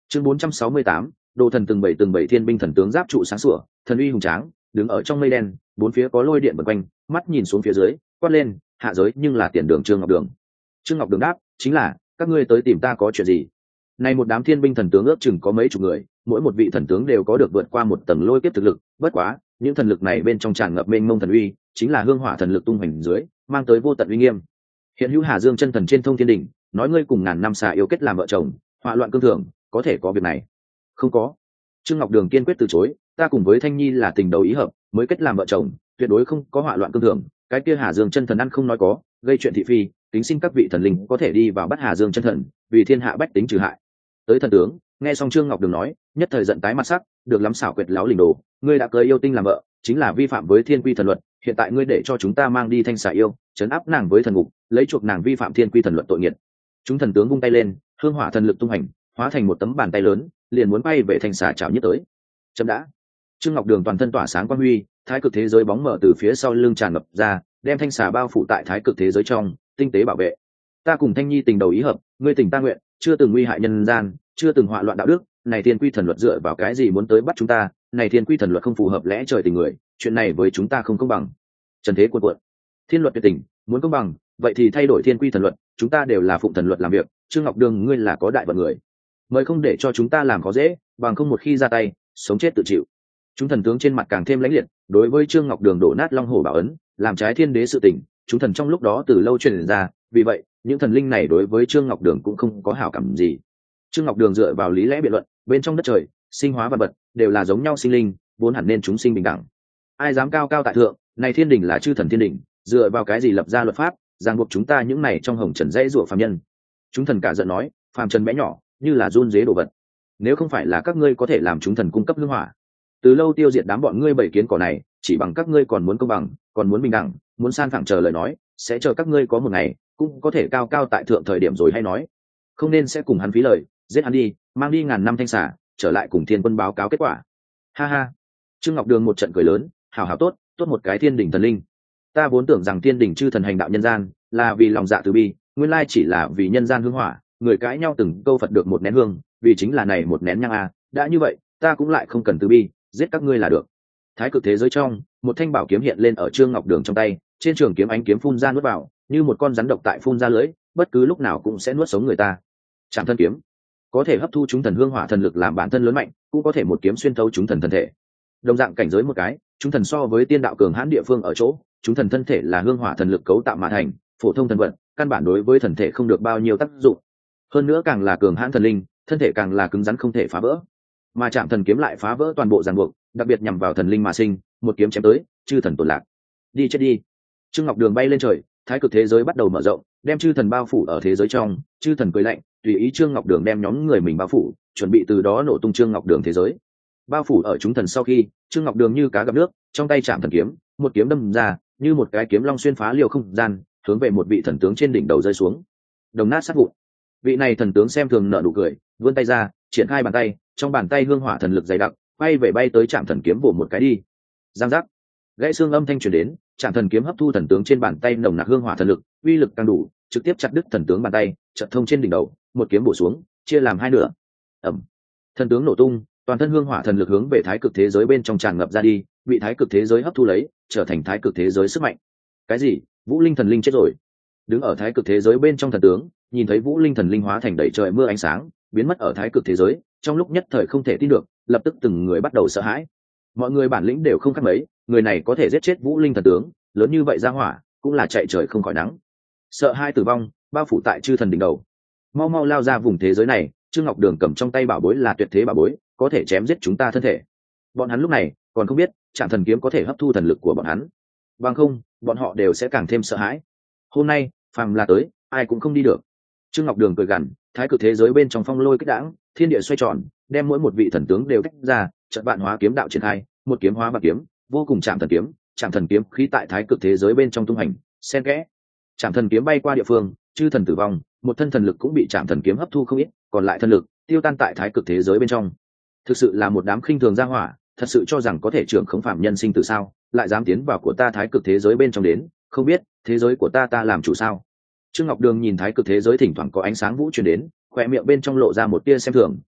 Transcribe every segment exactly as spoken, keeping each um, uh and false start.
Chương bốn trăm sáu mươi tám, đồ thần từng bảy từng bảy thiên binh thần tướng giáp trụ sáng sủa, thần uy hùng tráng, đứng ở trong mây đen, bốn phía có lôi điện vần quanh, mắt nhìn xuống phía dưới, quát lên, hạ giới nhưng là tiền đường Trương Ngọc Đường. Trương Ngọc Đường đáp, chính là, các ngươi tới tìm ta có chuyện gì? Này một đám thiên binh thần tướng ước chừng có mấy chục người, mỗi một vị thần tướng đều có được vượt qua một tầng lôi kiếp thực lực, bất quá, những thần lực này bên trong tràn ngập mênh mông thần uy, chính là hương hỏa thần lực tung hoành dưới, mang tới vô tận uy nghiêm. Hiện hữu Hà Dương chân thần trên thông thiên đỉnh, nói ngươi cùng ngàn năm xà yêu kết làm vợ chồng, họa loạn cương thường, có thể có việc này? Không có. Trương Ngọc Đường kiên quyết từ chối, ta cùng với Thanh Nhi là tình đầu ý hợp, mới kết làm vợ chồng, tuyệt đối không có họa loạn cương thường. Cái kia Hà Dương chân thần ăn không nói có, gây chuyện thị phi, kính xin các vị thần linh có thể đi vào bắt Hà Dương chân thần, vì thiên hạ bách tính trừ hại. Tới thần tướng, nghe xong Trương Ngọc Đường nói, nhất thời giận tái mặt sắc, được lắm xảo quyệt láo lình đồ, ngươi đã cưới yêu tinh làm vợ, chính là vi phạm với thiên quy thần luật, hiện tại ngươi để cho chúng ta mang đi thanh xà yêu, trấn áp nàng với thần ngục, lấy chuộc nàng vi phạm thiên quy thần luật tội nghiệt. Chúng thần tướng vung tay lên, hương hỏa thần lực tung hành, hóa thành một tấm bàn tay lớn, liền muốn bay về thanh xà chảo nhất tới. Chấm đã. Trương Ngọc Đường toàn thân tỏa sáng quang huy, thái cực thế giới bóng mở từ phía sau lưng tràn ngập ra, đem thanh xà bao phủ tại thái cực thế giới trong, tinh tế bảo vệ. Ta cùng Thanh Nhi tình đầu ý hợp, ngươi tình ta nguyện, chưa từng nguy hại nhân gian, chưa từng họa loạn đạo đức, này thiên quy thần luật dựa vào cái gì muốn tới bắt chúng ta, này thiên quy thần luật không phù hợp lẽ trời tình người, chuyện này với chúng ta không công bằng. Trần thế cuộn cuộn, thiên luật tuyệt tình, muốn công bằng, vậy thì thay đổi thiên quy thần luật, chúng ta đều là phụng thần luật làm việc. Trương Ngọc Đường ngươi là có đại vận người, mời không để cho chúng ta làm khó dễ, bằng không một khi ra tay, sống chết tự chịu. Chúng thần tướng trên mặt càng thêm lãnh liệt, đối với Trương Ngọc Đường đổ nát long hổ bảo ấn, làm trái thiên đế sự tình, chúng thần trong lúc đó từ lâu truyền ra, vì vậy những thần linh này đối với Trương Ngọc Đường cũng không có hảo cảm gì. Trương Ngọc Đường dựa vào lý lẽ biện luận, bên trong đất trời sinh hóa vật vật đều là giống nhau sinh linh, vốn hẳn nên chúng sinh bình đẳng, ai dám cao cao tại thượng, này thiên đình là chư thần thiên đình, dựa vào cái gì lập ra luật pháp ràng buộc chúng ta những này trong hồng trần dễ dụa phàm nhân? Chúng thần cả giận nói, phàm trần bé nhỏ như là run dế đồ vật, nếu không phải là các ngươi có thể làm chúng thần cung cấp hương hỏa, từ lâu tiêu diệt đám bọn ngươi bảy kiến cỏ này, chỉ bằng các ngươi còn muốn công bằng, còn muốn bình đẳng, muốn san phẳng chờ lời nói, sẽ chờ các ngươi có một ngày cũng có thể cao cao tại thượng thời điểm rồi hay nói, không nên sẽ cùng hắn phí lời, giết hắn đi, mang đi ngàn năm thanh xà, trở lại cùng thiên quân báo cáo kết quả. Ha ha. Trương Ngọc Đường một trận cười lớn, hảo hảo tốt, tốt một cái thiên đỉnh thần linh. Ta vốn tưởng rằng thiên đỉnh chư thần hành đạo nhân gian là vì lòng dạ từ bi, nguyên lai chỉ là vì nhân gian hương hỏa, người cãi nhau từng câu Phật được một nén hương, vì chính là này một nén nhang a, đã như vậy, ta cũng lại không cần từ bi, giết các ngươi là được. Thái cực thế giới trong, một thanh bảo kiếm hiện lên ở Trương Ngọc Đường trong tay, trên trường kiếm ánh kiếm phun ra nuốt vào, như một con rắn độc tại phun ra lưỡi, bất cứ lúc nào cũng sẽ nuốt sống người ta. Trảm thân kiếm có thể hấp thu chúng thần hương hỏa thần lực làm bản thân lớn mạnh, cũng có thể một kiếm xuyên thấu chúng thần thân thể. Đồng dạng cảnh giới một cái, chúng thần so với tiên đạo cường hãn địa phương ở chỗ, chúng thần thân thể là hương hỏa thần lực cấu tạo mà thành, phổ thông thần vật, căn bản đối với thần thể không được bao nhiêu tác dụng. Hơn nữa càng là cường hãn thần linh, thân thể càng là cứng rắn không thể phá vỡ. Mà Trảm thần kiếm lại phá vỡ toàn bộ ràng buộc, đặc biệt nhằm vào thần linh mà sinh, một kiếm chém tới, chư thần tổn lạc. Đi chết đi. Trương Ngọc Đường bay lên trời, thái cực thế giới bắt đầu mở rộng, đem chư thần bao phủ ở thế giới trong, chư thần cười lạnh, tùy ý Trương Ngọc Đường đem nhóm người mình bao phủ, chuẩn bị từ đó nổ tung Trương Ngọc Đường thế giới. Bao phủ ở chúng thần sau khi, Trương Ngọc Đường như cá gặp nước, trong tay Trảm thần kiếm, một kiếm đâm ra, như một cái kiếm long xuyên phá liều không gian, hướng về một vị thần tướng trên đỉnh đầu rơi xuống. Đồng nát sát vụn. Vị này thần tướng xem thường nở nụ cười, vươn tay ra, triển khai bàn tay, trong bàn tay hương hỏa thần lực dày đặc, bay về bay tới Trảm thần kiếm bổ một cái đi. Giang giác. Gãy xương âm thanh truyền đến, Trảm thần kiếm hấp thu thần tướng trên bàn tay nồng nặc hương hỏa thần lực, uy lực càng đủ, trực tiếp chặt đứt thần tướng bàn tay, chặt thông trên đỉnh đầu, một kiếm bổ xuống, chia làm hai nửa. Ầm. Thần tướng nổ tung, toàn thân hương hỏa thần lực hướng về thái cực thế giới bên trong tràn ngập ra đi, bị thái cực thế giới hấp thu lấy, trở thành thái cực thế giới sức mạnh. Cái gì? Vũ Linh thần linh chết rồi. Đứng ở thái cực thế giới bên trong thần tướng, nhìn thấy Vũ Linh thần linh hóa thành đầy trời mưa ánh sáng, biến mất ở thái cực thế giới, trong lúc nhất thời không thể tin được, lập tức từng người bắt đầu sợ hãi. Mọi người bản lĩnh đều không khác mấy, người này có thể giết chết Vũ Linh thần tướng, lớn như vậy ra hỏa, cũng là chạy trời không khỏi nắng. Sợ hai tử vong, bao phủ tại chư thần đỉnh đầu. Mau mau lao ra vùng thế giới này, Trương Ngọc Đường cầm trong tay bảo bối là tuyệt thế bảo bối, có thể chém giết chúng ta thân thể. Bọn hắn lúc này còn không biết, Trảm thần kiếm có thể hấp thu thần lực của bọn hắn. Bằng không, bọn họ đều sẽ càng thêm sợ hãi. Hôm nay, phàm là tới, ai cũng không đi được. Trương Ngọc Đường cười gằn, thái cực thế giới bên trong phong lôi kích đãng, thiên địa xoay tròn, đem mỗi một vị thần tướng đều tách ra, trận vạn hóa kiếm đạo triển khai, một kiếm hóa bạc kiếm, vô cùng Trảm thần kiếm, Trảm thần kiếm khí tại thái cực thế giới bên trong tung hành, xen kẽ. Trảm thần kiếm bay qua địa phương, chư thần tử vong, một thân thần lực cũng bị Trảm thần kiếm hấp thu không ít, còn lại thần lực tiêu tan tại thái cực thế giới bên trong. Thực sự là một đám khinh thường gia hỏa, thật sự cho rằng có thể trưởng khống phạm nhân sinh tử sao, lại dám tiến vào của ta thái cực thế giới bên trong đến, không biết thế giới của ta ta làm chủ sao? Trương Ngọc Đường nhìn thái cực thế giới thỉnh thoảng có ánh sáng vũ truyền đến, khỏe miệng bên trong lộ ra một tia xem thường,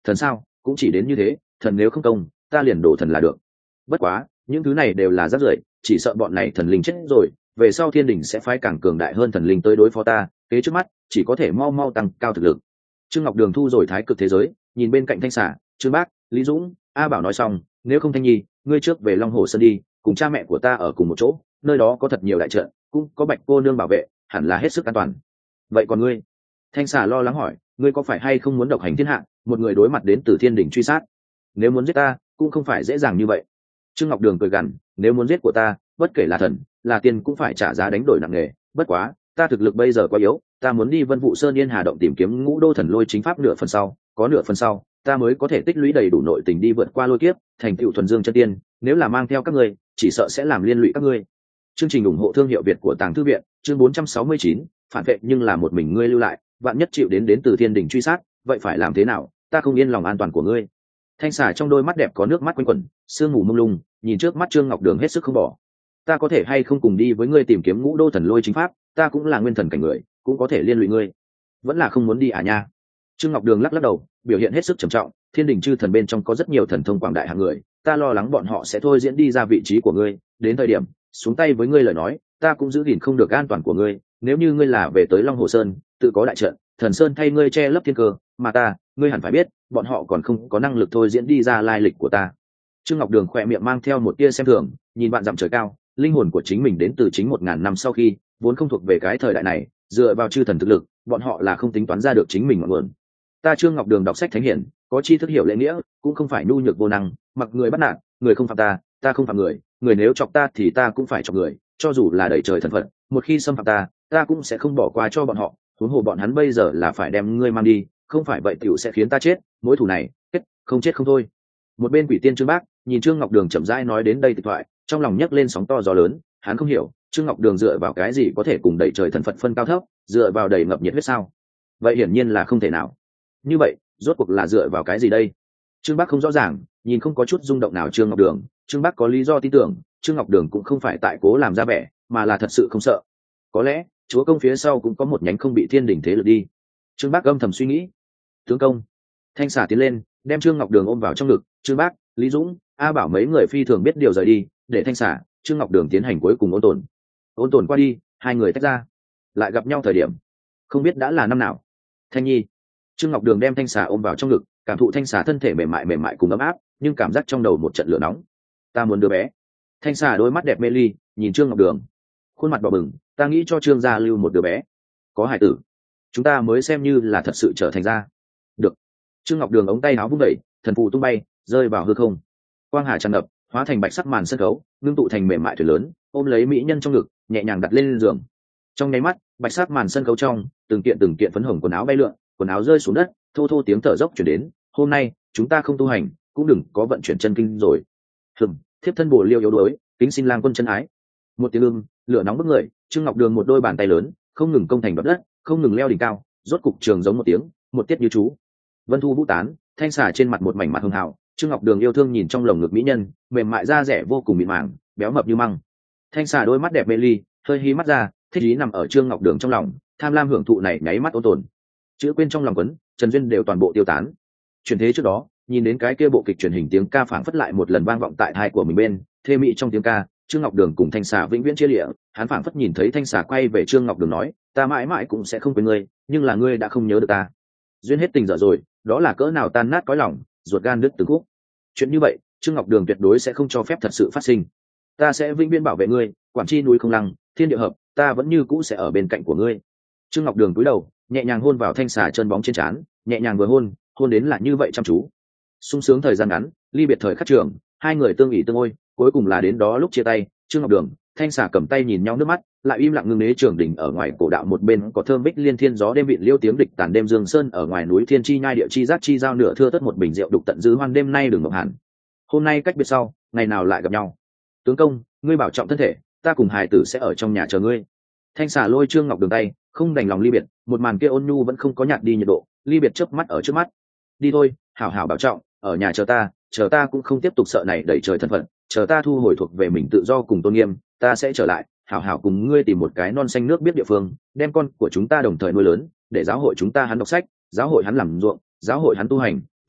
thần sao cũng chỉ đến như thế, thần nếu không công ta liền đổ thần là được. Bất quá những thứ này đều là rác rưởi, chỉ sợ bọn này thần linh chết rồi về sau thiên đình sẽ phái càng cường đại hơn thần linh tới đối phó ta, kế trước mắt chỉ có thể mau mau tăng cao thực lực. Trương Ngọc Đường thu rồi thái cực thế giới, nhìn bên cạnh Thanh Xà, Trương Bác, Lý Dũng, A Bảo nói xong, nếu không Thanh Nhi, ngươi trước về Long Hồ Sơn đi, cùng cha mẹ của ta ở cùng một chỗ, nơi đó có thật nhiều đại trận, cũng có Bạch cô nương bảo vệ, hẳn là hết sức an toàn. Vậy còn ngươi? Thanh Xà lo lắng hỏi, ngươi có phải hay không muốn độc hành thiên hạ, một người đối mặt đến từ thiên đình truy sát? Nếu muốn giết ta, cũng không phải dễ dàng như vậy. Trương Ngọc Đường cười gằn, nếu muốn giết của ta, bất kể là thần, là tiên cũng phải trả giá đánh đổi nặng nề, bất quá, ta thực lực bây giờ quá yếu, ta muốn đi Vân Vũ Sơn Yên Hà động tìm kiếm Ngũ Đô Thần Lôi chính pháp nửa phần sau, có nửa phần sau, ta mới có thể tích lũy đầy đủ nội tình đi vượt qua lôi kiếp, thành tựu thuần dương chân tiên, nếu là mang theo các ngươi, chỉ sợ sẽ làm liên lụy các ngươi. Chương trình ủng hộ thương hiệu Việt của Tàng Thư viện, chương bốn trăm sáu mươi chín, phản vệ nhưng là một mình ngươi lưu lại, vạn nhất chịu đến đến từ thiên đình truy sát, vậy phải làm thế nào? Ta không yên lòng an toàn của ngươi. Thanh Xà trong đôi mắt đẹp có nước mắt quanh quẩn, sương mù mông lung, nhìn trước mắt Trương Ngọc Đường hết sức không bỏ. Ta có thể hay không cùng đi với ngươi tìm kiếm Ngũ Đô Thần Lôi chính pháp, ta cũng là nguyên thần cảnh người, cũng có thể liên lụy ngươi. Vẫn là không muốn đi à nha? Trương Ngọc Đường lắc lắc đầu, biểu hiện hết sức trầm trọng, thiên đình chư thần bên trong có rất nhiều thần thông quảng đại hạng người, ta lo lắng bọn họ sẽ thôi diễn đi ra vị trí của ngươi, đến thời điểm xuống tay với ngươi lời nói, ta cũng giữ gìn không được an toàn của ngươi, nếu như ngươi là về tới Long Hồ Sơn, tự có đại trận, thần sơn thay ngươi che lấp thiên cơ, mà ta, ngươi hẳn phải biết, bọn họ còn không có năng lực thôi diễn đi ra lai lịch của ta. Trương Ngọc Đường khỏe miệng mang theo một tia xem thường, nhìn bạn dặm trời cao, linh hồn của chính mình đến từ chính một ngàn năm sau khi, vốn không thuộc về cái thời đại này, dựa vào chư thần thực lực, bọn họ là không tính toán ra được chính mình ngọn nguồn. Ta Trương Ngọc Đường đọc sách thánh hiển, có tri thức hiểu lễ nghĩa, cũng không phải nhu nhược vô năng, mặc người bắt nạt, người không phạm ta, ta không phạm người, người nếu chọc ta thì ta cũng phải chọc người, cho dù là đẩy trời thần phận, một khi xâm phạm ta, ta cũng sẽ không bỏ qua cho bọn họ, huống hồ bọn hắn bây giờ là phải đem ngươi mang đi, không phải vậy tiểu sẽ khiến ta chết, mối thù này, kết, không chết không thôi. Một bên Quỷ Tiên Trương Bác, nhìn Trương Ngọc Đường chậm rãi nói đến đây tịch thoại, trong lòng nhấc lên sóng to gió lớn, hắn không hiểu, Trương Ngọc Đường dựa vào cái gì có thể cùng đẩy trời thần Phật phân cao thấp, dựa vào đầy ngập nhiệt huyết sao? Vậy hiển nhiên là không thể nào. Như vậy, rốt cuộc là dựa vào cái gì đây? Trương Bác không rõ ràng, nhìn không có chút rung động nào Trương Ngọc Đường, Trương Bác có lý do tin tưởng, Trương Ngọc Đường cũng không phải tại cố làm ra vẻ, mà là thật sự không sợ. Có lẽ, chúa công phía sau cũng có một nhánh không bị thiên đình thế lực đi. Trương Bác âm thầm suy nghĩ. Tướng công. Thanh Xà tiến lên, đem Trương Ngọc Đường ôm vào trong ngực, Trương Bác, Lý Dũng, A Bảo mấy người phi thường biết điều rời đi, để Thanh Xà, Trương Ngọc Đường tiến hành cuối cùng ôn tồn. Ôn tồn qua đi, hai người tách ra, lại gặp nhau thời điểm, không biết đã là năm nào. Thanh Nhi. Trương Ngọc Đường đem Thanh Xà ôm vào trong ngực, cảm thụ Thanh Xà thân thể mềm mại mềm mại cùng ấm áp, nhưng cảm giác trong đầu một trận lửa nóng. Ta muốn đứa bé. Thanh Xà đôi mắt đẹp mê ly, nhìn Trương Ngọc Đường, khuôn mặt đỏ bừng, ta nghĩ cho Trương gia lưu một đứa bé, có hải tử, chúng ta mới xem như là thật sự trở thành gia. Được. Trương Ngọc Đường ống tay áo vung đẩy, thần phù tung bay, rơi vào hư không. Quang hà tràn ngập, hóa thành bạch sắc màn sân khấu, ngưng tụ thành mềm mại thuyền lớn, ôm lấy mỹ nhân trong ngực, nhẹ nhàng đặt lên giường. Trong nháy mắt, bạch sắc màn sân khấu trong, từng kiện từng kiện phấn hồng quần áo bay lượn, quần áo rơi xuống đất, thô thô tiếng thở dốc truyền đến. Hôm nay, chúng ta không tu hành, cũng đừng có vận chuyển chân kinh rồi. Hừm, thiếp thân bổ liêu yếu đuối, kính xin lang quân chân ái. Một tiếng ưng, lửa nóng bức người, Trương Ngọc Đường một đôi bàn tay lớn, không ngừng công thành bậc đất, không ngừng leo đỉnh cao, rốt cục trường giống một tiếng, một tiết như chú. Vân thu vũ tán, Thanh Xà trên mặt một mảnh mặt hưng hào, Trương Ngọc Đường yêu thương nhìn trong lồng ngực mỹ nhân, mềm mại da rẻ vô cùng mịn màng, béo mập như măng. Thanh Xà đôi mắt đẹp mê ly, hơi hí mắt ra, thích ý nằm ở Trương Ngọc Đường trong lòng, tham lam hưởng thụ này nháy mắt ôn tồn. Chữ quên trong lòng quấn, Trần duyên đều toàn bộ tiêu tán. Chuyển thế trước đó, nhìn đến cái kia bộ kịch truyền hình tiếng ca phảng phất lại một lần vang vọng tại tai của mình bên, thê mị trong tiếng ca, Trương Ngọc Đường cùng Thanh Xà vĩnh viễn chia lìa, hắn phảng phất nhìn thấy Thanh Xà quay về Trương Ngọc Đường nói, ta mãi mãi cũng sẽ không quên ngươi, nhưng là ngươi đã không nhớ được ta. Duyên hết tình dở rồi, đó là cỡ nào tan nát cõi lòng, ruột gan đứt từng khúc. Chuyện như vậy, Trương Ngọc Đường tuyệt đối sẽ không cho phép thật sự phát sinh. Ta sẽ vĩnh viễn bảo vệ ngươi, quản chi núi không lăng, thiên địa hợp, ta vẫn như cũ sẽ ở bên cạnh của ngươi. Trương Ngọc Đường cúi đầu, nhẹ nhàng hôn vào Thanh Xà chân bóng trên trán, nhẹ nhàng vừa hôn, hôn đến là như vậy chăm chú. Sung sướng thời gian ngắn, ly biệt thời khắc trường, hai người tương ỷ tương ôi, cuối cùng là đến đó lúc chia tay, Trương Ngọc Đường, Thanh Xà cầm tay nhìn nhau nước mắt, lại im lặng ngưng nế trường đỉnh ở ngoài cổ đạo một bên có thơm bích liên thiên gió đêm vịn liêu tiếng địch tàn đêm dương sơn ở ngoài núi thiên chi nhai địa chi giác chi giao nửa thưa tất một bình rượu đục tận dư hoan đêm nay đừng ngọc hẳn. Hôm nay cách biệt sau, ngày nào lại gặp nhau. Tướng công, ngươi bảo trọng thân thể, ta cùng hài tử sẽ ở trong nhà chờ ngươi. Thanh Xà lôi Trương Ngọc Đường tay, không đành lòng ly biệt, một màn kia ôn nhu vẫn không có nhạt đi nhiệt độ, ly biệt chớp mắt ở trước mắt. Đi thôi, hảo hảo bảo trọng, ở nhà chờ ta, chờ ta cũng không tiếp tục sợ này đẩy trời thân phận, chờ ta thu hồi thuộc về mình tự do cùng tôn nghiêm, ta sẽ trở lại, hảo hảo cùng ngươi tìm một cái non xanh nước biết địa phương, đem con của chúng ta đồng thời nuôi lớn, để giáo hội chúng ta hắn đọc sách, giáo hội hắn làm ruộng, giáo hội hắn tu hành,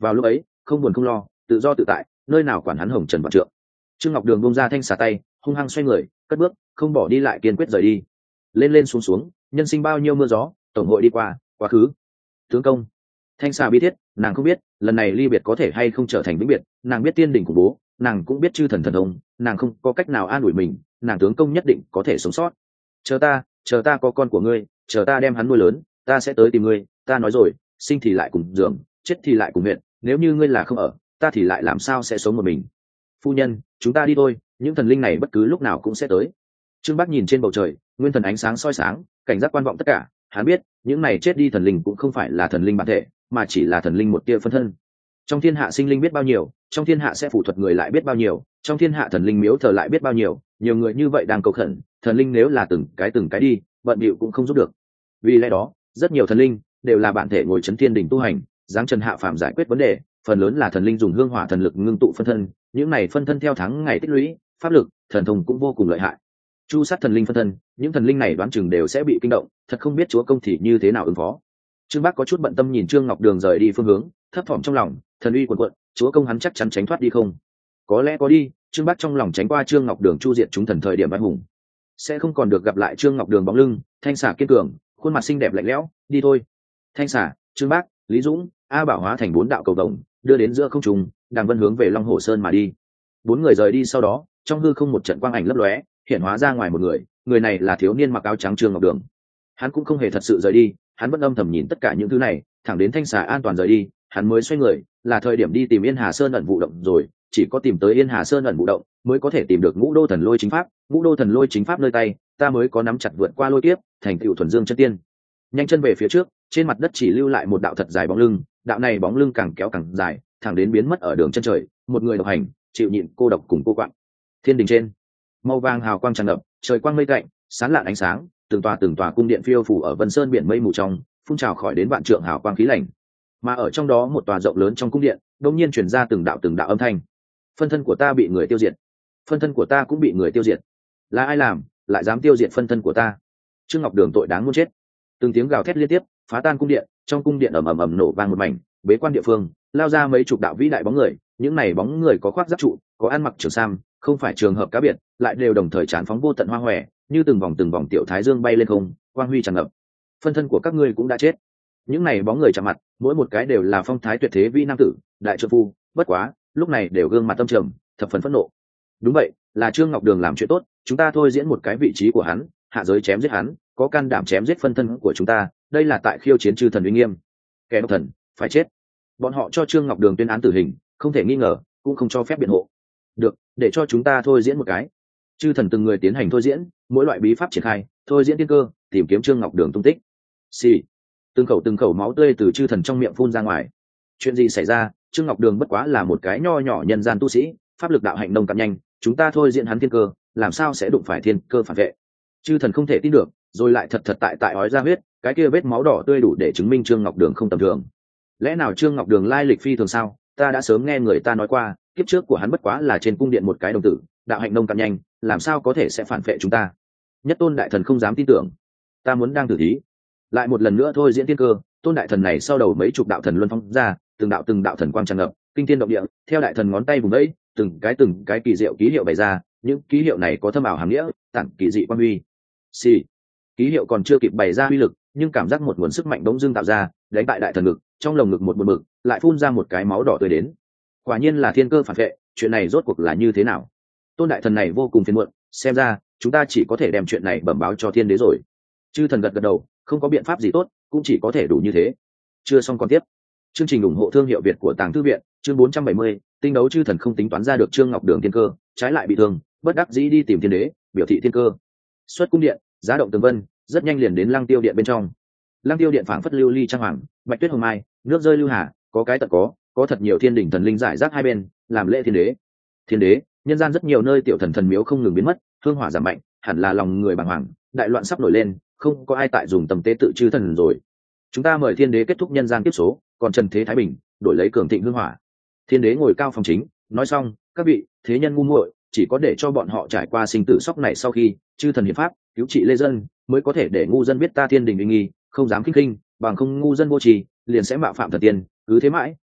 vào lúc ấy không buồn không lo, tự do tự tại, nơi nào quản hắn hồng trần vạn trượng. Trương Ngọc Đường buông ra thanh xà tay, hung hăng xoay người cất bước, không bỏ đi lại, kiên quyết rời đi. Lên lên xuống xuống, nhân sinh bao nhiêu mưa gió, tổng hội đi qua quá khứ. Tướng công, thanh xà bi thiết, nàng không biết lần này ly biệt có thể hay không trở thành vĩnh biệt, nàng biết tiên đỉnh của bố, nàng cũng biết chư thần thần ông, nàng không có cách nào an ủi mình, nàng tướng công nhất định có thể sống sót. Chờ ta, chờ ta có con của ngươi, chờ ta đem hắn nuôi lớn, ta sẽ tới tìm ngươi. Ta nói rồi, sinh thì lại cùng giường, chết thì lại cùng huyện, nếu như ngươi là không ở, ta thì lại làm sao sẽ sống một mình. Phu nhân, chúng ta đi thôi, những thần linh này bất cứ lúc nào cũng sẽ tới. Trương Bắc nhìn trên bầu trời, nguyên thần ánh sáng soi sáng, cảnh giác quan vọng tất cả. Hắn biết những này chết đi thần linh cũng không phải là thần linh bản thể, mà chỉ là thần linh một tia phân thân. Trong thiên hạ sinh linh biết bao nhiêu, trong thiên hạ sẽ phụ thuật người lại biết bao nhiêu, trong thiên hạ thần linh miếu thờ lại biết bao nhiêu. Nhiều người như vậy đang cầu khẩn, thần linh nếu là từng cái từng cái đi, bận bịu cũng không giúp được. Vì lẽ đó, rất nhiều thần linh đều là bản thể ngồi chấn thiên đỉnh tu hành, giáng trần hạ phàm giải quyết vấn đề. Phần lớn là thần linh dùng hương hỏa thần lực ngưng tụ phân thân, những này phân thân theo tháng ngày tích lũy, pháp lực, thần thông cũng vô cùng lợi hại. Chu sát thần linh phân thân, những thần linh này đoán chừng đều sẽ bị kinh động, thật không biết chúa công thì như thế nào ứng phó. Trương Bác có chút bận tâm nhìn Trương Ngọc Đường rời đi phương hướng, thấp thỏm trong lòng, thần uy cuồn cuộn, chúa công hắn chắc chắn tránh thoát đi không? Có lẽ có đi. Trương Bác trong lòng tránh qua Trương Ngọc Đường chu diệt chúng thần thời điểm anh hùng, sẽ không còn được gặp lại Trương Ngọc Đường bóng lưng, thanh xà kiên cường, khuôn mặt xinh đẹp lạnh lẽo. Đi thôi. Thanh xà, Trương Bác, Lý Dũng, A Bảo hóa thành bốn đạo cầu vồng, đưa đến giữa không trung, Đàng Vân hướng về Long Hồ Sơn mà đi. Bốn người rời đi sau đó, trong hư không một trận quang ảnh lấp lóe, hiện hóa ra ngoài một người, người này là thiếu niên mặc áo trắng Trương Ngọc Đường. Hắn cũng không hề thật sự rời đi, hắn vẫn âm thầm nhìn tất cả những thứ này, thẳng đến thanh xà an toàn rời đi, hắn mới xoay người, là thời điểm đi tìm Yên Hà Sơn ẩn vụ động rồi, chỉ có tìm tới Yên Hà Sơn ẩn vụ động, mới có thể tìm được Ngũ Đô Thần Lôi chính pháp, Ngũ Đô Thần Lôi chính pháp nơi tay, ta mới có nắm chặt vượt qua lôi kiếp, thành tựu thuần dương chân tiên. Nhanh chân về phía trước, trên mặt đất chỉ lưu lại một đạo thật dài bóng lưng, đạo này bóng lưng càng kéo càng dài, thẳng đến biến mất ở đường chân trời, một người độc hành, chịu nhịn cô độc cùng cô quạnh. Thiên đình trên, màu vàng hào quang tràn ngập, trời quang mây tạnh, sáng lạn ánh sáng, từng tòa từng tòa cung điện phiêu phủ ở Vân Sơn biển mây mù trong, phun trào khỏi đến vạn trượng hào quang khí lạnh. Mà ở trong đó một tòa rộng lớn trong cung điện, đột nhiên truyền ra từng đạo từng đạo âm thanh. Phân thân của ta bị người tiêu diệt, phân thân của ta cũng bị người tiêu diệt. Là ai làm, lại dám tiêu diệt phân thân của ta? Trương Ngọc Đường tội đáng muốn chết. Từng tiếng gào thét liên tiếp phá tan cung điện, trong cung điện ầm ầm ầm nổ vang một mảnh, bế quan địa phương lao ra mấy chục đạo vĩ đại bóng người, những này bóng người có khoác giáp trụ, có ăn mặc trường sam, không phải trường hợp cá biệt, lại đều đồng thời tràn phóng vô tận hoa hòe, như từng vòng từng vòng tiểu thái dương bay lên không, quang huy tràn ngập. Phân thân của các ngươi cũng đã chết. Những này bóng người chạm mặt, mỗi một cái đều là phong thái tuyệt thế vĩ nam tử, đại trợ phu, bất quá lúc này đều gương mặt tâm trầm, thập phần phẫn nộ. Đúng vậy, là Trương Ngọc Đường làm chuyện tốt, chúng ta thôi diễn một cái vị trí của hắn, hạ giới chém giết hắn, có can đảm chém giết phân thân của chúng ta, đây là tại khiêu chiến chư thần uy nghiêm. Kẻ độc thần phải chết. Bọn họ cho Trương Ngọc Đường tuyên án tử hình, không thể nghi ngờ, cũng không cho phép biện hộ. Được, để cho chúng ta thôi diễn một cái. Chư thần từng người tiến hành thôi diễn, mỗi loại bí pháp triển khai, thôi diễn tiên cơ, tìm kiếm Trương Ngọc Đường tung tích. Xì. Từng khẩu từng khẩu máu tươi từ chư thần trong miệng phun ra ngoài. Chuyện gì xảy ra? Trương Ngọc Đường bất quá là một cái nho nhỏ nhân gian tu sĩ, pháp lực đạo hạnh nông cạn nhanh, chúng ta thôi diễn hắn thiên cơ, làm sao sẽ đụng phải thiên cơ phản vệ? Chư thần không thể tin được, rồi lại thật thật tại tại ói ra huyết, cái kia vết máu đỏ tươi đủ để chứng minh Trương Ngọc Đường không tầm thường. Lẽ nào Trương Ngọc Đường lai lịch phi thường sao? Ta đã sớm nghe người ta nói qua, kiếp trước của hắn bất quá là trên cung điện một cái đồng tử, đạo hạnh nông cạn nhanh, làm sao có thể sẽ phản vệ chúng ta? Nhất Tôn đại thần không dám tin tưởng. Ta muốn đang thử thí. Lại một lần nữa thôi diễn thiên cơ, Tôn đại thần này sau đầu mấy chục đạo thần luân phong ra, từng đạo từng đạo thần quang tràn ngập, kinh thiên động địa, theo đại thần ngón tay vùng ấy, từng cái từng cái kỳ diệu ký hiệu bày ra, những ký hiệu này có thâm ảo hàm nghĩa, tản kỳ dị quan huy. Xì. Ký hiệu còn chưa kịp bày ra uy lực, nhưng cảm giác một nguồn sức mạnh bỗng dưng tạo ra, đánh tại đại thần ngực, trong lồng ngực một buồn bực, lại phun ra một cái máu đỏ tươi đến. Quả nhiên là thiên cơ phản vệ, chuyện này rốt cuộc là như thế nào? Tôn đại thần này vô cùng phiền muộn, xem ra chúng ta chỉ có thể đem chuyện này bẩm báo cho thiên đế rồi. Chư thần gật gật đầu, không có biện pháp gì tốt, cũng chỉ có thể đủ như thế. Chưa xong còn tiếp. Chương trình ủng hộ thương hiệu Việt của Tàng Thư viện, chương bốn trăm bảy mươi, tinh đấu chư thần không tính toán ra được Trương Ngọc Đường thiên cơ, trái lại bị thương, bất đắc dĩ đi tìm thiên đế, biểu thị thiên cơ. Xuất cung điện, giá động tường vân, rất nhanh liền đến Lăng Tiêu điện bên trong. Lăng Tiêu điện phảng phất lưu ly trang hoàng, bạch tuyết hồng mai, nước rơi lưu hà, có cái tận có, có thật nhiều thiên đỉnh thần linh giải rác hai bên, làm lễ thiên đế. Thiên đế, nhân gian rất nhiều nơi tiểu thần thần miếu không ngừng biến mất, hương hỏa giảm mạnh, hẳn là lòng người bàng hoàng, đại loạn sắp nổi lên, không có ai tại dùng tầm tế tự chư thần rồi. Chúng ta mời thiên đế kết thúc nhân gian kiếp số, còn trần thế thái bình, đổi lấy cường thịnh hương hỏa. Thiên đế ngồi cao phòng chính, nói xong, các vị thế nhân ngu muội, chỉ có để cho bọn họ trải qua sinh tử sóc này sau khi chư thần hiệp pháp cứu trị lê dân, mới có thể để ngu dân biết ta thiên đình uy nghi, không dám khinh khinh, bằng không ngu dân vô trì liền sẽ mạo phạm thần tiên, cứ thế mãi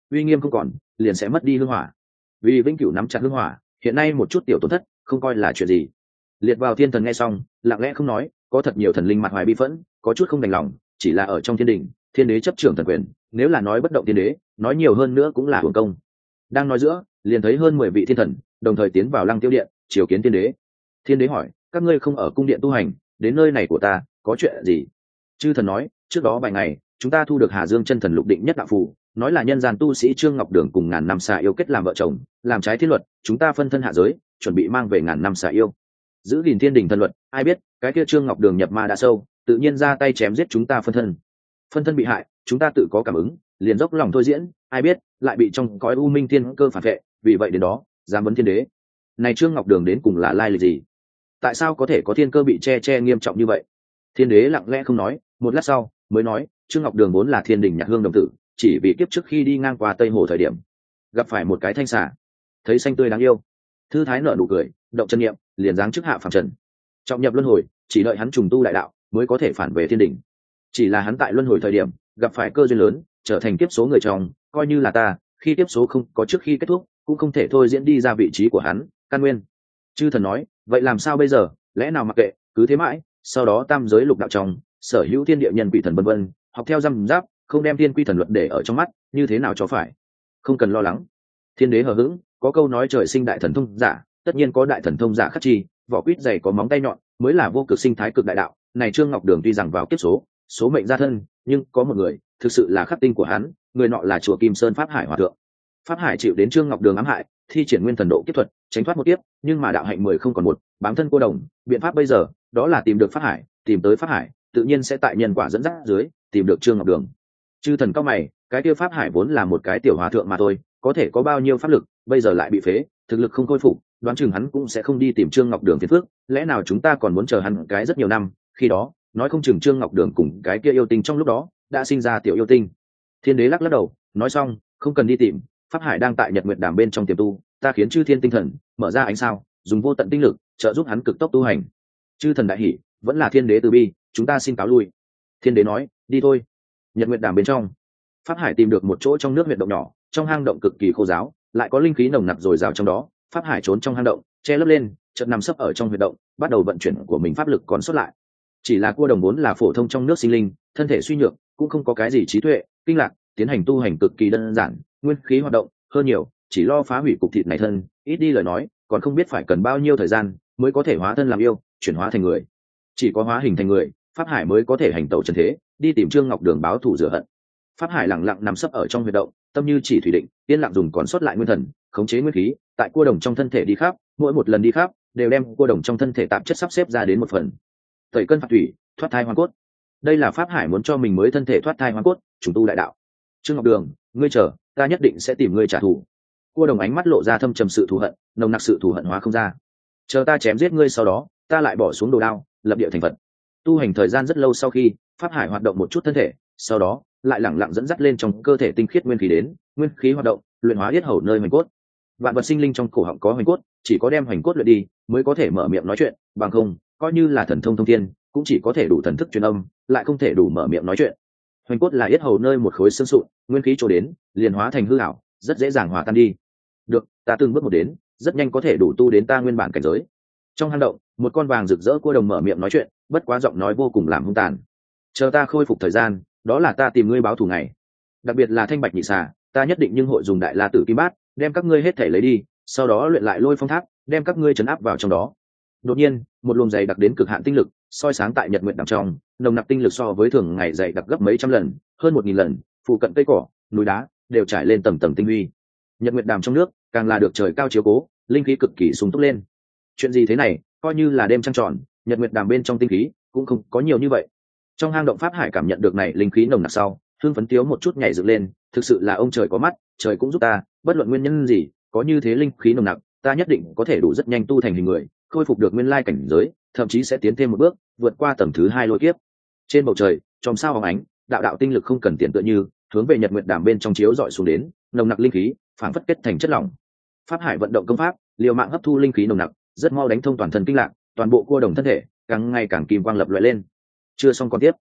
uy nghiêm không còn, liền sẽ mất đi hương hỏa. Vì vĩnh cửu nắm chặt hương hỏa, hiện nay một chút tiểu tổn thất không coi là chuyện gì. Liệt vào thiên thần nghe xong, lặng lẽ không nói, có thật nhiều thần linh mặt hoài bi phẫn, có chút không đành lòng, chỉ là ở trong thiên đình, thiên đế chấp trưởng thần quyền, nếu là nói bất động thiên đế, nói nhiều hơn nữa cũng là hưởng công. Đang nói giữa, liền thấy hơn mười vị thiên thần đồng thời tiến vào lăng tiêu điện, chiều kiến thiên đế. Thiên đế hỏi, các ngươi không ở cung điện tu hành, đến nơi này của ta có chuyện gì? Chư thần nói, trước đó vài ngày chúng ta thu được Hà Dương chân thần lục định nhất đạo phù, nói là nhân gian tu sĩ Trương Ngọc Đường cùng ngàn năm xà yêu kết làm vợ chồng, làm trái thiên luật, chúng ta phân thân hạ giới, chuẩn bị mang về ngàn năm xà yêu, giữ gìn thiên đình thần luật. Ai biết cái kia Trương Ngọc Đường nhập ma đã sâu, tự nhiên ra tay chém giết chúng ta phân thân. Phân thân bị hại, chúng ta tự có cảm ứng, liền dốc lòng thôi diễn, ai biết lại bị trong cõi u minh thiên cơ phản vệ, vì vậy đến đó dám vấn thiên đế. Này Trương Ngọc Đường đến cùng là lai lịch gì? Tại sao có thể có thiên cơ bị che che nghiêm trọng như vậy? Thiên đế lặng lẽ không nói, một lát sau mới nói, Trương Ngọc Đường vốn là thiên đình nhạc hương đồng tử, chỉ vì kiếp trước khi đi ngang qua Tây Hồ thời điểm gặp phải một cái thanh xà, thấy xanh tươi đáng yêu, thư thái nở nụ cười, động chân niệm, liền giáng chức hạ phàm trần, trọng nhập luân hồi, chỉ đợi hắn trùng tu đại đạo mới có thể phản về thiên đình. Chỉ là hắn tại luân hồi thời điểm gặp phải cơ duyên lớn, trở thành kiếp số người trong, coi như là ta, khi kiếp số không có trước khi kết thúc, cũng không thể thôi diễn đi ra vị trí của hắn, căn nguyên. Chư thần nói, vậy làm sao bây giờ? Lẽ nào mặc kệ, cứ thế mãi, sau đó tam giới lục đạo trong, sở hữu thiên địa nhân quỷ thần vân vân, học theo răm giáp, không đem thiên quy thần luật để ở trong mắt, như thế nào cho phải? Không cần lo lắng. Thiên đế hờ hững, có câu nói trời sinh đại thần thông giả, tất nhiên có đại thần thông giả khắc chi, vỏ quýt dày có móng tay nhọn, mới là vô cực sinh thái cực đại đạo. Này Trương Ngọc Đường tuy rằng vào kiếp số, số mệnh gia thân, nhưng có một người, thực sự là khắc tinh của hắn, người nọ là chùa Kim Sơn Pháp Hải Hòa thượng. Pháp Hải chịu đến Trương Ngọc Đường ám hại, thi triển nguyên thần độ kiếp thuật, tránh thoát một kiếp, nhưng mà đạo hạnh mười không còn một, bám thân cô đồng, biện pháp bây giờ, đó là tìm được Pháp Hải, tìm tới Pháp Hải, tự nhiên sẽ tại nhân quả dẫn dắt dưới, tìm được Trương Ngọc Đường. Chư thần cao mày, cái kia Pháp Hải vốn là một cái tiểu hòa thượng mà thôi, có thể có bao nhiêu pháp lực, bây giờ lại bị phế, thực lực không khôi phục, đoán chừng hắn cũng sẽ không đi tìm Trương Ngọc Đường phiền phước, lẽ nào chúng ta còn muốn chờ hắn cái rất nhiều năm, khi đó, nói không chừng Trương Ngọc Đường cùng cái kia yêu tinh trong lúc đó đã sinh ra tiểu yêu tinh. Thiên đế lắc lắc đầu, nói xong, không cần đi tìm, Pháp Hải đang tại Nhật Nguyệt Đàm bên trong tiềm tu, ta khiến chư thiên tinh thần mở ra ánh sao, dùng vô tận tinh lực trợ giúp hắn cực tốc tu hành. Chư thần đại hỉ, vẫn là thiên đế từ bi, chúng ta xin cáo lui. Thiên đế nói, đi thôi. Nhật Nguyệt Đàm bên trong, Pháp Hải tìm được một chỗ trong nước huyệt động nhỏ, trong hang động cực kỳ khô giáo, lại có linh khí nồng nặc dồi dào trong đó. Pháp Hải trốn trong hang động, che lấp lên, chợt nằm sấp ở trong huyệt động, bắt đầu vận chuyển của mình pháp lực còn sót lại. Chỉ là cua đồng vốn là phổ thông trong nước sinh linh, thân thể suy nhược, cũng không có cái gì trí tuệ, kinh lạc, tiến hành tu hành cực kỳ đơn giản, nguyên khí hoạt động hơn nhiều, chỉ lo phá hủy cục thịt này thân, ít đi lời nói, còn không biết phải cần bao nhiêu thời gian mới có thể hóa thân làm yêu, chuyển hóa thành người. Chỉ có hóa hình thành người, Pháp Hải mới có thể hành tẩu trần thế, đi tìm Trương Ngọc Đường báo thù rửa hận. Pháp Hải lặng lặng nằm sấp ở trong huyệt động, tâm như chỉ thủy định, yên lặng dùng còn sót lại nguyên thần, khống chế nguyên khí, tại cua đồng trong thân thể đi khắp, mỗi một lần đi khắp, đều đem cua đồng trong thân thể tạp chất sắp xếp ra đến một phần. Tẩy cân phạt thủy, thoát thai hoàn cốt. Đây là Pháp Hải muốn cho mình mới thân thể thoát thai hoàn cốt, trùng tu đại đạo. Trương Ngọc Đường, ngươi chờ, ta nhất định sẽ tìm ngươi trả thù. Cua đồng ánh mắt lộ ra thâm trầm sự thù hận, nồng nặc sự thù hận hóa không ra. Chờ ta chém giết ngươi sau đó, ta lại bỏ xuống đồ đao, lập địa thành Phật. Tu hành thời gian rất lâu sau khi, Pháp Hải hoạt động một chút thân thể, sau đó lại lẳng lặng dẫn dắt lên trong cơ thể tinh khiết nguyên khí đến, nguyên khí hoạt động, luyện hóa yết hầu nơi hoành cốt. Vạn vật sinh linh trong cổ họng có hoành cốt, chỉ có đem hoành cốt luyện đi, mới có thể mở miệng nói chuyện, bằng không, coi như là thần thông thông thiên, cũng chỉ có thể đủ thần thức truyền âm, lại không thể đủ mở miệng nói chuyện. Hoành cốt là yết hầu nơi một khối xương sụn, nguyên khí trổ đến, liền hóa thành hư ảo, rất dễ dàng hòa tan đi. Được, ta từng bước một đến, rất nhanh có thể đủ tu đến ta nguyên bản cảnh giới. Trong hang động, một con vàng rực rỡ cua đồng mở miệng nói chuyện, bất quá giọng nói vô cùng làm hung tàn. Chờ ta khôi phục thời gian, đó là ta tìm ngươi báo thù ngày. Đặc biệt là thanh bạch nhị xà, ta nhất định nhưng hội dùng đại la tử kim bát, đem các ngươi hết thể lấy đi, sau đó luyện lại lôi phong tháp, đem các ngươi trấn áp vào trong đó. Đột nhiên, một luồng dày đặc đến cực hạn tinh lực soi sáng tại Nhật Nguyệt Đàm trong, nồng nặc tinh lực so với thường ngày dày đặc gấp mấy trăm lần, hơn một nghìn lần, phụ cận cây cỏ, núi đá đều trải lên tầng tầng tinh huy. Nhật Nguyệt Đàm trong nước càng là được trời cao chiếu cố, linh khí cực kỳ sung túc lên. Chuyện gì thế này, coi như là đêm trăng tròn, Nhật Nguyệt Đàm bên trong tinh khí cũng không có nhiều như vậy. Trong hang động Pháp Hải cảm nhận được này linh khí nồng nặc sau, hưng phấn tiếu một chút nhảy dựng lên, thực sự là ông trời có mắt, trời cũng giúp ta, bất luận nguyên nhân gì, có như thế linh khí nồng nặc, ta nhất định có thể đủ rất nhanh tu thành hình người, khôi phục được nguyên lai cảnh giới, thậm chí sẽ tiến thêm một bước, vượt qua tầng thứ hai lôi kiếp. Trên bầu trời, chòm sao hóng ánh, đạo đạo tinh lực không cần tiền tựa như hướng về Nhật Nguyệt Đàm bên trong chiếu dọi xuống đến, nồng nặc linh khí phảng phất kết thành chất lỏng. Pháp Hải vận động công pháp, liều mạng hấp thu linh khí nồng nặc, rất mau đánh thông toàn thân kinh lạc, toàn bộ cua đồng thân thể càng ngày càng kim quang lập lòe lên. Chưa xong còn tiếp.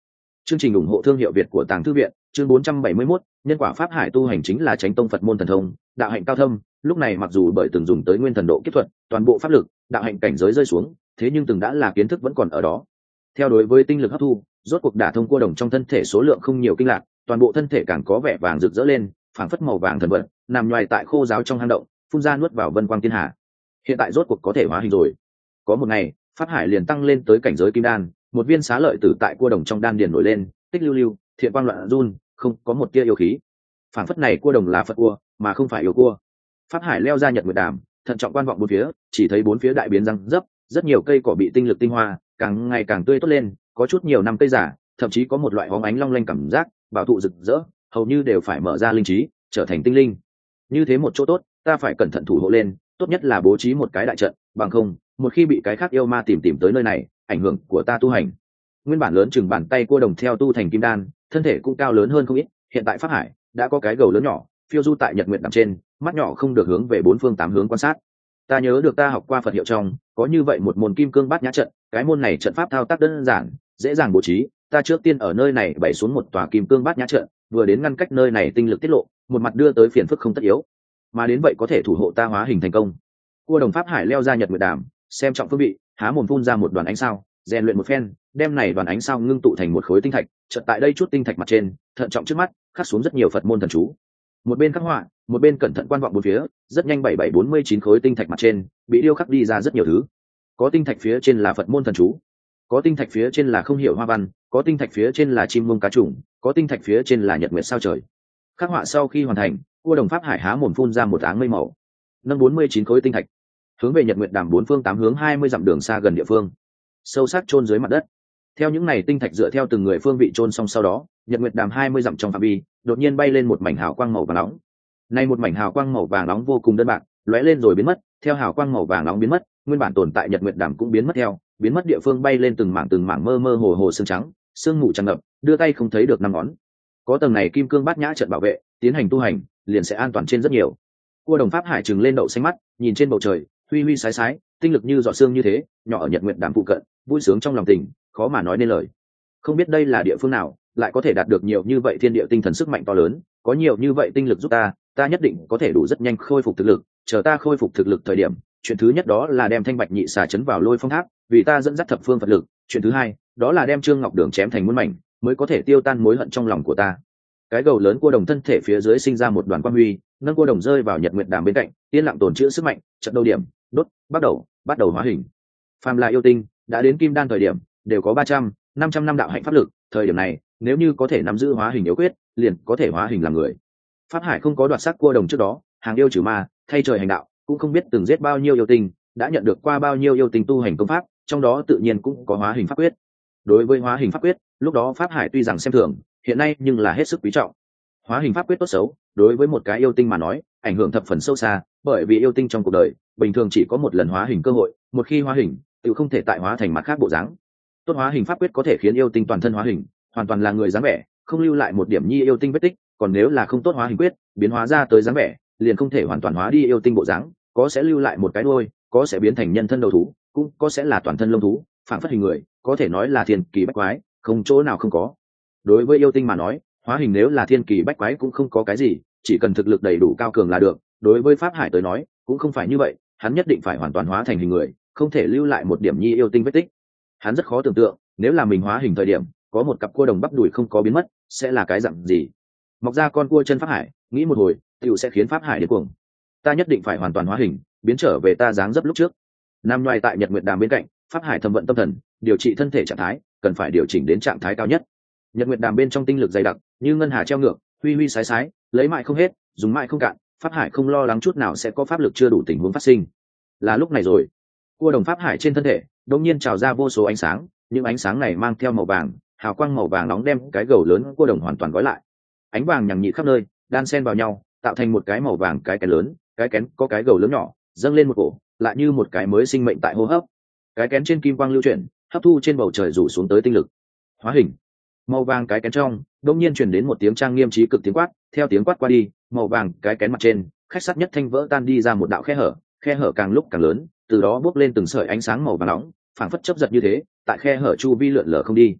Chương trình ủng hộ thương hiệu Việt của Tàng Thư viện, chương bốn trăm bảy mươi mốt, nhân quả pháp hải tu hành chính là chánh tông Phật môn thần thông, đạo hạnh cao thâm, lúc này mặc dù bởi từng dùng tới nguyên thần độ kiếp thuật, toàn bộ pháp lực, đạo hạnh cảnh giới rơi xuống, thế nhưng từng đã là kiến thức vẫn còn ở đó. Theo đối với tinh lực hấp thu, rốt cuộc đả thông cua đồng trong thân thể số lượng không nhiều kinh lạc, toàn bộ thân thể càng có vẻ vàng rực rỡ lên, phảng phất màu vàng thần vật, nằm nhoài tại khô giáo trong hang động, phun ra nuốt vào vân quang thiên hà. Hiện tại rốt cuộc có thể hóa hình rồi. Có một ngày, pháp hải liền tăng lên tới cảnh giới kim đan, một viên xá lợi tử tại cua đồng trong đan điền nổi lên, tích lưu lưu, thiện quang loạn run, không có một tia yêu khí. Phảng phất này cua đồng là Phật cua, mà không phải yêu cua. Pháp hải leo ra Nhật Nguyệt Đàm, thận trọng quan vọng bốn phía, chỉ thấy bốn phía đại biến răng dấp, rất nhiều cây cỏ bị tinh lực tinh hoa, càng ngày càng tươi tốt lên, có chút nhiều năm cây giả, thậm chí có một loại hóng ánh long lanh cảm giác, bảo thụ rực rỡ, hầu như đều phải mở ra linh trí, trở thành tinh linh. Như thế một chỗ tốt, ta phải cẩn thận thủ hộ lên, tốt nhất là bố trí một cái đại trận, bằng không, một khi bị cái khác yêu ma tìm tìm tới nơi này, ảnh hưởng của ta tu hành. Nguyên bản lớn chừng bàn tay cua đồng theo tu thành kim đan, thân thể cũng cao lớn hơn không ít, hiện tại pháp hải đã có cái gầu lớn nhỏ, phiêu du tại Nhật Nguyệt Đàm trên, mắt nhỏ không được hướng về bốn phương tám hướng quan sát. Ta nhớ được ta học qua Phật hiệu trong, có như vậy một môn kim cương bát nhã trận, cái môn này trận pháp thao tác đơn giản, dễ dàng bố trí, ta trước tiên ở nơi này bày xuống một tòa kim cương bát nhã trận, vừa đến ngăn cách nơi này tinh lực tiết lộ, một mặt đưa tới phiền phức không tất yếu, mà đến vậy có thể thủ hộ ta hóa hình thành công. Cua đồng pháp hải leo ra Nhật Nguyệt Đàm, xem trọng phương vị, há mồm phun ra một đoàn ánh sao, rèn luyện một phen, đem này đoàn ánh sao ngưng tụ thành một khối tinh thạch, chợt tại đây chút tinh thạch mặt trên, thận trọng trước mắt, khắc xuống rất nhiều Phật môn thần chú. Một bên khắc họa, một bên cẩn thận quan vọng bốn phía, rất nhanh bảy bảy bốn mươi chín khối tinh thạch mặt trên, bị điêu khắc đi ra rất nhiều thứ. Có tinh thạch phía trên là Phật môn thần chú, có tinh thạch phía trên là không hiểu hoa văn, có tinh thạch phía trên là chim muông cá trùng, có tinh thạch phía trên là nhật nguyệt sao trời. Khắc họa sau khi hoàn thành, cua đồng pháp hải há mồm phun ra một áng mây màu, nâng bốn mươi chín khối tinh thạch, hướng về Nhật Nguyệt Đàm bốn phương tám hướng hai mươi dặm đường xa gần địa phương, sâu sắc chôn dưới mặt đất. Theo những này tinh thạch dựa theo từng người phương vị chôn xong sau đó, Nhật Nguyệt Đàm hai mươi dặm trong phạm vi, đột nhiên bay lên một mảnh hào quang màu vàng nóng. Nay một mảnh hào quang màu vàng nóng vô cùng đơn bạc, lóe lên rồi biến mất, theo hào quang màu vàng nóng biến mất, nguyên bản tồn tại Nhật Nguyệt Đàm cũng biến mất theo, biến mất địa phương bay lên từng mảng từng mảng mơ mơ hồ hồ sương trắng, sương mù tràn ngập, đưa tay không thấy được năm ngón. Có tầng này kim cương bát nhã trận bảo vệ, tiến hành tu hành, liền sẽ an toàn trên rất nhiều. Cua đồng pháp hải trừng lên đậu xanh mắt, nhìn trên bầu trời, huy huy sái sái, tinh lực như giọt sương như thế, nhỏ ở Nhật Nguyệt Đàm phụ cận, vui sướng trong lòng tình, khó mà nói nên lời. Không biết đây là địa phương nào, lại có thể đạt được nhiều như vậy thiên địa tinh thần sức mạnh to lớn, có nhiều như vậy tinh lực giúp ta, ta nhất định có thể đủ rất nhanh khôi phục thực lực, chờ ta khôi phục thực lực thời điểm, chuyện thứ nhất đó là đem Thanh Bạch Nhị xà chấn vào Lôi Phong Tháp, vì ta dẫn dắt thập phương Phật lực, chuyện thứ hai, đó là đem Trương Ngọc Đường chém thành muôn mảnh, mới có thể tiêu tan mối hận trong lòng của ta. Cái gầu lớn cua đồng thân thể phía dưới sinh ra một đoàn quang huy, nâng cua đồng rơi vào Nhật Nguyệt Đàm bên cạnh, yên lặng tồn trữ sức mạnh, trận đầu điểm, đốt, bắt đầu, bắt đầu hóa hình. Phàm là yêu tinh, đã đến kim đan thời điểm, đều có ba trăm, năm trăm năm đạo hạnh pháp lực, thời điểm này, nếu như có thể nắm giữ hóa hình yếu quyết, liền có thể hóa hình làm người. Pháp hải không có đoạt xác cua đồng trước đó, hàng yêu trừ ma, thay trời hành đạo, cũng không biết từng giết bao nhiêu yêu tinh, đã nhận được qua bao nhiêu yêu tinh tu hành công pháp, trong đó tự nhiên cũng có hóa hình pháp quyết. Đối với hóa hình pháp quyết, lúc đó pháp hải tuy rằng xem thường, hiện nay nhưng là hết sức quý trọng. Hóa hình pháp quyết tốt xấu, đối với một cái yêu tinh mà nói, ảnh hưởng thập phần sâu xa, bởi vì yêu tinh trong cuộc đời, bình thường chỉ có một lần hóa hình cơ hội, một khi hóa hình, tự không thể tại hóa thành mặt khác bộ dáng. Tốt hóa hình pháp quyết có thể khiến yêu tinh toàn thân hóa hình, hoàn toàn là người dáng vẻ, không lưu lại một điểm nhi yêu tinh vết tích, còn nếu là không tốt hóa hình quyết, biến hóa ra tới dáng vẻ, liền không thể hoàn toàn hóa đi yêu tinh bộ dáng, có sẽ lưu lại một cái đuôi, có sẽ biến thành nhân thân đầu thú, cũng có sẽ là toàn thân lông thú, phản phất hình người, có thể nói là thiên kỳ bách quái, không chỗ nào không có. Đối với yêu tinh mà nói, hóa hình nếu là thiên kỳ bách quái cũng không có cái gì, chỉ cần thực lực đầy đủ cao cường là được. Đối với pháp hải tới nói, cũng không phải như vậy, hắn nhất định phải hoàn toàn hóa thành hình người, không thể lưu lại một điểm nhi yêu tinh vết tích. Hắn rất khó tưởng tượng, nếu là mình hóa hình thời điểm, có một cặp cua đồng bắp đùi không có biến mất, sẽ là cái dạng gì. Mọc ra con cua chân pháp hải, nghĩ một hồi, tiểu sẽ khiến pháp hải điên cuồng. Ta nhất định phải hoàn toàn hóa hình, biến trở về ta dáng dấp lúc trước. Nam nhoài tại Nhật Nguyệt Đàm bên cạnh, pháp hải thầm vận tâm thần, điều trị thân thể trạng thái, cần phải điều chỉnh đến trạng thái cao nhất. Nhật Nguyệt Đàm bên trong tinh lực dày đặc, như ngân hà treo ngược, huy huy sái sái, lấy mãi không hết, dùng mãi không cạn, pháp hải không lo lắng chút nào sẽ có pháp lực chưa đủ tình huống phát sinh. Là lúc này rồi, cua đồng pháp hải trên thân thể đột nhiên trào ra vô số ánh sáng, những ánh sáng này mang theo màu vàng, hào quang màu vàng nóng đem cái gầu lớn cua đồng hoàn toàn gói lại. Ánh vàng nhằng nhị khắp nơi, đan xen vào nhau, tạo thành một cái màu vàng cái kén lớn, cái kén có cái gầu lớn nhỏ, dâng lên một cổ, lại như một cái mới sinh mệnh tại hô hấp. Cái kén trên kim quang lưu chuyển, hấp thu trên bầu trời rủ xuống tới tinh lực. Hóa hình. Màu vàng cái kén trong, đột nhiên truyền đến một tiếng trang nghiêm trí cực tiếng quát, theo tiếng quát qua đi, màu vàng cái kén mặt trên, khách sắt nhất thanh vỡ tan đi ra một đạo khe hở, khe hở càng lúc càng lớn, từ đó bốc lên từng sợi ánh sáng màu vàng nóng, phảng phất chớp giật như thế, tại khe hở chu vi lượn lờ không đi.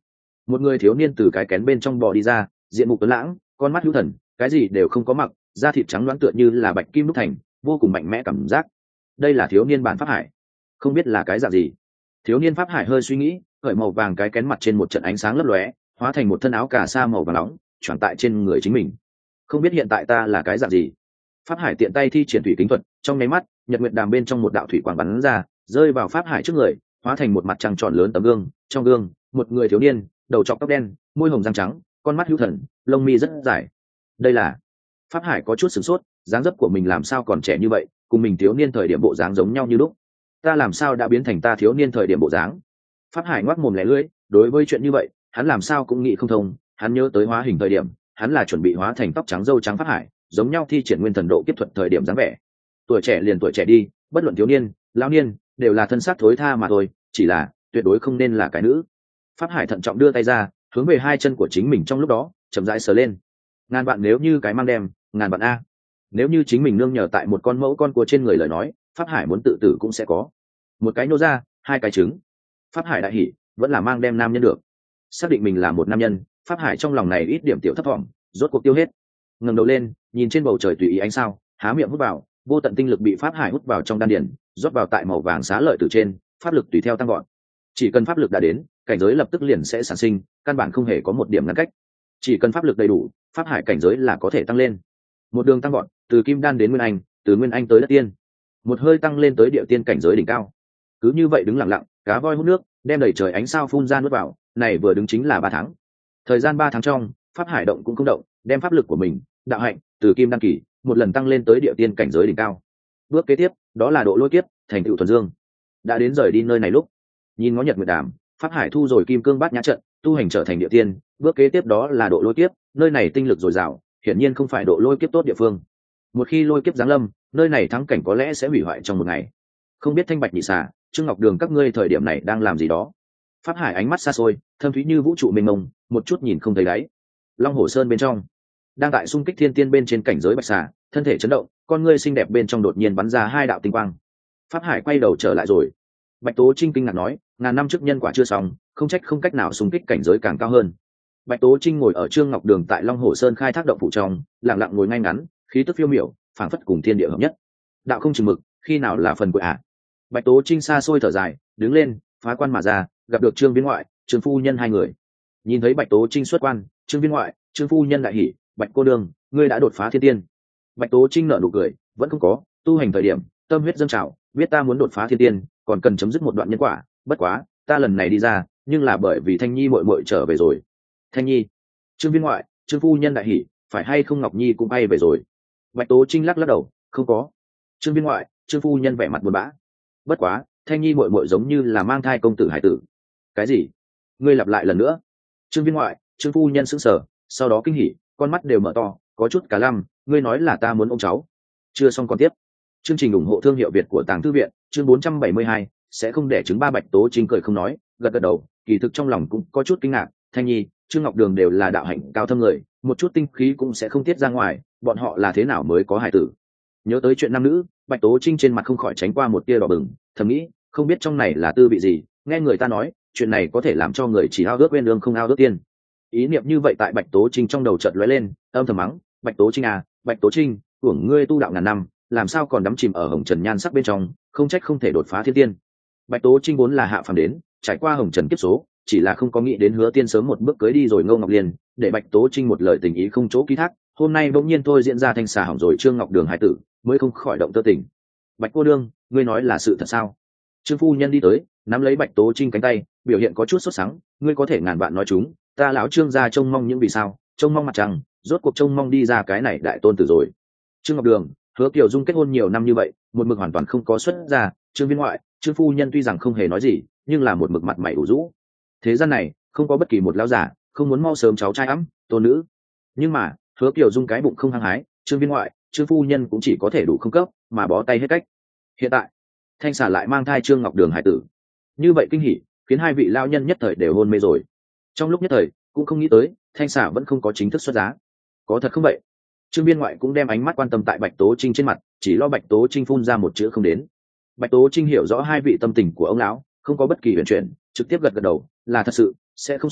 một người thiếu niên từ cái kén bên trong bò đi ra, diện mục tuấn lãng, con mắt hữu thần, cái gì đều không có mặc, da thịt trắng loáng tựa như là bạch kim đúc thành, vô cùng mạnh mẽ cảm giác. Đây là thiếu niên bản pháp hải, không biết là cái dạng gì. Thiếu niên pháp hải hơi suy nghĩ, cởi màu vàng cái kén mặt trên một trận ánh sáng lấp lóe, hóa thành một thân áo cà sa màu vàng nóng, choàng tại trên người chính mình. Không biết hiện tại ta là cái dạng gì. Pháp hải tiện tay thi triển thủy kính thuật, trong nháy mắt, nhật nguyệt đàm bên trong một đạo thủy quang bắn ra, rơi vào pháp hải trước người, hóa thành một mặt trăng tròn lớn tấm gương. Trong gương, một người thiếu niên, đầu trọc tóc đen, môi hồng răng trắng, con mắt hữu thần, lông mi rất dài. Đây là pháp hải có chút sửng sốt, dáng dấp của mình làm sao còn trẻ như vậy, cùng mình thiếu niên thời điểm bộ dáng giống nhau như lúc. Ta làm sao đã biến thành ta thiếu niên thời điểm bộ dáng? Pháp hải ngoác mồm lẻ lưỡi, đối với chuyện như vậy, hắn làm sao cũng nghĩ không thông. Hắn nhớ tới hóa hình thời điểm, hắn là chuẩn bị hóa thành tóc trắng râu trắng pháp hải, giống nhau thi triển nguyên thần độ kiếp thuật thời điểm dáng vẻ. Tuổi trẻ liền tuổi trẻ đi, bất luận thiếu niên, lão niên, đều là thân xác thối tha mà thôi, chỉ là tuyệt đối không nên là cái nữ. Pháp hải thận trọng đưa tay ra, hướng về hai chân của chính mình trong lúc đó, chậm rãi sờ lên. Ngàn bạn nếu như cái mang đem, ngàn bạn a. Nếu như chính mình nương nhờ tại một con mẫu con cua trên người lời nói, pháp hải muốn tự tử cũng sẽ có. Một cái nô ra, hai cái trứng. Pháp hải đại hỉ, vẫn là mang đem nam nhân được. Xác định mình là một nam nhân, pháp hải trong lòng này ít điểm tiểu thấp thỏm, rốt cuộc tiêu hết. Ngẩng đầu lên, nhìn trên bầu trời tùy ý ánh sao, há miệng hút vào, vô tận tinh lực bị pháp hải hút vào trong đan điền, rót vào tại màu vàng xá lợi từ trên, pháp lực tùy theo tăng gọn. Chỉ cần pháp lực đã đến, cảnh giới lập tức liền sẽ sản sinh, căn bản không hề có một điểm ngăn cách. Chỉ cần pháp lực đầy đủ, pháp hải cảnh giới là có thể tăng lên. Một đường tăng gọn, từ kim đan đến nguyên anh, từ nguyên anh tới đất tiên, một hơi tăng lên tới địa tiên cảnh giới đỉnh cao. Cứ như vậy đứng lặng lặng, cá voi hút nước, đem đầy trời ánh sao phun ra nuốt vào, này vừa đứng chính là ba tháng. Thời gian ba tháng trong, pháp hải động cũng không động, đem pháp lực của mình, đạo hạnh, từ kim đan kỳ, một lần tăng lên tới địa tiên cảnh giới đỉnh cao. Bước kế tiếp, đó là độ lôi kiếp, thành tựu thuần dương. Đã đến rời đi nơi này lúc, nhìn ngó nhật nguyệt đàm, pháp hải thu rồi kim cương bát nhã trận, tu hành trở thành địa tiên. Bước kế tiếp đó là độ lôi kiếp, nơi này tinh lực dồi dào, hiển nhiên không phải độ lôi kiếp tốt địa phương. Một khi lôi kiếp giáng lâm, nơi này thắng cảnh có lẽ sẽ hủy hoại trong một ngày. Không biết Thanh Bạch Nhị Xà, Trương Ngọc Đường các ngươi thời điểm này đang làm gì đó? Pháp hải ánh mắt xa xôi, thâm thúy như vũ trụ mênh mông, một chút nhìn không thấy đáy. Long Hồ Sơn bên trong, đang tại xung kích thiên tiên bên trên cảnh giới bạch xà, thân thể chấn động, con ngươi xinh đẹp bên trong đột nhiên bắn ra hai đạo tinh quang. Pháp hải quay đầu trở lại rồi. Bạch Tố Trinh kinh ngạc nói, ngàn năm trước nhân quả chưa xong, không trách không cách nào xung kích cảnh giới càng cao hơn. Bạch Tố Trinh ngồi ở Trương Ngọc Đường tại Long Hồ Sơn khai thác động phủ trong, lặng lặng ngồi ngay ngắn, khí tức phiêu miểu, phảng phất cùng thiên địa hợp nhất. Đạo không chừng mực, khi nào là phần của ạ? À? Bạch Tố Trinh xa xôi thở dài, đứng lên, phá quan mà ra, gặp được Trương Viên Ngoại, Trương phu nhân hai người. Nhìn thấy Bạch Tố Trinh xuất quan, Trương Viên Ngoại, Trương phu nhân đại hỉ, Bạch cô đường, ngươi đã đột phá thiên tiên. Bạch Tố Trinh nở nụ cười, vẫn không có, tu hành thời điểm, tâm huyết dâng trào, biết ta muốn đột phá thiên tiên, còn cần chấm dứt một đoạn nhân quả, bất quá, ta lần này đi ra, nhưng là bởi vì Thanh Nhi muội muội trở về rồi. Thanh Nhi, Trương Viên Ngoại, Trương phu nhân đại hỉ, phải hay không Ngọc Nhi cũng bay về rồi. Bạch Tố Trinh lắc lắc đầu, không có. Trương Viên Ngoại, Trương phu nhân vẻ mặt buồn bã. Bất quá, Thanh Nhi muội muội giống như là mang thai công tử hải tử. Cái gì? Ngươi lặp lại lần nữa. Trương Viên Ngoại, Trương phu nhân sững sờ, sau đó kinh hỉ, con mắt đều mở to, có chút cả lăm, ngươi nói là ta muốn ôm cháu. Chưa xong còn tiếp. Chương trình ủng hộ thương hiệu Việt của Tàng Thư viện, chương bốn trăm bảy mươi hai, sẽ không để trứng ba. Bạch Tố Trinh cười không nói, gật gật đầu, kỳ thực trong lòng cũng có chút kinh ngạc, Thanh Nhi, Trương Ngọc Đường đều là đạo hạnh cao thâm người, một chút tinh khí cũng sẽ không tiết ra ngoài, bọn họ là thế nào mới có hài tử? Nhớ tới chuyện nam nữ, Bạch Tố Trinh trên mặt không khỏi tránh qua một tia đỏ bừng, thầm nghĩ, không biết trong này là tư vị gì, nghe người ta nói, chuyện này có thể làm cho người chỉ ao ước bên đường không ao ước tiên. Ý niệm như vậy tại Bạch Tố Trinh trong đầu chợt lóe lên, âm thầm mắng, Bạch Tố Trinh à, Bạch Tố Trinh, tưởng ngươi tu đạo ngàn năm, làm sao còn đắm chìm ở hồng trần nhan sắc bên trong, không trách không thể đột phá thiên tiên. Bạch Tố Trinh vốn là hạ phàm đến, trải qua hồng trần kiếp số, chỉ là không có nghĩ đến Hứa Tiên sớm một bước cưới đi rồi Ngô Ngọc Liên, để Bạch Tố Trinh một lời tình ý không chỗ ký thác, hôm nay bỗng nhiên thôi diễn ra thanh xà hỏng rồi Trương Ngọc Đường hải tử, mới không khỏi động tơ tình. Bạch cô đương, ngươi nói là sự thật sao? Trương phu nhân đi tới, nắm lấy Bạch Tố Trinh cánh tay, biểu hiện có chút sốt sắng, ngươi có thể ngàn bạn nói chúng, ta lão Trương gia trông mong những vì sao, trông mong mặt trăng, rốt cuộc trông mong đi ra cái này đại tôn tử rồi. Trương Ngọc Đường, Hứa Kiều Dung kết hôn nhiều năm như vậy, một mực hoàn toàn không có xuất ra, Trương Viên Ngoại, Trương phu nhân tuy rằng không hề nói gì, nhưng là một mực mặt mày ủ rũ. Thế gian này, không có bất kỳ một lão giả không muốn mau sớm cháu trai ấm, tôn nữ. Nhưng mà, Hứa Kiều Dung cái bụng không hăng hái, Trương Viên Ngoại, Trương phu nhân cũng chỉ có thể đủ không cấp, mà bó tay hết cách. Hiện tại, Thanh xà lại mang thai Trương Ngọc Đường hải tử. Như vậy kinh hỉ, khiến hai vị lao nhân nhất thời đều hôn mê rồi. Trong lúc nhất thời, cũng không nghĩ tới, Thanh xà vẫn không có chính thức xuất giá. Có thật không vậy? Trương Viên Ngoại cũng đem ánh mắt quan tâm tại Bạch Tố Trinh trên mặt, chỉ lo Bạch Tố Trinh phun ra một chữ không đến. Bạch Tố Trinh hiểu rõ hai vị tâm tình của ông lão, không có bất kỳ huyền chuyển, trực tiếp gật gật đầu, là thật sự, sẽ không sai,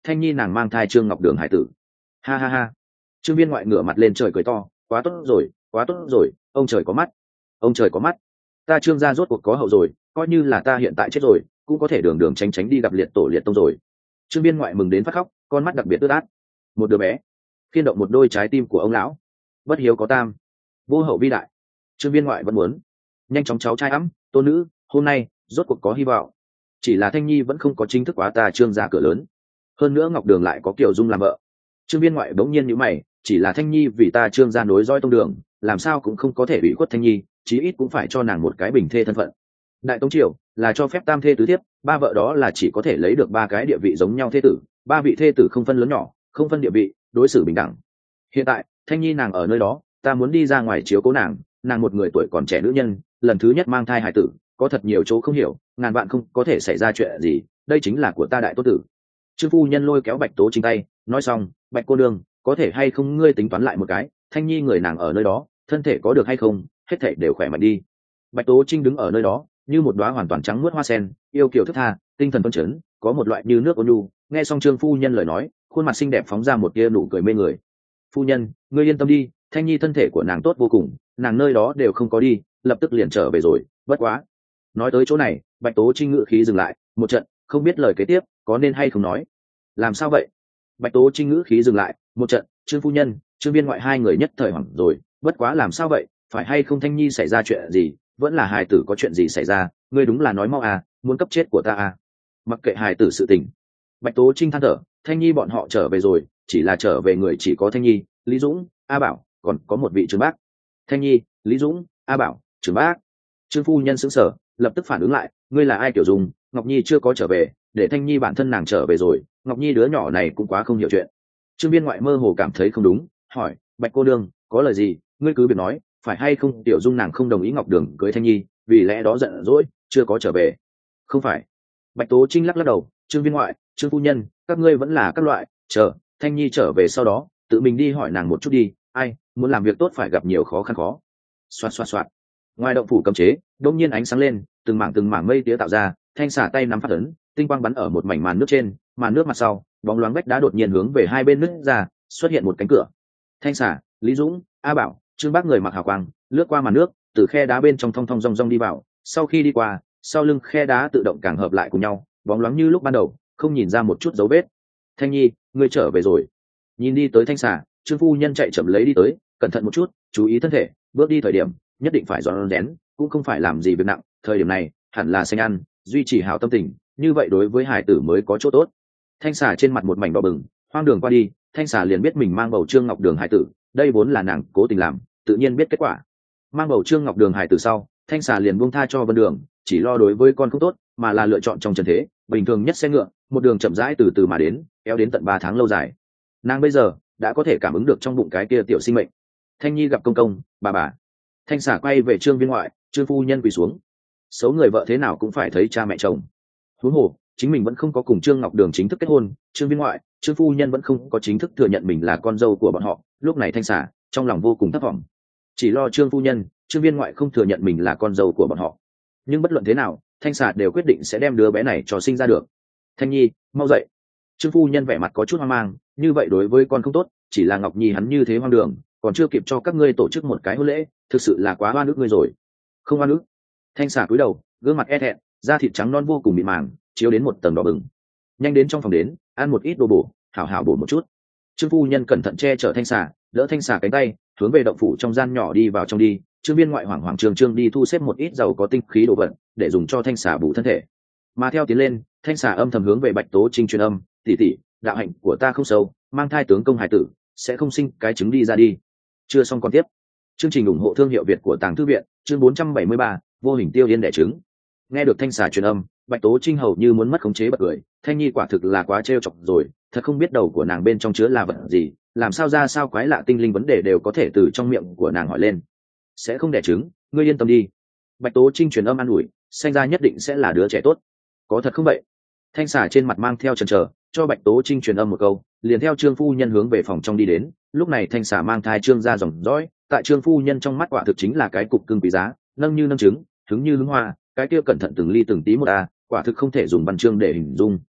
thanh nhi nàng mang thai trương ngọc đường hải tử. Ha ha ha. Trương Viên Ngoại ngửa mặt lên trời cười to, quá tốt rồi, quá tốt rồi, ông trời có mắt, ông trời có mắt, ta Trương gia rốt cuộc có hậu rồi, coi như là ta hiện tại chết rồi cũng có thể đường đường tránh tránh đi gặp liệt tổ liệt tông rồi. Trương Viên Ngoại mừng đến phát khóc, con mắt đặc biệt ướt át. Một đứa bé khiên động một đôi trái tim của ông lão. Bất hiếu có tam, vô hậu vi đại. Trương Viên Ngoại vẫn muốn nhanh chóng cháu trai ấm tôn nữ, hôm nay rốt cuộc có hy vọng. Chỉ là Thanh Nhi vẫn không có chính thức quá ta Trương gia cửa lớn, hơn nữa Ngọc Đường lại có Kiều Dung làm vợ. Trương Viên Ngoại bỗng nhiên nhíu mày, chỉ là Thanh Nhi vì ta Trương gia nối dõi tông đường, làm sao cũng không có thể bị khuất Thanh Nhi, chí ít cũng phải cho nàng một cái bình thê thân phận. Đại Tống triều là cho phép tam thê tứ thiếp, ba vợ đó là chỉ có thể lấy được ba cái địa vị giống nhau thê tử, ba vị thê tử không phân lớn nhỏ, không phân địa vị, đối xử bình đẳng. Hiện tại Thanh Nhi nàng ở nơi đó, ta muốn đi ra ngoài chiếu cố nàng, nàng một người tuổi còn trẻ nữ nhân, lần thứ nhất mang thai hài tử, có thật nhiều chỗ không hiểu, ngàn vạn không có thể xảy ra chuyện gì, đây chính là của ta đại tốt tử. Trương phu nhân lôi kéo Bạch Tố Trinh tay, nói xong, Bạch cô đương, có thể hay không ngươi tính toán lại một cái, Thanh Nhi người nàng ở nơi đó, thân thể có được hay không, hết thể đều khỏe mạnh đi. Bạch Tố Trinh đứng ở nơi đó, như một đóa hoàn toàn trắng muốt hoa sen, yêu kiều thức tha, tinh thần phấn chấn, có một loại như nước ôn nhu. Nghe xong Trương phu nhân lời nói, khuôn mặt xinh đẹp phóng ra một tia nụ cười mê người. Phu nhân, ngươi yên tâm đi, Thanh Nhi thân thể của nàng tốt vô cùng, nàng nơi đó đều không có đi, lập tức liền trở về rồi. Bất quá, nói tới chỗ này, Bạch Tố Trinh ngữ khí dừng lại một trận, không biết lời kế tiếp có nên hay không nói. Làm sao vậy? Bạch Tố Trinh ngữ khí dừng lại một trận, Trương phu nhân, Trương Viên Ngoại hai người nhất thời hoảng rồi. Bất quá làm sao vậy? Phải hay không Thanh Nhi xảy ra chuyện gì? Vẫn là hài tử có chuyện gì xảy ra? Ngươi đúng là nói mau à, muốn cấp chết của ta à? Mặc kệ hài tử sự tình. Bạch Tố Trinh than thở, Thanh Nhi bọn họ trở về rồi, chỉ là trở về người chỉ có Thanh Nhi, Lý Dũng, A Bảo, còn có một vị trưởng bác. Thanh Nhi, Lý Dũng, A Bảo, trưởng bác. Trương phu nhân sững sờ, lập tức phản ứng lại, ngươi là ai Tiểu Dung, Ngọc Nhi chưa có trở về, để Thanh Nhi bản thân nàng trở về rồi, Ngọc Nhi đứa nhỏ này cũng quá không hiểu chuyện. Trương Viên Ngoại mơ hồ cảm thấy không đúng, hỏi, Bạch cô đương, có lời gì, ngươi cứ việc nói, phải hay không Tiểu Dung nàng không đồng ý Ngọc Đường cưới Thanh Nhi, vì lẽ đó giận dỗi, chưa có trở về. Không phải. Bạch Tố Trinh lắc lắc đầu, Trương Viên Ngoại, Trương phu nhân, các ngươi vẫn là các loại, chờ Thanh Nhi trở về sau đó, tự mình đi hỏi nàng một chút đi, ai muốn làm việc tốt phải gặp nhiều khó khăn khó. Xoạt xoạt xoạt. Ngoài động phủ cấm chế, đột nhiên ánh sáng lên, từng mảng từng mảng mây tía tạo ra, thanh xả tay nắm phát ấn, tinh quang bắn ở một mảnh màn nước trên, màn nước mặt sau, bóng loáng vách đá đột nhiên hướng về hai bên nứt ra, xuất hiện một cánh cửa. Thanh xả, Lý Dũng, A Bảo, Trương Bác người mặc hào quang, lướt qua màn nước, từ khe đá bên trong thong thong dong dong đi vào, sau khi đi qua, sau lưng khe đá tự động càng hợp lại cùng nhau, bóng loáng như lúc ban đầu, không nhìn ra một chút dấu vết. Thanh Nhi, ngươi trở về rồi. Nhìn đi tới thanh xả, Trương phu nhân chạy chậm lấy đi tới, cẩn thận một chút, chú ý thân thể, bước đi thời điểm nhất định phải dọn rén, cũng không phải làm gì việc nặng, thời điểm này hẳn là xanh ăn, duy trì hảo tâm tình, như vậy đối với hải tử mới có chỗ tốt. Thanh xà trên mặt một mảnh đỏ bừng, hoang đường qua đi, thanh xà liền biết mình mang bầu Trương Ngọc Đường hải tử, đây vốn là nàng cố tình làm, tự nhiên biết kết quả. Mang bầu Trương Ngọc Đường hải tử sau, thanh xà liền buông tha cho Vân Đường, chỉ lo đối với con không tốt, mà là lựa chọn trong trần thế, bình thường nhất xe ngựa, một đường chậm rãi từ từ mà đến, kéo đến tận ba tháng lâu dài. Nàng bây giờ đã có thể cảm ứng được trong bụng cái kia tiểu sinh mệnh. Thanh Nhi gặp công công, bà bà. Thanh xà quay về Trương Viên Ngoại, Trương phu nhân quỳ xuống. Xấu người vợ thế nào cũng phải thấy cha mẹ chồng. Huống hồ, chính mình vẫn không có cùng Trương Ngọc Đường chính thức kết hôn, Trương Viên Ngoại, Trương phu nhân vẫn không có chính thức thừa nhận mình là con dâu của bọn họ. Lúc này thanh xà trong lòng vô cùng thất vọng. Chỉ lo Trương phu nhân, Trương Viên Ngoại không thừa nhận mình là con dâu của bọn họ. Nhưng bất luận thế nào, thanh xà đều quyết định sẽ đem đứa bé này cho sinh ra được. Thanh Nhi, mau dậy. Trương phu nhân vẻ mặt có chút hoang mang, như vậy đối với con không tốt, chỉ là Ngọc Nhi hắn như thế hoang đường, còn chưa kịp cho các ngươi tổ chức một cái hôn lễ, thực sự là quá oan ức ngươi rồi. Không oan ức. Thanh xà cúi đầu, gương mặt e thẹn, da thịt trắng non vô cùng mịn màng, chiếu đến một tầng đỏ bừng. Nhanh đến trong phòng đến, ăn một ít đồ bổ, hảo hảo bổ một chút. Trương phu nhân cẩn thận che chở thanh xà, đỡ thanh xà cánh tay, hướng về động phủ trong gian nhỏ đi vào trong đi. Trương Viên Ngoại hoảng hoảng trương trương đi thu xếp một ít dầu có tinh khí đồ vật, để dùng cho thanh xà bổ thân thể. Mà theo tiến lên, thanh xà âm thầm hướng về Bạch Tố Trinh truyền âm, tỷ tỷ, đạo hạnh của ta không sâu, mang thai tướng công hải tử sẽ không sinh cái trứng đi ra đi. Chưa xong còn tiếp. Chương trình ủng hộ thương hiệu Việt của Tàng Thư viện, chương bốn trăm bảy mươi ba, vô hình tiêu yên đẻ trứng. Nghe được thanh xà truyền âm, Bạch Tố Trinh hầu như muốn mất khống chế bật cười, Thanh Nhi quả thực là quá trêu chọc rồi, thật không biết đầu của nàng bên trong chứa là vật gì, làm sao ra sao quái lạ tinh linh vấn đề đều có thể từ trong miệng của nàng hỏi lên. Sẽ không đẻ trứng, ngươi yên tâm đi. Bạch Tố Trinh truyền âm an ủi, sinh ra nhất định sẽ là đứa trẻ tốt. Có thật không vậy? Thanh xà trên mặt mang theo chần chờ, cho Bạch Tố Trinh truyền âm một câu, liền theo Trương phu nhân hướng về phòng trong đi đến. Lúc này thanh xà mang thai Trương ra dòng dõi, tại Trương phu nhân trong mắt quả thực chính là cái cục cưng quý giá, nâng như nâng trứng, hứng như hứng hoa, cái kia cẩn thận từng ly từng tí một a, quả thực không thể dùng văn chương để hình dung.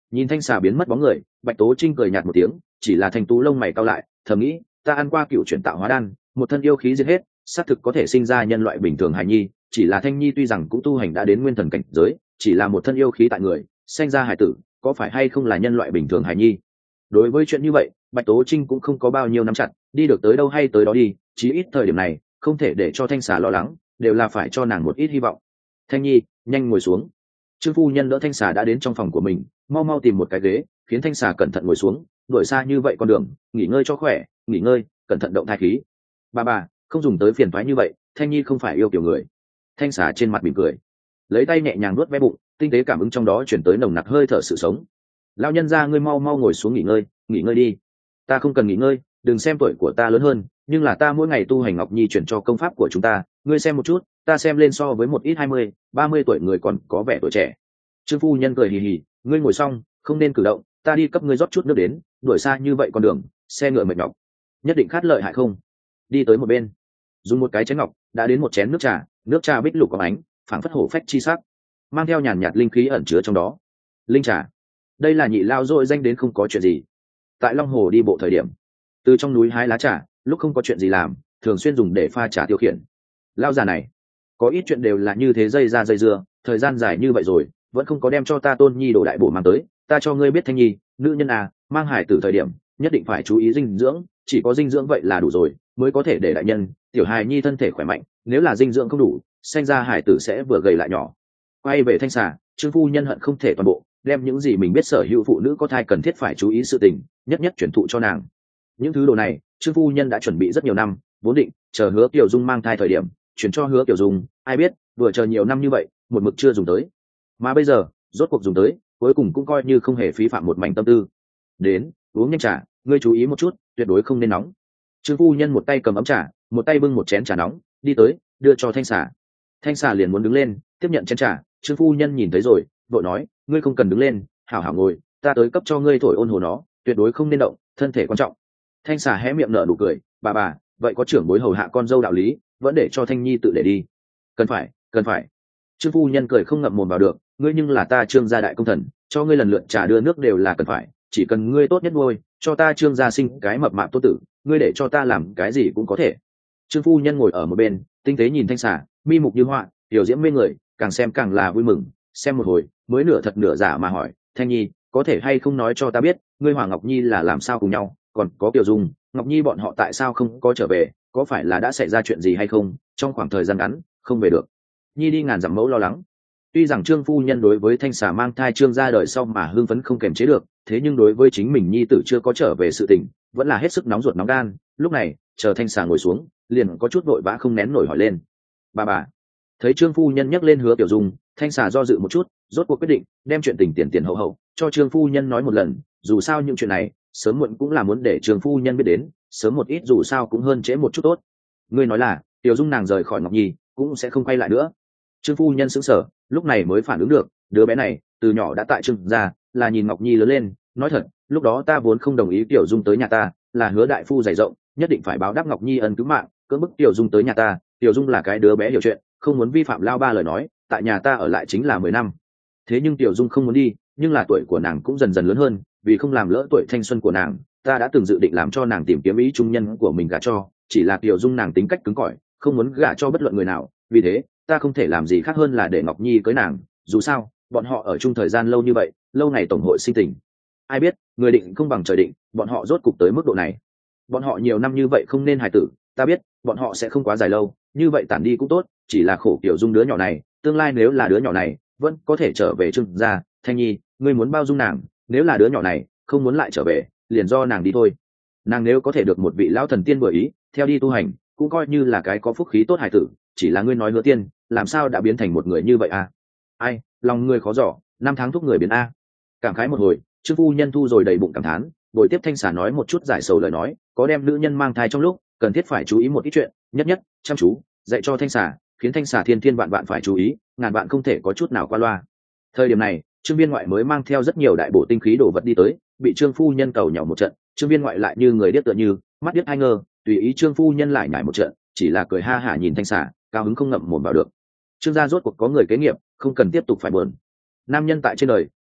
Nhìn thanh xà biến mất bóng người, Bạch Tố Trinh cười nhạt một tiếng, chỉ là Thanh Tú lông mày cau lại, thầm nghĩ, ta ăn qua cựu chuyển tạo hóa đan, một thân yêu khí giết hết, xác thực có thể sinh ra nhân loại bình thường hài nhi, chỉ là Thanh Nhi tuy rằng cũng tu hành đã đến nguyên thần cảnh giới, chỉ là một thân yêu khí tại người, sinh ra hài tử, có phải hay không là nhân loại bình thường hài nhi? Đối với chuyện như vậy, Bạch Tố Trinh cũng không có bao nhiêu nắm chặt, đi được tới đâu hay tới đó đi, chí ít thời điểm này, không thể để cho Thanh xà lo lắng, đều là phải cho nàng một ít hy vọng. Thanh Nhi, nhanh ngồi xuống. Trương phu nhân đỡ Thanh xà đã đến trong phòng của mình, mau mau tìm một cái ghế, khiến Thanh xà cẩn thận ngồi xuống, đuổi xa như vậy con đường, nghỉ ngơi cho khỏe, nghỉ ngơi, cẩn thận động thai khí. Bà bà, không dùng tới phiền toái như vậy, Thanh Nhi không phải yêu kiểu người. Thanh xà trên mặt mỉm cười, lấy tay nhẹ nhàng nuốt ve bụng, tinh tế cảm ứng trong đó chuyển tới nồng nặc hơi thở sự sống. Lão nhân gia, ngươi mau mau ngồi xuống nghỉ ngơi, nghỉ ngơi đi. Ta không cần nghỉ ngơi, đừng xem tuổi của ta lớn hơn, nhưng là ta mỗi ngày tu hành Ngọc Nhi chuyển cho công pháp của chúng ta, ngươi xem một chút, ta xem lên so với một ít hai mươi, ba mươi tuổi người còn có vẻ tuổi trẻ. Trương phu nhân cười hì hì, ngươi ngồi xong, không nên cử động, ta đi cấp ngươi rót chút nước đến, đuổi xa như vậy con đường, xe ngựa mệt nhọc, nhất định khát lợi hại không? Đi tới một bên, dùng một cái chén ngọc, đã đến một chén nước trà, nước trà bích lục có ánh, phảng phất hổ phách chi sắc, mang theo nhàn nhạt linh khí ẩn chứa trong đó. Linh trà, đây là nhị lao dội danh đến không có chuyện gì. Tại Long Hồ đi bộ thời điểm, từ trong núi hái lá trà, lúc không có chuyện gì làm, thường xuyên dùng để pha trà tiêu khiển. Lao già này, có ít chuyện đều là như thế dây ra dây dưa, thời gian dài như vậy rồi, vẫn không có đem cho ta Tôn Nhi đồ đại bổ mang tới. Ta cho ngươi biết Thanh Nhi, nữ nhân à, mang hải tử thời điểm nhất định phải chú ý dinh dưỡng, chỉ có dinh dưỡng vậy là đủ rồi, mới có thể để đại nhân tiểu hài nhi thân thể khỏe mạnh. Nếu là dinh dưỡng không đủ, sinh ra hải tử sẽ vừa gầy lại nhỏ. Quay về Thanh xà, Trương phu nhân hận không thể toàn bộ đem những gì mình biết sở hữu phụ nữ có thai cần thiết phải chú ý sự tình, nhất nhất chuyển thụ cho nàng. Những thứ đồ này, Trương phu nhân đã chuẩn bị rất nhiều năm, vốn định chờ Hứa Tiểu Dung mang thai thời điểm chuyển cho Hứa Tiểu Dung, ai biết vừa chờ nhiều năm như vậy, một mực chưa dùng tới, mà bây giờ rốt cuộc dùng tới, cuối cùng cũng coi như không hề phí phạm một mảnh tâm tư. Đến, uống nhanh trà, ngươi chú ý một chút, tuyệt đối không nên nóng. Trương phu nhân một tay cầm ấm trà, một tay bưng một chén trà nóng, đi tới, đưa cho Thanh xà. Thanh xà liền muốn đứng lên, tiếp nhận chén trà, Trương phu nhân nhìn thấy rồi, vội nói, ngươi không cần đứng lên, hảo hảo ngồi, ta tới cấp cho ngươi thổi ôn hồ nó, tuyệt đối không nên động, thân thể quan trọng. Thanh xà hé miệng nở nụ cười, bà bà, vậy có trưởng bối hầu hạ con dâu đạo lý, vẫn để cho Thanh Nhi tự để đi. Cần phải, cần phải. Trương phu nhân cười không ngậm mồm vào được, ngươi nhưng là ta Trương gia đại công thần, cho ngươi lần lượt trà đưa nước đều là cần phải, chỉ cần ngươi tốt nhất nuôi, cho ta Trương gia sinh cái mập mạp tốt tử, ngươi để cho ta làm cái gì cũng có thể. Trương phu nhân ngồi ở một bên, tinh tế nhìn Thanh xà, mi mục như họa, tiểu diễm mê người, càng xem càng là vui mừng, xem một hồi, mới nửa thật nửa giả mà hỏi, Thanh Nhi, có thể hay không nói cho ta biết, ngươi Hoàng Ngọc Nhi là làm sao cùng nhau, còn có Kiều Dung, Ngọc Nhi bọn họ tại sao không có trở về, có phải là đã xảy ra chuyện gì hay không, trong khoảng thời gian ngắn không về được. Nhi đi ngàn dặm mẫu lo lắng. Tuy rằng Trương phu nhân đối với Thanh xà mang thai Trương ra đời sau mà hưng phấn không kềm chế được, thế nhưng đối với chính mình Nhi tử chưa có trở về sự tình, vẫn là hết sức nóng ruột nóng gan. Lúc này chờ Thanh xà ngồi xuống, liền có chút vội vã không nén nổi hỏi lên, bà bà. Thấy Trương phu nhân nhắc lên Hứa Tiểu Dung, Thanh xà do dự một chút, rốt cuộc quyết định đem chuyện tình tiền tiền hậu hậu cho Trương phu nhân nói một lần. Dù sao những chuyện này sớm muộn cũng là muốn để Trương phu nhân biết đến, sớm một ít dù sao cũng hơn trễ một chút tốt. Ngươi nói là Tiểu Dung nàng rời khỏi Ngọc Nhi cũng sẽ không quay lại nữa. Trương phu nhân sững sờ, lúc này mới phản ứng được, đứa bé này từ nhỏ đã tại Trương gia, là nhìn Ngọc Nhi lớn lên. Nói thật, lúc đó ta vốn không đồng ý Tiểu Dung tới nhà ta, là Hứa đại phu dày rộng, nhất định phải báo đáp Ngọc Nhi ân cứu mạng, cưỡng bức Tiểu Dung tới nhà ta. Tiểu Dung là cái đứa bé hiểu chuyện, không muốn vi phạm lao ba lời nói, tại nhà ta ở lại chính là mười năm. Thế nhưng Tiểu Dung không muốn đi, nhưng là tuổi của nàng cũng dần dần lớn hơn, vì không làm lỡ tuổi thanh xuân của nàng, ta đã từng dự định làm cho nàng tìm kiếm ý trung nhân của mình gả cho, chỉ là Tiểu Dung nàng tính cách cứng cỏi, không muốn gả cho bất luận người nào, vì thế ta không thể làm gì khác hơn là để Ngọc Nhi cưới nàng. Dù sao bọn họ ở chung thời gian lâu như vậy, lâu ngày tổng hội sinh tình. Ai biết người định không bằng trời định, bọn họ rốt cục tới mức độ này. Bọn họ nhiều năm như vậy không nên hài tử, ta biết bọn họ sẽ không quá dài lâu, như vậy tản đi cũng tốt, chỉ là khổ Tiểu Dung đứa nhỏ này, tương lai nếu là đứa nhỏ này vẫn có thể trở về Trương gia, Thanh Nhi ngươi muốn bao dung nàng, nếu là đứa nhỏ này không muốn lại trở về, liền do nàng đi thôi. Nàng nếu có thể được một vị lão thần tiên vừa ý, theo đi tu hành, cũng coi như là cái có phúc khí tốt hài tử. Chỉ là ngươi nói Hứa tiên làm sao đã biến thành một người như vậy à? Ai, lòng người khó giỏ, năm tháng thúc người biến a. Cảm khái một hồi, Trương phu nhân thu rồi đầy bụng cảm thán, bồi tiếp Thanh xà nói một chút giải sầu lời nói, có đem nữ nhân mang thai trong lúc cần thiết phải chú ý một ít chuyện, nhất nhất chăm chú dạy cho Thanh xà, khiến Thanh xà thiên thiên vạn vạn phải chú ý, ngàn vạn không thể có chút nào qua loa. Thời điểm này Trương viên ngoại mới mang theo rất nhiều đại bổ tinh khí đồ vật đi tới, bị Trương phu nhân cầu nhỏ một trận. Trương viên ngoại lại như người điếc tựa như, mắt điếc hai ngơ, tùy ý Trương phu nhân lại nhảy một trận, chỉ là cười ha hả nhìn Thanh xà, cao hứng không ngậm mồm vào được. Trương gia rốt cuộc có người kế nghiệp, không cần tiếp tục phải buồn. Nam nhân tại trên đời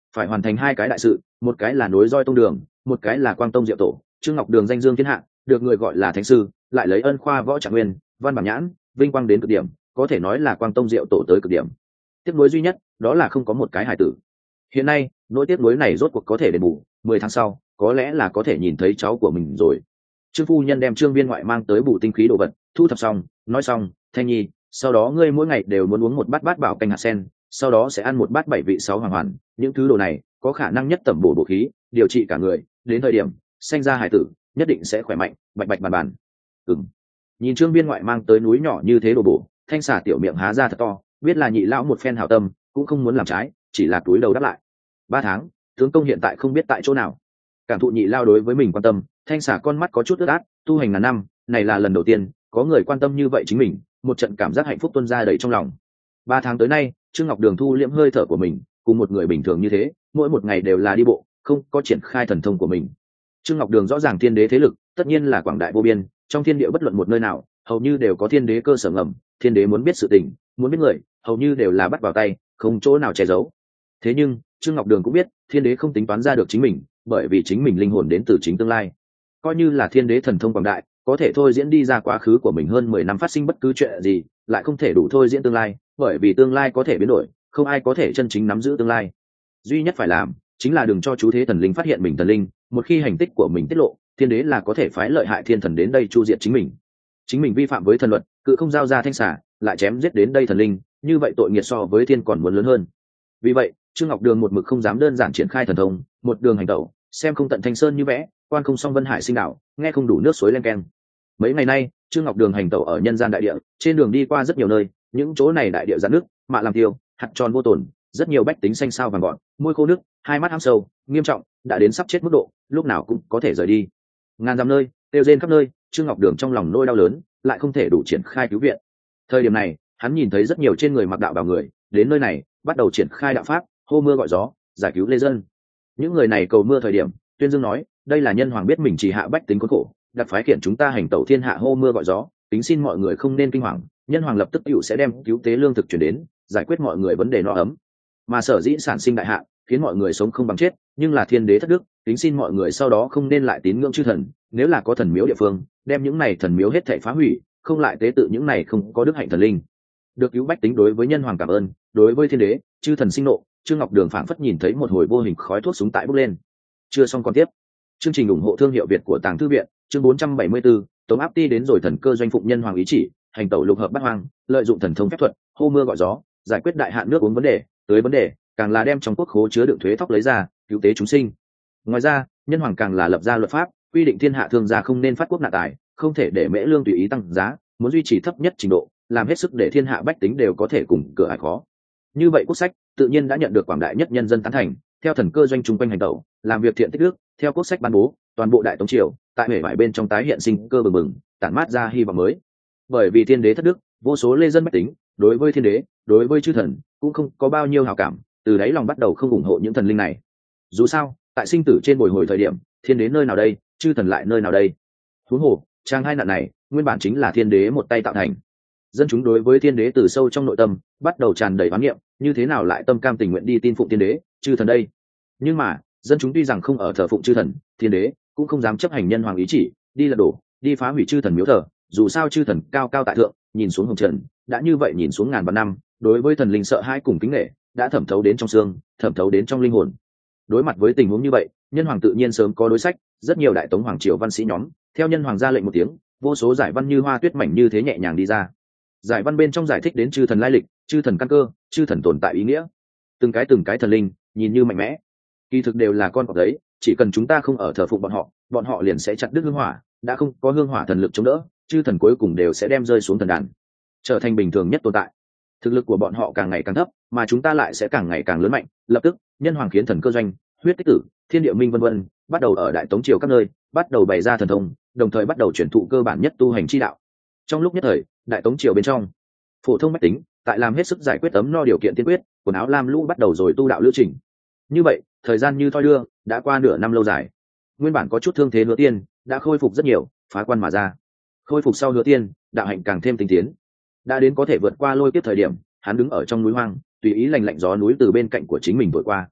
phải hoàn thành hai cái đại sự, một cái là nối roi tông đường, một cái là quang tông diệu tổ. Trương Ngọc Đường danh dương thiên hạ, được người gọi là thánh sư, lại lấy ân khoa võ trạng nguyên, văn bản nhãn, vinh quang đến cực điểm, có thể nói là quang tông diệu tổ tới cực điểm. Tiếc nuối duy nhất đó là không có một cái hài tử. Hiện nay nỗi tiếc nuối này rốt cuộc có thể đền bù, mười tháng sau có lẽ là có thể nhìn thấy cháu của mình rồi. Trương phu nhân đem Trương viên ngoại mang tới bù tinh khí đồ vật thu thập xong, nói xong: Thanh nhi, sau đó ngươi mỗi ngày đều muốn uống một bát bát bảo canh hạt sen, sau đó sẽ ăn một bát bảy vị sáu hoàng hoàn, những thứ đồ này có khả năng nhất tẩm bổ bổ khí, điều trị cả người, đến thời điểm sanh ra hải tử nhất định sẽ khỏe mạnh, bạch bạch bàn bàn. Ừm. Nhìn Trương viên ngoại mang tới núi nhỏ như thế đồ bổ, Thanh xà tiểu miệng há ra thật to, biết là nhị lão một phen hảo tâm, cũng không muốn làm trái, chỉ là túi đầu đáp lại. Ba tháng, tướng công hiện tại không biết tại chỗ nào. Cảm thụ nhị lao đối với mình quan tâm, Thanh xà con mắt có chút ướt át, tu hành ngàn năm, này là lần đầu tiên có người quan tâm như vậy chính mình, một trận cảm giác hạnh phúc tuôn ra đầy trong lòng. Ba tháng tới nay, Trương Ngọc Đường thu liễm hơi thở của mình, cùng một người bình thường như thế, mỗi một ngày đều là đi bộ, không có triển khai thần thông của mình. Trương Ngọc Đường rõ ràng thiên đế thế lực, tất nhiên là quảng đại vô biên, trong thiên địa bất luận một nơi nào, hầu như đều có thiên đế cơ sở ngầm, thiên đế muốn biết sự tình, muốn biết người, hầu như đều là bắt vào tay, không chỗ nào che giấu. Thế nhưng Trương Ngọc Đường cũng biết, thiên đế không tính toán ra được chính mình, bởi vì chính mình linh hồn đến từ chính tương lai. Coi như là thiên đế thần thông quảng đại, có thể thôi diễn đi ra quá khứ của mình hơn mười năm phát sinh bất cứ chuyện gì, lại không thể đủ thôi diễn tương lai, bởi vì tương lai có thể biến đổi, không ai có thể chân chính nắm giữ tương lai. Duy nhất phải làm chính là đừng cho chú thế thần linh phát hiện mình thần linh, một khi hành tích của mình tiết lộ, thiên đế là có thể phái lợi hại thiên thần đến đây chu diệt chính mình. Chính mình vi phạm với thần luật, cự không giao ra thanh xả, lại chém giết đến đây thần linh, như vậy tội nghiệt so với thiên còn muốn lớn hơn. Vì vậy Trương Ngọc Đường một mực không dám đơn giản triển khai thần thông, một đường hành tẩu, xem không tận thanh sơn như vẽ, quan không song vân hải sinh đảo, nghe không đủ nước suối len keng. Mấy ngày nay Trương Ngọc Đường hành tẩu ở nhân gian đại địa, trên đường đi qua rất nhiều nơi, những chỗ này đại địa giãn nước, mạ làm tiêu, hạt tròn vô tổn, rất nhiều bách tính xanh sao vàng gọn, môi khô nước, hai mắt hăm sâu, nghiêm trọng, đã đến sắp chết mức độ, lúc nào cũng có thể rời đi. Ngàn dặm nơi, tiêu rên khắp nơi, Trương Ngọc Đường trong lòng nỗi đau lớn, lại không thể đủ triển khai cứu viện. Thời điểm này, hắn nhìn thấy rất nhiều trên người mặc đạo bào người, đến nơi này, bắt đầu triển khai đạo pháp, hô mưa gọi gió, giải cứu lê dân. Những người này cầu mưa thời điểm, tuyên dương nói, đây là nhân hoàng biết mình chỉ hạ bách tính khốn khổ, đặt phái kiện chúng ta hành tẩu thiên hạ hô mưa gọi gió, tính xin mọi người không nên kinh hoàng, nhân hoàng lập tức hữu sẽ đem cứu tế lương thực chuyển đến, giải quyết mọi người vấn đề no ấm. Mà sở dĩ sản sinh đại hạn, khiến mọi người sống không bằng chết, nhưng là thiên đế thất đức, tính xin mọi người sau đó không nên lại tín ngưỡng chư thần, nếu là có thần miếu địa phương, đem những này thần miếu hết thảy phá hủy, không lại tế tự những này không có đức hạnh thần linh. Được cứu bách tính đối với nhân hoàng cảm ơn, đối với thiên đế, chư thần sinh nộ, Trương Ngọc Đường phảng phất nhìn thấy một hồi vô hình khói thuốc súng tại bốc lên. Chưa xong còn tiếp. Chương trình ủng hộ thương hiệu Việt của Tàng Thư viện, chương bốn trăm bảy mươi bốn, Tống Áp Ti đến rồi thần cơ doanh phụng nhân hoàng ý chỉ, hành tẩu lục hợp bát hoang, lợi dụng thần thông phép thuật, hô mưa gọi gió, giải quyết đại hạn nước uống vấn đề, tới vấn đề, càng là đem trong quốc khố chứa đựng thuế thóc lấy ra, cứu tế chúng sinh. Ngoài ra, nhân hoàng càng là lập ra luật pháp, quy định thiên hạ thương gia không nên phát quốc nạn tài, không thể để mễ lương tùy ý tăng giá, muốn duy trì thấp nhất trình độ, làm hết sức để thiên hạ bách tính đều có thể cùng cửa ải khó. Như vậy quốc sách tự nhiên đã nhận được quảng đại nhất nhân dân tán thành, theo thần cơ doanh chung quanh hành tẩu, làm việc thiện tích đức, theo quốc sách ban bố, toàn bộ đại tống triều tại bể bại bên trong tái hiện sinh cơ bừng bừng, tản mát ra hy vọng mới. Bởi vì thiên đế thất đức, vô số lê dân bách tính đối với thiên đế, đối với chư thần cũng không có bao nhiêu hảo cảm, từ đấy lòng bắt đầu không ủng hộ những thần linh này. Dù sao, tại sinh tử trên bồi hồi thời điểm, thiên đế nơi nào đây, chư thần lại nơi nào đây? Huống hồ, trang hai nạn này nguyên bản chính là thiên đế một tay tạo thành. Dân chúng đối với thiên đế từ sâu trong nội tâm bắt đầu tràn đầy oán niệm, như thế nào lại tâm cam tình nguyện đi tin phụng thiên đế, chư thần đây? Nhưng mà dân chúng tuy rằng không ở thờ phụng chư thần, thiên đế cũng không dám chấp hành nhân hoàng ý chỉ, đi lật đổ, đi phá hủy chư thần miếu thờ. Dù sao chư thần cao cao tại thượng, nhìn xuống hồng trần, đã như vậy nhìn xuống ngàn vạn năm, đối với thần linh sợ hãi cùng kính nể đã thẩm thấu đến trong xương, thẩm thấu đến trong linh hồn. Đối mặt với tình huống như vậy, nhân hoàng tự nhiên sớm có đối sách. Rất nhiều đại tống hoàng triều văn sĩ nhóm theo nhân hoàng ra lệnh một tiếng, vô số giải văn như hoa tuyết mảnh như thế nhẹ nhàng đi ra. Giải văn bên trong giải thích đến chư thần lai lịch, chư thần căn cơ, chư thần tồn tại ý nghĩa. Từng cái từng cái thần linh nhìn như mạnh mẽ, kỳ thực đều là con cọp đấy, chỉ cần chúng ta không ở thờ phụng bọn họ, bọn họ liền sẽ chặt đứt hương hỏa, đã không có hương hỏa thần lực chống đỡ, chư thần cuối cùng đều sẽ đem rơi xuống thần đàn, trở thành bình thường nhất tồn tại. Thực lực của bọn họ càng ngày càng thấp, mà chúng ta lại sẽ càng ngày càng lớn mạnh. Lập tức nhân hoàng khiến thần cơ doanh, huyết tích tử, thiên địa minh vân vân bắt đầu ở đại tống triều các nơi bắt đầu bày ra thần thông, đồng thời bắt đầu chuyển thụ cơ bản nhất tu hành chi đạo. Trong lúc nhất thời, đại tống triều bên trong phổ thông bách tính tại làm hết sức giải quyết ấm no điều kiện tiên quyết, quần áo lam lũ bắt đầu rồi tu đạo lữ trình. Như vậy thời gian như thoi đưa, đã qua nửa năm lâu dài. Nguyên bản có chút thương thế Hứa Tiên đã khôi phục rất nhiều, phá quan mà ra. Khôi phục sau Hứa Tiên, đạo hạnh càng thêm tinh tiến, đã đến có thể vượt qua lôi kiếp thời điểm. Hắn đứng ở trong núi hoang, tùy ý lành lạnh gió núi từ bên cạnh của chính mình thổi qua.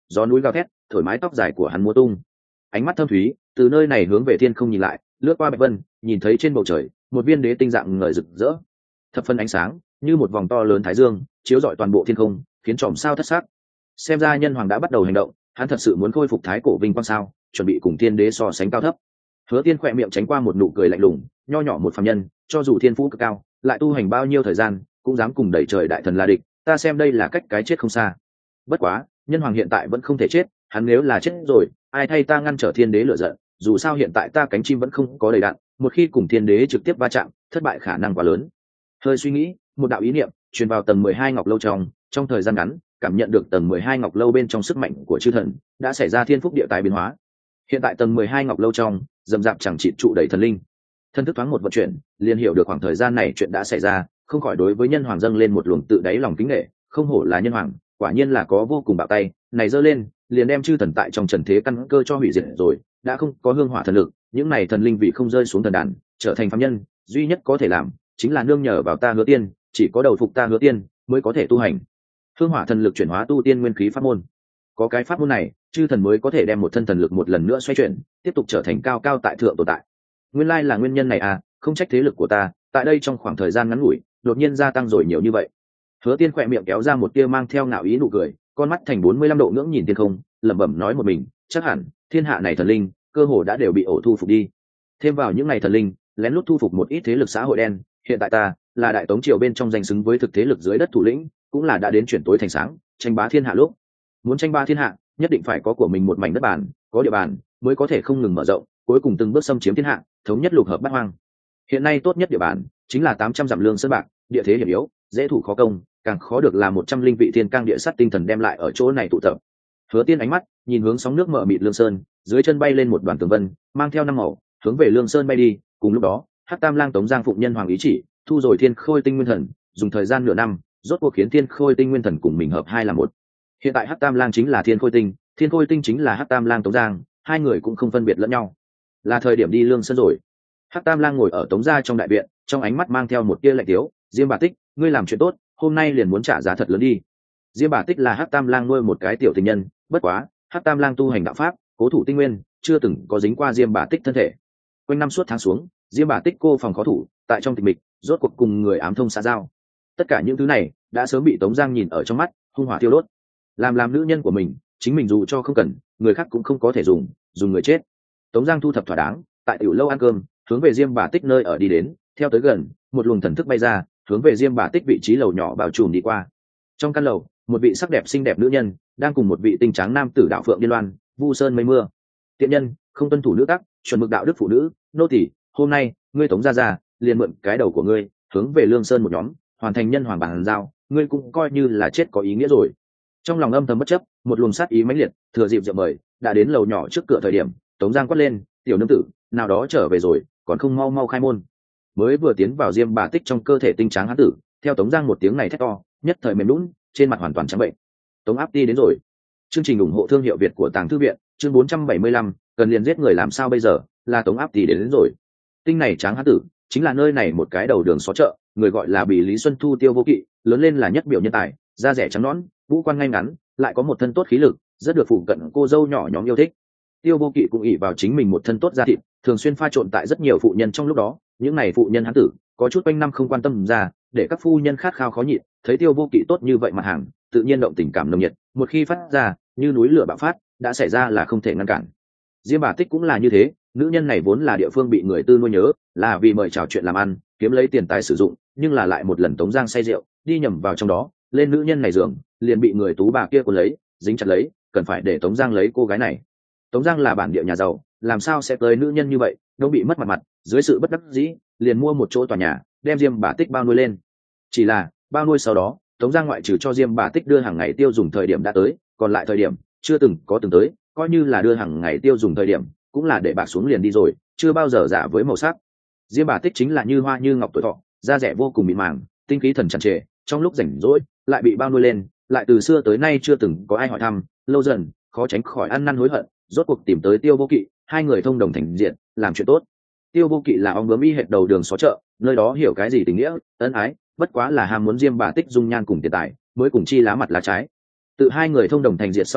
gió núi gào thét thổi mái tóc dài của hắn múa tung. Ánh mắt thâm thúy từ nơi này hướng về thiên không nhìn lại, lướt qua bạch vân, nhìn thấy trên bầu trời một viên đế tinh dạng ngời rực rỡ, thập phân ánh sáng như một vòng to lớn thái dương chiếu rọi toàn bộ thiên không, khiến chòm sao thất sắc. Xem ra nhân hoàng đã bắt đầu hành động, hắn thật sự muốn khôi phục thái cổ vinh quang sao, chuẩn bị cùng thiên đế so sánh cao thấp. Hứa Tiên khỏe miệng tránh qua một nụ cười lạnh lùng, nho nhỏ một phàm nhân, cho dù thiên phú cực cao, lại tu hành bao nhiêu thời gian, cũng dám cùng đẩy trời đại thần là địch, ta xem đây là cách cái chết không xa. Bất quá, nhân hoàng hiện tại vẫn không thể chết, hắn nếu là chết rồi, ai thay ta ngăn trở thiên đế lửa giận, dù sao hiện tại ta cánh chim vẫn không có đầy đạn, một khi cùng thiên đế trực tiếp va chạm, thất bại khả năng quá lớn. Hơi suy nghĩ, một đạo ý niệm truyền vào tầng mười hai ngọc lâu trong, trong thời gian ngắn, cảm nhận được tầng mười hai ngọc lâu bên trong sức mạnh của chư thần đã xảy ra thiên phúc địa tài biến hóa. Hiện tại tầng mười hai ngọc lâu trong, rầm rạp chẳng trị trụ đầy thần linh. Thân thức thoáng một vận chuyển, liền hiểu được khoảng thời gian này chuyện đã xảy ra, không khỏi đối với nhân hoàng dâng lên một luồng tự đáy lòng kính nể, không hổ là nhân hoàng, quả nhiên là có vô cùng bạo tay, này giơ lên, liền đem chư thần tại trong trần thế căn cơ cho hủy diệt rồi, đã không có hương hỏa thần lực, những này thần linh vị không rơi xuống thần đàn, trở thành phàm nhân, duy nhất có thể làm chính là nương nhờ vào ta Hứa Tiên, chỉ có đầu phục ta Hứa Tiên mới có thể tu hành. Hương hỏa thần lực chuyển hóa tu tiên nguyên khí pháp môn, có cái pháp môn này, chư thần mới có thể đem một thân thần lực một lần nữa xoay chuyển, tiếp tục trở thành cao cao tại thượng tồn tại. Nguyên lai là nguyên nhân này à, không trách thế lực của ta tại đây trong khoảng thời gian ngắn ngủi đột nhiên gia tăng rồi nhiều như vậy. Hứa Tiên khỏe miệng kéo ra một tia mang theo ngạo ý nụ cười, con mắt thành bốn mươi lăm độ ngưỡng nhìn thiên không, lẩm bẩm nói một mình, chắc hẳn thiên hạ này thần linh cơ hồ đã đều bị ổ thu phục đi. Thêm vào những ngày thần linh lén lút thu phục một ít thế lực xã hội đen, hiện tại ta là đại tống triều bên trong danh xứng với thực thế lực dưới đất thủ lĩnh, cũng là đã đến chuyển tối thành sáng, tranh bá thiên hạ lúc. Muốn tranh bá thiên hạ, nhất định phải có của mình một mảnh đất bàn, có địa bàn mới có thể không ngừng mở rộng, cuối cùng từng bước xâm chiếm thiên hạ, thống nhất lục hợp bát hoang. Hiện nay tốt nhất địa bàn chính là tám trăm dặm lương sơn bạc, địa thế hiểm yếu, dễ thủ khó công, càng khó được là một trăm linh vị thiên cang địa sắt tinh thần đem lại ở chỗ này tụ tập. Hứa Tiên ánh mắt nhìn hướng sóng nước mở mịt lương sơn, dưới chân bay lên một đoàn tường vân, mang theo năm màu, hướng về lương sơn bay đi. Cùng lúc đó, Hắc Tam Lang Tống Giang phụng nhân hoàng ý chỉ, thu rồi thiên khôi tinh nguyên thần, dùng thời gian nửa năm, rốt cuộc khiến thiên khôi tinh nguyên thần cùng mình hợp hai là một. Hiện tại Hắc Tam Lang chính là thiên khôi tinh, thiên khôi tinh chính là Hắc Tam Lang Tống Giang, hai người cũng không phân biệt lẫn nhau. Là thời điểm đi lương sơn rồi. Hắc Tam Lang ngồi ở Tống gia trong đại viện, trong ánh mắt mang theo một tia lạnh tiếu, Diêm Bà Tích, ngươi làm chuyện tốt, hôm nay liền muốn trả giá thật lớn đi. Diêm Bà Tích là Hắc Tam Lang nuôi một cái tiểu tình nhân, bất quá Hắc Tam Lang tu hành đạo pháp, cố thủ tinh nguyên, chưa từng có dính qua Diêm Bà Tích thân thể. Quanh năm suốt tháng xuống, Diêm Bà Tích cô phòng khó thủ, tại trong tịch mịch, rốt cuộc cùng người ám thông xã giao. Tất cả những thứ này đã sớm bị Tống Giang nhìn ở trong mắt, hung hỏa thiêu đốt. Làm làm nữ nhân của mình, chính mình dù cho không cần, người khác cũng không có thể dùng, dùng người chết. Tống Giang thu thập thỏa đáng, tại tiểu lâu ăn cơm, hướng về Diêm Bà Tích nơi ở đi đến, theo tới gần, một luồng thần thức bay ra, hướng về Diêm Bà Tích vị trí lầu nhỏ bao trùm đi qua. Trong căn lầu, một vị sắc đẹp xinh đẹp nữ nhân đang cùng một vị tinh tráng nam tử đạo phượng điên loan, vu sơn mây mưa. Tiện nhân, không tuân thủ nữ tắc, chuẩn mực đạo đức phụ nữ, nô tỳ, hôm nay ngươi Tống gia gia liền mượn cái đầu của ngươi, hướng về lương sơn một nhóm, hoàn thành nhân hoàng bàn giao, ngươi cũng coi như là chết có ý nghĩa rồi. Trong lòng âm thầm bất chấp, một luồng sát ý mãnh liệt, thừa dịp rượu mời, đã đến lầu nhỏ trước cửa thời điểm, Tống Giang quát lên, tiểu nương tử, nào đó trở về rồi, còn không mau mau khai môn. Mới vừa tiến vào Diêm Bà Tích trong cơ thể tinh tráng hán tử, theo Tống Giang một tiếng này thét to, nhất thời mềm lún, trên mặt hoàn toàn trắng bệnh. Tống Áp đi đến rồi. Chương trình ủng hộ thương hiệu Việt của Tàng Thư viện, chương bốn trăm bảy mươi lăm, cần liền giết người làm sao bây giờ, là Tống Áp đi đến, đến rồi. Tinh này tráng hán tử, chính là nơi này một cái đầu đường xó chợ, người gọi là Bỉ Lý Xuân Thu Tiêu Vô Kỵ, lớn lên là nhất biểu nhân tài, da rẻ trắng nõn, vũ quan ngay ngắn, lại có một thân tốt khí lực, rất được phụ cận cô dâu nhỏ nhóm yêu thích. Tiêu Vô Kỵ cũng ỷ vào chính mình một thân tốt da thịt, thường xuyên pha trộn tại rất nhiều phụ nhân trong lúc đó, những này phụ nhân hán tử có chút quanh năm không quan tâm ra, để các phu nhân khát khao khó nhịn, thấy Tiêu Vô Kỵ tốt như vậy mặt hàng, tự nhiên động tình cảm nồng nhiệt, một khi phát ra, như núi lửa bạo phát, đã xảy ra là không thể ngăn cản. Diêm Bà Tích cũng là như thế, nữ nhân này vốn là địa phương bị người tư nuôi nhớ, là vì mời chào chuyện làm ăn, kiếm lấy tiền tài sử dụng, nhưng là lại một lần Tống Giang say rượu, đi nhầm vào trong đó, lên nữ nhân này giường, liền bị người tú bà kia cuốn lấy, dính chặt lấy, cần phải để Tống Giang lấy cô gái này. Tống Giang là bản địa nhà giàu, làm sao sẽ tới nữ nhân như vậy, đâu bị mất mặt mặt, dưới sự bất đắc dĩ, liền mua một chỗ tòa nhà, đem Diêm Bà Tích bao nuôi lên. Chỉ là, bao nuôi sau đó, Tống Giang ngoại trừ cho Diêm Bà Tích đưa hàng ngày tiêu dùng thời điểm đã tới, còn lại thời điểm chưa từng có từng tới, coi như là đưa hàng ngày tiêu dùng thời điểm, cũng là để bạc xuống liền đi rồi, chưa bao giờ giả với màu sắc. Diêm Bà Tích chính là như hoa như ngọc tuổi thọ, da rẻ vô cùng mịn màng, tinh khí thần tràn trề, trong lúc rảnh rỗi lại bị bao nuôi lên, lại từ xưa tới nay chưa từng có ai hỏi thăm, lâu dần khó tránh khỏi ăn năn hối hận, rốt cuộc tìm tới Tiêu Vô Kỵ, hai người thông đồng thành diện, làm chuyện tốt. Tiêu Vô Kỵ là ong bướm y hệt đầu đường xó chợ, nơi đó hiểu cái gì tình nghĩa, ân ái, bất quá là ham muốn Diêm Bà Tích dung nhan cùng tiền tài, mới cùng chi lá mặt lá trái. Tự hai người thông đồng thành diệt sau khi,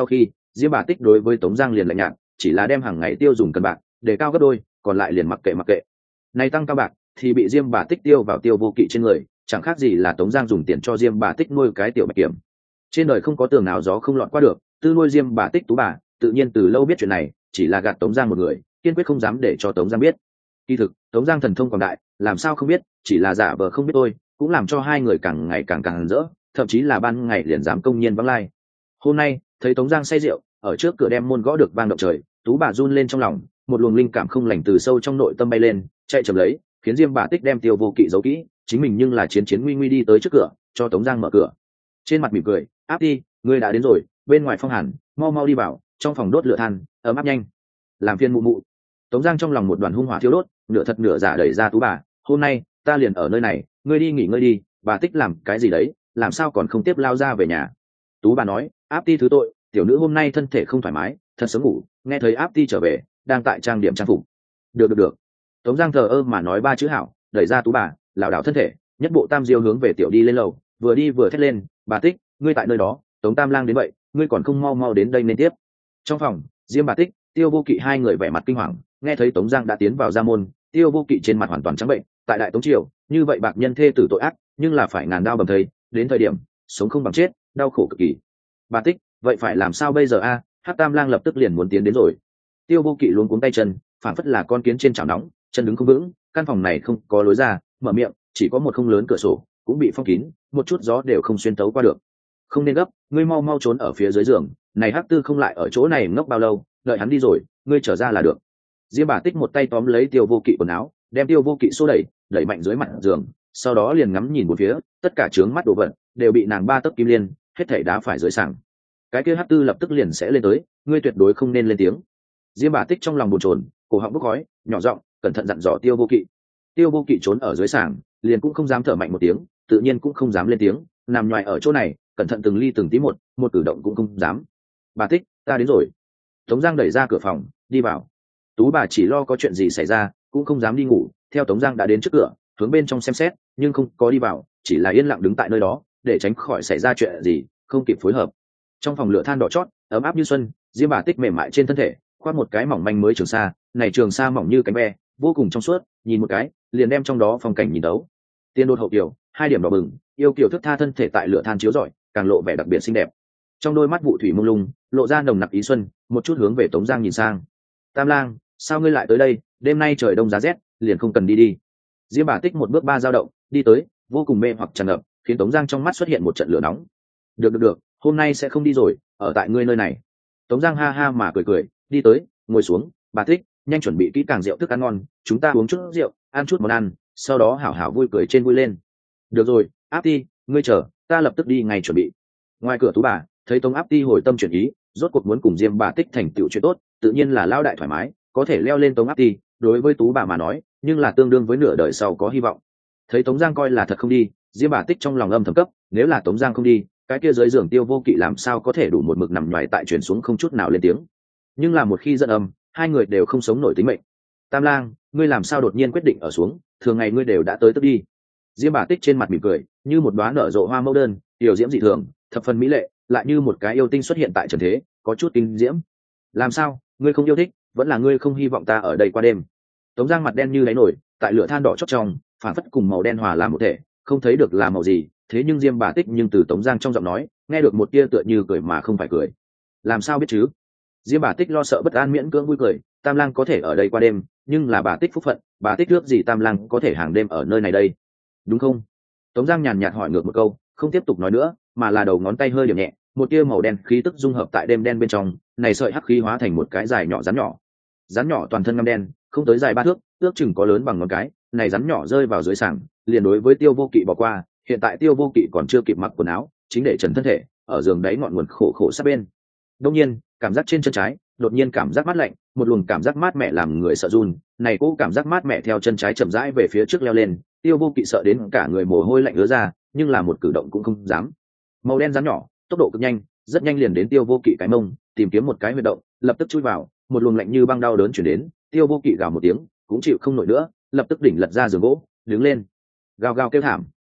Diêm Bà Tích đối với Tống Giang liền lạnh nhạt, chỉ là đem hàng ngày tiêu dùng cân bạc để cao gấp đôi, còn lại liền mặc kệ mặc kệ. Này tăng cao bạc thì bị Diêm Bà Tích tiêu vào Tiêu Vô Kỵ trên người, chẳng khác gì là Tống Giang dùng tiền cho Diêm Bà Tích nuôi cái tiểu bạch kiểm. Trên đời không có tường nào gió không lọt qua được, tư nuôi Diêm Bà Tích tú bà tự nhiên từ lâu biết chuyện này, chỉ là gạt Tống Giang một người, kiên quyết không dám để cho Tống Giang biết. Kỳ thực Tống Giang thần thông quảng đại, làm sao không biết, chỉ là giả vờ không biết thôi, cũng làm cho hai người càng ngày càng càng rỡ, thậm chí là ban ngày liền dám công nhiên vắng lai. Hôm nay thấy Tống Giang say rượu ở trước cửa đem môn gõ được vang động trời, tú bà run lên trong lòng, một luồng linh cảm không lành từ sâu trong nội tâm bay lên, chạy chậm lấy, khiến Diêm Bà Tích đem Tiêu Vô Kỵ giấu kỹ, chính mình nhưng là chiến chiến nguy nguy đi tới trước cửa, cho Tống Giang mở cửa. Trên mặt mỉm cười, áp đi, ngươi đã đến rồi, bên ngoài phong hàn, mau mau đi vào, trong phòng đốt lửa than, ấm áp nhanh. Làm phiền mụ mụ. Tống Giang trong lòng một đoàn hung hỏa thiêu đốt, nửa thật nửa giả đẩy ra tú bà, hôm nay ta liền ở nơi này, ngươi đi nghỉ ngơi đi, bà Tích làm cái gì đấy, làm sao còn không tiếp lao ra về nhà. Tú bà nói, áp ti thứ tội, tiểu nữ hôm nay thân thể không thoải mái, thật sớm ngủ, nghe thấy áp ti trở về, đang tại trang điểm trang phục. Được được được. Tống Giang thờ ơ mà nói ba chữ hảo, đẩy ra tú bà, lảo đảo thân thể, nhất bộ tam diêu hướng về tiểu đi lên lầu, vừa đi vừa thét lên, bà Tích, ngươi tại nơi đó, Tống Tam Lang đến vậy, ngươi còn không mau mau đến đây nên tiếp. Trong phòng, Diêm Bà Tích, Tiêu Vô Kỵ hai người vẻ mặt kinh hoàng, nghe thấy Tống Giang đã tiến vào gia môn, Tiêu Vô Kỵ trên mặt hoàn toàn trắng bệnh, tại đại Tống triều, như vậy bạc nhân thê tử tội ác, nhưng là phải ngàn đao bầm thây, đến thời điểm sống không bằng chết, đau khổ cực kỳ. Bà Tích, vậy phải làm sao bây giờ a? À? Hắc Tam Lang lập tức liền muốn tiến đến rồi. Tiêu Vô Kỵ luống cuống tay chân, phản phất là con kiến trên chảo nóng, chân đứng không vững, căn phòng này không có lối ra, mở miệng chỉ có một không lớn cửa sổ, cũng bị phong kín, một chút gió đều không xuyên tấu qua được. Không nên gấp, ngươi mau mau trốn ở phía dưới giường, này Hắc Tư không lại ở chỗ này ngốc bao lâu, đợi hắn đi rồi, ngươi trở ra là được. Diêm Bà Tích một tay tóm lấy Tiêu Vô Kỵ quần áo, đem Tiêu Vô Kỵ xô đẩy, đẩy mạnh dưới mặt giường, sau đó liền ngắm nhìn bốn phía, tất cả trướng mắt đồ vật đều bị nàng ba tấc kim liên hết thảy đá phải dưới sàng. Cái kia Hắc Tư lập tức liền sẽ lên tới, ngươi tuyệt đối không nên lên tiếng. Diêm Bà Tích trong lòng bồn chồn, cổ họng bốc khói, nhỏ giọng cẩn thận dặn dò Tiêu Vô Kỵ. Tiêu Vô Kỵ trốn ở dưới sàng, liền cũng không dám thở mạnh một tiếng, tự nhiên cũng không dám lên tiếng, nằm nhoài ở chỗ này, cẩn thận từng ly từng tí một, một cử động cũng không dám. Bà Tích, ta đến rồi. Tống Giang đẩy ra cửa phòng, đi vào. Tú bà chỉ lo có chuyện gì xảy ra, cũng không dám đi ngủ, theo Tống Giang đã đến trước cửa, hướng bên trong xem xét, nhưng không có đi vào, chỉ là yên lặng đứng tại nơi đó, để tránh khỏi xảy ra chuyện gì, không kịp phối hợp. Trong phòng lửa than đỏ chót, ấm áp như xuân, Diêm Bà Tích mềm mại trên thân thể, khoác một cái mỏng manh mới trường sa, này trường sa mỏng như cánh ve, vô cùng trong suốt, nhìn một cái, liền đem trong đó phong cảnh nhìn đấu. Tiên đột hậu kiều, hai điểm đỏ bừng, yêu kiều thức tha thân thể tại lửa than chiếu rọi, càng lộ vẻ đặc biệt xinh đẹp. Trong đôi mắt vụ thủy mông lung, lộ ra nồng nặc ý xuân, một chút hướng về Tống Giang nhìn sang. Tam Lang, sao ngươi lại tới đây? Đêm nay trời đông giá rét, liền không cần đi đi. Diêm Bà Tích một bước ba dao động, đi tới, vô cùng mê hoặc tràn ngập, khiến Tống Giang trong mắt xuất hiện một trận lửa nóng. Được được được, hôm nay sẽ không đi rồi, ở tại ngươi nơi này. Tống Giang ha ha mà cười cười, đi tới, ngồi xuống. Bà Tích, nhanh chuẩn bị kỹ càng rượu thức ăn ngon, chúng ta uống chút rượu, ăn chút món ăn, sau đó hảo hảo vui cười trên vui lên. Được rồi, Áp Ti, ngươi chờ, ta lập tức đi ngay chuẩn bị. Ngoài cửa tú bà, thấy Tống Áp Ti hồi tâm chuyển ý, rốt cuộc muốn cùng Diêm Bà Tích thành tựu chuyện tốt, tự nhiên là lao đại thoải mái, có thể leo lên Tống Áp Ti, đối với tú bà mà nói, nhưng là tương đương với nửa đời sau có hy vọng. Thấy Tống Giang coi là thật không đi, Diêm Bà Tích trong lòng âm thầm cấp, nếu là Tống Giang không đi, cái kia dưới giường Tiêu Vô Kỵ làm sao có thể đủ một mực nằm nhoài tại chuyển xuống không chút nào lên tiếng. Nhưng là một khi giận âm, hai người đều không sống nổi tính mệnh. Tam Lang, ngươi làm sao đột nhiên quyết định ở xuống, thường ngày ngươi đều đã tới tức đi. Diêm Bà Tích trên mặt mỉm cười, như một đóa nở rộ hoa mẫu đơn, tiểu diễm dị thường, thập phần mỹ lệ, lại như một cái yêu tinh xuất hiện tại trần thế, có chút kinh diễm. Làm sao, ngươi không yêu thích, vẫn là ngươi không hy vọng ta ở đây qua đêm? Tống Giang mặt đen như đáy nổi, tại lửa than đỏ chót trong, phản phất cùng màu đen hòa làm một thể, không thấy được là màu gì, thế nhưng Diêm Bà Tích nhưng từ Tống Giang trong giọng nói, nghe được một tia tựa như cười mà không phải cười. Làm sao biết chứ? Diêm Bà Tích lo sợ bất an miễn cưỡng vui cười, Tam Lang có thể ở đây qua đêm, nhưng là bà Tích phúc phận, bà Tích ước gì Tam Lang có thể hàng đêm ở nơi này đây, đúng không? Tống Giang nhàn nhạt hỏi ngược một câu, không tiếp tục nói nữa, mà là đầu ngón tay hơi điểm nhẹ, một tia màu đen khí tức dung hợp tại đêm đen bên trong, này sợi hắc khí hóa thành một cái dài nhỏ rắn nhỏ. Rắn nhỏ toàn thân ngăm đen, không tới dài ba thước, ước chừng có lớn bằng ngón cái, này rắn nhỏ rơi vào dưới sàng, liền đối với Tiêu Vô Kỵ bỏ qua, hiện tại Tiêu Vô Kỵ còn chưa kịp mặc quần áo, chính để trần thân thể, ở giường đáy ngọn nguồn khổ khổ sát bên. Đương nhiên, cảm giác trên chân trái, đột nhiên cảm giác mát lạnh, một luồng cảm giác mát mẻ làm người sợ run, này cố cảm giác mát mẻ theo chân trái chậm rãi về phía trước leo lên, Tiêu Vô Kỵ sợ đến cả người mồ hôi lạnh ứa ra, nhưng là một cử động cũng không dám. Màu đen rắn nhỏ, tốc độ cực nhanh, rất nhanh liền đến Tiêu Vô Kỵ cái mông, tìm kiếm một cái huyệt động, lập tức chui vào, một luồng lạnh như băng đau đớn truyền đến, Tiêu Vô Kỵ gào một tiếng, cũng chịu không nổi nữa, lập tức đỉnh lật ra giường gỗ, đứng lên, gào gào kêu thảm,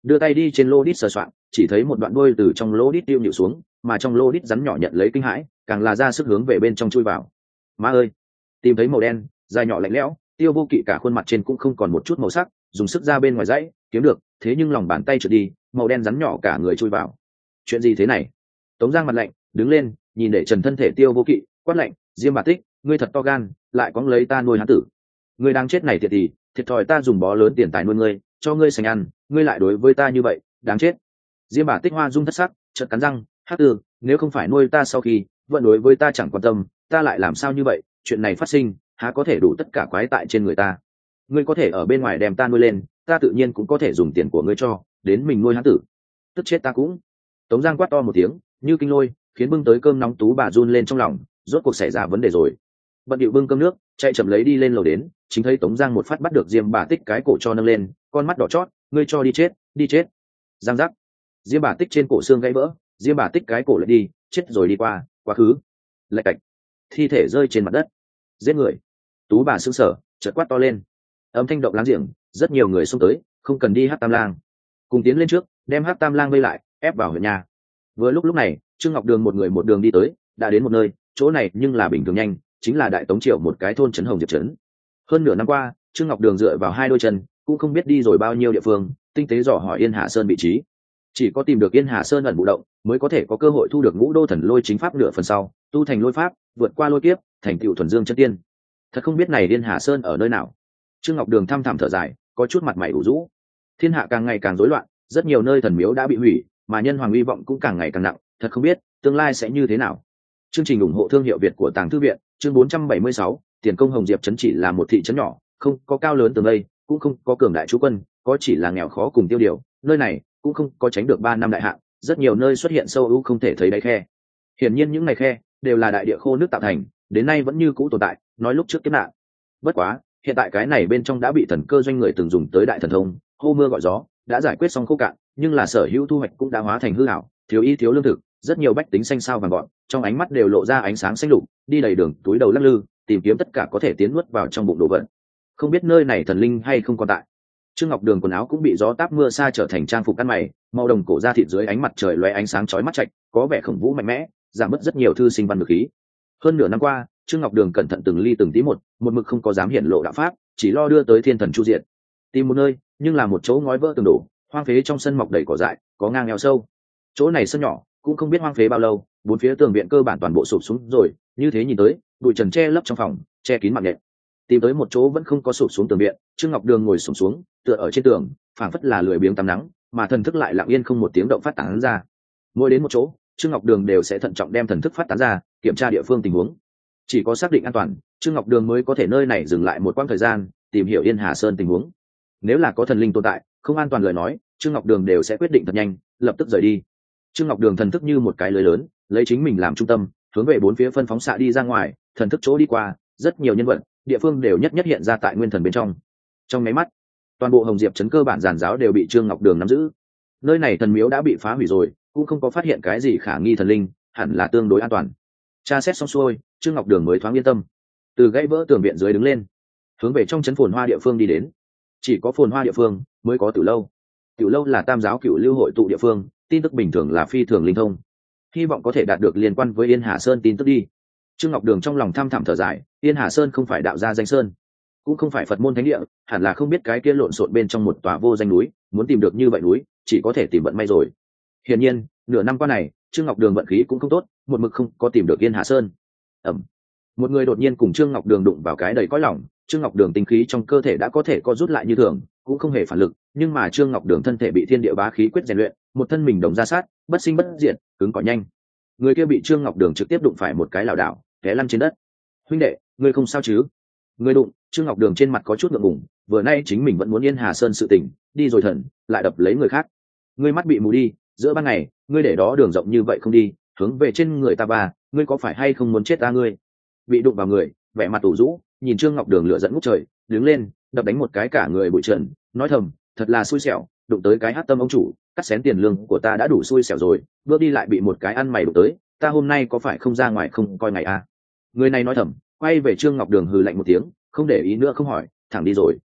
đưa tay đi trên lô đít sờ soạn, chỉ thấy một đoạn đuôi từ trong lô đít tiêu nhịu xuống, mà trong lô đít rắn nhỏ nhận lấy kinh hãi, càng là ra sức hướng về bên trong chui vào. Má ơi, tìm thấy màu đen dài nhỏ lạnh lẽo, Tiêu Vô Kỵ cả khuôn mặt trên cũng không còn một chút màu sắc, dùng sức ra bên ngoài dãy kiếm được, thế nhưng lòng bàn tay trượt đi, màu đen rắn nhỏ cả người chui vào. Chuyện gì thế này? Tống Giang mặt lạnh, đứng lên, nhìn để trần thân thể Tiêu Vô Kỵ, quát lạnh, Diêm Bà Tích, ngươi thật to gan, lại có lấy ta nuôi hán tử. Ngươi đang chết này thiệt thì, thiệt thòi ta dùng bó lớn tiền tài nuôi ngươi, cho ngươi sành ăn, ngươi lại đối với ta như vậy, đáng chết. Diêm Bà Tích hoa dung thất sắc, chợt cắn răng, hắc tử, nếu không phải nuôi ta sau khi, vẫn đối với ta chẳng quan tâm, ta lại làm sao như vậy, chuyện này phát sinh, há có thể đủ tất cả quái tại trên người ta. Ngươi có thể ở bên ngoài đem ta nuôi lên, ta tự nhiên cũng có thể dùng tiền của ngươi cho, đến mình nuôi hán tử. Tức chết ta cũng. Tống Giang quát to một tiếng, như kinh lôi, khiến bưng tới cơm nóng Tú bà run lên trong lòng, rốt cuộc xảy ra vấn đề rồi. Bận điệu bưng cơm nước, chạy chậm lấy đi lên lầu đến, chính thấy Tống Giang một phát bắt được Diêm Bà Tích cái cổ cho nâng lên, con mắt đỏ chót, ngươi cho đi chết, đi chết. Giang giác. Diêm Bà Tích trên cổ xương gãy vỡ, Diêm Bà Tích cái cổ lại đi, chết rồi đi qua, quá khứ. Lạch cạch. Thi thể rơi trên mặt đất. Giết người. Tú bà sững sờ, chợt quát to lên. Âm thanh động láng giềng, rất nhiều người xông tới, không cần đi Hắc Tam Lang, cùng tiến lên trước, đem Hắc Tam Lang vây lại, ép vào huyện nhà. Vừa lúc lúc này, Trương Ngọc Đường một người một đường đi tới, đã đến một nơi, chỗ này nhưng là bình thường nhanh, chính là Đại Tống Triệu một cái thôn trấn Hồng Diệp trấn. Hơn nửa năm qua, Trương Ngọc Đường dựa vào hai đôi chân, cũng không biết đi rồi bao nhiêu địa phương, tinh tế dò hỏi Yên Hà Sơn vị trí. Chỉ có tìm được Yên Hà Sơn ẩn bụ động, mới có thể có cơ hội thu được Ngũ Đô Thần Lôi chính pháp nửa phần sau, tu thành lôi pháp, vượt qua lôi kiếp, thành tựu thuần dương chân tiên. Thật không biết này Yên Hà Sơn ở nơi nào. Trương Ngọc Đường thăm thẳm thở dài, có chút mặt mày ủ rũ. Thiên hạ càng ngày càng rối loạn, rất nhiều nơi thần miếu đã bị hủy, mà nhân hoàng hy vọng cũng càng ngày càng nặng, thật không biết tương lai sẽ như thế nào. Chương trình ủng hộ thương hiệu Việt của Tàng Thư viện, chương bốn trăm bảy mươi sáu, Tiền Công Hồng Diệp trấn chỉ là một thị trấn nhỏ, không có cao lớn tường đây, cũng không có cường đại trú quân, có chỉ là nghèo khó cùng tiêu điều, nơi này cũng không có tránh được ba năm đại hạn, rất nhiều nơi xuất hiện sâu u không thể thấy đáy khe. Hiển nhiên những này khe đều là đại địa khô nước tạo thành, đến nay vẫn như cũ tồn tại, nói lúc trước kiếp nạn. Bất quá, hiện tại cái này bên trong đã bị thần cơ doanh người từng dùng tới đại thần thông, hô mưa gọi gió, đã giải quyết xong khô cạn, nhưng là sở hữu thu hoạch cũng đã hóa thành hư ảo, thiếu y thiếu lương thực, rất nhiều bách tính xanh sao vàng gọn, trong ánh mắt đều lộ ra ánh sáng xanh lục, đi đầy đường túi đầu lắc lư, tìm kiếm tất cả có thể tiến nuốt vào trong bụng đồ vật. Không biết nơi này thần linh hay không còn tại. Trương Ngọc Đường quần áo cũng bị gió táp mưa sa trở thành trang phục ăn mày, màu đồng cổ da thịt dưới ánh mặt trời lóe ánh sáng chói mắt chạch, có vẻ khổng vũ mạnh mẽ, giảm bớt rất nhiều thư sinh văn ngược khí. Hơn nửa năm qua, Trương Ngọc Đường cẩn thận từng ly từng tí một, một mực không có dám hiện lộ đạo pháp, chỉ lo đưa tới thiên thần chu diện. Tìm một nơi, nhưng là một chỗ ngói vỡ tường đổ, hoang phế trong sân mọc đầy cỏ dại, có ngang eo sâu. Chỗ này sân nhỏ, cũng không biết hoang phế bao lâu, bốn phía tường viện cơ bản toàn bộ sụp xuống rồi, như thế nhìn tới, bụi trần che lấp trong phòng, che kín mạng nhện. Tìm tới một chỗ vẫn không có sụp xuống tường viện, Trương Ngọc Đường ngồi xổm xuống, tựa ở trên tường, phảng phất là lười biếng tắm nắng, mà thần thức lại lặng yên không một tiếng động phát tán ra. Mỗi đến một chỗ, Trương Ngọc Đường đều sẽ thận trọng đem thần thức phát tán ra, kiểm tra địa phương tình huống. Chỉ có xác định an toàn, Trương Ngọc Đường mới có thể nơi này dừng lại một quãng thời gian, tìm hiểu Yên Hà Sơn tình huống. Nếu là có thần linh tồn tại, không an toàn lời nói, Trương Ngọc Đường đều sẽ quyết định thật nhanh, lập tức rời đi. Trương Ngọc Đường thần thức như một cái lưới lớn, lấy chính mình làm trung tâm, hướng về bốn phía phân phóng xạ đi ra ngoài, thần thức chỗ đi qua, rất nhiều nhân vật, địa phương đều nhất nhất hiện ra tại nguyên thần bên trong. Trong mấy mắt, toàn bộ Hồng Diệp trấn cơ bản giàn giáo đều bị Trương Ngọc Đường nắm giữ. Nơi này thần miếu đã bị phá hủy rồi, cũng không có phát hiện cái gì khả nghi thần linh, hẳn là tương đối an toàn. Tra xét xong xuôi, Trương Ngọc Đường mới thoáng yên tâm, từ gãy vỡ tường viện dưới đứng lên, hướng về trong trấn phồn hoa địa phương đi đến. Chỉ có phồn hoa địa phương mới có Tiểu lâu. Tiểu lâu là tam giáo cửu lưu hội tụ địa phương, tin tức bình thường là phi thường linh thông, hy vọng có thể đạt được liên quan với Yên Hà Sơn tin tức đi. Trương Ngọc Đường trong lòng thăm thẳm thở dài, Yên Hà Sơn không phải đạo gia danh sơn, cũng không phải Phật môn thánh địa, hẳn là không biết cái kia lộn xộn bên trong một tòa vô danh núi, muốn tìm được như vậy núi, chỉ có thể tìm vận may rồi. Hiển nhiên, nửa năm qua này, Trương Ngọc Đường vận khí cũng không tốt, một mực không có tìm được Yên Hà Sơn. Ẩm. Một người đột nhiên cùng Trương Ngọc Đường đụng vào cái đầy cõi lòng, Trương Ngọc Đường tinh khí trong cơ thể đã có thể co rút lại như thường, cũng không hề phản lực, nhưng mà Trương Ngọc Đường thân thể bị thiên địa bá khí quyết rèn luyện, một thân mình đồng ra sát, bất sinh bất diệt, cứng cỏi nhanh. Người kia bị Trương Ngọc Đường trực tiếp đụng phải một cái lảo đảo, té lăn trên đất. Huynh đệ, ngươi không sao chứ? Người đụng, Trương Ngọc Đường trên mặt có chút ngượng ngùng, vừa nay chính mình vẫn muốn Yên Hà Sơn sự tình, đi rồi thần, lại đập lấy người khác. Ngươi mắt bị mù đi, giữa ban ngày, ngươi để đó đường rộng như vậy không đi, hướng về trên người ta ba, ngươi có phải hay không muốn chết ta ngươi? Bị đụng vào người, vẻ mặt ủ rũ, nhìn Trương Ngọc Đường lửa giận ngút trời, đứng lên, đập đánh một cái cả người bụi trần, nói thầm, thật là xui xẻo, đụng tới cái hát tâm ông chủ, cắt xén tiền lương của ta đã đủ xui xẻo rồi, bước đi lại bị một cái ăn mày đụng tới, ta hôm nay có phải không ra ngoài không coi ngày a? À? Người này nói thầm, quay về Trương Ngọc Đường hừ lạnh một tiếng, không để ý nữa không hỏi, thẳng đi rồi.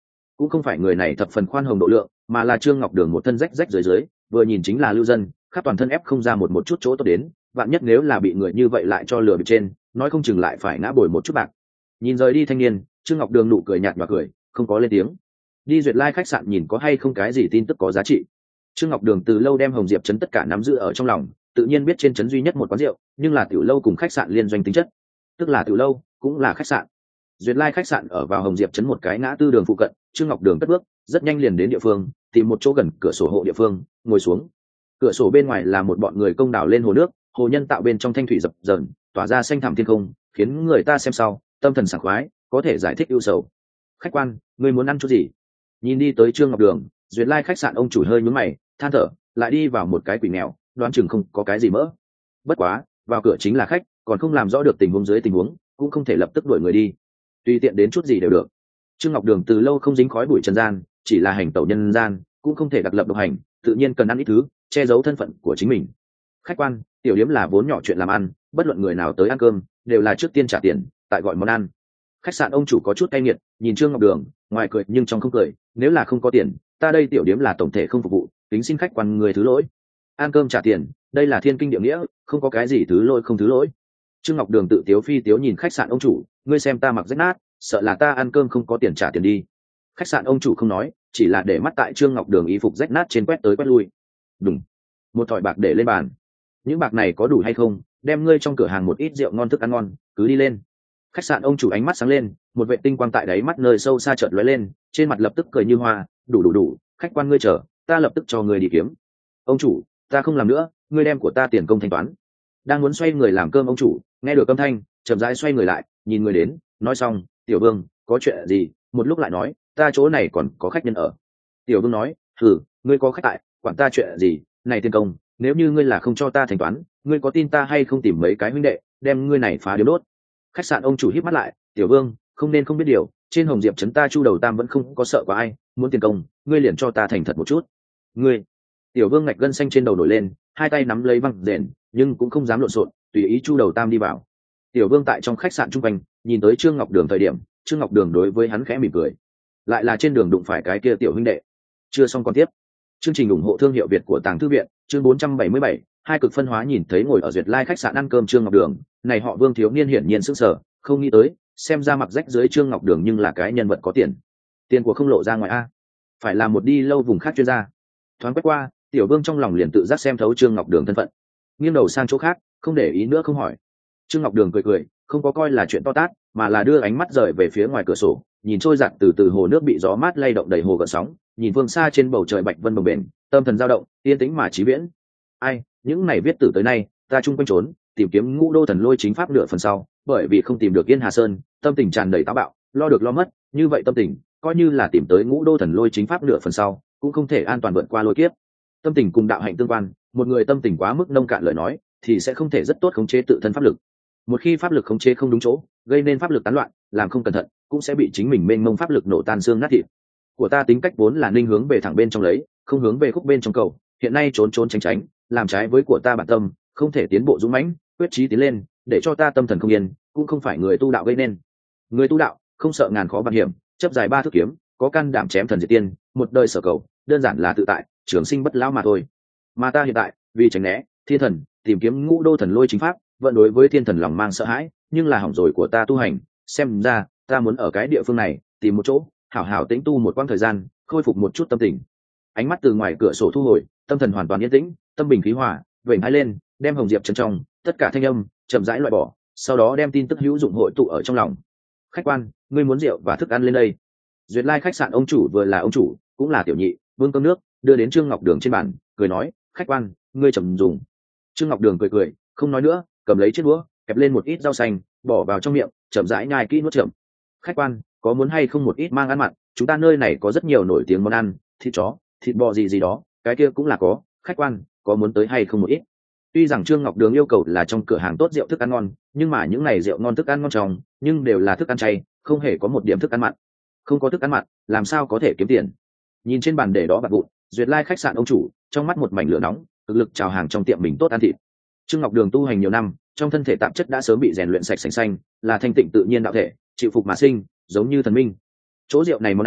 cũng không phải người này thập phần khoan hồng độ lượng, mà là Trương Ngọc Đường một thân rách rách dưới dưới, vừa nhìn chính là lưu dân, khắp toàn thân ép không ra một một chút chỗ tốt đến, vạn nhất nếu là bị người như vậy lại cho lừa bịp trên, nói không chừng lại phải ngã bồi một chút bạc. Nhìn rời đi thanh niên, Trương Ngọc Đường nụ cười nhạt nhòa cười, không có lên tiếng. Đi Duyệt Lai khách sạn nhìn có hay không cái gì tin tức có giá trị. Trương Ngọc Đường từ lâu đem Hồng Diệp trấn tất cả nắm giữ ở trong lòng, tự nhiên biết trên trấn duy nhất một quán rượu, nhưng là tiểu lâu cùng khách sạn liên doanh tính chất, tức là tiểu lâu cũng là khách sạn. Duyệt Lai khách sạn ở vào Hồng Diệp trấn một cái ngã tư đường phụ cận, Trương Ngọc Đường cất bước, rất nhanh liền đến địa phương, tìm một chỗ gần cửa sổ hộ địa phương, ngồi xuống. Cửa sổ bên ngoài là một bọn người công đào lên hồ nước, hồ nhân tạo bên trong thanh thủy dập dờn, tỏa ra xanh thẳm thiên không, khiến người ta xem sau tâm thần sảng khoái, có thể giải thích ưu sầu. Khách quan, người muốn ăn chút gì? Nhìn đi tới Trương Ngọc Đường, Duyệt Lai khách sạn ông chủ hơi nhướng mày, than thở, lại đi vào một cái quỷ nghèo, đoán chừng không có cái gì mỡ. Bất quá, vào cửa chính là khách, còn không làm rõ được tình huống dưới tình huống, cũng không thể lập tức đuổi người đi. Tùy tiện đến chút gì đều được. Trương Ngọc Đường từ lâu không dính khói bụi trần gian, chỉ là hành tẩu nhân gian, cũng không thể đặc lập độc hành, tự nhiên cần ăn ít thứ, che giấu thân phận của chính mình. Khách quan, tiểu điếm là vốn nhỏ chuyện làm ăn, bất luận người nào tới ăn cơm, đều là trước tiên trả tiền, tại gọi món ăn. Khách sạn ông chủ có chút cay nghiệt, nhìn Trương Ngọc Đường, ngoài cười nhưng trong không cười, nếu là không có tiền, ta đây tiểu điếm là tổng thể không phục vụ, tính xin khách quan người thứ lỗi. Ăn cơm trả tiền, đây là thiên kinh địa nghĩa, không có cái gì thứ lỗi không thứ lỗi. Trương Ngọc Đường tự tiếu phi tiếu nhìn khách sạn ông chủ, ngươi xem ta mặc rách nát, sợ là ta ăn cơm không có tiền trả tiền đi. Khách sạn ông chủ không nói, chỉ là để mắt tại Trương Ngọc Đường y phục rách nát trên quét tới quét lui. Đúng, một thỏi bạc để lên bàn. Những bạc này có đủ hay không, đem ngươi trong cửa hàng một ít rượu ngon thức ăn ngon, cứ đi lên. Khách sạn ông chủ ánh mắt sáng lên, một vệ tinh quang tại đáy mắt nơi sâu xa chợt lóe lên, trên mặt lập tức cười như hoa, đủ đủ đủ, khách quan ngươi chờ, ta lập tức cho ngươi đi kiếm. Ông chủ, ta không làm nữa, ngươi đem của ta tiền công thanh toán. Đang muốn xoay người làm cơm ông chủ, nghe được âm thanh, chậm rãi xoay người lại, nhìn người đến, nói xong, tiểu vương, có chuyện gì? Một lúc lại nói, ta chỗ này còn có khách nhân ở. Tiểu vương nói, thử, ngươi có khách tại, quản ta chuyện gì? Này tiền công, nếu như ngươi là không cho ta thanh toán, ngươi có tin ta hay không tìm mấy cái huynh đệ, đem ngươi này phá điếu đốt. Khách sạn ông chủ híp mắt lại, tiểu vương, không nên không biết điều, trên Hồng Diệp trấn ta Chu Đầu Tam vẫn không có sợ có ai, muốn tiền công, ngươi liền cho ta thành thật một chút. Ngươi, tiểu vương ngạch gân xanh trên đầu nổi lên, hai tay nắm lấy băng rền, nhưng cũng không dám lộn xộn, tùy ý Chu Đầu Tam đi vào. Tiểu vương tại trong khách sạn trung quanh, nhìn tới Trương Ngọc Đường thời điểm, Trương Ngọc Đường đối với hắn khẽ mỉm cười, lại là trên đường đụng phải cái kia tiểu huynh đệ. Chưa xong còn tiếp. Chương trình ủng hộ thương hiệu Việt của Tàng Thư viện, chương bốn trăm bảy mươi bảy, hai cực phân hóa. Nhìn thấy ngồi ở Duyệt Lai khách sạn ăn cơm Trương Ngọc Đường, này họ Vương thiếu niên hiển nhiên sững sờ, không nghĩ tới, xem ra mặc rách dưới Trương Ngọc Đường nhưng là cái nhân vật có tiền. Tiền của không lộ ra ngoài a, phải là một đi lâu vùng khác chuyên gia. Thoáng quét qua, tiểu Vương trong lòng liền tự giác xem thấu Trương Ngọc Đường thân phận, nghiêng đầu sang chỗ khác, không để ý nữa không hỏi. Trương Ngọc Đường cười cười, không có coi là chuyện to tát, mà là đưa ánh mắt rời về phía ngoài cửa sổ, nhìn trôi giạt từ từ hồ nước bị gió mát lay động đầy hồ gợn sóng, nhìn phương xa trên bầu trời bạch vân bồng bềnh, tâm thần dao động, yên tĩnh mà chí viễn. Ai, những này viết từ tới nay, ta chung quanh trốn, tìm kiếm Ngũ Đô Thần Lôi chính pháp nửa phần sau, bởi vì không tìm được Yên Hà Sơn, tâm tình tràn đầy táo bạo, lo được lo mất, như vậy tâm tình, coi như là tìm tới Ngũ Đô Thần Lôi chính pháp nửa phần sau, cũng không thể an toàn vượt qua lôi kiếp. Tâm tình cùng đạo hạnh tương quan, một người tâm tình quá mức nông cạn lời nói, thì sẽ không thể rất tốt khống chế tự thân pháp lực. Một khi pháp lực khống chế không đúng chỗ, gây nên pháp lực tán loạn, làm không cẩn thận, cũng sẽ bị chính mình mênh mông pháp lực nổ tan xương nát thịt. Của ta tính cách vốn là ninh hướng về thẳng bên trong lấy, không hướng về khúc bên trong cầu, hiện nay trốn trốn tránh tránh, làm trái với của ta bản tâm, không thể tiến bộ dũng mãnh, quyết chí tiến lên, để cho ta tâm thần không yên, cũng không phải người tu đạo gây nên. Người tu đạo không sợ ngàn khó vạn hiểm, chấp dài ba thước kiếm, có can đảm chém thần diệt tiên, một đời sở cầu, đơn giản là tự tại, trường sinh bất lão mà thôi. Mà ta hiện tại, vì tránh né thiên thần, tìm kiếm Ngũ Đô Thần Lôi chính pháp, vẫn đối với thiên thần lòng mang sợ hãi, nhưng là hỏng rồi của ta tu hành, xem ra ta muốn ở cái địa phương này tìm một chỗ hảo hảo tĩnh tu một quãng thời gian, khôi phục một chút tâm tình. Ánh mắt từ ngoài cửa sổ thu hồi, tâm thần hoàn toàn yên tĩnh, tâm bình khí hòa, vểnh hai lên, đem Hồng Diệp chân trong tất cả thanh âm chậm rãi loại bỏ, sau đó đem tin tức hữu dụng hội tụ ở trong lòng. Khách quan, ngươi muốn rượu và thức ăn lên đây. Duyệt Lai khách sạn ông chủ vừa là ông chủ, cũng là tiểu nhị, vương cơm nước đưa đến Trương Ngọc Đường trên bàn, cười nói, khách quan, ngươi trầm dùng. Trương Ngọc Đường cười cười, không nói nữa, cầm lấy chiếc đũa, kẹp lên một ít rau xanh, bỏ vào trong miệng, chậm rãi nhai kỹ nuốt chậm. Khách quan, có muốn hay không một ít mang ăn mặn, chúng ta nơi này có rất nhiều nổi tiếng món ăn, thịt chó, thịt bò gì gì đó, cái kia cũng là có. Khách quan, có muốn tới hay không một ít? Tuy rằng Trương Ngọc Đường yêu cầu là trong cửa hàng tốt rượu thức ăn ngon, nhưng mà những này rượu ngon thức ăn ngon trong, nhưng đều là thức ăn chay, không hề có một điểm thức ăn mặn. Không có thức ăn mặn, làm sao có thể kiếm tiền? Nhìn trên bàn để đó bạc vụn, Duyệt Lai khách sạn ông chủ, trong mắt một mảnh lửa nóng, cực lực chào hàng trong tiệm mình tốt ăn thịt. Trương Ngọc Đường tu hành nhiều năm, trong thân thể tạp chất đã sớm bị rèn luyện sạch sành xanh, là thanh tịnh tự nhiên đạo thể, chịu phục mà sinh, giống như thần minh. Chỗ rượu này món ăn,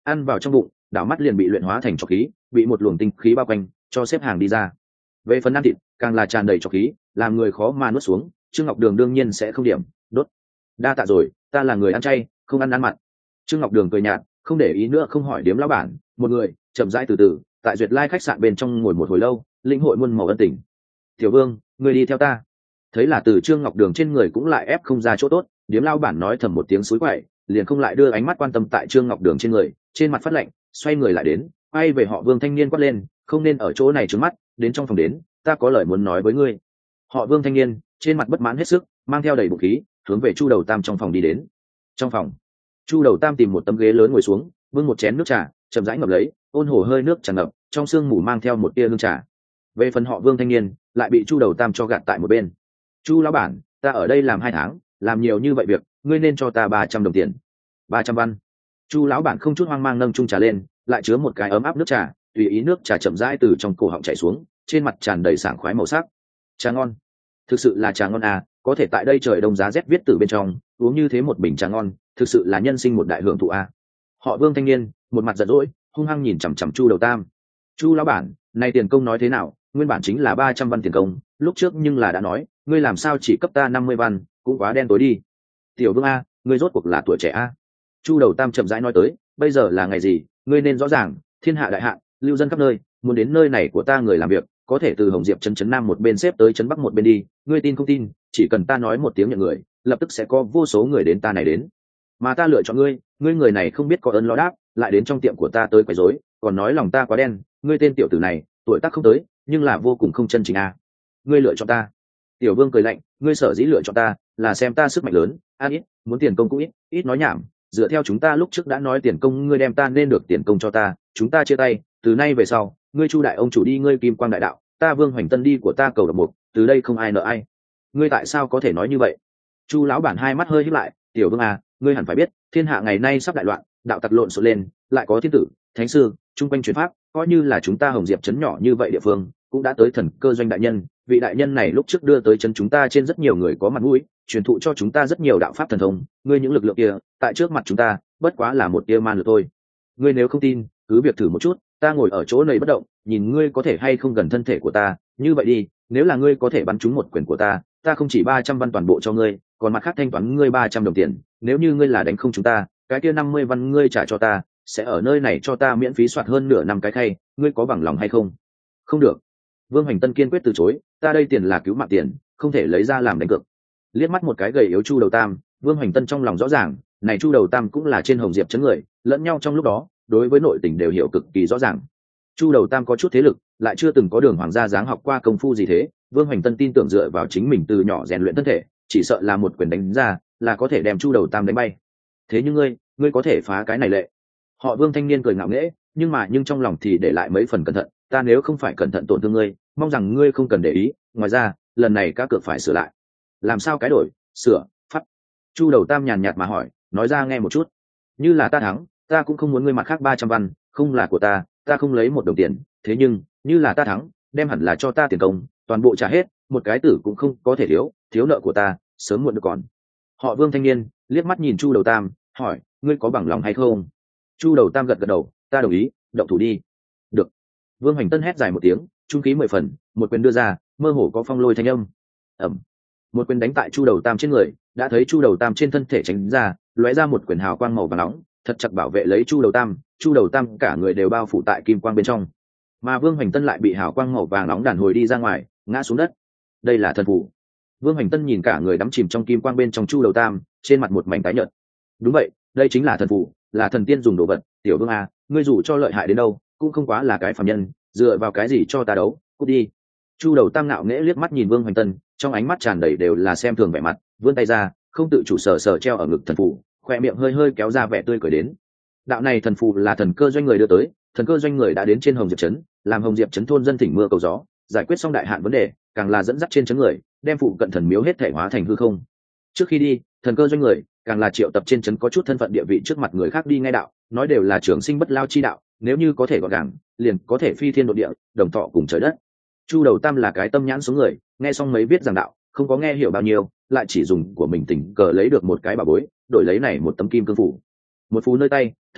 ăn vào trong bụng đảo mắt liền bị luyện hóa thành trọc khí, bị một luồng tinh khí bao quanh cho xếp hàng đi ra. Về phần ăn thịt càng là tràn đầy trọc khí, làm người khó mà nuốt xuống. Trương Ngọc Đường đương nhiên sẽ không điểm đốt. Đa tạ rồi, ta là người ăn chay, không ăn ăn mặn. Trương Ngọc Đường cười nhạt, không để ý nữa, không hỏi điếm lão bản, một người chậm rãi từ từ tại Duyệt Lai khách sạn bên trong ngồi một hồi lâu, linh hội muôn màu ân tình. Tiểu Vương, người đi theo ta. Thấy là từ Trương Ngọc Đường trên người cũng lại ép không ra chỗ tốt, điếm lão bản nói thầm một tiếng xúi quậy, liền không lại đưa ánh mắt quan tâm tại Trương Ngọc Đường trên người, trên mặt phát lạnh, xoay người lại đến, quay về họ Vương thanh niên quát lên, không nên ở chỗ này trướng mắt, đến trong phòng đến, ta có lời muốn nói với ngươi. Họ Vương thanh niên trên mặt bất mãn hết sức, mang theo đầy bụng khí, hướng về Chu Đầu Tam trong phòng đi đến. Trong phòng, Chu Đầu Tam tìm một tấm ghế lớn ngồi xuống, bưng một chén nước trà, chậm rãi ngập lấy, ôn hồ hơi nước tràn ngập, trong sương mù mang theo một tia hương trà. Về phần họ Vương thanh niên, lại bị Chu Đầu Tam cho gạt tại một bên. Chu lão bản, ta ở đây làm hai tháng, làm nhiều như vậy việc, ngươi nên cho ta ba trăm đồng tiền. Ba trăm văn. Chu lão bản không chút hoang mang nâng chung trà lên, lại chứa một cái ấm áp nước trà, tùy ý nước trà chậm rãi từ trong cổ họng chảy xuống, trên mặt tràn đầy sảng khoái màu sắc. Trà ngon, thực sự là trà ngon à, có thể tại đây trời đông giá rét viết từ bên trong uống như thế một bình trà ngon, thực sự là nhân sinh một đại hưởng thụ à. Họ Vương thanh niên một mặt giận dỗi, hung hăng nhìn chằm chằm Chu Đầu Tam. Chu lão bản, này tiền công nói thế nào? Nguyên bản chính là ba trăm văn tiền công, lúc trước nhưng là đã nói, ngươi làm sao chỉ cấp ta năm mươi văn, cũng quá đen tối đi. Tiểu Vương a, ngươi rốt cuộc là tuổi trẻ a. Chu Đầu Tam chậm rãi nói tới, bây giờ là ngày gì, ngươi nên rõ ràng, thiên hạ đại hạn, lưu dân khắp nơi, muốn đến nơi này của ta người làm việc, có thể từ Hồng Diệp trấn trấn Nam một bên xếp tới trấn Bắc một bên đi, ngươi tin không tin, chỉ cần ta nói một tiếng nhận người, lập tức sẽ có vô số người đến ta này đến. Mà ta lựa chọn ngươi, ngươi người này không biết có ơn ló đáp, lại đến trong tiệm của ta tới quấy rối, còn nói lòng ta quá đen, ngươi tên tiểu tử này, tuổi tác không tới, nhưng là vô cùng không chân chính a. Ngươi lựa chọn ta. Tiểu Vương cười lạnh, ngươi sở dĩ lựa chọn ta, là xem ta sức mạnh lớn, ăn ít, muốn tiền công cũng ít, ít nói nhảm, dựa theo chúng ta lúc trước đã nói tiền công, ngươi đem ta nên được tiền công cho ta, chúng ta chia tay, từ nay về sau, ngươi Chu đại ông chủ đi, ngươi Kim Quang đại đạo, ta Vương Hoành Tân đi của ta cầu độc mục, từ đây không ai nợ ai. Ngươi tại sao có thể nói như vậy? Chu lão bản hai mắt hơi híp lại, Tiểu Vương à, ngươi hẳn phải biết, thiên hạ ngày nay sắp đại loạn, đạo tặc lộn xộn lên, lại có thiên tử, thánh sư, trung quanh truyền pháp, coi như là chúng ta Hồng Diệp trấn nhỏ như vậy địa phương, cũng đã tới thần cơ doanh đại nhân, vị đại nhân này lúc trước đưa tới chân chúng ta trên rất nhiều người có mặt mũi, truyền thụ cho chúng ta rất nhiều đạo pháp thần thông, ngươi những lực lượng kia, tại trước mặt chúng ta, bất quá là một tia man lực thôi. Ngươi nếu không tin, cứ việc thử một chút, ta ngồi ở chỗ này bất động, nhìn ngươi có thể hay không gần thân thể của ta, như vậy đi, nếu là ngươi có thể bắn trúng một quyền của ta, ta không chỉ ba trăm văn toàn bộ cho ngươi, còn mặt khác thanh toán ngươi ba trăm đồng tiền, nếu như ngươi là đánh không chúng ta, cái kia năm mươi văn ngươi trả cho ta, sẽ ở nơi này cho ta miễn phí soạt hơn nửa năm cái khay, ngươi có bằng lòng hay không? Không được. Vương Hoành Tân kiên quyết từ chối, ta đây tiền là cứu mạng tiền, không thể lấy ra làm đánh cược. Liếc mắt một cái gầy yếu Chu Đầu Tam, Vương Hoành Tân trong lòng rõ ràng, này Chu Đầu Tam cũng là trên Hồng Diệp trấn người, lẫn nhau trong lúc đó, đối với nội tình đều hiểu cực kỳ rõ ràng. Chu Đầu Tam có chút thế lực, lại chưa từng có đường hoàng gia dáng học qua công phu gì thế, Vương Hoành Tân tin tưởng dựa vào chính mình từ nhỏ rèn luyện thân thể, chỉ sợ là một quyền đánh ra, là có thể đem Chu Đầu Tam đánh bay. Thế nhưng ngươi, ngươi có thể phá cái này lệ? Họ Vương thanh niên cười ngạo nghễ, nhưng mà nhưng trong lòng thì để lại mấy phần cẩn thận, ta nếu không phải cẩn thận tổn thương ngươi, mong rằng ngươi không cần để ý, ngoài ra, lần này các cược phải sửa lại. Làm sao cái đổi, sửa, pháp? Chu Đầu Tam nhàn nhạt mà hỏi, nói ra nghe một chút. Như là ta thắng, ta cũng không muốn ngươi mặt khác ba trăm văn, không là của ta, ta không lấy một đồng tiền, thế nhưng, như là ta thắng, đem hẳn là cho ta tiền công, toàn bộ trả hết, một cái tử cũng không có thể thiếu, thiếu nợ của ta, sớm muộn được còn. Họ Vương thanh niên liếc mắt nhìn Chu Đầu Tam, hỏi, ngươi có bằng lòng hay không? Chu Đầu Tam gật gật đầu, ta đồng ý, động thủ đi. Được. Vương Hoành Tân hét dài một tiếng, trung khí mười phần, một quyền đưa ra, mơ hồ có phong lôi thanh âm. Ẩm. Một quyền đánh tại Chu Đầu Tam trên người, đã thấy Chu Đầu Tam trên thân thể tránh ra, lóe ra một quyền hào quang màu vàng nóng, thật chặt bảo vệ lấy Chu Đầu Tam, Chu Đầu Tam cả người đều bao phủ tại kim quang bên trong. Mà Vương Hoành Tân lại bị hào quang màu vàng nóng đàn hồi đi ra ngoài, ngã xuống đất. Đây là thần phù. Vương Hoành Tân nhìn cả người đắm chìm trong kim quang bên trong Chu Đầu Tam, trên mặt một mảnh tái nhợt. Đúng vậy, đây chính là thần phù, là thần tiên dùng đồ vật, Tiểu Vương a, ngươi dù cho lợi hại đến đâu, cũng không quá là cái phàm nhân, dựa vào cái gì cho ta đấu, cút đi. Chu Đầu Tam ngạo nghễ liếc mắt nhìn Vương Hoành Tân, trong ánh mắt tràn đầy đều là xem thường vẻ mặt, vươn tay ra, không tự chủ sờ sờ treo ở ngực thần phù, khoe miệng hơi hơi kéo ra vẻ tươi cười đến. Đạo này thần phù là thần cơ doanh người đưa tới, thần cơ doanh người đã đến trên Hồng Diệp trấn, làm Hồng Diệp trấn thôn dân thỉnh mưa cầu gió, giải quyết xong đại hạn vấn đề, càng là dẫn dắt trên trấn người, đem phụ cận thần miếu hết thể hóa thành hư không. Trước khi đi, thần cơ doanh người càng là triệu tập trên trấn có chút thân phận địa vị trước mặt người khác đi ngay đạo, nói đều là trường sinh bất lao chi đạo, nếu như có thể gọn gàng, liền có thể phi thiên độ địa, đồng thọ cùng trời đất. Chu Đầu Tam là cái tâm nhãn số người, nghe xong mấy viết giảng đạo, không có nghe hiểu bao nhiêu, lại chỉ dùng của mình tình cờ lấy được một cái bảo bối, đổi lấy này một tấm kim cương phủ. Một phù nơi tay,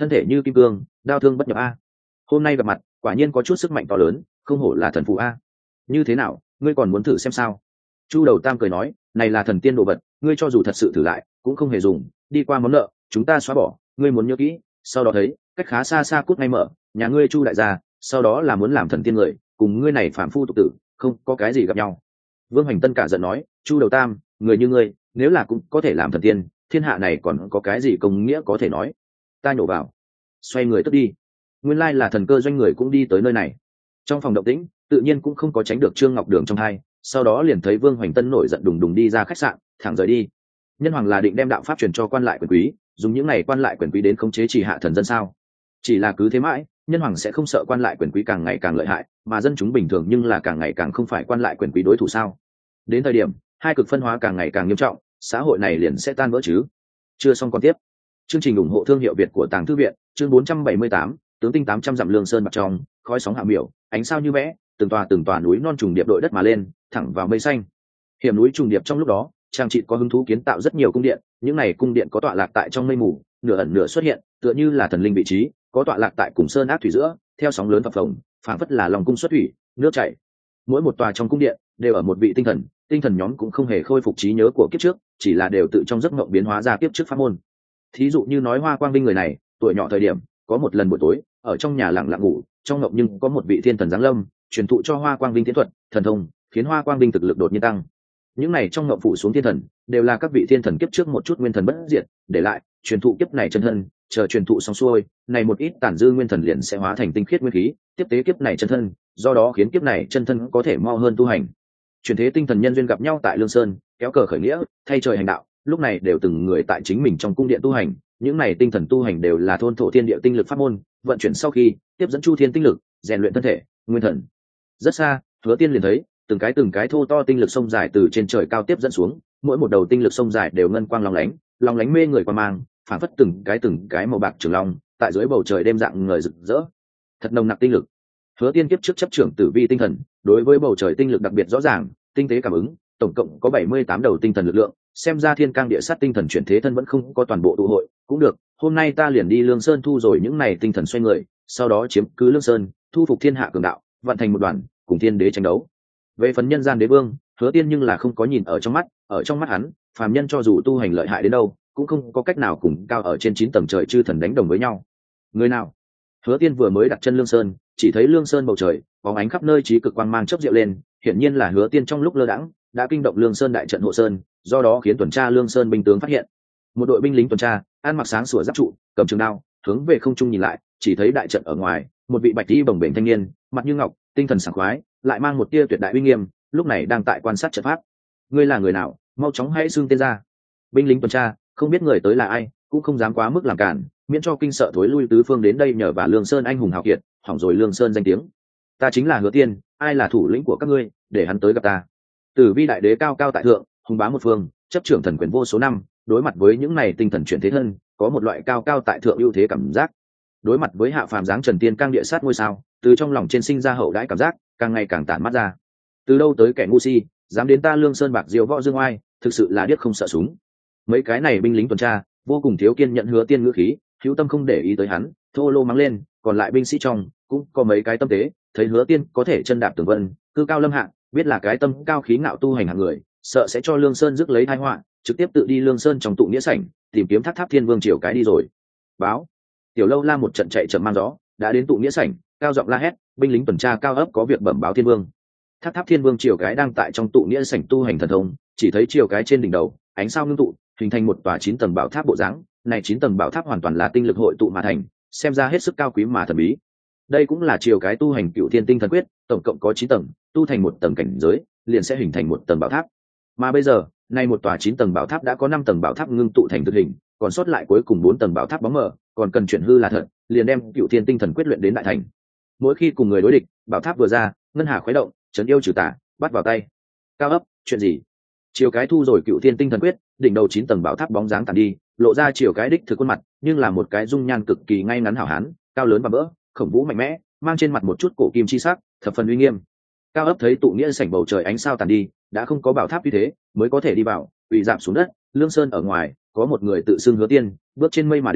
thân thể như kim cương, đao thương bất nhập a. Hôm nay gặp mặt quả nhiên có chút sức mạnh to lớn, không hổ là thần phù a. Như thế nào, ngươi còn muốn thử xem sao? Chu Đầu Tam cười nói, này là thần tiên đồ vật, ngươi cho dù thật sự thử lại cũng không hề dùng, đi qua món nợ chúng ta xóa bỏ, ngươi muốn nhớ kỹ. Sau đó thấy cách khá xa xa cút ngay mở, nhà ngươi Chu đại gia sau đó là muốn làm thần tiên người, cùng ngươi này phàm phu tục tử không có cái gì gặp nhau. Vương Hoành Tân cả giận nói, Chu Đầu Tam, người như ngươi nếu là cũng có thể làm thần tiên, thiên hạ này còn có cái gì công nghĩa có thể nói. Ta nhổ vào, xoay người tức đi. Nguyên lai là thần cơ doanh người cũng đi tới nơi này. Trong phòng động tĩnh tự nhiên cũng không có tránh được Trương Ngọc Đường trong hai, sau đó liền thấy Vương Hoành Tân nổi giận đùng đùng đi ra khách sạn, thẳng rời đi. Nhân hoàng là định đem đạo pháp truyền cho quan lại quyền quý, dùng những này quan lại quyền quý đến khống chế chỉ hạ thần dân sao? Chỉ là cứ thế mãi, nhân hoàng sẽ không sợ quan lại quyền quý càng ngày càng lợi hại, mà dân chúng bình thường nhưng là càng ngày càng không phải quan lại quyền quý đối thủ sao? Đến thời điểm hai cực phân hóa càng ngày càng nghiêm trọng, xã hội này liền sẽ tan vỡ chứ. Chưa xong còn tiếp. Chương trình ủng hộ thương hiệu Việt của Tàng Thư viện, chương bốn trăm bảy mươi tám, tướng tinh tám trăm dặm lương sơn bạc trong, khói sóng hạ miểu, ánh sao như vẽ, từng tòa từng tòa núi non trùng điệp đội đất mà lên, thẳng vào mây xanh. Hiểm núi trùng điệp trong lúc đó, trang trị có hứng thú kiến tạo rất nhiều cung điện, những này cung điện có tọa lạc tại trong mây mù, nửa ẩn nửa xuất hiện, tựa như là thần linh vị trí, có tọa lạc tại cùng sơn ác thủy giữa, theo sóng lớn phập phồng, phảng phất là lòng cung xuất thủy, nước chảy. Mỗi một tòa trong cung điện đều ở một vị tinh thần, tinh thần nhóm cũng không hề khôi phục trí nhớ của kiếp trước, chỉ là đều tự trong giấc mộng biến hóa ra kiếp trước pháp môn. Thí dụ như nói Hoa Quang Vinh người này, tuổi nhỏ thời điểm, có một lần buổi tối, ở trong nhà lặng lặng ngủ, trong mộng nhưng có một vị thiên thần giáng lâm, truyền thụ cho Hoa Quang Vinh tiến thuật, thần thông, khiến Hoa Quang Vinh thực lực đột nhiên tăng. Những này trong mộng phủ xuống thiên thần, đều là các vị thiên thần kiếp trước một chút nguyên thần bất diệt, để lại, truyền thụ kiếp này chân thân, chờ truyền thụ xong xuôi, này một ít tản dư nguyên thần liền sẽ hóa thành tinh khiết nguyên khí, tiếp tế kiếp này chân thân, do đó khiến kiếp này chân thân có thể mau hơn tu hành. Chuyển thế tinh thần nhân duyên gặp nhau tại Lương Sơn, kéo cờ khởi nghĩa, thay trời hành đạo, lúc này đều từng người tại chính mình trong cung điện tu hành, những này tinh thần tu hành đều là thôn thổ thiên địa tinh lực pháp môn, vận chuyển sau khi tiếp dẫn chu thiên tinh lực, rèn luyện thân thể, nguyên thần. Rất xa, Hứa Tiên liền thấy từng cái từng cái thô to tinh lực sông dài từ trên trời cao tiếp dẫn xuống, mỗi một đầu tinh lực sông dài đều ngân quang long lánh, long lánh mê người qua mang, phản phất từng cái từng cái màu bạc trường long, tại dưới bầu trời đêm dạng người rực rỡ. Thật nồng nặc tinh lực. Hứa Tiên kiếp trước chấp trưởng tử vi tinh thần, đối với bầu trời tinh lực đặc biệt rõ ràng, tinh tế cảm ứng, tổng cộng có bảy mươi tám đầu tinh thần lực lượng, xem ra thiên cang địa sát tinh thần chuyển thế thân vẫn không có toàn bộ tụ hội, cũng được, hôm nay ta liền đi Lương Sơn thu rồi những này tinh thần xoay người, sau đó chiếm cứ Lương Sơn, thu phục thiên hạ cường đạo, vận thành một đoàn, cùng thiên đế tranh đấu. Về phần nhân gian đế vương, Hứa Tiên nhưng là không có nhìn ở trong mắt, ở trong mắt hắn, phàm nhân cho dù tu hành lợi hại đến đâu, cũng không có cách nào cùng cao ở trên chín tầng trời chư thần đánh đồng với nhau. Người nào? Hứa Tiên vừa mới đặt chân Lương Sơn, chỉ thấy Lương Sơn bầu trời bóng ánh khắp nơi, trí cực quang mang chớp diệu lên, hiển nhiên là Hứa Tiên trong lúc lơ đãng đã kinh động Lương Sơn đại trận hộ sơn, do đó khiến tuần tra Lương Sơn binh tướng phát hiện. Một đội binh lính tuần tra, ăn mặc sáng sủa giáp trụ, cầm trường đao, hướng về không trung nhìn lại, chỉ thấy đại trận ở ngoài, một vị bạch y bồng bềnh thanh niên, mặt như ngọc, tinh thần sảng khoái, lại mang một tia tuyệt đại uy nghiêm, lúc này đang tại quan sát trận pháp. Ngươi là người nào? Mau chóng hãy xưng tên ra. Binh lính tuần tra không biết người tới là ai, cũng không dám quá mức làm cản, miễn cho kinh sợ thối lui tứ phương đến đây nhờ và Lương Sơn anh hùng hào kiệt, hỏng rồi Lương Sơn danh tiếng. Ta chính là Hứa Tiên, ai là thủ lĩnh của các ngươi, để hắn tới gặp ta. Tử vi đại đế cao cao tại thượng, hùng bá một phương, chấp trưởng thần quyền vô số năm, đối mặt với những này tinh thần chuyển thế thân, có một loại cao cao tại thượng ưu thế cảm giác. Đối mặt với hạ phàm dáng trần tiên cang địa sát ngôi sao, từ trong lòng trên sinh ra hậu đãi cảm giác, càng ngày càng tản mắt ra. Từ đâu tới kẻ ngu si, dám đến ta Lương Sơn bạc diều võ dương oai, thực sự là điếc không sợ súng. Mấy cái này binh lính tuần tra vô cùng thiếu kiên nhận Hứa Tiên ngữ khí, hữu tâm không để ý tới hắn, thô lô mắng lên, còn lại binh sĩ trong cũng có mấy cái tâm tế, thấy Hứa Tiên có thể chân đạp tường vân, cư cao lâm hạ, biết là cái tâm cao khí ngạo tu hành hạng người, sợ sẽ cho Lương Sơn rước lấy tai họa, trực tiếp tự đi Lương Sơn trong tụ nghĩa sảnh, tìm kiếm Tháp Tháp Thiên Vương triều cái đi rồi. Báo. Tiểu Lâu La một trận chạy chậm mang gió, đã đến tụ nghĩa sảnh, cao giọng la hét, binh lính tuần tra cao ấp có việc bẩm báo Thiên Vương. Tháp Tháp Thiên Vương triều cái đang tại trong tụ nghĩa sảnh tu hành thần thông, chỉ thấy triều cái trên đỉnh đầu, ánh sao ngưng tụ, hình thành một tòa chín tầng bảo tháp bộ dáng, này chín tầng bảo tháp hoàn toàn là tinh lực hội tụ mà thành, xem ra hết sức cao quý mà thần bí. Đây cũng là triều cái tu hành Cửu Thiên Tinh Thần Quyết, tổng cộng có chín tầng, tu thành một tầng cảnh giới, liền sẽ hình thành một tầng bảo tháp. Mà bây giờ, nay một tòa chín tầng bảo tháp đã có năm tầng bảo tháp ngưng tụ thành thực hình, còn sót lại cuối cùng bốn tầng bảo tháp bóng mờ, còn cần chuyển hư là thật, liền đem Cửu Thiên Tinh Thần Quyết luyện đến đại thành. Mỗi khi cùng người đối địch, bảo tháp vừa ra, ngân hà khuấy động, trấn yêu trừ tà, bắt vào tay. Cao ấp, chuyện gì? Triều cái thu rồi Cửu Thiên Tinh Thần Quyết, đỉnh đầu chín tầng bảo tháp bóng dáng tàn đi, lộ ra triều cái đích thực khuôn mặt, nhưng là một cái dung nhan cực kỳ ngay ngắn hảo hán, cao lớn và bỡ, khổng vũ mạnh mẽ, mang trên mặt một chút cổ kim chi sắc, thập phần uy nghiêm. Cao ấp thấy tụ nghĩa sảnh bầu trời ánh sao tàn đi, đã không có bảo tháp như thế, mới có thể đi vào, ủy giảm xuống đất. Lương Sơn ở ngoài có một người tự xưng Hứa Tiên, bước trên mây mà đến,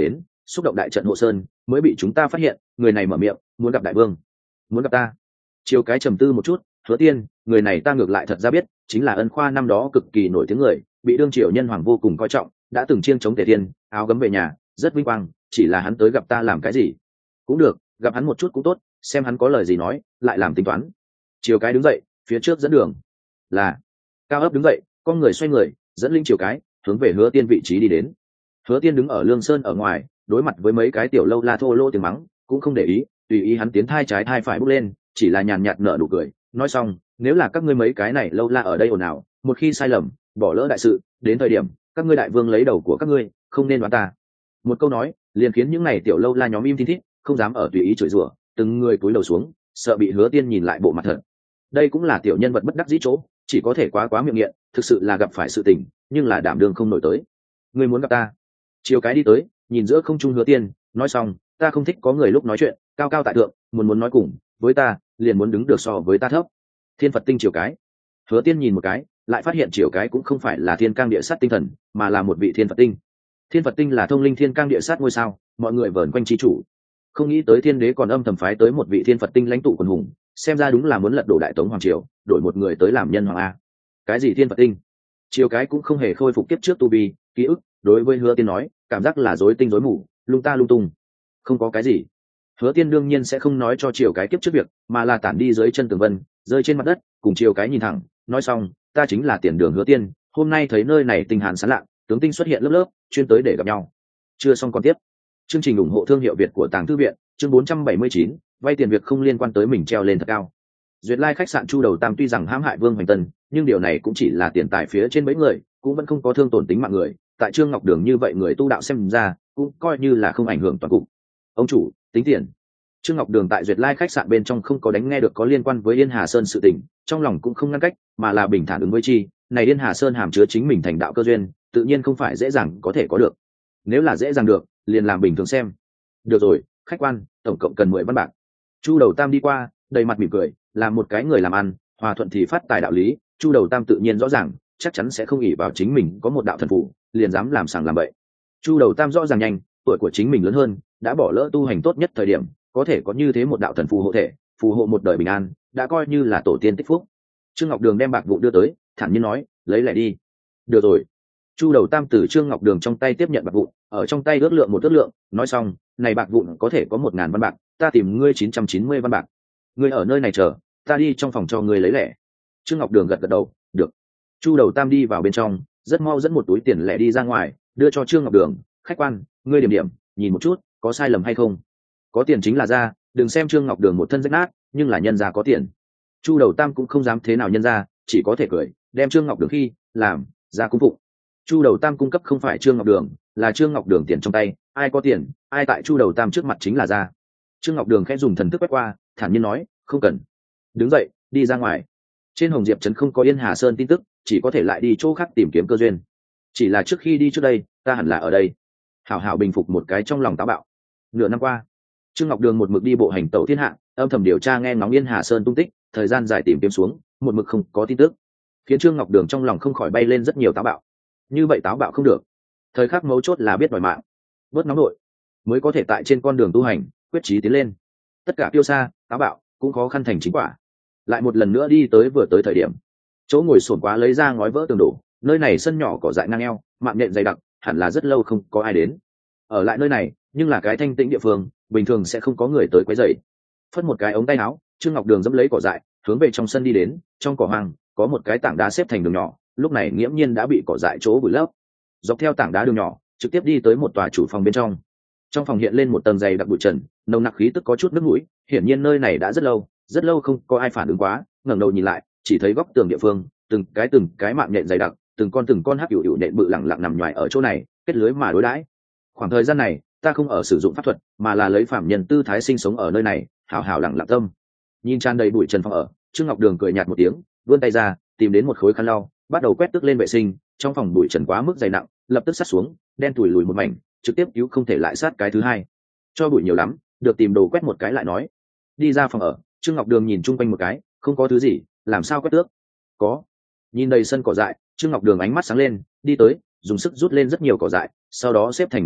xúc động đại trận hộ sơn mới bị chúng ta phát hiện. Người này mở miệng muốn gặp đại vương. Muốn gặp ta? Chiều cái trầm tư một chút. Hứa Tiên, người này ta ngược lại thật ra biết, chính là Ân Khoa năm đó cực kỳ nổi tiếng người, bị đương triều nhân hoàng vô cùng coi trọng, đã từng chiêng chống Tề Thiên, áo gấm về nhà, rất vinh quang. Chỉ là hắn tới gặp ta làm cái gì? Cũng được, gặp hắn một chút cũng tốt, xem hắn có lời gì nói, lại làm tính toán. Chiều cái đứng dậy, phía trước dẫn đường. Là. Cao ấp đứng dậy, con người xoay người, dẫn linh Chiều cái hướng về Hứa Tiên vị trí đi đến. Hứa Tiên đứng ở Lương Sơn ở ngoài, đối mặt với mấy cái tiểu lâu la thô lô tiếng mắng, cũng không để ý, tùy ý hắn tiến thai trái thai phải bước lên, chỉ là nhàn nhạt nở nụ cười, nói xong, nếu là các ngươi mấy cái này lâu la ở đây ồn ào, một khi sai lầm, bỏ lỡ đại sự, đến thời điểm các ngươi đại vương lấy đầu của các ngươi, không nên đoán ta. Một câu nói, liền khiến những này tiểu lâu la nhóm im thiên thít, không dám ở tùy ý chửi rủa, từng người cúi đầu xuống, sợ bị Hứa Tiên nhìn lại bộ mặt thật. Đây cũng là tiểu nhân vật bất đắc dĩ chỗ, chỉ có thể quá quá miệng nghiện, thực sự là gặp phải sự tình, nhưng là đảm đương không nổi tới. Ngươi muốn gặp ta? Chiều cái đi tới, nhìn giữa không trung Hứa Tiên, nói xong, ta không thích có người lúc nói chuyện cao cao tại thượng, muốn muốn nói cùng với ta, liền muốn đứng được so với ta thấp. Thiên Phật tinh Chiều cái. Hứa Tiên nhìn một cái, lại phát hiện Chiều cái cũng không phải là thiên cang địa sát tinh thần, mà là một vị thiên Phật tinh. Thiên Phật tinh là thông linh thiên cang địa sát ngôi sao, mọi người vờn quanh chi chủ. Không nghĩ tới thiên đế còn âm thầm phái tới một vị thiên Phật tinh lãnh tụ quần hùng, xem ra đúng là muốn lật đổ đại tống hoàng triều, đổi một người tới làm nhân hoàng a. Cái gì thiên Phật tinh? Chiều cái cũng không hề khôi phục kiếp trước tu vi ký ức, đối với Hứa Tiên nói, cảm giác là rối tinh rối mù, lung ta lung tung. Không có cái gì. Hứa Tiên đương nhiên sẽ không nói cho Chiều cái kiếp trước việc, mà là tản đi dưới chân tường vân, rơi trên mặt đất, cùng Chiều cái nhìn thẳng, nói xong, ta chính là Tiền Đường Hứa Tiên, hôm nay thấy nơi này tinh hàn sáng lạ, tướng tinh xuất hiện lớp lớp, chuyên tới để gặp nhau. Chưa xong còn tiếp. Chương trình ủng hộ thương hiệu Việt của Tàng Thư viện, chương bốn trăm bảy mươi chín, vay tiền việc không liên quan tới mình treo lên thật cao. Duyệt Lai khách sạn Chu Đầu Tam tuy rằng hãm hại Vương Hoành Tân, nhưng điều này cũng chỉ là tiền tài phía trên mấy người, cũng vẫn không có thương tổn tính mạng người. Tại Trương Ngọc Đường như vậy người tu đạo xem ra, cũng coi như là không ảnh hưởng toàn cục. Ông chủ, tính tiền. Trương Ngọc Đường tại Duyệt Lai khách sạn bên trong không có đánh nghe được có liên quan với Yên Hà Sơn sự tình, trong lòng cũng không ngăn cách, mà là bình thản ứng với chi, này Yên Hà Sơn hàm chứa chính mình thành đạo cơ duyên, tự nhiên không phải dễ dàng có thể có được. Nếu là dễ dàng được, liền làm bình thường xem. Được rồi, khách quan, tổng cộng cần mười văn bạc. Chu Đầu Tam đi qua, đầy mặt mỉm cười, làm một cái người làm ăn, hòa thuận thì phát tài đạo lý, Chu Đầu Tam tự nhiên rõ ràng, chắc chắn sẽ không ỷ vào chính mình có một đạo thần phù, liền dám làm sàng làm bậy. Chu Đầu Tam rõ ràng nhanh, tuổi của chính mình lớn hơn, đã bỏ lỡ tu hành tốt nhất thời điểm, có thể có như thế một đạo thần phù hộ thể, phù hộ một đời bình an, đã coi như là tổ tiên tích phúc. Trương Ngọc Đường đem bạc vụ đưa tới, thản nhiên nói, lấy lại đi. Được rồi. Chu Đầu Tam từ Trương Ngọc Đường trong tay tiếp nhận bạc vụ, ở trong tay ước lượng một ước lượng, nói xong, này bạc vụn có thể có một ngàn văn bạc, ta tìm ngươi chín trăm chín mươi văn bạc. Ngươi ở nơi này chờ, ta đi trong phòng cho ngươi lấy lẻ. Trương Ngọc Đường gật gật đầu, được. Chu Đầu Tam đi vào bên trong, rất mau dẫn một túi tiền lẻ đi ra ngoài, đưa cho Trương Ngọc Đường, khách quan, ngươi điểm điểm, nhìn một chút, có sai lầm hay không? Có tiền chính là ra, đừng xem Trương Ngọc Đường một thân rách nát, nhưng là nhân gia có tiền. Chu Đầu Tam cũng không dám thế nào nhân ra, chỉ có thể cười, đem Trương Ngọc Đường khi làm ra cung phụng. Chu Đầu Tam cung cấp không phải Trương Ngọc Đường, là Trương Ngọc Đường tiền trong tay, ai có tiền, ai tại Chu Đầu Tam trước mặt chính là ra. Trương Ngọc Đường khẽ dùng thần thức quét qua, thản nhiên nói, không cần. Đứng dậy, đi ra ngoài. Trên Hồng Diệp trấn không có Yên Hà Sơn tin tức, chỉ có thể lại đi chỗ khác tìm kiếm cơ duyên. Chỉ là trước khi đi trước đây, ta hẳn là ở đây, hảo hảo bình phục một cái trong lòng táo bạo. Nửa năm qua, Trương Ngọc Đường một mực đi bộ hành tẩu thiên hạ, âm thầm điều tra nghe ngóng Yên Hà Sơn tung tích, thời gian dài tìm kiếm xuống, một mực không có tin tức, khiến Trương Ngọc Đường trong lòng không khỏi bay lên rất nhiều táo bạo. Như vậy táo bạo không được, thời khắc mấu chốt là biết đòi mạng, bớt nóng nổi, mới có thể tại trên con đường tu hành quyết chí tiến lên. Tất cả tiêu xa, táo bạo cũng khó khăn thành chính quả. Lại một lần nữa đi tới vừa tới thời điểm, chỗ ngồi xổm quá lấy ra ngói vỡ tường đổ, nơi này sân nhỏ cỏ dại ngang eo, mạng nhện dày đặc, hẳn là rất lâu không có ai đến. Ở lại nơi này, nhưng là cái thanh tĩnh địa phương, bình thường sẽ không có người tới quấy rầy. Phất một cái ống tay áo, Trương Ngọc Đường dẫm lấy cỏ dại, hướng về trong sân đi đến. Trong cỏ hoang có một cái tảng đá xếp thành đường nhỏ, lúc này nghiễm nhiên đã bị cỏ dại chỗ vùi lấp. Dọc theo tảng đá đường nhỏ, trực tiếp đi tới một tòa chủ phòng bên trong. Trong phòng hiện lên một tầng dày đặc bụi trần, nồng nặc khí tức có chút nước mũi, hiển nhiên nơi này đã rất lâu, rất lâu không có ai phản ứng quá. Ngẩng đầu nhìn lại, chỉ thấy góc tường địa phương, từng cái từng cái mạng nhện dày đặc, từng con từng con hắc hữu hữu nện bự lẳng lặng nằm nhoài ở chỗ này, kết lưới mà đối đãi. Khoảng thời gian này, ta không ở sử dụng pháp thuật, mà là lấy phạm nhân tư thái sinh sống ở nơi này, hảo hảo lặng lặng tâm. Nhìn tràn đầy bụi trần phòng ở, Trương Ngọc Đường cười nhạt một tiếng, vươn tay ra, tìm đến một khối khăn lau, bắt đầu quét tước lên vệ sinh. Trong phòng bụi trần quá mức dày nặng, lập tức sát xuống, đen tủi lùi một mảnh, trực tiếp cứu không thể lại sát cái thứ hai. Cho bụi nhiều lắm, được tìm đồ quét một cái lại nói. Đi ra phòng ở, Trương Ngọc Đường nhìn chung quanh một cái, không có thứ gì, làm sao quét tước? Có. Nhìn đầy sân cỏ dại, Trương Ngọc Đường ánh mắt sáng lên, đi tới, dùng sức rút lên rất nhiều cỏ dại, sau đó xếp thành một đống,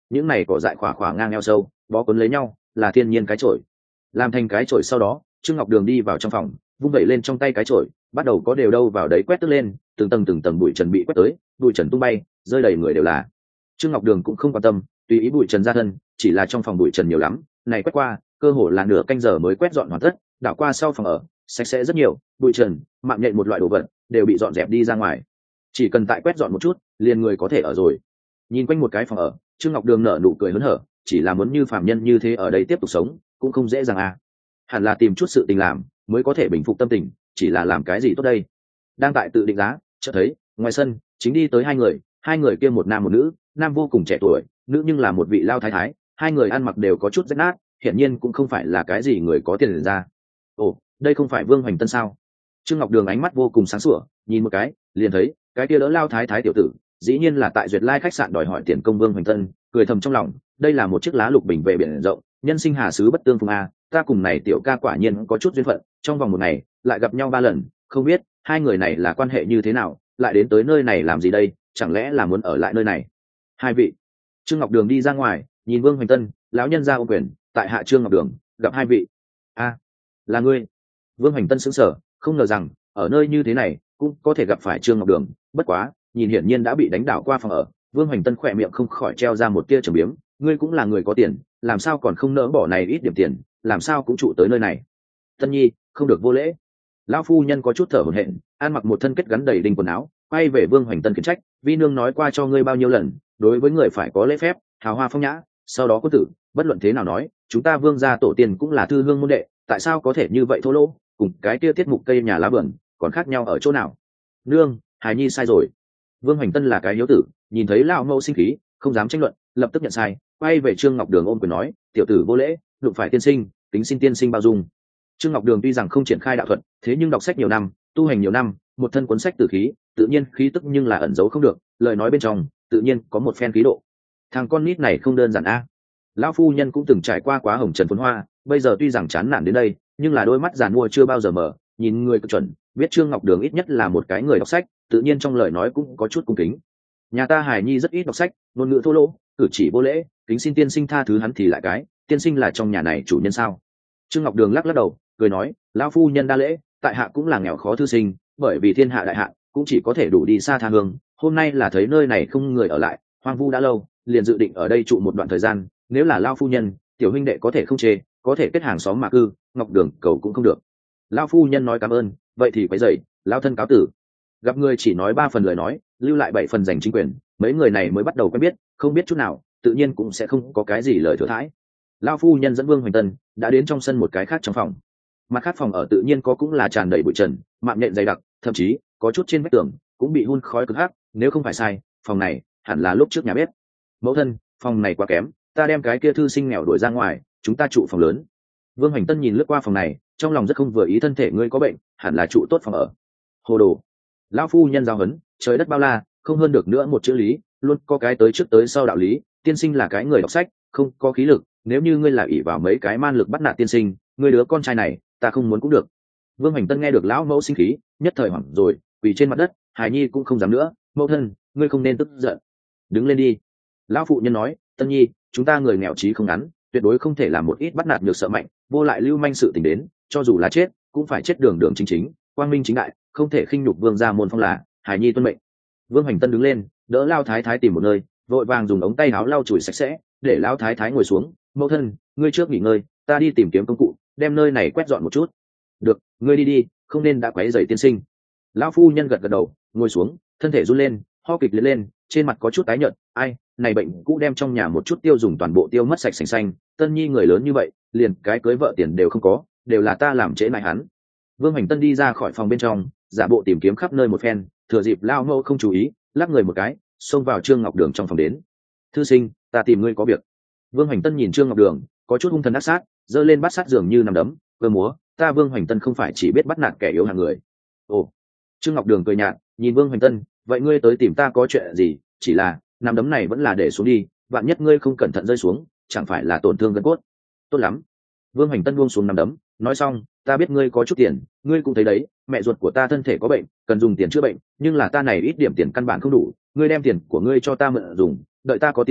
những này cỏ dại khỏa khỏa ngang eo sâu bó cuốn lấy nhau là thiên nhiên cái chổi. Làm thành cái chổi sau đó, Trương Ngọc Đường đi vào trong phòng, vung vẩy lên trong tay cái chổi, bắt đầu có đều đâu vào đấy quét tức lên, từng tầng từng tầng bụi trần bị quét tới, bụi trần tung bay, rơi đầy người đều là. Trương Ngọc Đường cũng không quan tâm, tùy ý bụi trần ra thân, chỉ là trong phòng bụi trần nhiều lắm, này quét qua, cơ hồ là nửa canh giờ mới quét dọn hoàn tất, đảo qua sau phòng ở, sạch sẽ rất nhiều, bụi trần, mạng nhện một loại đồ vật, đều bị dọn dẹp đi ra ngoài. Chỉ cần tại quét dọn một chút, liền người có thể ở rồi. Nhìn quanh một cái phòng ở, Trương Ngọc Đường nở nụ cười hớn hở, chỉ là muốn như phàm nhân như thế ở đây tiếp tục sống, cũng không dễ dàng à. Hẳn là tìm chút sự tình làm, mới có thể bình phục tâm tình, chỉ là làm cái gì tốt đây? Đang tại tự định giá, chợt thấy, ngoài sân, chính đi tới hai người, hai người kia một nam một nữ, nam vô cùng trẻ tuổi, nữ nhưng là một vị lao thái thái, hai người ăn mặc đều có chút rách nát, hiển nhiên cũng không phải là cái gì người có tiền ra. Ồ, đây không phải Vương Hoành Tân sao? Trương Ngọc Đường ánh mắt vô cùng sáng sủa, nhìn một cái, liền thấy, cái kia đỡ lao thái thái tiểu tử, dĩ nhiên là tại Duyệt Lai khách sạn đòi hỏi tiền công Vương Hoành Tân, cười thầm trong lòng, đây là một chiếc lá lục bình về biển rộng, nhân sinh hà xứ bất tương phùng a, ta cùng này tiểu ca quả nhiên có chút duyên phận, trong vòng một ngày lại gặp nhau ba lần, không biết hai người này là quan hệ như thế nào, lại đến tới nơi này làm gì đây, chẳng lẽ là muốn ở lại nơi này? Hai vị. Trương Ngọc Đường đi ra ngoài, nhìn Vương Hoành Tân, lão nhân ra ô quyền, tại hạ Trương Ngọc Đường, gặp hai vị. A, là ngươi. Vương Hoành Tân sững sờ, không ngờ rằng ở nơi như thế này cũng có thể gặp phải Trương Ngọc Đường, bất quá nhìn hiển nhiên đã bị đánh đảo qua phòng ở. Vương Hoành Tân khỏe miệng không khỏi treo ra một tia trầm biếm, ngươi cũng là người có tiền, làm sao còn không nỡ bỏ này ít điểm tiền, làm sao cũng trụ tới nơi này. Tân nhi, không được vô lễ. Lão phu nhân có chút thở hổn hển, ăn mặc một thân kết gắn đầy đinh quần áo, quay về Vương Hoành Tân khiển trách, vi nương nói qua cho ngươi bao nhiêu lần, đối với người phải có lễ phép, hào hoa phong nhã. Sau đó có tử, bất luận thế nào nói, chúng ta Vương gia tổ tiên cũng là thư hương môn đệ, tại sao có thể như vậy thô lỗ, cùng cái kia tiết mục cây nhà lá vườn còn khác nhau ở chỗ nào? Nương, hài nhi sai rồi. Vương Hoành Tân là cái hiếu tử, nhìn thấy lão mẫu sinh khí, không dám tranh luận, lập tức nhận sai, quay về Trương Ngọc Đường ôm quyền nói, tiểu tử vô lễ, đụng phải tiên sinh, tính xin tiên sinh bao dung. Trương Ngọc Đường tuy rằng không triển khai đạo thuật, thế nhưng đọc sách nhiều năm, tu hành nhiều năm, một thân cuốn sách tử khí, tự nhiên khí tức nhưng là ẩn giấu không được, lời nói bên trong tự nhiên có một phen khí độ. Thằng con nít này không đơn giản a. Lão phu nhân cũng từng trải qua quá hồng trần phồn hoa, bây giờ tuy rằng chán nản đến đây, nhưng là đôi mắt giàn mua chưa bao giờ mở, nhìn người cực chuẩn, biết Trương Ngọc Đường ít nhất là một cái người đọc sách, tự nhiên trong lời nói cũng có chút cung kính. Nhà ta hài nhi rất ít đọc sách, ngôn ngữ thô lỗ, cử chỉ vô lễ, kính xin tiên sinh tha thứ hắn thì lại cái, tiên sinh là trong nhà này chủ nhân sao? Trương Ngọc Đường lắc lắc đầu, cười nói, lão phu nhân đa lễ, tại hạ cũng là nghèo khó thư sinh, bởi vì thiên hạ đại hạ cũng chỉ có thể đủ đi xa tha hương, hôm nay là thấy nơi này không người ở lại, hoang vu đã lâu, liền dự định ở đây trụ một đoạn thời gian, nếu là lão phu nhân, tiểu huynh đệ có thể không chê, có thể kết hàng xóm mà cư, Ngọc Đường cầu cũng không được. Lão phu nhân nói cảm ơn, vậy thì quấy rầy, lão thân cáo tử. Gặp người chỉ nói ba phần lời nói, lưu lại bảy phần giành chính quyền, mấy người này mới bắt đầu quen biết, không biết chút nào, tự nhiên cũng sẽ không có cái gì lời thừa thãi. Lão phu nhân dẫn Vương Hoành Tân đã đến trong sân một cái khác trong phòng. Mặt khác phòng ở tự nhiên có cũng là tràn đầy bụi trần, mạng nhện dày đặc, thậm chí có chút trên vách tường cũng bị hun khói cực hắc, nếu không phải sai, phòng này hẳn là lúc trước nhà bếp. Mẫu thân, phòng này quá kém, ta đem cái kia thư sinh nghèo đuổi ra ngoài, chúng ta trụ phòng lớn. Vương Hoành Tân nhìn lướt qua phòng này, trong lòng rất không vừa ý, thân thể ngươi có bệnh, hẳn là trụ tốt phòng ở. Hồ đồ. Lão phu nhân giao hấn, trời đất bao la, không hơn được nữa một chữ lý, luôn có cái tới trước tới sau đạo lý, tiên sinh là cái người đọc sách, không có khí lực, nếu như ngươi là ỷ vào mấy cái man lực bắt nạt tiên sinh, ngươi đứa con trai này, ta không muốn cũng được. Vương Hoành Tân nghe được lão mẫu sinh khí, nhất thời hoảng rồi, quỳ trên mặt đất, hài nhi cũng không dám nữa, mẫu thân, ngươi không nên tức giận, đứng lên đi. Lão phụ nhân nói, Tân nhi, chúng ta người nghèo trí không ngắn, tuyệt đối không thể làm một ít bắt nạt nhược sợ mạnh, vô lại lưu manh sự tình đến, cho dù là chết, cũng phải chết đường đường chính chính, quang minh chính đại, không thể khinh nhục vương gia môn phong là, hài nhi tuân mệnh. Vương Hoành Tân đứng lên, đỡ lao thái thái tìm một nơi, vội vàng dùng ống tay áo lau chùi sạch sẽ, để lão thái thái ngồi xuống. Mẫu thân, ngươi trước nghỉ ngơi, ta đi tìm kiếm công cụ, đem nơi này quét dọn một chút. Được, ngươi đi đi, không nên đã quấy rầy tiên sinh. Lão phu nhân gật gật đầu, ngồi xuống, thân thể run lên, ho kịch liệt lên, trên mặt có chút tái nhợt. Ai, này bệnh cũ đem trong nhà một chút tiêu dùng toàn bộ tiêu mất sạch sành xanh. Tân nhi người lớn như vậy, liền cái cưới vợ tiền đều không có, đều là ta làm trễ nại hắn. Vương Hoành Tân đi ra khỏi phòng bên trong, giả bộ tìm kiếm khắp nơi một phen, thừa dịp lao mẫu không chú ý, lắc người một cái, xông vào Trương Ngọc Đường trong phòng đến. Thư sinh, ta tìm ngươi có việc. Vương Hoành Tân nhìn Trương Ngọc Đường, có chút hung thần ác sát, giơ lên bát sát dường như nằm đấm, cơ múa. Ta Vương Hoành Tân không phải chỉ biết bắt nạt kẻ yếu hạng người. Ồ. Trương Ngọc Đường cười nhạt, nhìn Vương Hoành Tân, vậy ngươi tới tìm ta có chuyện gì? Chỉ là nằm đấm này vẫn là để xuống đi, vạn nhất ngươi không cẩn thận rơi xuống, chẳng phải là tổn thương gân cốt. Tốt lắm. Vương Hoành Tân buông xuống nằm đấm, nói xong, ta biết ngươi có chút tiền, ngươi cũng thấy đấy, mẹ ruột của ta thân thể có bệnh, cần dùng tiền chữa bệnh, nhưng là ta này ít điểm tiền căn bản không đủ, ngươi đem tiền của ngươi cho ta mượn dùng, đợi ta có tiền,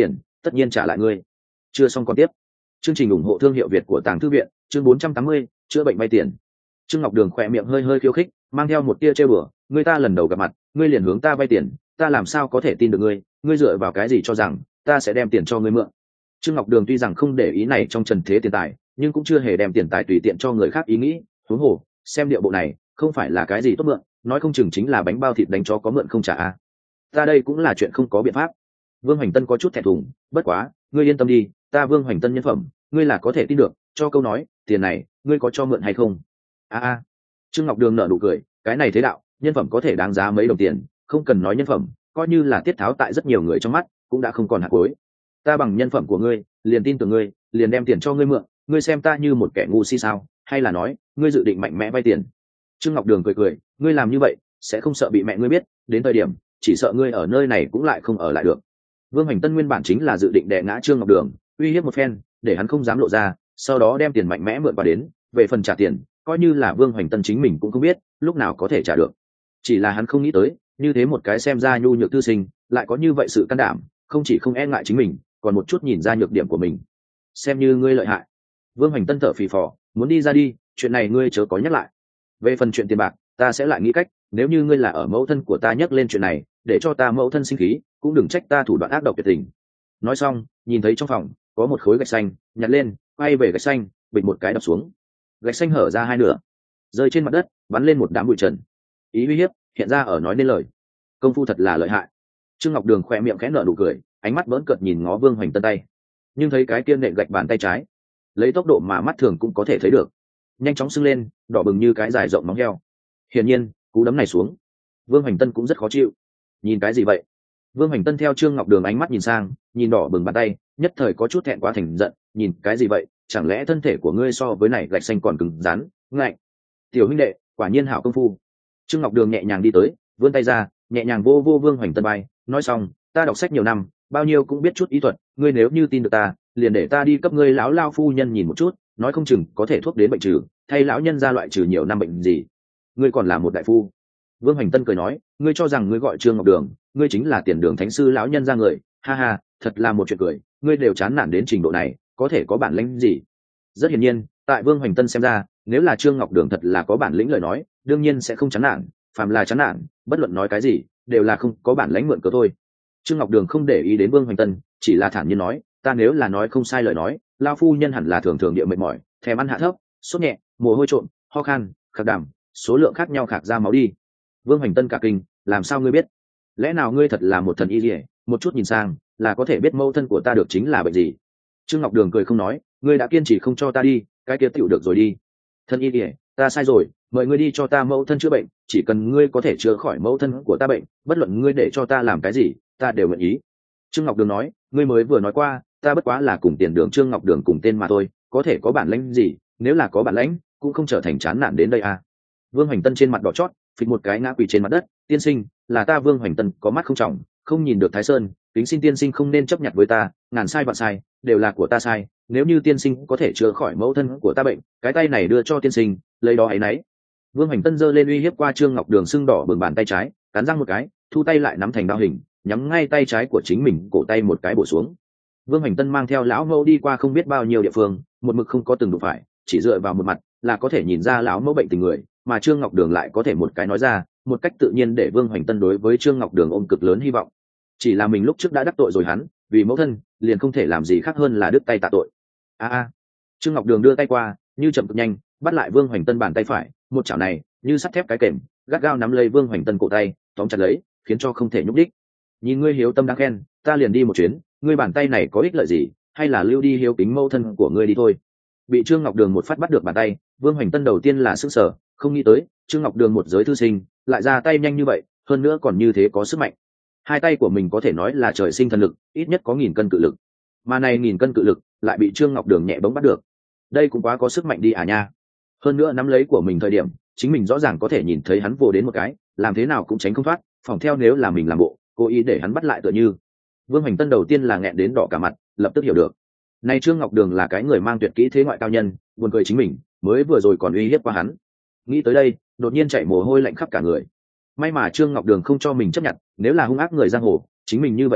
tất nhiên trả lại ngươi. Chưa xong còn tiếp. Chương trình ủng hộ thương hiệu Việt của Tàng Thư viện, chương bốn trăm tám mươi, chữa bệnh vay tiền. Trương Ngọc Đường khỏe miệng hơi hơi khiêu khích, mang theo một tia trêu đùa, ngươi ta lần đầu gặp mặt, ngươi liền hướng ta vay tiền, ta làm sao có thể tin được ngươi, ngươi dựa vào cái gì cho rằng ta sẽ đem tiền cho ngươi mượn? Trương Ngọc Đường tuy rằng không để ý này trong trần thế tiền tài, nhưng cũng chưa hề đem tiền tài tùy tiện cho người khác ý nghĩ, huống hồ, xem điệu bộ này, không phải là cái gì tốt mượn, nói không chừng chính là bánh bao thịt đánh cho có mượn không trả a. Ta đây cũng là chuyện không có biện pháp. Vương Hoành Tân có chút thẹn thùng, bất quá, ngươi yên tâm đi, ta Vương Hoành Tân nhân phẩm, ngươi là có thể tin được, cho câu nói, tiền này, ngươi có cho mượn hay không? A a. Trương Ngọc Đường nở nụ cười, cái này thế đạo, nhân phẩm có thể đáng giá mấy đồng tiền, không cần nói nhân phẩm, coi như là tiết tháo tại rất nhiều người trong mắt, cũng đã không còn hạt cuối. Ta bằng nhân phẩm của ngươi, liền tin tưởng ngươi, liền đem tiền cho ngươi mượn, ngươi xem ta như một kẻ ngu si sao, hay là nói, ngươi dự định mạnh mẽ vay tiền? Trương Ngọc Đường cười cười, ngươi làm như vậy, sẽ không sợ bị mẹ ngươi biết, đến thời điểm, chỉ sợ ngươi ở nơi này cũng lại không ở lại được. Vương Hoành Tân nguyên bản chính là dự định đè ngã Trương Ngọc Đường, uy hiếp một phen, để hắn không dám lộ ra, sau đó đem tiền mạnh mẽ mượn qua đến, về phần trả tiền, coi như là Vương Hoành Tân chính mình cũng không biết, lúc nào có thể trả được. Chỉ là hắn không nghĩ tới, như thế một cái xem ra nhu nhược thư sinh, lại có như vậy sự can đảm, không chỉ không e ngại chính mình, còn một chút nhìn ra nhược điểm của mình. Xem như ngươi lợi hại. Vương Hoành Tân thở phì phò, muốn đi ra đi, chuyện này ngươi chớ có nhắc lại. Về phần chuyện tiền bạc, ta sẽ lại nghĩ cách, nếu như ngươi là ở mẫu thân của ta nhắc lên chuyện này, để cho ta mẫu thân sinh khí, cũng đừng trách ta thủ đoạn ác độc tuyệt tình. Nói xong, nhìn thấy trong phòng có một khối gạch xanh, nhặt lên, quay về gạch xanh, bịch một cái đập xuống. Gạch xanh hở ra hai nửa, rơi trên mặt đất, bắn lên một đám bụi trần. Ý uy hiếp hiện ra ở nói nên lời. Công phu thật là lợi hại. Trương Ngọc Đường khỏe miệng khẽ nở nụ cười, ánh mắt bỡn cợt nhìn ngó Vương Hoành Tân tay, nhưng thấy cái kiên nện gạch bàn tay trái, lấy tốc độ mà mắt thường cũng có thể thấy được, nhanh chóng sưng lên, đỏ bừng như cái dài rộng móng heo. Hiển nhiên, cú đấm này xuống, Vương Hoành Tân cũng rất khó chịu. Nhìn cái gì vậy? Vương Hoành Tân theo Trương Ngọc Đường ánh mắt nhìn sang, nhìn đỏ bừng bàn tay, nhất thời có chút thẹn quá thành giận, nhìn cái gì vậy? Chẳng lẽ thân thể của ngươi so với này gạch xanh còn cứng rắn? Ngạnh. Tiểu huynh đệ, quả nhiên hảo công phu. Trương Ngọc Đường nhẹ nhàng đi tới, vươn tay ra, nhẹ nhàng vô vô Vương Hoành Tân vai, nói xong, ta đọc sách nhiều năm, bao nhiêu cũng biết chút ý thuật, ngươi nếu như tin được ta, liền để ta đi cấp ngươi lão lao phu nhân nhìn một chút, nói không chừng có thể thuốc đến bệnh trừ, thay lão nhân ra loại trừ nhiều năm bệnh gì. Ngươi còn là một đại phu. Vương Hoành Tân cười nói, ngươi cho rằng ngươi gọi Trương Ngọc Đường, ngươi chính là Tiền Đường thánh sư lão nhân ra người, ha ha, thật là một chuyện cười, ngươi đều chán nản đến trình độ này, có thể có bản lĩnh gì? Rất hiển nhiên, tại Vương Hoành Tân xem ra, nếu là Trương Ngọc Đường thật là có bản lĩnh lời nói, đương nhiên sẽ không chán nản, phàm là chán nản, bất luận nói cái gì, đều là không có bản lĩnh mượn cớ thôi. Trương Ngọc Đường không để ý đến Vương Hoành Tân, chỉ là thản nhiên nói, ta nếu là nói không sai lời nói, lao phu nhân hẳn là thường thường địa mệt mỏi, thèm ăn hạ thấp, sốt nhẹ, mồ hôi trộn, ho khan, khạc đảm, số lượng khác nhau khạc ra máu đi. Vương Hoành Tân cả kinh, làm sao ngươi biết? Lẽ nào ngươi thật là một thần y liễu, một chút nhìn sang, là có thể biết mâu thân của ta được chính là bệnh gì? Trương Ngọc Đường cười không nói, ngươi đã kiên trì không cho ta đi, cái kia tựu được rồi đi. Thần y liễu, ta sai rồi, mời ngươi đi cho ta mẫu thân chữa bệnh, chỉ cần ngươi có thể chữa khỏi mẫu thân của ta bệnh, bất luận ngươi để cho ta làm cái gì, ta đều nguyện ý. Trương Ngọc Đường nói, ngươi mới vừa nói qua, ta bất quá là cùng Tiền Đường Trương Ngọc Đường cùng tên mà thôi, có thể có bản lĩnh gì, nếu là có bản lĩnh, cũng không trở thành chán nản đến đây à. Vương Hoành Tân trên mặt đỏ chót, phịch một cái ngã quỳ trên mặt đất, tiên sinh, là ta Vương Hoành Tân có mắt không trọng, không nhìn được Thái Sơn, kính xin tiên sinh không nên chấp nhận với ta, ngàn sai vạn sai, đều là của ta sai, nếu như tiên sinh có thể chữa khỏi mẫu thân của ta bệnh, cái tay này đưa cho tiên sinh, lấy đó ấy nấy. Vương Hoành Tân giơ lên uy hiếp qua Trương Ngọc Đường sưng đỏ bừng bàn tay trái, cắn răng một cái, thu tay lại nắm thành đao hình, nhắm ngay tay trái của chính mình, cổ tay một cái bổ xuống. Vương Hoành Tân mang theo lão mẫu đi qua không biết bao nhiêu địa phương, một mực không có từng đụng phải, chỉ dựa vào một mặt là có thể nhìn ra lão mẫu bệnh tình người, mà Trương Ngọc Đường lại có thể một cái nói ra, một cách tự nhiên để Vương Hoành Tân đối với Trương Ngọc Đường ôm cực lớn hy vọng. Chỉ là mình lúc trước đã đắc tội rồi hắn, vì mẫu thân, liền không thể làm gì khác hơn là đứt tay tạ tội. A a. Trương Ngọc Đường đưa tay qua, như chậm cực nhanh, bắt lại Vương Hoành Tân bàn tay phải, một chảo này, như sắt thép cái kềm, gắt gao nắm lấy Vương Hoành Tân cổ tay, tóm chặt lấy, khiến cho không thể nhúc đích. Nhìn ngươi hiếu tâm đáng khen, ta liền đi một chuyến, ngươi bàn tay này có ích lợi gì, hay là lưu đi hiếu kính mẫu thân của ngươi đi thôi. Bị Trương Ngọc Đường một phát bắt được bàn tay, Vương Hoành Tân đầu tiên là sững sờ, không nghĩ tới Trương Ngọc Đường một giới thư sinh lại ra tay nhanh như vậy, hơn nữa còn như thế có sức mạnh. Hai tay của mình có thể nói là trời sinh thần lực, ít nhất có nghìn cân cự lực, mà này nghìn cân cự lực lại bị Trương Ngọc Đường nhẹ bỗng bắt được, đây cũng quá có sức mạnh đi à nha. Hơn nữa nắm lấy của mình thời điểm, chính mình rõ ràng có thể nhìn thấy hắn vồ đến một cái, làm thế nào cũng tránh không thoát, phòng theo nếu là mình làm bộ cố ý để hắn bắt lại tựa như. Vương Hoành Tân đầu tiên là nghẹn đến đỏ cả mặt, lập tức hiểu được, này Trương Ngọc Đường là cái người mang tuyệt kỹ thế ngoại cao nhân, buồn cười chính mình mới vừa rồi còn uy hiếp qua hắn. Nghĩ tới đây, đột nhiên chạy mồ hôi lạnh khắp cả người. May mà Trương Ngọc Đường không cho mình chấp nhận, nếu là hung ác người giang hồ, chính mình như vậy làm,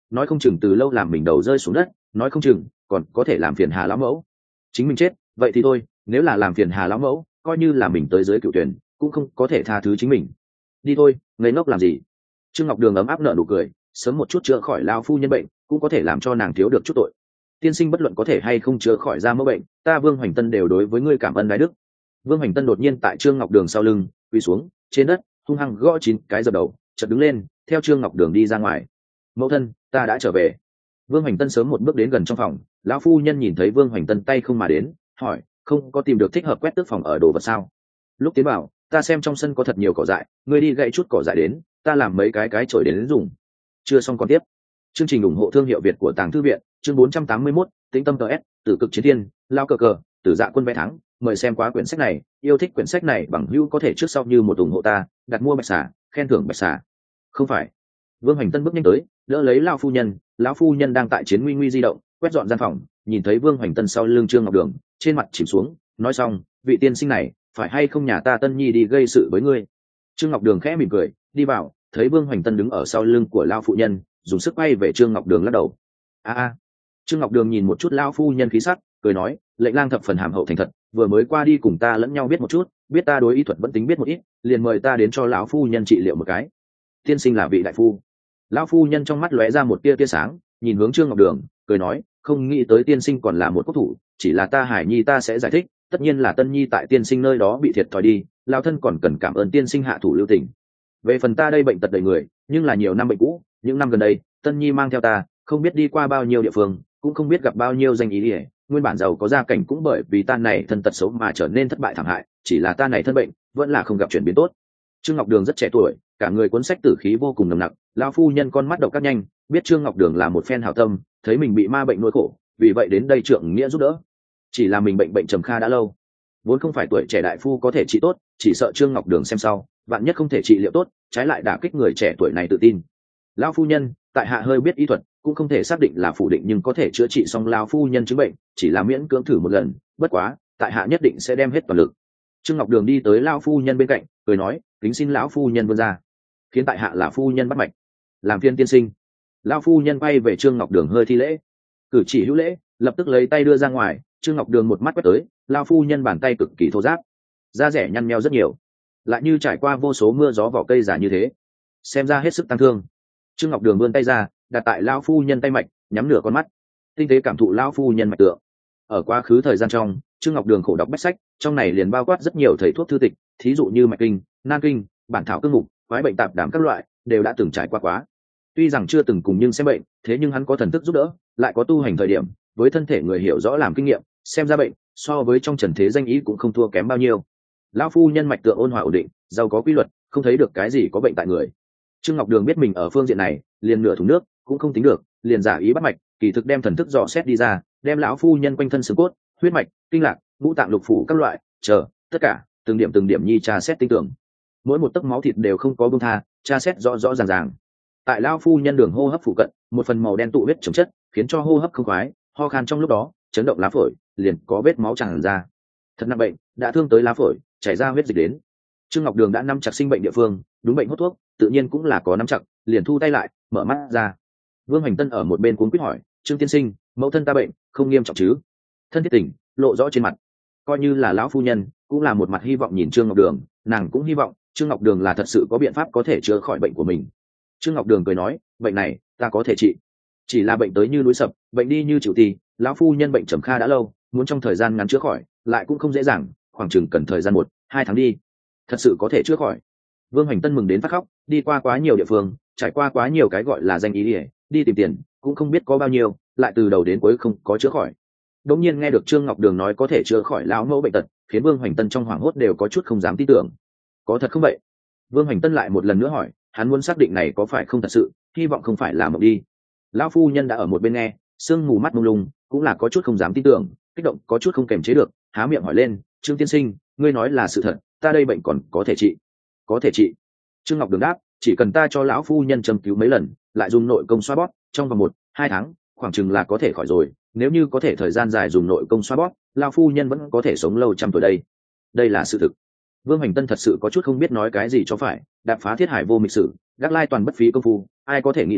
nói không chừng từ lâu làm mình đầu rơi xuống đất, nói không chừng còn có thể làm phiền Hà lão mẫu. Chính mình chết vậy thì thôi, nếu là làm phiền Hà lão mẫu, coi như là mình tới dưới cựu tuyển cũng không có thể tha thứ chính mình. Đi thôi, ngây ngốc làm gì. Trương Ngọc Đường ấm áp nở nụ cười, sớm một chút chữa khỏi lao phu nhân bệnh cũng có thể làm cho nàng thiếu được chút tội. Tiên sinh bất luận có thể hay không chữa khỏi ra mẫu bệnh, ta Vương Hoành Tân đều đối với ngươi cảm ơn đái đức. Vương Hoành Tân đột nhiên tại Trương Ngọc Đường sau lưng quỳ xuống trên đất, hung hăng gõ chín cái dập đầu, chợt đứng lên theo Trương Ngọc Đường đi ra ngoài. Mẫu thân, ta đã trở về. Vương Hoành Tân sớm một bước đến gần trong phòng, lão phu nhân nhìn thấy Vương Hoành Tân tay không mà đến, hỏi, không có tìm được thích hợp quét tước phòng ở đồ vật sao? Lúc tiến vào, ta xem trong sân có thật nhiều cỏ dại, ngươi đi gậy chút cỏ dại đến, ta làm mấy cái cái chổi đến dùng. Chưa xong còn tiếp. Chương trình ủng hộ thương hiệu Việt của Tàng Thư viện, chương bốn trăm tám mươi mốt, Tĩnh Tâm ét, Tử Cực Chiến Thiên, lao cờ cờ, Tử Dạ Quân vẽ thắng, mời xem quá quyển sách này, yêu thích quyển sách này bằng hữu có thể trước sau như một ủng hộ ta, đặt mua bạch xà, khen thưởng bạch xà. Không phải. Vương Hoành Tân bước nhanh tới, đỡ lấy lão phu nhân, lão phu nhân đang tại chiến nguy nguy di động, quét dọn gian phòng, nhìn thấy Vương Hoành Tân sau lưng Trương Ngọc Đường, trên mặt chìm xuống, nói xong, vị tiên sinh này, phải hay không nhà ta Tân Nhi đi gây sự với ngươi? Trương Ngọc Đường khẽ mỉm cười, đi vào, thấy Vương Hoành Tân đứng ở sau lưng của lão phụ nhân, dùng sức quay về Trương Ngọc Đường lắc đầu. A a. Trương Ngọc Đường nhìn một chút lão phu nhân khí sắc, cười nói, lệnh lang thập phần hàm hậu thành thật, vừa mới qua đi cùng ta lẫn nhau biết một chút, biết ta đối y thuật vẫn tính biết một ít, liền mời ta đến cho lão phu nhân trị liệu một cái. Tiên sinh là vị đại phu. Lão phu nhân trong mắt lóe ra một tia tia sáng, nhìn hướng Trương Ngọc Đường, cười nói, không nghĩ tới tiên sinh còn là một quốc thủ, chỉ là ta Hải Nhi ta sẽ giải thích, tất nhiên là Tân Nhi tại tiên sinh nơi đó bị thiệt thòi đi, lão thân còn cần cảm ơn tiên sinh hạ thủ lưu tình. Về phần ta đây bệnh tật đầy người, nhưng là nhiều năm bệnh cũ, những năm gần đây, Tân Nhi mang theo ta, không biết đi qua bao nhiêu địa phương, cũng không biết gặp bao nhiêu danh ý ỉa, nguyên bản giàu có gia cảnh cũng bởi vì ta này thân tật xấu mà trở nên thất bại thảm hại, chỉ là ta này thân bệnh, vẫn là không gặp chuyển biến tốt. Trương Ngọc Đường rất trẻ tuổi, cả người cuốn sách tử khí vô cùng nồng nặc, lão phu nhân con mắt độc cắt nhanh, biết Trương Ngọc Đường là một phen hảo tâm, thấy mình bị ma bệnh nuôi khổ, vì vậy đến đây trượng nghĩa giúp đỡ. Chỉ là mình bệnh bệnh trầm kha đã lâu, vốn không phải tuổi trẻ đại phu có thể trị tốt, chỉ sợ Trương Ngọc Đường xem sau, vạn nhất không thể trị liệu tốt, trái lại đả kích người trẻ tuổi này tự tin. Lão phu nhân, tại hạ hơi biết y thuật, cũng không thể xác định là phủ định nhưng có thể chữa trị xong lão phu nhân chứng bệnh, chỉ là miễn cưỡng thử một lần, bất quá, tại hạ nhất định sẽ đem hết toàn lực. Trương Ngọc Đường đi tới lão phu nhân bên cạnh, cười nói, kính xin lão phu nhân vươn ra, khiến tại hạ là phu nhân bắt mạch, làm phiên tiên sinh. Lão phu nhân quay về Trương Ngọc Đường hơi thi lễ, cử chỉ hữu lễ, lập tức lấy tay đưa ra ngoài. Trương Ngọc Đường một mắt quét tới, lão phu nhân bàn tay cực kỳ thô ráp, da rẻ nhăn nheo rất nhiều, lại như trải qua vô số mưa gió vỏ cây giả như thế, xem ra hết sức tăng thương. Trương Ngọc Đường vươn tay ra, đặt tại lão phu nhân tay mạch, nhắm nửa con mắt, tinh tế cảm thụ lão phu nhân mạch tượng. Ở quá khứ thời gian trong, Trương Ngọc Đường khổ đọc bách sách, trong này liền bao quát rất nhiều thầy thuốc thư tịch, thí dụ như mạch kinh, nan kinh, bản thảo cương mục, quái bệnh tạp đảm các loại, đều đã từng trải qua quá. Tuy rằng chưa từng cùng nhưng xem bệnh, thế nhưng hắn có thần thức giúp đỡ, lại có tu hành thời điểm, với thân thể người hiểu rõ làm kinh nghiệm, xem ra bệnh, so với trong trần thế danh ý cũng không thua kém bao nhiêu. Lão phu nhân mạch tượng ôn hòa ổn định, giàu có quy luật, không thấy được cái gì có bệnh tại người. Trương Ngọc Đường biết mình ở phương diện này, liền nửa thùng nước cũng không tính được, liền giả ý bắt mạch, kỳ thực đem thần thức dò xét đi ra, đem lão phu nhân quanh thân xương cốt, huyết mạch, kinh lạc, ngũ tạng lục phủ các loại, chờ, tất cả, từng điểm từng điểm nhi tra xét tinh tưởng. Mỗi một tấc máu thịt đều không có buông tha, tra xét rõ rõ ràng ràng. Tại lão phu nhân đường hô hấp phụ cận, một phần màu đen tụ huyết chồng chất, khiến cho hô hấp không khoái, ho khan trong lúc đó, chấn động lá phổi, liền có vết máu tràn ra. Thật nặng bệnh, đã thương tới lá phổi, chảy ra huyết dịch đến. Trương Ngọc Đường đã nắm chặt sinh bệnh địa phương, đúng bệnh hốt thuốc, tự nhiên cũng là có nắm chặt, liền thu tay lại, mở mắt ra. Vương Hoành Tân ở một bên cuống quýt hỏi, Trương tiên sinh, mẫu thân ta bệnh, không nghiêm trọng chứ? Thân thiết tỉnh, lộ rõ trên mặt. Coi như là lão phu nhân, cũng là một mặt hy vọng nhìn Trương Ngọc Đường, nàng cũng hy vọng Trương Ngọc Đường là thật sự có biện pháp có thể chữa khỏi bệnh của mình. Trương Ngọc Đường cười nói, bệnh này, ta có thể trị. Chỉ là bệnh tới như núi sập, bệnh đi như chịu tì, lão phu nhân bệnh trầm kha đã lâu, muốn trong thời gian ngắn chữa khỏi, lại cũng không dễ dàng, khoảng chừng cần thời gian một, hai tháng đi. Thật sự có thể chữa khỏi. Vương Hoành Tân mừng đến phát khóc, đi qua quá nhiều địa phương, trải qua quá nhiều cái gọi là danh ý ỉa, đi tìm tiền cũng không biết có bao nhiêu, lại từ đầu đến cuối không có chữa khỏi. Đột nhiên nghe được Trương Ngọc Đường nói có thể chữa khỏi lão mẫu bệnh tật, khiến Vương Hoành Tân trong hoảng hốt đều có chút không dám tin tưởng. Có thật không vậy? Vương Hoành Tân lại một lần nữa hỏi, hắn muốn xác định này có phải không thật sự, hy vọng không phải là mộng đi. Lão phu nhân đã ở một bên nghe, sương mù mắt mông lung, cũng là có chút không dám tin tưởng, kích động có chút không kềm chế được, há miệng hỏi lên, Trương tiên sinh, ngươi nói là sự thật, ta đây bệnh còn có thể trị? Có thể trị. Trương Ngọc Đường đáp, chỉ cần ta cho lão phu nhân châm cứu mấy lần, lại dùng nội công xoa bóp, trong vòng một, hai tháng, khoảng chừng là có thể khỏi rồi. Nếu như có thể thời gian dài dùng nội công xoa bóp, lão phu nhân vẫn có thể sống lâu trăm tuổi đây. Đây là sự thực. Vương Hoành Tân thật sự có chút không biết nói cái gì cho phải, đạp phá thiết hải vô mịch sử, gác lai toàn bất phí công phu, ai có thể nghĩ đến,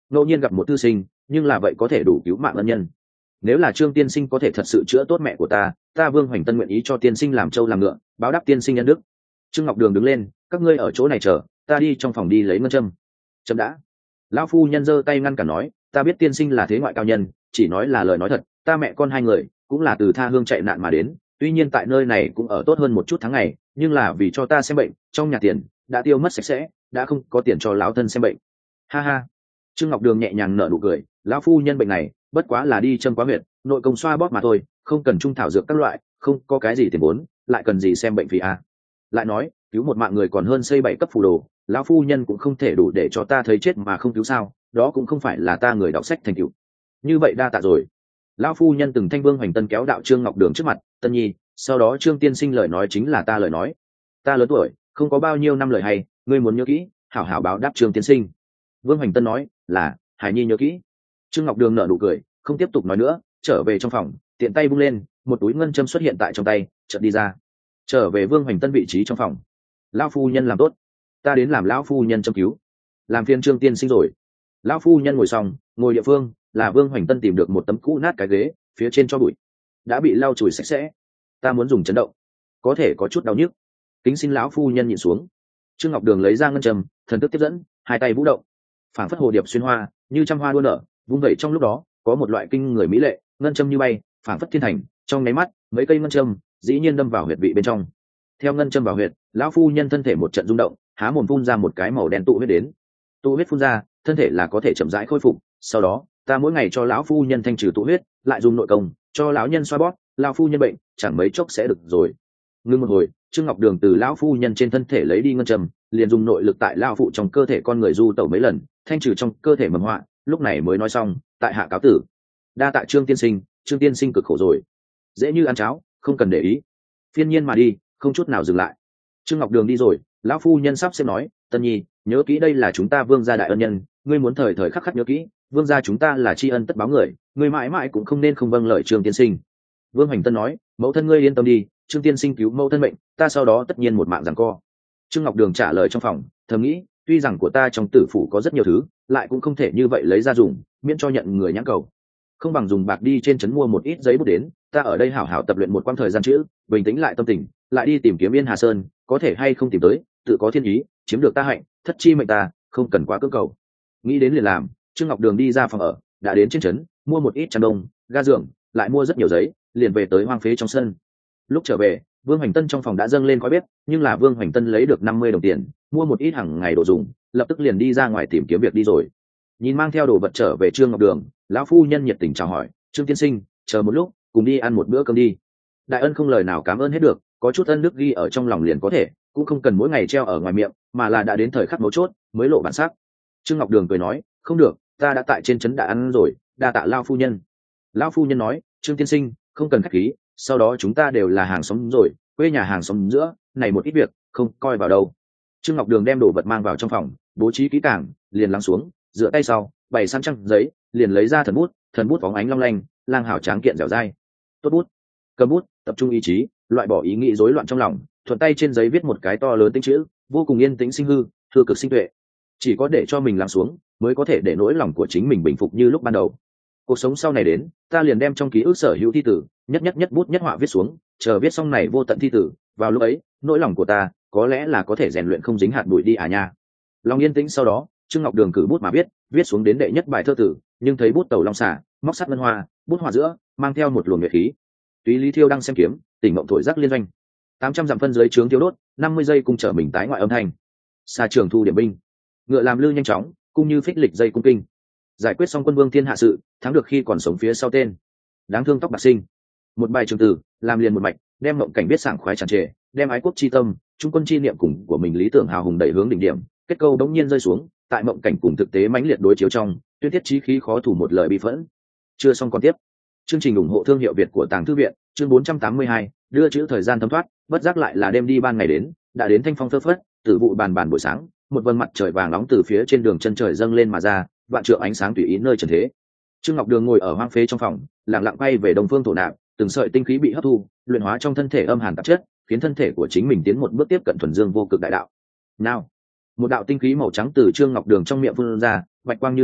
ngẫu nhiên gặp một thư sinh nhưng là vậy có thể đủ cứu mạng ân nhân. Nếu là Trương tiên sinh có thể thật sự chữa tốt mẹ của ta, ta Vương Hoành Tân nguyện ý cho tiên sinh làm trâu làm ngựa, báo đáp tiên sinh nhân đức. Trương Ngọc Đường đứng lên, các ngươi ở chỗ này chờ, ta đi trong phòng đi lấy ngân châm. Châm đã. Lão phu nhân giơ tay ngăn cản nói, ta biết tiên sinh là thế ngoại cao nhân, chỉ nói là lời nói thật, ta mẹ con hai người cũng là từ tha hương chạy nạn mà đến, tuy nhiên tại nơi này cũng ở tốt hơn một chút tháng ngày, nhưng là vì cho ta xem bệnh, trong nhà tiền đã tiêu mất sạch sẽ, đã không có tiền cho lão thân xem bệnh. Ha ha. Trương Ngọc Đường nhẹ nhàng nở nụ cười, lão phu nhân bệnh này bất quá là đi châm quá huyệt, nội công xoa bóp mà thôi, không cần trung thảo dược các loại, không có cái gì tiền vốn, lại cần gì xem bệnh phí à. Lại nói cứu một mạng người còn hơn xây bảy cấp phù đồ, lão phu nhân cũng không thể đủ để cho ta thấy chết mà không cứu sao, đó cũng không phải là ta người đọc sách thành tựu. Như vậy đa tạ rồi. Lão phu nhân từng thanh Vương Hoành Tân kéo đạo Trương Ngọc Đường trước mặt, Tân nhi, sau đó Trương tiên sinh lời nói chính là ta lời nói, ta lớn tuổi không có bao nhiêu năm lời hay, ngươi muốn nhớ kỹ, hảo hảo báo đáp Trương tiên sinh. Vương Hoành Tân nói là, hải nhi nhớ kỹ. Trương Ngọc Đường nở nụ cười, không tiếp tục nói nữa, trở về trong phòng, tiện tay bung lên, một túi ngân châm xuất hiện tại trong tay, chợt đi ra, trở về Vương Hoành Tân vị trí trong phòng. Lão phu nhân làm tốt, ta đến làm lão phu nhân châm cứu, làm phiên Trương tiên sinh rồi. Lão phu nhân ngồi xong, ngồi địa phương là Vương Hoành Tân tìm được một tấm cũ nát cái ghế, phía trên cho bụi đã bị lau chùi sạch sẽ. Ta muốn dùng chấn động, có thể có chút đau nhức, kính xin lão phu nhân nhìn xuống. Trương Ngọc Đường lấy ra ngân trầm, thần thức tiếp dẫn, hai tay vũ động, phảng phất hồ điệp xuyên hoa, như trăm hoa đua nở, vung vẩy trong lúc đó có một loại kinh người mỹ lệ, ngân châm như bay, phảng phất thiên thành. Trong nháy mắt, mấy cây ngân châm dĩ nhiên đâm vào huyệt vị bên trong. Theo ngân châm vào huyệt, lão phu nhân thân thể một trận rung động, há mồm phun ra một cái màu đen tụ huyết đến. Tụ huyết phun ra, thân thể là có thể chậm rãi khôi phục. Sau đó, ta mỗi ngày cho lão phu nhân thanh trừ tụ huyết, lại dùng nội công cho lão nhân xoa bóp, lão phu nhân bệnh chẳng mấy chốc sẽ được rồi. Ngưng một hồi, Trương Ngọc Đường từ lão phu nhân trên thân thể lấy đi ngân châm, liền dùng nội lực tại lão phụ trong cơ thể con người du tẩu mấy lần, thanh trừ trong cơ thể mầm họa, lúc này mới nói xong, tại hạ cáo tử. Đa tạ Trương tiên sinh, Trương tiên sinh cực khổ rồi. Dễ như ăn cháo, không cần để ý. Phiên nhiên mà đi, không chút nào dừng lại. Trương Ngọc Đường đi rồi, lão phu nhân sắp xếp nói, Tân nhi, nhớ kỹ đây là chúng ta Vương gia đại ân nhân, ngươi muốn thời thời khắc khắc nhớ kỹ, Vương gia chúng ta là tri ân tất báo người, ngươi mãi mãi cũng không nên không vâng lời Trương tiên sinh. Vương Hoành Tân nói, mẫu thân ngươi yên tâm đi, Trương tiên sinh cứu mẫu thân mệnh, ta sau đó tất nhiên một mạng giằng co. Trương Ngọc Đường trả lời trong phòng, thầm nghĩ, tuy rằng của ta trong tử phủ có rất nhiều thứ, lại cũng không thể như vậy lấy ra dùng, miễn cho nhận người nhãn cầu. Không bằng dùng bạc đi trên trấn mua một ít giấy bút đến, ta ở đây hảo hảo tập luyện một quãng thời gian chữ, bình tĩnh lại tâm tình, lại đi tìm kiếm Yên Hà Sơn, có thể hay không tìm tới, tự có thiên ý, chiếm được ta hạnh, thất chi mệnh ta, không cần quá cưỡng cầu. Nghĩ đến liền làm, Trương Ngọc Đường đi ra phòng ở, đã đến trên trấn, mua một ít chăn đông, ga giường, lại mua rất nhiều giấy, liền về tới hoang phế trong sân. Lúc trở về, Vương Hoành Tân trong phòng đã dâng lên khói bếp, nhưng là Vương Hoành Tân lấy được năm mươi đồng tiền, mua một ít hàng ngày đồ dùng, lập tức liền đi ra ngoài tìm kiếm việc đi rồi. Nhìn mang theo đồ vật trở về Trương Ngọc Đường, lão phu nhân nhiệt tình chào hỏi, Trương tiên sinh, chờ một lúc, cùng đi ăn một bữa cơm đi. Đại ân không lời nào cảm ơn hết được, có chút ân đức ghi ở trong lòng liền có thể, cũng không cần mỗi ngày treo ở ngoài miệng, mà là đã đến thời khắc mấu chốt mới lộ bản sắc. Trương Ngọc Đường cười nói, không được, ta đã tại trên trấn đã ăn rồi, đa tạ lão phu nhân. Lão phu nhân nói, Trương tiên sinh, không cần khách khí, sau đó chúng ta đều là hàng xóm rồi, quê nhà hàng xóm giữa, này một ít việc, không coi vào đâu. Trương Ngọc Đường đem đồ vật mang vào trong phòng, bố trí kỹ càng, liền lắng xuống, dựa tay sau, bày sẵn trang giấy, liền lấy ra thần bút, thần bút phóng ánh long lanh, lang hảo tráng kiện dẻo dai. Tốt bút, cầm bút, tập trung ý chí, loại bỏ ý nghĩ rối loạn trong lòng, thuận tay trên giấy viết một cái to lớn tinh chữ, vô cùng yên tĩnh sinh hư, thư cực sinh tuệ. Chỉ có để cho mình lắng xuống, mới có thể để nỗi lòng của chính mình bình phục như lúc ban đầu. Cuộc sống sau này đến, ta liền đem trong ký ức sở hữu thi tử, nhất nhất nhất bút nhất họa viết xuống, chờ viết xong này vô tận thi tử, vào lúc ấy, nỗi lòng của ta có lẽ là có thể rèn luyện không dính hạt bụi đi à nha. Lòng yên tĩnh sau đó, Trương Ngọc Đường cử bút mà viết, viết xuống đến đệ nhất bài thơ tử, nhưng thấy bút tàu long xả, móc sắt ngân hoa, bút họa giữa mang theo một luồng nhuệ khí. Túy Lý Thiêu đang xem kiếm, tỉnh mộng thổi rắc liên doanh. tám trăm dặm phân dưới trướng thiếu đốt, năm mươi giây cung trở mình tái ngoại âm thanh. Xa trường thu điểm binh, ngựa làm lư nhanh chóng, cung như phích lịch dây cung kinh. Giải quyết xong quân vương thiên hạ sự, thắng được khi còn sống phía sau tên. Đáng thương tóc bạc sinh. Một bài trường từ, làm liền một mạch, đem mộng cảnh biết sảng khoái tràn trề, đem ái quốc chi tâm, trung quân chi niệm cùng của mình lý tưởng hào hùng đẩy hướng đỉnh điểm, kết câu đống nhiên rơi xuống, tại mộng cảnh cùng thực tế mãnh liệt đối chiếu trong, tuyên thiết chí khí khó thủ một lời bi phẫn. Chưa xong còn tiếp. Chương trình ủng hộ thương hiệu Việt của Tàng Thư viện, chương bốn trăm tám mươi hai, đưa chữ thời gian thấm thoát, bất giác lại là đêm đi ban ngày đến, đã đến thanh phong phơ phất, tử vụ bàn bàn buổi sáng, một vầng mặt trời vàng nóng từ phía trên đường chân trời dâng lên mà ra, vạn trượng ánh sáng tùy ý nơi trần thế. Trương Ngọc Đường ngồi ở hoang phế trong phòng, lặng lặng bay về đông phương thổ nạp, từng sợi tinh khí bị hấp thu, luyện hóa trong thân thể âm hàn tạp chất, khiến thân thể của chính mình tiến một bước tiếp cận thuần dương vô cực đại đạo. Nào, một đạo tinh khí màu trắng từ Trương Ngọc Đường trong miệng phun ra, bạch quang như lao,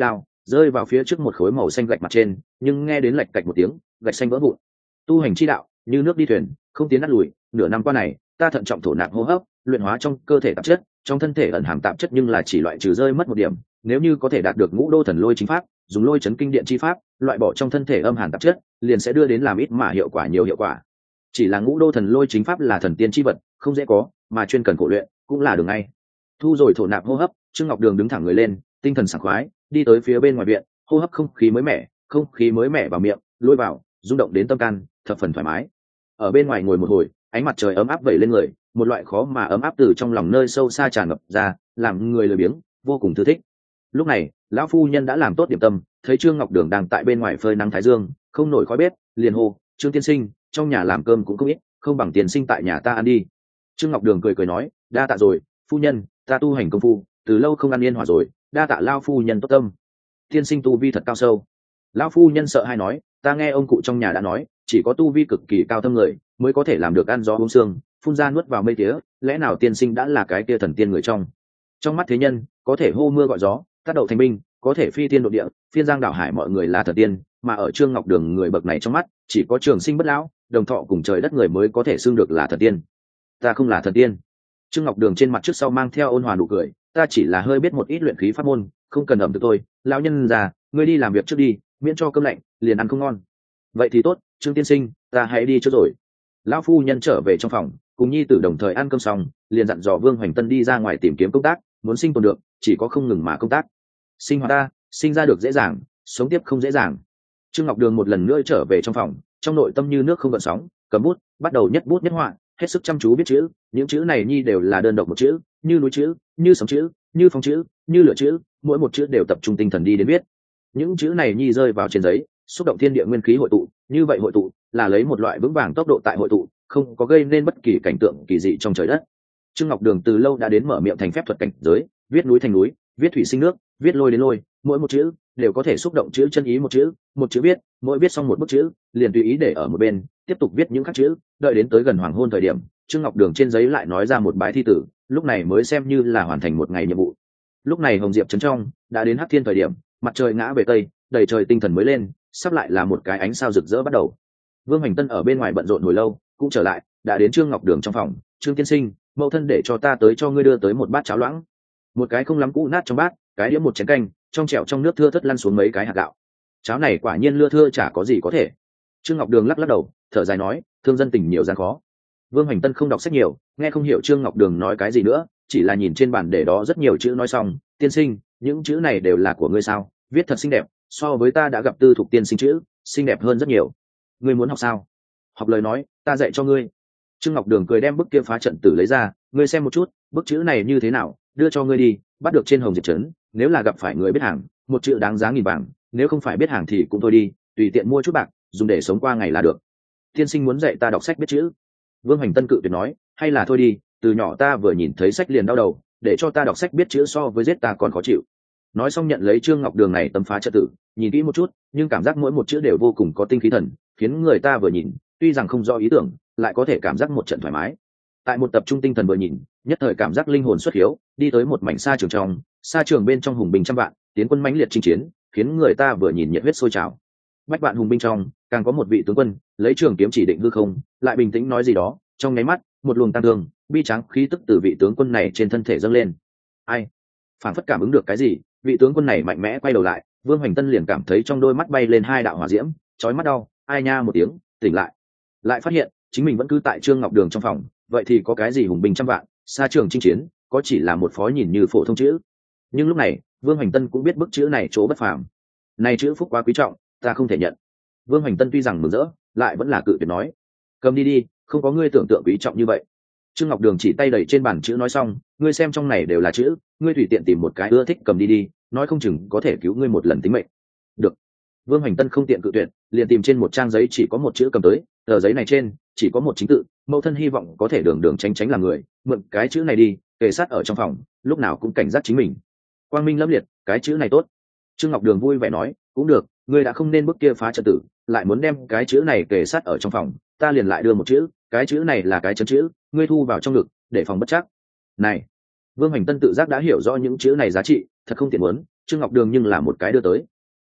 rơi vào phía trước một khối màu xanh gạch mặt trên, nhưng nghe đến lạch cạch một tiếng, gạch xanh vỡ vụn. Tu hành chi đạo như nước đi thuyền, không tiến nát lùi. Nửa năm qua này ta thận trọng thổ nạp hô hấp, luyện hóa trong cơ thể tạp chất, trong thân thể ẩn hàm tạp chất nhưng là chỉ loại trừ rơi mất một điểm. Nếu như có thể đạt được ngũ đô thần lôi chính pháp, dùng lôi chấn kinh điện chi pháp loại bỏ trong thân thể âm hàn tạp chất, liền sẽ đưa đến làm ít mà hiệu quả nhiều hiệu quả. Chỉ là ngũ đô thần lôi chính pháp là thần tiên chi vật, không dễ có, mà chuyên cần khổ luyện cũng là đường ngay. Thu rồi thổ nạp hô hấp, Trương Ngọc Đường đứng thẳng người lên, tinh thần sảng khoái, đi tới phía bên ngoài viện, hô hấp không khí mới mẻ, không khí mới mẻ vào miệng, lôi vào, rung động đến tâm can, thập phần thoải mái. Ở bên ngoài ngồi một hồi, ánh mặt trời ấm áp vẩy lên người, một loại khó mà ấm áp từ trong lòng nơi sâu xa tràn ngập ra, làm người lười biếng, vô cùng thư thích. Lúc này, lão phu nhân đã làm tốt điểm tâm, thấy Trương Ngọc Đường đang tại bên ngoài phơi nắng thái dương, không nổi khói bếp, liền hô: "Trương tiên sinh, trong nhà làm cơm cũng không ít, không bằng tiên sinh tại nhà ta ăn đi." Trương Ngọc Đường cười cười nói: "Đa tạ rồi, phu nhân, ta tu hành công phu, từ lâu không ăn yên hòa rồi, đa tạ lao phu nhân tốt tâm." Tiên sinh tu vi thật cao sâu. Lão phu nhân sợ hay nói: "Ta nghe ông cụ trong nhà đã nói, chỉ có tu vi cực kỳ cao thâm người mới có thể làm được ăn gió uống sương, phun ra nuốt vào mây tía, lẽ nào tiên sinh đã là cái kia thần tiên người trong trong mắt thế nhân, có thể hô mưa gọi gió, tác đậu thành binh, có thể phi thiên độ địa, phiên giang đảo hải, mọi người là thần tiên, mà ở Trương Ngọc Đường người bậc này trong mắt, chỉ có trường sinh bất lão, đồng thọ cùng trời đất người mới có thể xưng được là thần tiên. Ta không là thần tiên." Trương Ngọc Đường trên mặt trước sau mang theo ôn hòa nụ cười: "Ta chỉ là hơi biết một ít luyện khí pháp môn, không cần ẩm thực tôi. Lão nhân già, ngươi đi làm việc trước đi, miễn cho cơm lạnh liền ăn không ngon." "Vậy thì tốt, Trương tiên sinh, ta hãy đi trước rồi." Lão phu nhân trở về trong phòng, cùng nhi tử đồng thời ăn cơm xong, liền dặn dò Vương Hoành Tân đi ra ngoài tìm kiếm công tác, muốn sinh tồn được, chỉ có không ngừng mà công tác. Sinh hoạt ta, sinh ra được dễ dàng, sống tiếp không dễ dàng. Trương Ngọc Đường một lần nữa trở về trong phòng, trong nội tâm như nước không gợn sóng, cầm bút, bắt đầu nhất bút nhất họa, hết sức chăm chú viết chữ. Những chữ này nhi đều là đơn độc một chữ, như núi chữ, như sóng chữ, như phong chữ, như lửa chữ, mỗi một chữ đều tập trung tinh thần đi đến viết. Những chữ này nhi rơi vào trên giấy, xúc động thiên địa nguyên khí hội tụ, như vậy hội tụ là lấy một loại vững vàng tốc độ tại hội tụ, không có gây nên bất kỳ cảnh tượng kỳ dị trong trời đất. Trương Ngọc Đường từ lâu đã đến mở miệng thành phép thuật cảnh giới, viết núi thành núi, viết thủy sinh nước, viết lôi đến lôi, mỗi một chữ đều có thể xúc động chữ chân ý một chữ, một chữ viết, mỗi viết xong một bức chữ, liền tùy ý để ở một bên, tiếp tục viết những khác chữ, đợi đến tới gần hoàng hôn thời điểm, Trương Ngọc Đường trên giấy lại nói ra một bãi thi tử, lúc này mới xem như là hoàn thành một ngày nhiệm vụ. Lúc này Hồng Diệp trấn trong đã đến hắc thiên thời điểm, mặt trời ngã về tây, đầy trời tinh thần mới lên, sắp lại là một cái ánh sao rực rỡ bắt đầu. Vương Hoành Tân ở bên ngoài bận rộn hồi lâu, cũng trở lại, đã đến Trương Ngọc Đường trong phòng. "Trương tiên sinh, mẫu thân để cho ta tới cho ngươi đưa tới một bát cháo loãng." Một cái không lắm cũ nát trong bát, cái đĩa một chén canh, trong chèo trong nước thưa thớt lăn xuống mấy cái hạt gạo. Cháo này quả nhiên lưa thưa chả có gì có thể. Trương Ngọc Đường lắc lắc đầu, thở dài nói: "Thương dân tình nhiều gian khó." Vương Hoành Tân không đọc sách nhiều, nghe không hiểu Trương Ngọc Đường nói cái gì nữa, chỉ là nhìn trên bàn để đó rất nhiều chữ nói xong: "Tiên sinh, những chữ này đều là của ngươi sao? Viết thật xinh đẹp, so với ta đã gặp tư thục tiên sinh chữ, xinh đẹp hơn rất nhiều. Ngươi muốn học sao? Học lời nói, ta dạy cho ngươi." Trương Ngọc Đường cười đem bức kia phá trận tử lấy ra: "Ngươi xem một chút, bức chữ này như thế nào, đưa cho ngươi đi, bắt được trên Hồng Diệp trấn, nếu là gặp phải người biết hàng, một chữ đáng giá nghìn vàng, nếu không phải biết hàng thì cũng thôi đi, tùy tiện mua chút bạc, dùng để sống qua ngày là được." "Tiên sinh muốn dạy ta đọc sách biết chữ?" Vương Hoành Tân cự tuyệt nói: "Hay là thôi đi, từ nhỏ ta vừa nhìn thấy sách liền đau đầu, để cho ta đọc sách biết chữ so với giết ta còn khó chịu." Nói xong nhận lấy Trương Ngọc Đường này tấm phá trận tử, nhìn kỹ một chút, nhưng cảm giác mỗi một chữ đều vô cùng có tinh khí thần, khiến người ta vừa nhìn, tuy rằng không rõ ý tưởng, lại có thể cảm giác một trận thoải mái. Tại một tập trung tinh thần vừa nhìn, nhất thời cảm giác linh hồn xuất hiếu, đi tới một mảnh sa trường trong, sa trường bên trong hùng binh trăm vạn, tiến quân mãnh liệt chinh chiến, khiến người ta vừa nhìn nhiệt huyết sôi trào. Bách vạn hùng binh trong, càng có một vị tướng quân, lấy trường kiếm chỉ định hư không, lại bình tĩnh nói gì đó, trong nháy mắt, một luồng tăng thương, bi tráng khí tức từ vị tướng quân này trên thân thể dâng lên. Ai? Phản phất cảm ứng được cái gì, vị tướng quân này mạnh mẽ quay đầu lại, Vương Hoành Tân liền cảm thấy trong đôi mắt bay lên hai đạo hỏa diễm, chói mắt đau, ai nha một tiếng, tỉnh lại. Lại phát hiện, chính mình vẫn cứ tại Trương Ngọc Đường trong phòng, vậy thì có cái gì hùng binh trăm vạn, xa trường chinh chiến, có chỉ là một phó nhìn như phổ thông chữ. Nhưng lúc này, Vương Hoành Tân cũng biết bức chữ này chỗ bất phàm. Này chữ phúc quá quý trọng, ta không thể nhận. Vương Hoành Tân tuy rằng mừng rỡ, lại vẫn là cự tuyệt nói: "Cầm đi đi, không có ngươi tưởng tượng quý trọng như vậy." Trương Ngọc Đường chỉ tay đẩy trên bàn chữ nói xong: "Ngươi xem trong này đều là chữ, ngươi tùy tiện tìm một cái ưa thích cầm đi đi, nói không chừng có thể cứu ngươi một lần tính mệnh." "Được." Vương Hoành Tân không tiện cự tuyệt, liền tìm trên một trang giấy chỉ có một chữ cầm tới, tờ giấy này trên chỉ có một chính tự, mẫu thân hy vọng có thể đường đường tránh tránh làm người, mượn cái chữ này đi, kề sát ở trong phòng, lúc nào cũng cảnh giác chính mình. Quang minh lẫm liệt, cái chữ này tốt. Trương Ngọc Đường vui vẻ nói: "Cũng được, ngươi đã không nên bức kia phá trận tử, lại muốn đem cái chữ này kề sát ở trong phòng, ta liền lại đưa một chữ, cái chữ này là cái chấn chữ, ngươi thu vào trong ngực, để phòng bất chắc." Này, Vương Hoành Tân tự giác đã hiểu rõ những chữ này giá trị, thật không tiện muốn, Trương Ngọc Đường nhưng là một cái đưa tới,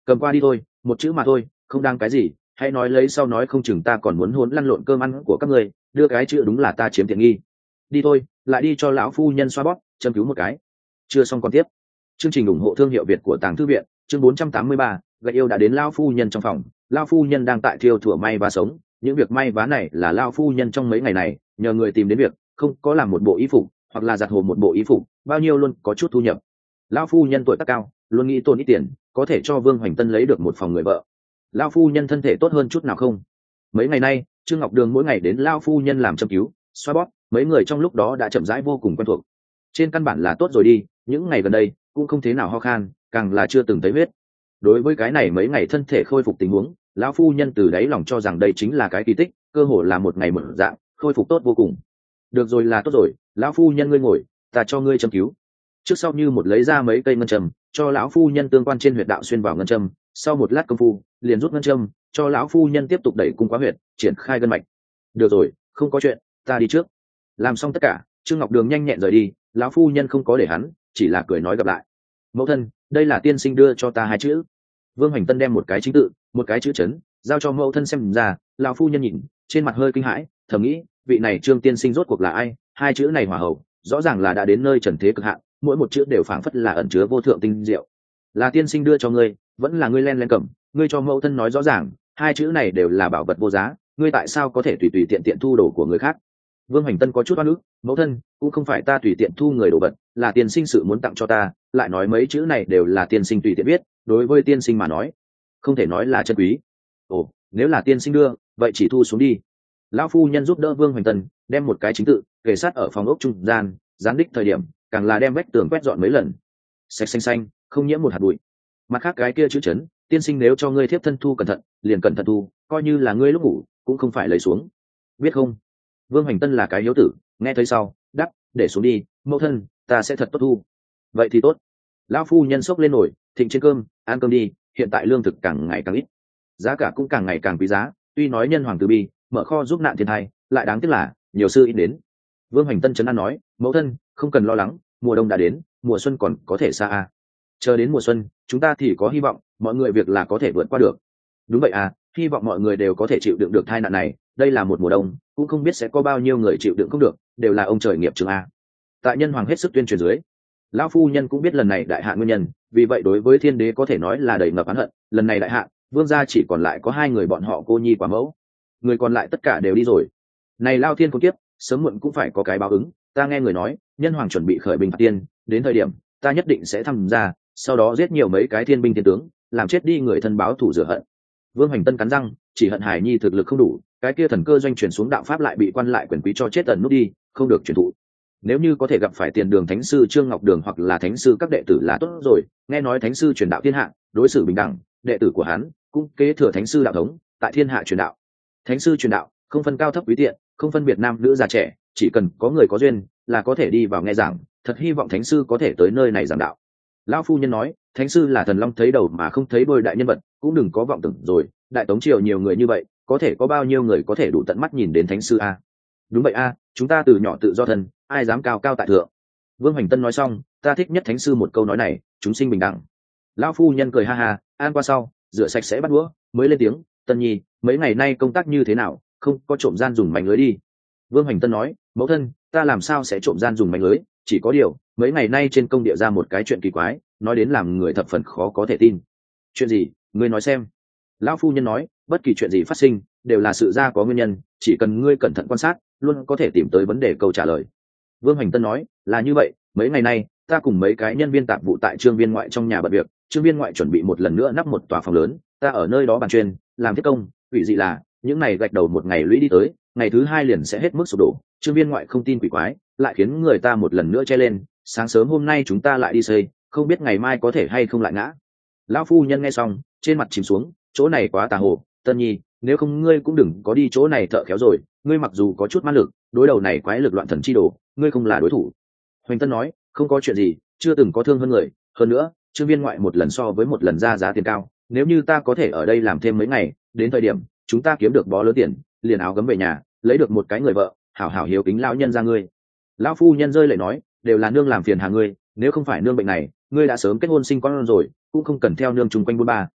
cầm qua đi thôi, một chữ mà thôi, không đáng cái gì, hãy nói lấy sau nói không chừng ta còn muốn hôn lăn lộn cơm ăn của các người, đưa cái chữ đúng là ta chiếm tiện nghi. Đi thôi, lại đi cho lão phu nhân xoa bóp, châm cứu một cái. Chưa xong còn tiếp. Chương trình ủng hộ thương hiệu Việt của Tàng Thư Viện, chương bốn trăm tám mươi ba, gậy yêu đã đến lão phu nhân trong phòng. Lão phu nhân đang tại thiêu thủa may vá sống, những việc may vá này là lão phu nhân trong mấy ngày này nhờ người tìm đến việc, không có làm một bộ y phục, hoặc là giặt hồ một bộ y phục, bao nhiêu luôn có chút thu nhập. Lão phu nhân tuổi tác cao, luôn nghĩ tốn ít tiền, có thể cho Vương Hoành Tân lấy được một phòng người vợ. Lão phu nhân thân thể tốt hơn chút nào không? Mấy ngày nay, Trương Ngọc Đường mỗi ngày đến lão phu nhân làm châm cứu, xoa bóp, mấy người trong lúc đó đã chậm rãi vô cùng quen thuộc. Trên căn bản là tốt rồi đi, những ngày gần đây cũng không thế nào ho khan, càng là chưa từng thấy huyết. Đối với cái này mấy ngày thân thể khôi phục tình huống, lão phu nhân từ đáy lòng cho rằng đây chính là cái kỳ tích, cơ hồ là một ngày một dạng khôi phục tốt vô cùng. Được rồi là tốt rồi, lão phu nhân ngươi ngồi, ta cho ngươi châm cứu. Trước sau như một lấy ra mấy cây ngân châm, cho lão phu nhân tương quan trên huyệt đạo xuyên vào ngân châm, sau một lát công phu liền rút ngân châm, cho lão phu nhân tiếp tục đẩy cung quá huyệt, triển khai gân mạch. Được rồi, không có chuyện, ta đi trước. Làm xong tất cả, Trương Ngọc Đường nhanh nhẹn rời đi, lão phu nhân không có để hắn, chỉ là cười nói gặp lại. Mẫu thân, đây là tiên sinh đưa cho ta hai chữ. Vương Hoành Tân đem một cái chính tự, một cái chữ chấn, giao cho mẫu thân xem ra. Lão phu nhân nhìn, trên mặt hơi kinh hãi, thầm nghĩ, vị này Trương tiên sinh rốt cuộc là ai? Hai chữ này hòa hậu, rõ ràng là đã đến nơi trần thế cực hạn, mỗi một chữ đều phảng phất là ẩn chứa vô thượng tinh diệu. Là tiên sinh đưa cho ngươi, vẫn là ngươi len len cầm, ngươi cho mẫu thân nói rõ ràng, hai chữ này đều là bảo vật vô giá, ngươi tại sao có thể tùy tùy tiện tiện thu đồ của người khác? Vương Hoành Tân có chút oan ức, mẫu thân, cũng không phải ta tùy tiện thu người đồ vật, là tiên sinh sự muốn tặng cho ta, lại nói mấy chữ này đều là tiên sinh tùy tiện viết, đối với tiên sinh mà nói, không thể nói là chân quý. Ồ, nếu là tiên sinh đưa, vậy chỉ thu xuống đi. Lão phu nhân giúp đỡ Vương Hoành Tân, đem một cái chính tự kề sát ở phòng ốc trung gian, gián đích thời điểm, càng là đem vách tường quét dọn mấy lần, sạch xanh xanh, không nhiễm một hạt bụi. Mặt khác cái kia chữ chấn, tiên sinh nếu cho ngươi thiếp thân thu cẩn thận, liền cẩn thận thu, coi như là ngươi lúc ngủ cũng không phải lấy xuống, biết không? Vương Hoành Tân là cái hiếu tử, nghe thấy sau đắp, để xuống đi, mẫu thân, ta sẽ thật tốt thu. Vậy thì tốt. Lão phu nhân xốc lên nổi, thịnh trên cơm, ăn cơm đi, hiện tại lương thực càng ngày càng ít, giá cả cũng càng ngày càng quý giá, tuy nói nhân hoàng từ bi mở kho giúp nạn thiên tai, lại đáng tiếc là nhiều sư ít đến. Vương Hoành Tân trấn an nói, mẫu thân, không cần lo lắng, mùa đông đã đến, mùa xuân còn có thể xa à. Chờ đến mùa xuân, chúng ta thì có hy vọng, mọi người việc là có thể vượt qua được. Đúng vậy à, hy vọng mọi người đều có thể chịu đựng được tai nạn này, đây là một mùa đông, cũng không biết sẽ có bao nhiêu người chịu đựng không được, đều là ông trời nghiệp trường a. Tại nhân hoàng hết sức tuyên truyền dưới, lão phu nhân cũng biết lần này đại hạn nguyên nhân, vì vậy đối với thiên đế có thể nói là đầy ngập oán hận. Lần này đại hạn, vương gia chỉ còn lại có hai người bọn họ cô nhi quả mẫu, người còn lại tất cả đều đi rồi. Này lao thiên con kiếp, sớm muộn cũng phải có cái báo ứng. Ta nghe người nói, nhân hoàng chuẩn bị khởi binh phạt tiên, đến thời điểm ta nhất định sẽ tham gia, sau đó giết nhiều mấy cái thiên binh thiên tướng, làm chết đi người thân báo thù rửa hận. Vương Hoành Tân cắn răng, chỉ hận Hải Nhi thực lực không đủ, cái kia thần cơ doanh chuyển xuống đạo pháp lại bị quan lại quyền quý cho chết ẩn nút đi, không được truyền thụ. Nếu như có thể gặp phải Tiền Đường thánh sư Trương Ngọc Đường hoặc là thánh sư các đệ tử là tốt rồi, nghe nói thánh sư truyền đạo thiên hạ, đối xử bình đẳng, đệ tử của hắn cũng kế thừa thánh sư đạo thống, tại thiên hạ truyền đạo. Thánh sư truyền đạo không phân cao thấp quý tiện, không phân biệt nam nữ già trẻ, chỉ cần có người có duyên là có thể đi vào nghe giảng, thật hy vọng thánh sư có thể tới nơi này giảng đạo. Lão phu nhân nói, thánh sư là thần long thấy đầu mà không thấy đuôi đại nhân vật, cũng đừng có vọng tưởng rồi, đại tống triều nhiều người như vậy, có thể có bao nhiêu người có thể đủ tận mắt nhìn đến thánh sư a? Đúng vậy a, chúng ta từ nhỏ tự do thân, ai dám cao cao tại thượng. Vương Hoành Tân nói xong, ta thích nhất thánh sư một câu nói này, chúng sinh bình đẳng. Lão phu nhân cười ha ha, ăn qua sau rửa sạch sẽ bắt đũa, mới lên tiếng, Tân nhi, mấy ngày nay công tác như thế nào, không có trộm gian dùng mảnh lưới đi? Vương Hoành Tân nói, mẫu thân, ta làm sao sẽ trộm gian dùng mảnh lưới, chỉ có điều mấy ngày nay trên công địa ra một cái chuyện kỳ quái, nói đến làm người thập phần khó có thể tin. Chuyện gì, ngươi nói xem. Lão phu nhân nói, bất kỳ chuyện gì phát sinh đều là sự ra có nguyên nhân, chỉ cần ngươi cẩn thận quan sát, luôn có thể tìm tới vấn đề câu trả lời. Vương Hoành Tân nói, là như vậy, mấy ngày nay ta cùng mấy cái nhân viên tạp vụ tại Trương Viên ngoại trong nhà bận việc, Trương Viên ngoại chuẩn bị một lần nữa nắp một tòa phòng lớn, ta ở nơi đó bàn chuyên làm thiết công, quỷ dị là những này gạch đầu một ngày lũy đi tới, ngày thứ hai liền sẽ hết mức sụp đổ. Trương Viên ngoại không tin quỷ quái, lại khiến người ta một lần nữa che lên, sáng sớm hôm nay chúng ta lại đi xây, không biết ngày mai có thể hay không lại ngã. Lão phu nhân nghe xong, trên mặt chìm xuống, chỗ này quá tà hồ, Tân nhi, nếu không ngươi cũng đừng có đi chỗ này thợ khéo rồi, ngươi mặc dù có chút ma lực, đối đầu này quái lực loạn thần chi đồ, ngươi không là đối thủ. Hoành Tân nói, không có chuyện gì, chưa từng có thương hơn người, hơn nữa Trương Viên ngoại một lần so với một lần ra giá tiền cao, nếu như ta có thể ở đây làm thêm mấy ngày, đến thời điểm chúng ta kiếm được bó lớn tiền, liền áo gấm về nhà, lấy được một cái người vợ, hảo hảo hiếu kính lão nhân ra ngươi. Lão phu nhân rơi lệ nói, đều là nương làm phiền hà ngươi, nếu không phải nương bệnh này, ngươi đã sớm kết hôn sinh con rồi, cũng không cần theo nương chung quanh buôn ba,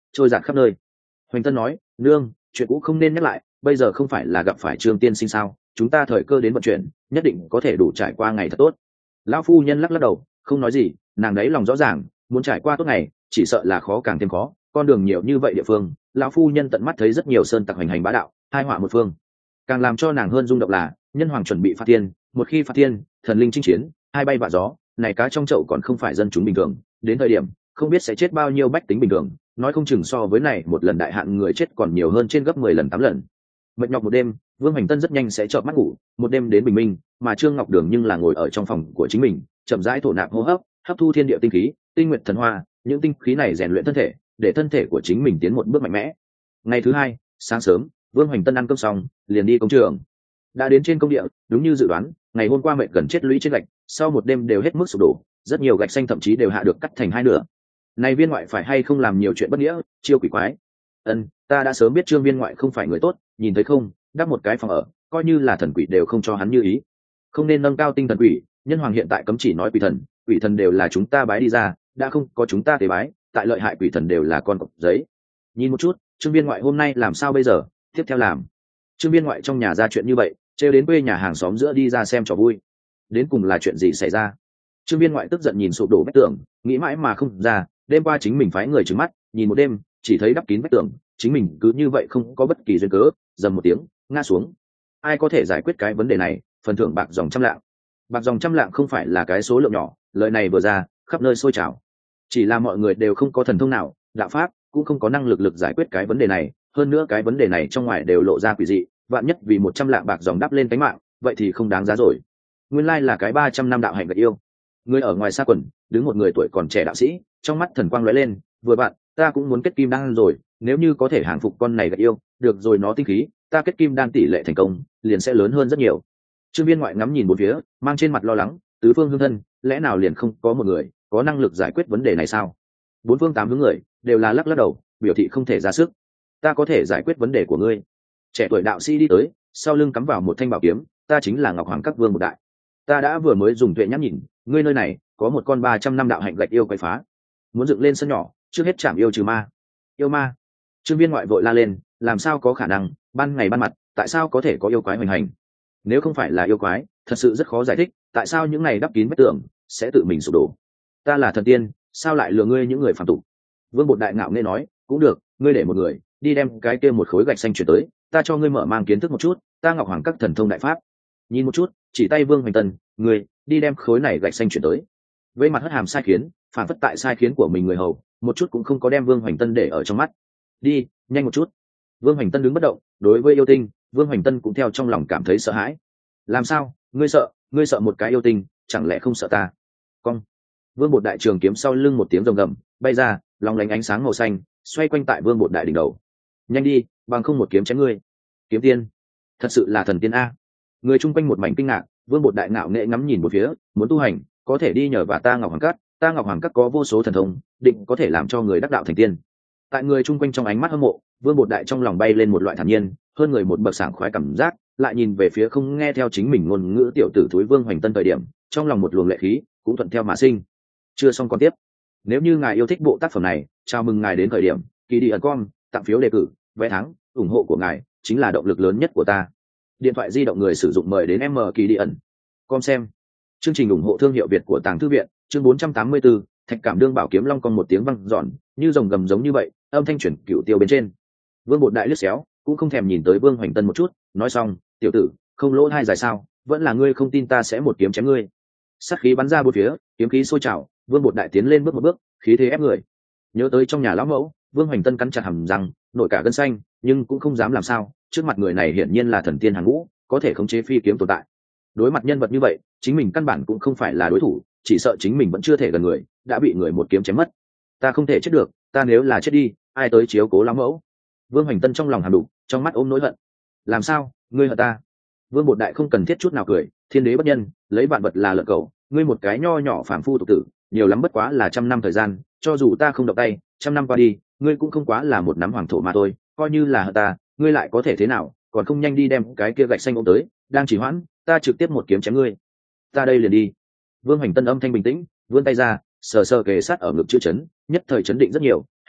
trôi dạt khắp nơi. Hoành Tân nói, nương, chuyện cũ không nên nhắc lại, bây giờ không phải là gặp phải Trương tiên sinh sao, chúng ta thời cơ đến vận chuyển, nhất định có thể đủ trải qua ngày thật tốt. Lão phu nhân lắc lắc đầu, không nói gì, nàng đấy lòng rõ ràng, muốn trải qua tốt ngày chỉ sợ là khó càng thêm khó, con đường nhiều như vậy địa phương, lão phu nhân tận mắt thấy rất nhiều sơn tặc hành hành bá đạo, hai họa một phương. Càng làm cho nàng hơn rung động là nhân hoàng chuẩn bị phạt thiên, một khi phạt thiên, thần linh chinh chiến, hai bay vạ gió, này cá trong chậu còn không phải dân chúng bình thường, đến thời điểm không biết sẽ chết bao nhiêu bách tính bình thường, nói không chừng so với này một lần đại hạn người chết còn nhiều hơn trên gấp mười lần tám lần. Mệt nhọc một đêm, Vương Hoành Tân rất nhanh sẽ chợp mắt ngủ, một đêm đến bình minh, mà Trương Ngọc Đường nhưng là ngồi ở trong phòng của chính mình, chậm rãi thổ nạp hô hấp, hấp thu thiên địa tinh khí, tinh nguyệt thần hoa, những tinh khí này rèn luyện thân thể, để thân thể của chính mình tiến một bước mạnh mẽ. Ngày thứ hai, sáng sớm, Vương Hoành Tân ăn cơm xong, liền đi công trường. Đã đến trên công địa, đúng như dự đoán, ngày hôm qua mệt gần chết lũy trên gạch, sau một đêm đều hết mức sụp đổ, rất nhiều gạch xanh thậm chí đều hạ được cắt thành hai nửa. Này viên ngoại phải hay không làm nhiều chuyện bất nghĩa, chiêu quỷ quái. Ân, ta đã sớm biết Trương viên ngoại không phải người tốt, nhìn thấy không, đắp một cái phòng ở, coi như là thần quỷ đều không cho hắn như ý. Không nên nâng cao tinh thần quỷ, nhân hoàng hiện tại cấm chỉ nói quỷ thần, quỷ thần đều là chúng ta bái đi ra, đã không có chúng ta tế bái, tại lợi hại quỷ thần đều là con cọp giấy. Nhìn một chút, Trương viên ngoại hôm nay làm sao bây giờ, tiếp theo làm. Trương viên ngoại trong nhà ra chuyện như vậy, trêu đến quê nhà hàng xóm giữa đi ra xem trò vui. Đến cùng là chuyện gì xảy ra? Trương viên ngoại tức giận nhìn sụp đổ vách tường, nghĩ mãi mà không ra, đêm qua chính mình phái người trừng mắt, nhìn một đêm, chỉ thấy đắp kín vách tường, chính mình cứ như vậy không có bất kỳ duyên cớ, dầm một tiếng, ngã xuống. Ai có thể giải quyết cái vấn đề này? Phần thưởng bạc dòng trăm lạng. Bạc dòng trăm lạng không phải là cái số lượng nhỏ, lời này vừa ra, khắp nơi sôi trào. Chỉ là mọi người đều không có thần thông nào, đạo pháp cũng không có năng lực lực giải quyết cái vấn đề này, hơn nữa cái vấn đề này trong ngoài đều lộ ra quỷ dị, vạn nhất vì một trăm lạng bạc dòng đắp lên cánh mạng, vậy thì không đáng giá rồi. Nguyên lai là cái ba trăm năm đạo hạnh gật yêu. Người ở ngoài xa quần, đứng một người tuổi còn trẻ đạo sĩ, trong mắt thần quang lóe lên, vừa bạn, ta cũng muốn kết kim đan rồi, nếu như có thể hàng phục con này gật yêu, được rồi nó tinh khí, ta kết kim đan tỷ lệ thành công liền sẽ lớn hơn rất nhiều. Trương viên ngoại ngắm nhìn bốn phía, mang trên mặt lo lắng, tứ phương hương thân, lẽ nào liền không có một người có năng lực giải quyết vấn đề này sao? Bốn phương tám hướng người đều là lắc lắc đầu, biểu thị không thể ra sức. Ta có thể giải quyết vấn đề của ngươi. Trẻ tuổi đạo sĩ đi tới, sau lưng cắm vào một thanh bảo kiếm, ta chính là Ngọc Hoàng Các Vương một đại. Ta đã vừa mới dùng tuệ nhãn nhìn, ngươi nơi này có một con ba trăm năm đạo hạnh gạch yêu quậy phá, muốn dựng lên sân nhỏ, trước hết chạm yêu trừ ma. Yêu ma? Trương viên ngoại vội la lên, làm sao có khả năng, ban ngày ban mặt, tại sao có thể có yêu quái hoành hành? Nếu không phải là yêu quái, thật sự rất khó giải thích, tại sao những này đắp kín vách tường sẽ tự mình sụp đổ. Ta là thần tiên, sao lại lừa ngươi những người phàm tục? Vương Bột đại ngạo nghe nói, cũng được, ngươi để một người đi đem cái kia một khối gạch xanh chuyển tới, ta cho ngươi mở mang kiến thức một chút, ta Ngọc Hoàng Các thần thông đại pháp. Nhìn một chút, chỉ tay Vương Hoành Tân, ngươi đi đem khối này gạch xanh chuyển tới. Với mặt hất hàm sai khiến, phản phất tại sai khiến của mình người hầu, một chút cũng không có đem Vương Hoành Tân để ở trong mắt. Đi, nhanh một chút. Vương Hoành Tân đứng bất động, đối với yêu tinh, Vương Hoành Tân cũng theo trong lòng cảm thấy sợ hãi. Làm sao, ngươi sợ, ngươi sợ một cái yêu tinh, chẳng lẽ không sợ ta? Cong. Vương Bột đại trường kiếm sau lưng một tiếng rồng gầm, bay ra, long lánh ánh sáng màu xanh, xoay quanh tại Vương Bột đại đỉnh đầu. Nhanh đi, bằng không một kiếm chém ngươi. Kiếm tiên, thật sự là thần tiên a. Người chung quanh một mảnh kinh ngạc, Vương Bột đại ngạo nghệ ngắm nhìn một phía, muốn tu hành, có thể đi nhờ vào ta Ngọc Hoàng Các, ta Ngọc Hoàng Các có vô số thần thông, định có thể làm cho người đắc đạo thành tiên. Tại người chung quanh trong ánh mắt hâm mộ, Vương Bột đại trong lòng bay lên một loại thản nhiên, hơn người một bậc sảng khoái cảm giác, lại nhìn về phía không nghe theo chính mình ngôn ngữ tiểu tử thúi Vương Hoành Tân thời điểm, trong lòng một luồng lệ khí cũng thuận theo mà sinh. Chưa xong còn tiếp. Nếu như ngài yêu thích bộ tác phẩm này, chào mừng ngài đến thời điểm kỳ đi ẩn com, tặng phiếu đề cử, vé thắng, ủng hộ của ngài chính là động lực lớn nhất của ta. Điện thoại di động người sử dụng mời đến M kỳ đi ẩn com xem. Chương trình ủng hộ thương hiệu Việt của Tàng Thư viện, chương bốn trăm tám mươi tư, Thạch Cảm Đương bảo kiếm long con một tiếng vang dọn, như rồng gầm giống như vậy, âm thanh chuyển cửu tiêu bên trên. Vương Bột đại liếc xéo, cũng không thèm nhìn tới Vương Hoành Tân một chút, nói xong, tiểu tử, không lỗ hai dài sao, vẫn là ngươi không tin ta sẽ một kiếm chém ngươi. Sát khí bắn ra bốn phía, kiếm khí sôi trào, Vương Bột đại tiến lên bước một bước, khí thế ép người. Nhớ tới trong nhà lão mẫu, Vương Hoành Tân cắn chặt hàm răng, nổi cả gân xanh, nhưng cũng không dám làm sao, trước mặt người này hiển nhiên là thần tiên hàng ngũ, có thể khống chế phi kiếm tồn tại. Đối mặt nhân vật như vậy, chính mình căn bản cũng không phải là đối thủ, chỉ sợ chính mình vẫn chưa thể gần người, đã bị người một kiếm chém mất. Ta không thể chết được, ta nếu là chết đi, ai tới chiếu cố lão mẫu? Vương Hoành Tân trong lòng hàm đủ, trong mắt ôm nỗi hận. Làm sao, ngươi hận ta? Vương Bột đại không cần thiết chút nào cười, thiên đế bất nhân, lấy vạn vật là lợn cẩu, ngươi một cái nho nhỏ phàm phu tục tử, nhiều lắm bất quá là trăm năm thời gian, cho dù ta không động tay, trăm năm qua đi, ngươi cũng không quá là một nắm hoàng thổ mà thôi, coi như là hận ta, ngươi lại có thể thế nào, còn không nhanh đi đem cái kia gạch xanh ôm tới, đang chỉ hoãn, ta trực tiếp một kiếm chém ngươi. Ta đây liền đi. Vương Hoành Tân âm thanh bình tĩnh, vươn tay ra, sờ sờ kề sát ở ngực chữ chấn, nhất thời chấn định rất nhiều, hắn biết,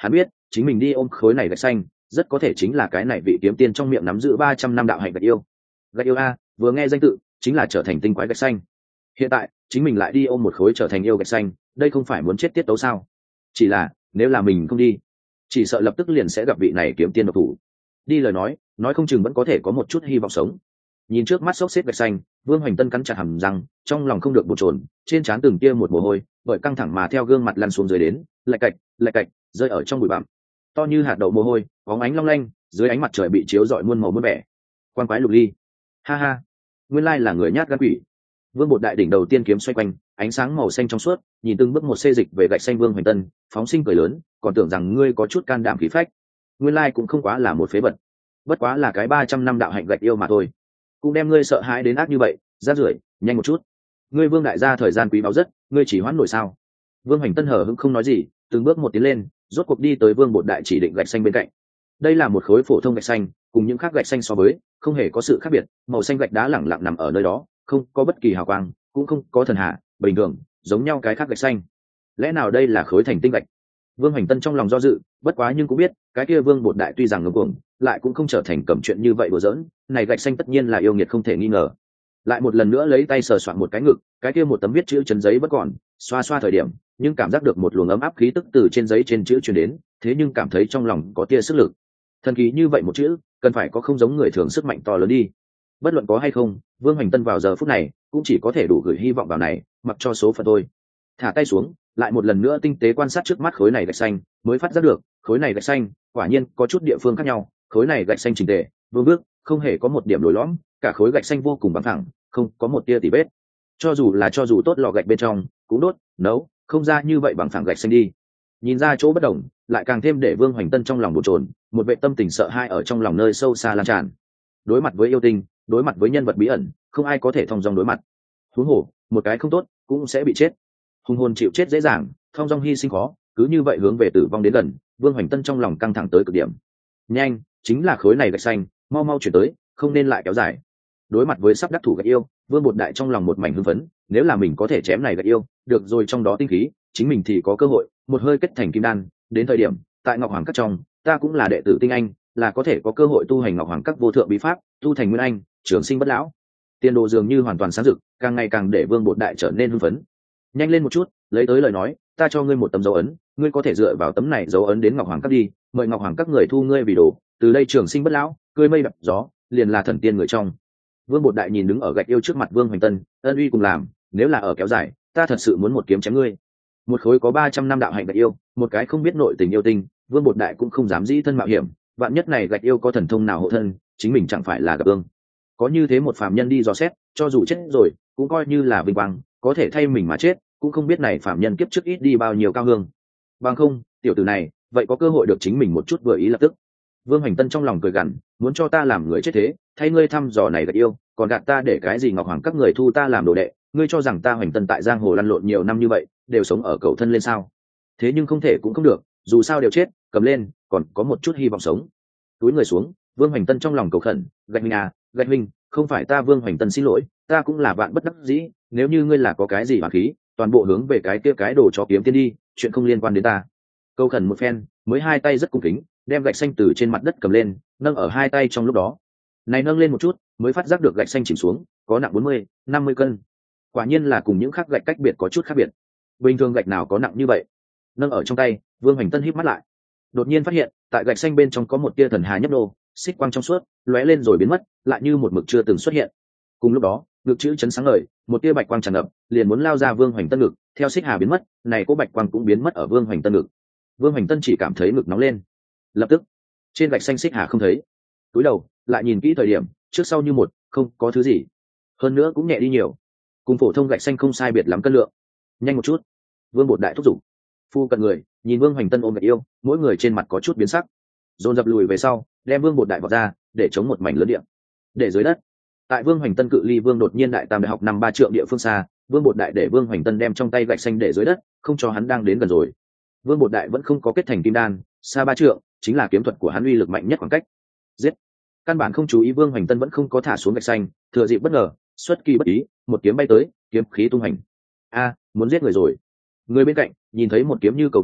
chính mình đi ôm khối này gạch xanh rất có thể chính là cái này vị kiếm tiên trong miệng nắm giữ ba trăm năm đạo hạnh gạch yêu. Gạch yêu a, vừa nghe danh tự chính là trở thành tinh quái gạch xanh. Hiện tại chính mình lại đi ôm một khối trở thành yêu gạch xanh, đây không phải muốn chết tiết tấu sao? Chỉ là nếu là mình không đi, chỉ sợ lập tức liền sẽ gặp vị này kiếm tiên độc thủ. Đi lời nói nói không chừng vẫn có thể có một chút hy vọng sống. Nhìn trước mắt xốc xếp gạch xanh, Vương Hoành Tân cắn chặt hàm răng, trong lòng không được bồn chồn, trên trán từng tia một mồ hôi bởi căng thẳng mà theo gương mặt lăn xuống dưới đến, lạch cạch lạch cạch rơi ở trong bụi bặm to như hạt đậu mồ hôi bóng ánh long lanh dưới ánh mặt trời bị chiếu rọi muôn màu muôn vẻ. Quan quái lục ly, ha ha, nguyên lai là người nhát gan quỷ. Vương Bột Đại đỉnh đầu tiên kiếm xoay quanh, ánh sáng màu xanh trong suốt, nhìn từng bước một xê dịch về gạch xanh Vương Hoành Tân, phóng sinh cười lớn, còn tưởng rằng ngươi có chút can đảm khí phách, nguyên lai cũng không quá là một phế vật, bất quá là cái ba trăm năm đạo hạnh gạch yêu mà thôi, cũng đem ngươi sợ hãi đến ác như vậy, rát rưởi, nhanh một chút. Ngươi Vương đại gia thời gian quý báu rất, ngươi chỉ hoãn nổi sao? Vương Hoành Tân hở hững không nói gì, từng bước một tiến lên, rốt cuộc đi tới Vương Bột Đại chỉ định gạch xanh bên cạnh. Đây là một khối phổ thông gạch xanh, cùng những khác gạch xanh so với, không hề có sự khác biệt, màu xanh gạch đá lẳng lặng nằm ở nơi đó, không có bất kỳ hào quang, cũng không có thần hạ, bình thường, giống nhau cái khác gạch xanh. Lẽ nào đây là khối thành tinh gạch? Vương Hoành Tân trong lòng do dự, bất quá nhưng cũng biết, cái kia Vương Bột Đại tuy rằng ngông cuồng, lại cũng không trở thành cầm chuyện như vậy đùa giỡn, này gạch xanh tất nhiên là yêu nghiệt không thể nghi ngờ. Lại một lần nữa lấy tay sờ soạn một cái ngực, cái kia một tấm viết chữ chấn giấy vẫn còn, xoa xoa thời điểm, nhưng cảm giác được một luồng ấm áp khí tức từ trên giấy trên chữ truyền đến, thế nhưng cảm thấy trong lòng có tia sức lực. Thần kỳ như vậy một chữ, cần phải có không giống người thường sức mạnh to lớn đi. Bất luận có hay không, Vương Hoành Tân vào giờ phút này cũng chỉ có thể đủ gửi hy vọng vào này, mặc cho số phận thôi. Thả tay xuống, lại một lần nữa tinh tế quan sát trước mắt khối này gạch xanh, mới phát giác được, khối này gạch xanh, quả nhiên có chút địa phương khác nhau, khối này gạch xanh chỉnh tề, vương bước, không hề có một điểm lồi lõm, cả khối gạch xanh vô cùng bằng thẳng, không có một tia tỉ vết. Cho dù là cho dù tốt lò gạch bên trong, cũng đốt, nấu, không ra như vậy bằng thẳng gạch xanh đi. Nhìn ra chỗ bất đồng, lại càng thêm để Vương Hoành Tân trong lòng bồn chồn, một vệ tâm tình sợ hãi ở trong lòng nơi sâu xa lan tràn. Đối mặt với yêu tinh, đối mặt với nhân vật bí ẩn, không ai có thể thong dong đối mặt. Huống hồ, một cái không tốt, cũng sẽ bị chết. Hung hồn chịu chết dễ dàng, thong dong hy sinh khó, cứ như vậy hướng về tử vong đến gần, Vương Hoành Tân trong lòng căng thẳng tới cực điểm. Nhanh, chính là khối này gạch xanh, mau mau chuyển tới, không nên lại kéo dài. Đối mặt với sắp đắc thủ gạch yêu, Vương Bột Đại trong lòng một mảnh hưng phấn, nếu là mình có thể chém này gạch yêu, được rồi trong đó tinh khí, chính mình thì có cơ hội một hơi kết thành kim đan, đến thời điểm tại Ngọc Hoàng Các trong, ta cũng là đệ tử tinh anh, là có thể có cơ hội tu hành Ngọc Hoàng Các vô thượng bí pháp, tu thành nguyên anh, trường sinh bất lão. Tiền đồ dường như hoàn toàn sáng rực, càng ngày càng để Vương Bột Đại trở nên hưng phấn. Nhanh lên một chút, lấy tới lời nói, ta cho ngươi một tấm dấu ấn, ngươi có thể dựa vào tấm này dấu ấn đến Ngọc Hoàng Các đi, mời Ngọc Hoàng Các người thu ngươi vì đồ, từ đây trường sinh bất lão, cưỡi mây đập gió, liền là thần tiên người trong. Vương Bột Đại nhìn đứng ở gạch yêu trước mặt Vương Hoành Tân, ân uy cùng làm, nếu là ở kéo dài, ta thật sự muốn một kiếm chém ngươi. Một khối có ba trăm năm đạo hạnh gạch yêu, một cái không biết nội tình yêu tinh, Vương Bột Đại cũng không dám dĩ thân mạo hiểm, vạn nhất này gạch yêu có thần thông nào hộ thân, chính mình chẳng phải là gặp ương. Có như thế một phàm nhân đi dò xét, cho dù chết rồi, cũng coi như là vinh quang, có thể thay mình mà chết, cũng không biết này phàm nhân kiếp trước ít đi bao nhiêu cao hương. Bằng không, tiểu tử này, vậy có cơ hội được chính mình một chút vừa ý lập tức. Vương Hoành Tân trong lòng cười gằn, muốn cho ta làm người chết thế, thay ngươi thăm dò này gạch yêu, còn gạt ta để cái gì Ngọc Hoàng Các người thu ta làm đồ đệ, ngươi cho rằng ta Hoành Tân tại giang hồ lăn lộn nhiều năm như vậy, đều sống ở cầu thân lên sao? Thế nhưng không thể cũng không được, dù sao đều chết, cầm lên, còn có một chút hy vọng sống. Túi người xuống, Vương Hoành Tân trong lòng cầu khẩn, gạch minh à, gạch minh, không phải ta Vương Hoành Tân xin lỗi, ta cũng là vạn bất đắc dĩ, nếu như ngươi là có cái gì bản khí, toàn bộ hướng về cái kia cái đồ chó kiếm tiên đi, chuyện không liên quan đến ta. Cầu khẩn một phen, mới hai tay rất cung kính, đem gạch xanh từ trên mặt đất cầm lên, nâng ở hai tay trong lúc đó. Này nâng lên một chút, mới phát giác được gạch xanh chìm xuống, có nặng bốn mươi, năm mươi cân. Quả nhiên là cùng những khác gạch cách biệt có chút khác biệt. Bình thường gạch nào có nặng như vậy? Nâng ở trong tay, Vương Hoành Tân híp mắt lại. Đột nhiên phát hiện, tại gạch xanh bên trong có một tia thần hà nhấp nô, xích quang trong suốt, lóe lên rồi biến mất, lại như một mực chưa từng xuất hiện. Cùng lúc đó, ngực chữ chấn sáng ngời, một tia bạch quang tràn ngập, liền muốn lao ra Vương Hoành Tân ngực, theo xích hà biến mất, này có bạch quang cũng biến mất ở Vương Hoành Tân ngực. Vương Hoành Tân chỉ cảm thấy ngực nóng lên. Lập tức, trên gạch xanh xích hà không thấy. Cúi đầu, lại nhìn kỹ thời điểm, trước sau như một, không có thứ gì. Hơn nữa cũng nhẹ đi nhiều. Cùng phổ thông gạch xanh không sai biệt lắm cân lượng. Nhanh một chút. Vương Bột Đại thúc giục. Phu cận người, nhìn Vương Hoành Tân ôm gạch yêu, mỗi người trên mặt có chút biến sắc. Dồn dập lùi về sau, đem Vương Bột Đại vọt ra, để chống một mảnh lớn địa. Để dưới đất. Tại Vương Hoành Tân cự ly Vương Đột Nhiên Đại Tam Đại học năm ba trượng địa phương xa, Vương Bột Đại để Vương Hoành Tân đem trong tay gạch xanh để dưới đất, không cho hắn đang đến gần rồi. Vương Bột Đại vẫn không có kết thành kim đan, xa ba trượng, chính là kiếm thuật của hắn uy lực mạnh nhất khoảng cách. Giết. Căn bản không chú ý Vương Hoành Tân vẫn không có thả xuống gạch xanh, thừa dịp bất ngờ, xuất kỳ bất ý, một kiếm bay tới, kiếm khí tung hành. A, muốn giết người rồi. Người bên cạnh nhìn thấy một kiếm như cầu vồng,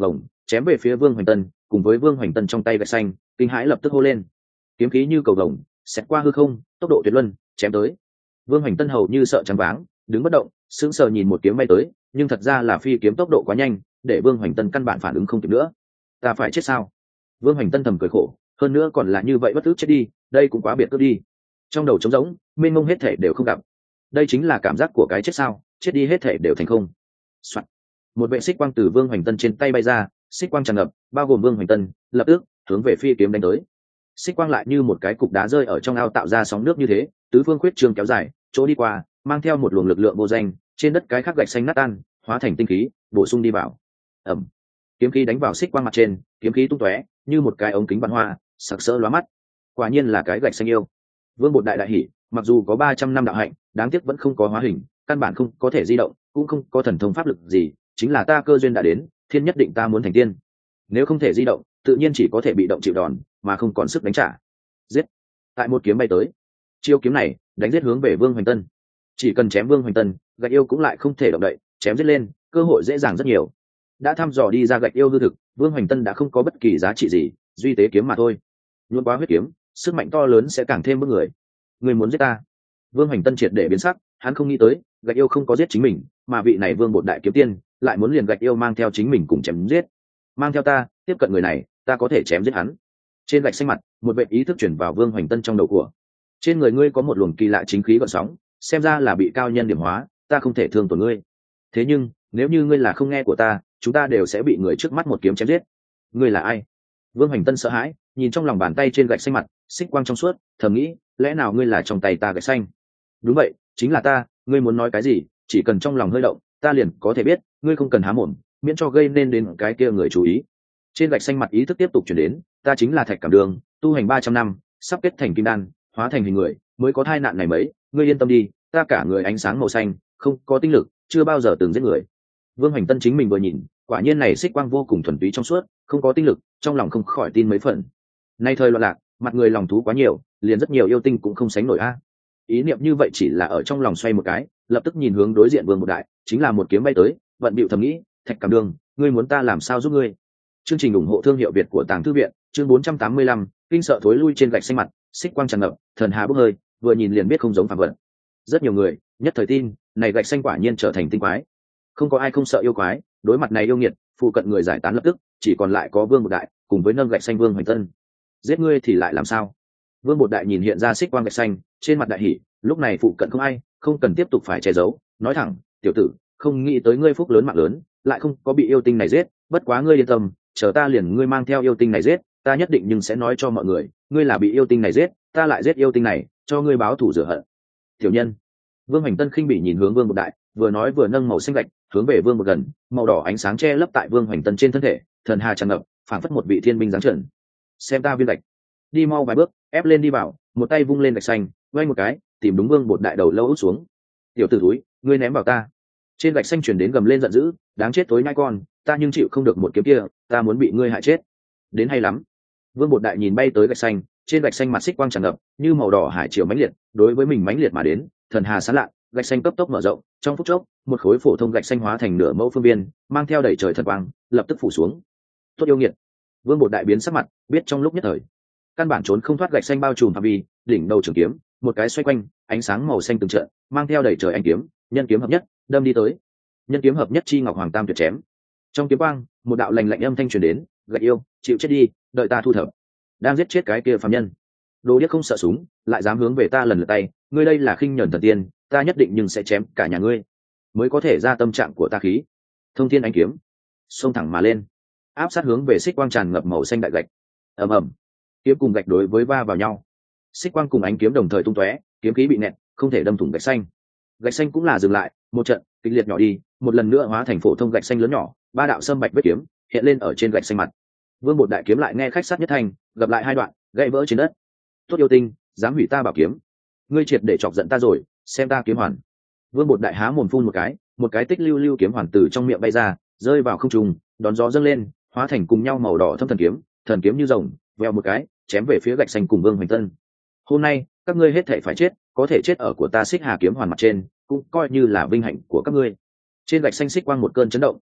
chém về phía Vương Hoành Tân. Cùng với Vương Hoành Tân trong tay gạch xanh, kinh hãi lập tức hô lên, kiếm khí như cầu vồng xẹt qua hư không, tốc độ tuyệt luân, chém tới. Vương Hoành Tân hầu như sợ choáng váng, đứng bất động, sững sờ nhìn một kiếm bay tới, nhưng thật ra là phi kiếm tốc độ quá nhanh, để Vương Hoành Tân căn bản phản ứng không kịp nữa. Ta phải chết sao? Vương Hoành Tân thầm cười khổ, hơn nữa còn là như vậy bất ức chết đi, đây cũng quá biệt cướp đi. Trong đầu trống rỗng, mênh mông hết thể đều không gặp. Đây chính là cảm giác của cái chết sao? Chết đi hết thể đều thành không. Soạn. Một vệ xích quang từ Vương Hoành Tân trên tay bay ra, xích quang tràn ngập, bao gồm Vương Hoành Tân, lập tức hướng về phi kiếm đánh tới. Xích quang lại như một cái cục đá rơi ở trong ao tạo ra sóng nước như thế, tứ phương khuyết trường kéo dài, chỗ đi qua, mang theo một luồng lực lượng vô danh, trên đất cái khắc gạch xanh nát tan, hóa thành tinh khí, bổ sung đi vào. Ầm. Kiếm khí đánh vào xích quang mặt trên, kiếm khí tung tóe, như một cái ống kính bắn hoa, sặc sỡ lóa mắt. Quả nhiên là cái gạch xanh yêu. Vương Bột đại đại hỉ, mặc dù có ba trăm năm đạo hạnh, đáng tiếc vẫn không có hóa hình, căn bản không có thể di động, cũng không có thần thông pháp lực gì, chính là ta cơ duyên đã đến, thiên nhất định ta muốn thành tiên. Nếu không thể di động, tự nhiên chỉ có thể bị động chịu đòn, mà không còn sức đánh trả. Giết! Tại một kiếm bay tới, chiêu kiếm này đánh giết hướng về Vương Hoành Tân. Chỉ cần chém Vương Hoành Tân, gạch yêu cũng lại không thể động đậy, chém giết lên, cơ hội dễ dàng rất nhiều. Đã thăm dò đi ra gạch yêu hư thực, Vương Hoành Tân đã không có bất kỳ giá trị gì, duy tế kiếm mà thôi. Nhuộm quá huyết kiếm, sức mạnh to lớn sẽ càng thêm bức người. Người muốn giết ta? Vương Hoành Tân triệt để biến sắc, hắn không nghĩ tới, gạch yêu không có giết chính mình, mà vị này Vương Bột đại kiếm tiên lại muốn liền gạch yêu mang theo chính mình cùng chém giết. Mang theo ta, tiếp cận người này, ta có thể chém giết hắn. Trên gạch xanh mặt, một vệ ý thức chuyển vào Vương Hoành Tân trong đầu của. Trên người ngươi có một luồng kỳ lạ chính khí gợn sóng, xem ra là bị cao nhân điểm hóa, ta không thể thương tổn ngươi. Thế nhưng, nếu như ngươi là không nghe của ta, chúng ta đều sẽ bị người trước mắt một kiếm chém giết. Ngươi là ai? Vương Hoành Tân sợ hãi, nhìn trong lòng bàn tay trên gạch xanh mặt, xích quang trong suốt, thầm nghĩ, lẽ nào ngươi là trong tay ta gạch xanh? Đúng vậy, chính là ta, ngươi muốn nói cái gì, chỉ cần trong lòng hơi động, ta liền có thể biết, ngươi không cần há mồm, miễn cho gây nên đến cái kia người chú ý. Trên gạch xanh mặt ý thức tiếp tục chuyển đến, ta chính là Thạch Cảm Đường, tu hành ba trăm năm, sắp kết thành kim đan, hóa thành hình người, mới có thai nạn này mấy, ngươi yên tâm đi, ta cả người ánh sáng màu xanh, không có tinh lực, chưa bao giờ từng giết người. Vương Hoành Tân chính mình vừa nhìn, quả nhiên này xích quang vô cùng thuần túy trong suốt, không có tinh lực, trong lòng không khỏi tin mấy phần. Nay thời loạn lạc, mặt người lòng thú quá nhiều, liền rất nhiều yêu tinh cũng không sánh nổi a. Ý niệm như vậy chỉ là ở trong lòng xoay một cái, lập tức nhìn hướng đối diện Vương Bột đại, chính là một kiếm bay tới, vận bịu thầm nghĩ, Thạch Cảm Đường, ngươi muốn ta làm sao giúp ngươi? Chương trình ủng hộ thương hiệu Việt của Tàng Thư viện, chương bốn trăm tám mươi lăm, kinh sợ thối lui trên gạch xanh mặt, xích quang tràn ngập, thần hà bốc hơi, vừa nhìn liền biết không giống phàm vật. Rất nhiều người, nhất thời tin, này gạch xanh quả nhiên trở thành tinh quái. Không có ai không sợ yêu quái, đối mặt này yêu nghiệt, phụ cận người giải tán lập tức, chỉ còn lại có Vương Bột đại, cùng với nâng gạch xanh Vương Hoành Tân. Giết ngươi thì lại làm sao? Vương Bột đại nhìn hiện ra xích quang gạch xanh, trên mặt đại hỉ, lúc này phụ cận không ai, không cần tiếp tục phải che giấu, nói thẳng, tiểu tử, không nghĩ tới ngươi phúc lớn mạng lớn, lại không có bị yêu tinh này giết, bất quá ngươi yên tâm, chờ ta liền ngươi mang theo yêu tinh này giết, ta nhất định nhưng sẽ nói cho mọi người, ngươi là bị yêu tinh này giết, ta lại giết yêu tinh này, cho ngươi báo thù rửa hận. Tiểu nhân. Vương Hoành Tân khinh bỉ nhìn hướng Vương Bột đại, vừa nói vừa nâng màu xanh gạch, hướng về Vương Bột gần, màu đỏ ánh sáng che lấp tại Vương Hoành Tân trên thân thể, thần hà tràn ngập, phảng phất một vị thiên binh giáng trần. Xem ta viên gạch. Đi mau vài bước, ép lên đi vào, một tay vung lên gạch xanh, vây một cái, tìm đúng Vương Bột đại đầu lâu út xuống. Tiểu tử túi, ngươi ném vào ta. Trên gạch xanh truyền đến gầm lên giận dữ, đáng chết tối nhai con, ta nhưng chịu không được một kiếm kia, ta muốn bị ngươi hại chết. Đến hay lắm. Vương Bột đại nhìn bay tới gạch xanh, trên gạch xanh mặt xích quang tràn ngập, như màu đỏ hải triều mãnh liệt, đối với mình mãnh liệt mà đến, thần hà sáng lạ, gạch xanh cấp tốc mở rộng, trong phút chốc, một khối phổ thông gạch xanh hóa thành nửa mẫu phương viên, mang theo đầy trời thần quang, lập tức phủ xuống. Tốt yêu nghiệt. Vương Bột đại biến sắc mặt, biết trong lúc nhất thời, căn bản trốn không thoát gạch xanh bao trùm phạm vi, đỉnh đầu trường kiếm, một cái xoay quanh, ánh sáng màu xanh từng trận, mang theo đầy trời ánh kiếm, nhân kiếm hợp nhất, đâm đi tới. Nhân kiếm hợp nhất chi ngọc hoàng tam tuyệt chém. Trong kiếm quang, một đạo lạnh lạnh âm thanh truyền đến, gạch yêu, chịu chết đi, đợi ta thu thập. Đang giết chết cái kia phàm nhân. Đồ điếc không sợ súng, lại dám hướng về ta lần lượt tay, ngươi đây là khinh nhẫn thần tiên, ta nhất định nhưng sẽ chém cả nhà ngươi, mới có thể ra tâm trạng của ta khí. Thông thiên ánh kiếm, xông thẳng mà lên, áp sát hướng về xích quang tràn ngập màu xanh đại gạch. Ầm ầm, kiếm cùng gạch đối với va vào nhau. Xích quang cùng ánh kiếm đồng thời tung tóe, kiếm khí bị nẹt, không thể đâm thủng gạch xanh. Gạch xanh cũng là dừng lại, một trận kịch liệt nhỏ đi, một lần nữa hóa thành phổ thông gạch xanh lớn nhỏ, ba đạo sâm bạch vết kiếm hiện lên ở trên gạch xanh mặt. Vương Bột đại kiếm lại nghe khách sát nhất thành, gặp lại hai đoạn, gãy vỡ trên đất. Tốt yêu tinh, dám hủy ta bảo kiếm, ngươi triệt để chọc giận ta rồi, xem ta kiếm hoàn. Vương Bột đại há mồm phun một cái, một cái tích lưu lưu kiếm hoàn từ trong miệng bay ra, rơi vào không trung, đón gió dâng lên, hóa thành cùng nhau màu đỏ thâm thần kiếm, thần kiếm như rồng, vèo một cái, chém về phía gạch xanh cùng Vương Hoành Tân. Hôm nay, các ngươi hết thảy phải chết, có thể chết ở của ta Xích Hà kiếm hoàn mặt trên, cũng coi như là vinh hạnh của các ngươi. Trên gạch xanh xích quang một cơn chấn động,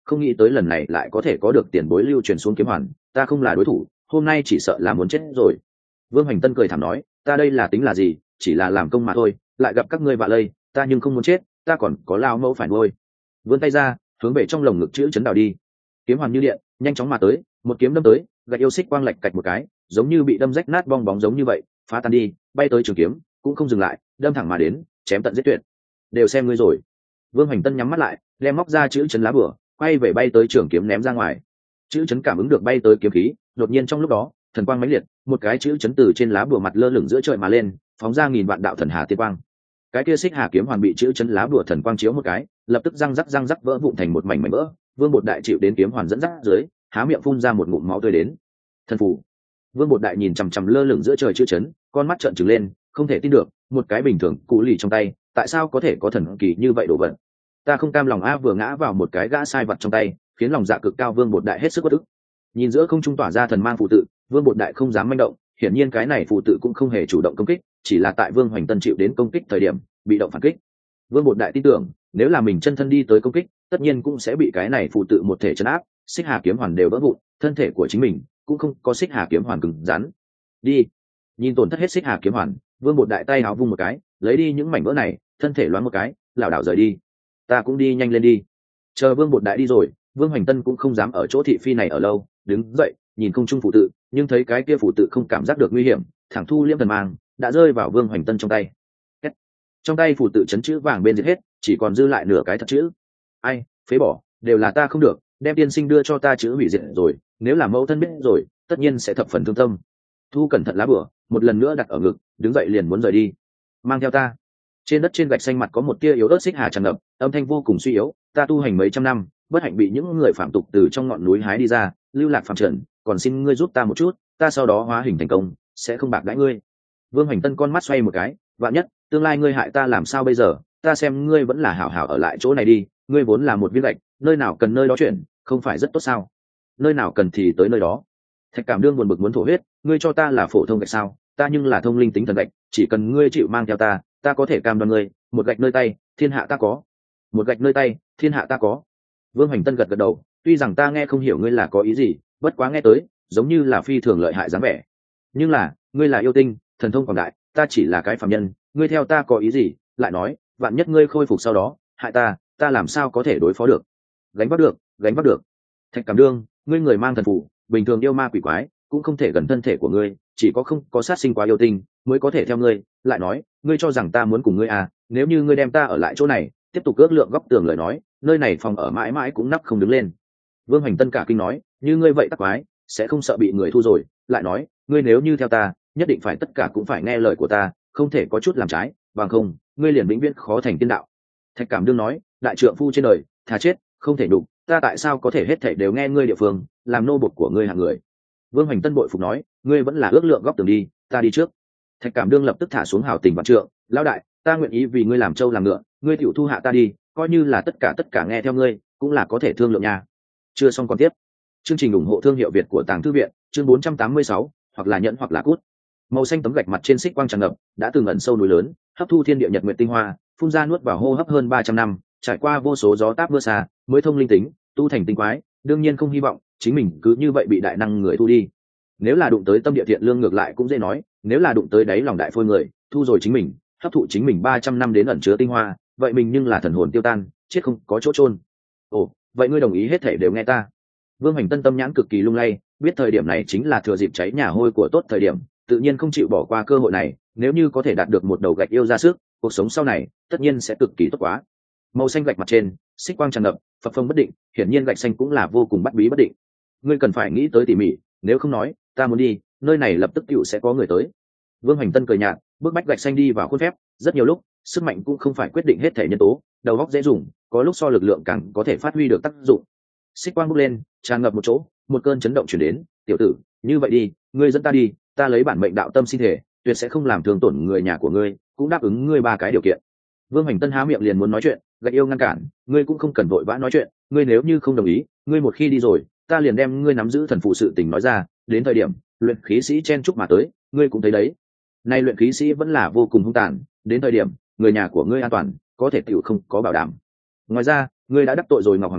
không nghĩ tới lần này lại có thể có được tiền bối lưu truyền xuống kiếm hoàn, ta không là đối thủ, hôm nay chỉ sợ là muốn chết rồi. Vương Hoành Tân cười thảm nói, ta đây là tính là gì, chỉ là làm công mà thôi, lại gặp các ngươi vạ lây, ta nhưng không muốn chết, ta còn có lao mẫu phải nuôi. Vươn tay ra, hướng về trong lồng ngực chữ chấn đào đi. Kiếm hoàn như điện, nhanh chóng mà tới, một kiếm đâm tới, gạch yêu xích quang lạch cạch một cái, giống như bị đâm rách nát bong bóng giống như vậy, phá tan đi, bay tới trường kiếm, cũng không dừng lại, đâm thẳng mà đến, chém tận giết tuyệt. Đều xem ngươi rồi. Vương Hoành Tân nhắm mắt lại, đem móc ra chữ chấn lá bửa, quay về bay tới trường kiếm ném ra ngoài. Chữ chấn cảm ứng được bay tới kiếm khí, đột nhiên trong lúc đó, thần quang mãnh liệt, một cái chữ chấn từ trên lá bùa mặt lơ lửng giữa trời mà lên, phóng ra nghìn vạn đạo thần hà tiên quang. Cái kia xích hà kiếm hoàn bị chữ chấn lá bùa thần quang chiếu một cái, lập tức răng rắc răng rắc vỡ vụn thành một mảnh mảnh vỡ. Vương Bột Đại chịu đến kiếm hoàn dẫn dắt dưới, há miệng phun ra một ngụm máu tươi đến. Thần phù. Vương Bột Đại nhìn chằm chằm lơ lửng giữa trời chữ chấn, con mắt trợn trừng lên, không thể tin được, một cái bình thường cụ lì trong tay, tại sao có thể có thần kỳ như vậy đồ vật? Ta không cam lòng a, vừa ngã vào một cái gã sai vật trong tay, khiến lòng dạ cực cao Vương Bột Đại hết sức bất ức. Nhìn giữa không trung tỏa ra thần mang phù tự, Vương Bột Đại không dám manh động, hiển nhiên cái này phù tự cũng không hề chủ động công kích, chỉ là tại Vương Hoành Tân chịu đến công kích thời điểm, bị động phản kích. Vương Bột Đại tin tưởng, nếu là mình chân thân đi tới công kích, tất nhiên cũng sẽ bị cái này phù tự một thể chấn áp, xích hà kiếm hoàn đều vỡ vụn, thân thể của chính mình cũng không có xích hà kiếm hoàn cứng rắn. Đi. Nhìn tổn thất hết xích hà kiếm hoàn, Vương Bột Đại tay áo vung một cái, lấy đi những mảnh vỡ này, thân thể loáng một cái, lảo đảo rời đi. Ta cũng đi nhanh lên đi. Chờ Vương Bột Đại đi rồi, Vương Hoành Tân cũng không dám ở chỗ thị phi này ở lâu, đứng dậy, nhìn không trung phù tự, nhưng thấy cái kia phù tự không cảm giác được nguy hiểm, thẳng thu liêm thần mang, đã rơi vào Vương Hoành Tân trong tay. Kết. Trong tay phù tự chấn chữ vàng bên diệt hết, chỉ còn dư lại nửa cái thật chữ. Ai, phế bỏ, đều là ta không được, đem tiên sinh đưa cho ta chữ hủy diệt rồi, nếu là mẫu thân biết rồi, tất nhiên sẽ thập phần thương tâm. Thu cẩn thận lá bửa, một lần nữa đặt ở ngực, đứng dậy liền muốn rời đi. Mang theo ta. Trên đất trên gạch xanh mặt có một tia yếu ớt xích hà tràn ngập, âm thanh vô cùng suy yếu, ta tu hành mấy trăm năm, bất hạnh bị những người phạm tục từ trong ngọn núi hái đi ra, lưu lạc phàm trần, còn xin ngươi giúp ta một chút, ta sau đó hóa hình thành công, sẽ không bạc đãi ngươi. Vương Hoành Tân con mắt xoay một cái, vạn nhất, tương lai ngươi hại ta làm sao bây giờ, ta xem ngươi vẫn là hảo hảo ở lại chỗ này đi, ngươi vốn là một viên gạch, nơi nào cần nơi đó chuyển, không phải rất tốt sao? Nơi nào cần thì tới nơi đó. Thạch Cảm Đương buồn bực muốn thổ huyết, ngươi cho ta là phổ thông gạch sao? Ta nhưng là thông linh tính thần gạch, chỉ cần ngươi chịu mang theo ta, ta có thể cam đoan ngươi, một gạch nơi tay, thiên hạ ta có. Một gạch nơi tay, thiên hạ ta có. Vương Hoành Tân gật gật đầu, tuy rằng ta nghe không hiểu ngươi là có ý gì, bất quá nghe tới, giống như là phi thường lợi hại dáng vẻ. Nhưng là, ngươi là yêu tinh, thần thông quảng đại, ta chỉ là cái phàm nhân, ngươi theo ta có ý gì? Lại nói, vạn nhất ngươi khôi phục sau đó, hại ta, ta làm sao có thể đối phó được? Gánh vác được, gánh vác được. Thạch Cảm Đương, ngươi người mang thần phù, bình thường yêu ma quỷ quái, cũng không thể gần thân thể của ngươi, chỉ có không có sát sinh quá yêu tinh, mới có thể theo ngươi. Lại nói, ngươi cho rằng ta muốn cùng ngươi à? Nếu như ngươi đem ta ở lại chỗ này, tiếp tục ước lượng góc tường lời nói, nơi này phòng ở mãi mãi cũng nắp không đứng lên. Vương Hoành Tân cả kinh nói, như ngươi vậy tắc quái, sẽ không sợ bị người thu rồi. Lại nói, ngươi nếu như theo ta, nhất định phải tất cả cũng phải nghe lời của ta, không thể có chút làm trái, bằng không, ngươi liền vĩnh viễn khó thành tiên đạo. Thạch Cảm Đương nói, đại trượng phu trên đời, thà chết, không thể đụng, ta tại sao có thể hết thảy đều nghe ngươi địa phương, làm nô bộc của ngươi hạng người. Vương Hoành Tân bội phục nói, ngươi vẫn là ước lượng góc tường đi, ta đi trước. Thạch Cảm Đương lập tức thả xuống hào tình vạn trượng, lão đại, ta nguyện ý vì ngươi làm trâu làm ngựa, ngươi tiểu thu hạ ta đi, coi như là tất cả tất cả nghe theo ngươi, cũng là có thể thương lượng nha. Chưa xong còn tiếp. Chương trình ủng hộ thương hiệu Việt của Tàng Thư viện, chương bốn trăm tám mươi sáu, hoặc là nhẫn hoặc là cút. Màu xanh tấm gạch mặt trên xích quang tràn ngập, đã từng ẩn sâu núi lớn, hấp thu thiên địa nhật nguyệt tinh hoa, phun ra nuốt vào hô hấp hơn ba trăm năm, trải qua vô số gió táp mưa xa, mới thông linh tính, tu thành tinh quái, đương nhiên không hy vọng chính mình cứ như vậy bị đại năng người thu đi. Nếu là đụng tới tâm địa thiện lương ngược lại cũng dễ nói, nếu là đụng tới đáy lòng đại phôi người, thu rồi chính mình, hấp thụ chính mình ba trăm năm đến ẩn chứa tinh hoa, vậy mình nhưng là thần hồn tiêu tan, chết không có chỗ chôn. Ồ, vậy ngươi đồng ý hết thể đều nghe ta. Vương Hoành Tân tâm nhãn cực kỳ lung lay, biết thời điểm này chính là thừa dịp cháy nhà hôi của tốt thời điểm, tự nhiên không chịu bỏ qua cơ hội này, nếu như có thể đạt được một đầu gạch yêu ra sức, cuộc sống sau này tất nhiên sẽ cực kỳ tốt quá. Màu xanh gạch mặt trên, xích quang tràn ngập, phập phồng bất định, hiển nhiên gạch xanh cũng là vô cùng bắt bí bất định. Ngươi cần phải nghĩ tới tỉ mỉ, nếu không nói, ta muốn đi, nơi này lập tức tựu sẽ có người tới. Vương Hoành Tân cười nhạt, bước bách gạch xanh đi vào khuôn phép, rất nhiều lúc, sức mạnh cũng không phải quyết định hết thể nhân tố, đầu óc dễ dùng, có lúc so lực lượng càng có thể phát huy được tác dụng. Xích quang bốc lên, tràn ngập một chỗ, một cơn chấn động truyền đến, "Tiểu tử, như vậy đi, ngươi dẫn ta đi, ta lấy bản mệnh đạo tâm xin thể, tuyệt sẽ không làm thương tổn người nhà của ngươi, cũng đáp ứng ngươi ba cái điều kiện." Vương Hoành Tân há miệng liền muốn nói chuyện, gạch yêu ngăn cản, "Ngươi cũng không cần vội vã nói chuyện, ngươi nếu như không đồng ý, ngươi một khi đi rồi, ta liền đem ngươi nắm giữ thần phụ sự tình nói ra, đến thời điểm luyện khí sĩ chen chúc mà tới, ngươi cũng thấy đấy. Nay luyện khí sĩ vẫn là vô cùng hung tàn, đến thời điểm người nhà của ngươi an toàn, có thể tiểu không có bảo đảm. Ngoài ra, ngươi đã đắc tội rồi Ngọc Hoàng Cát,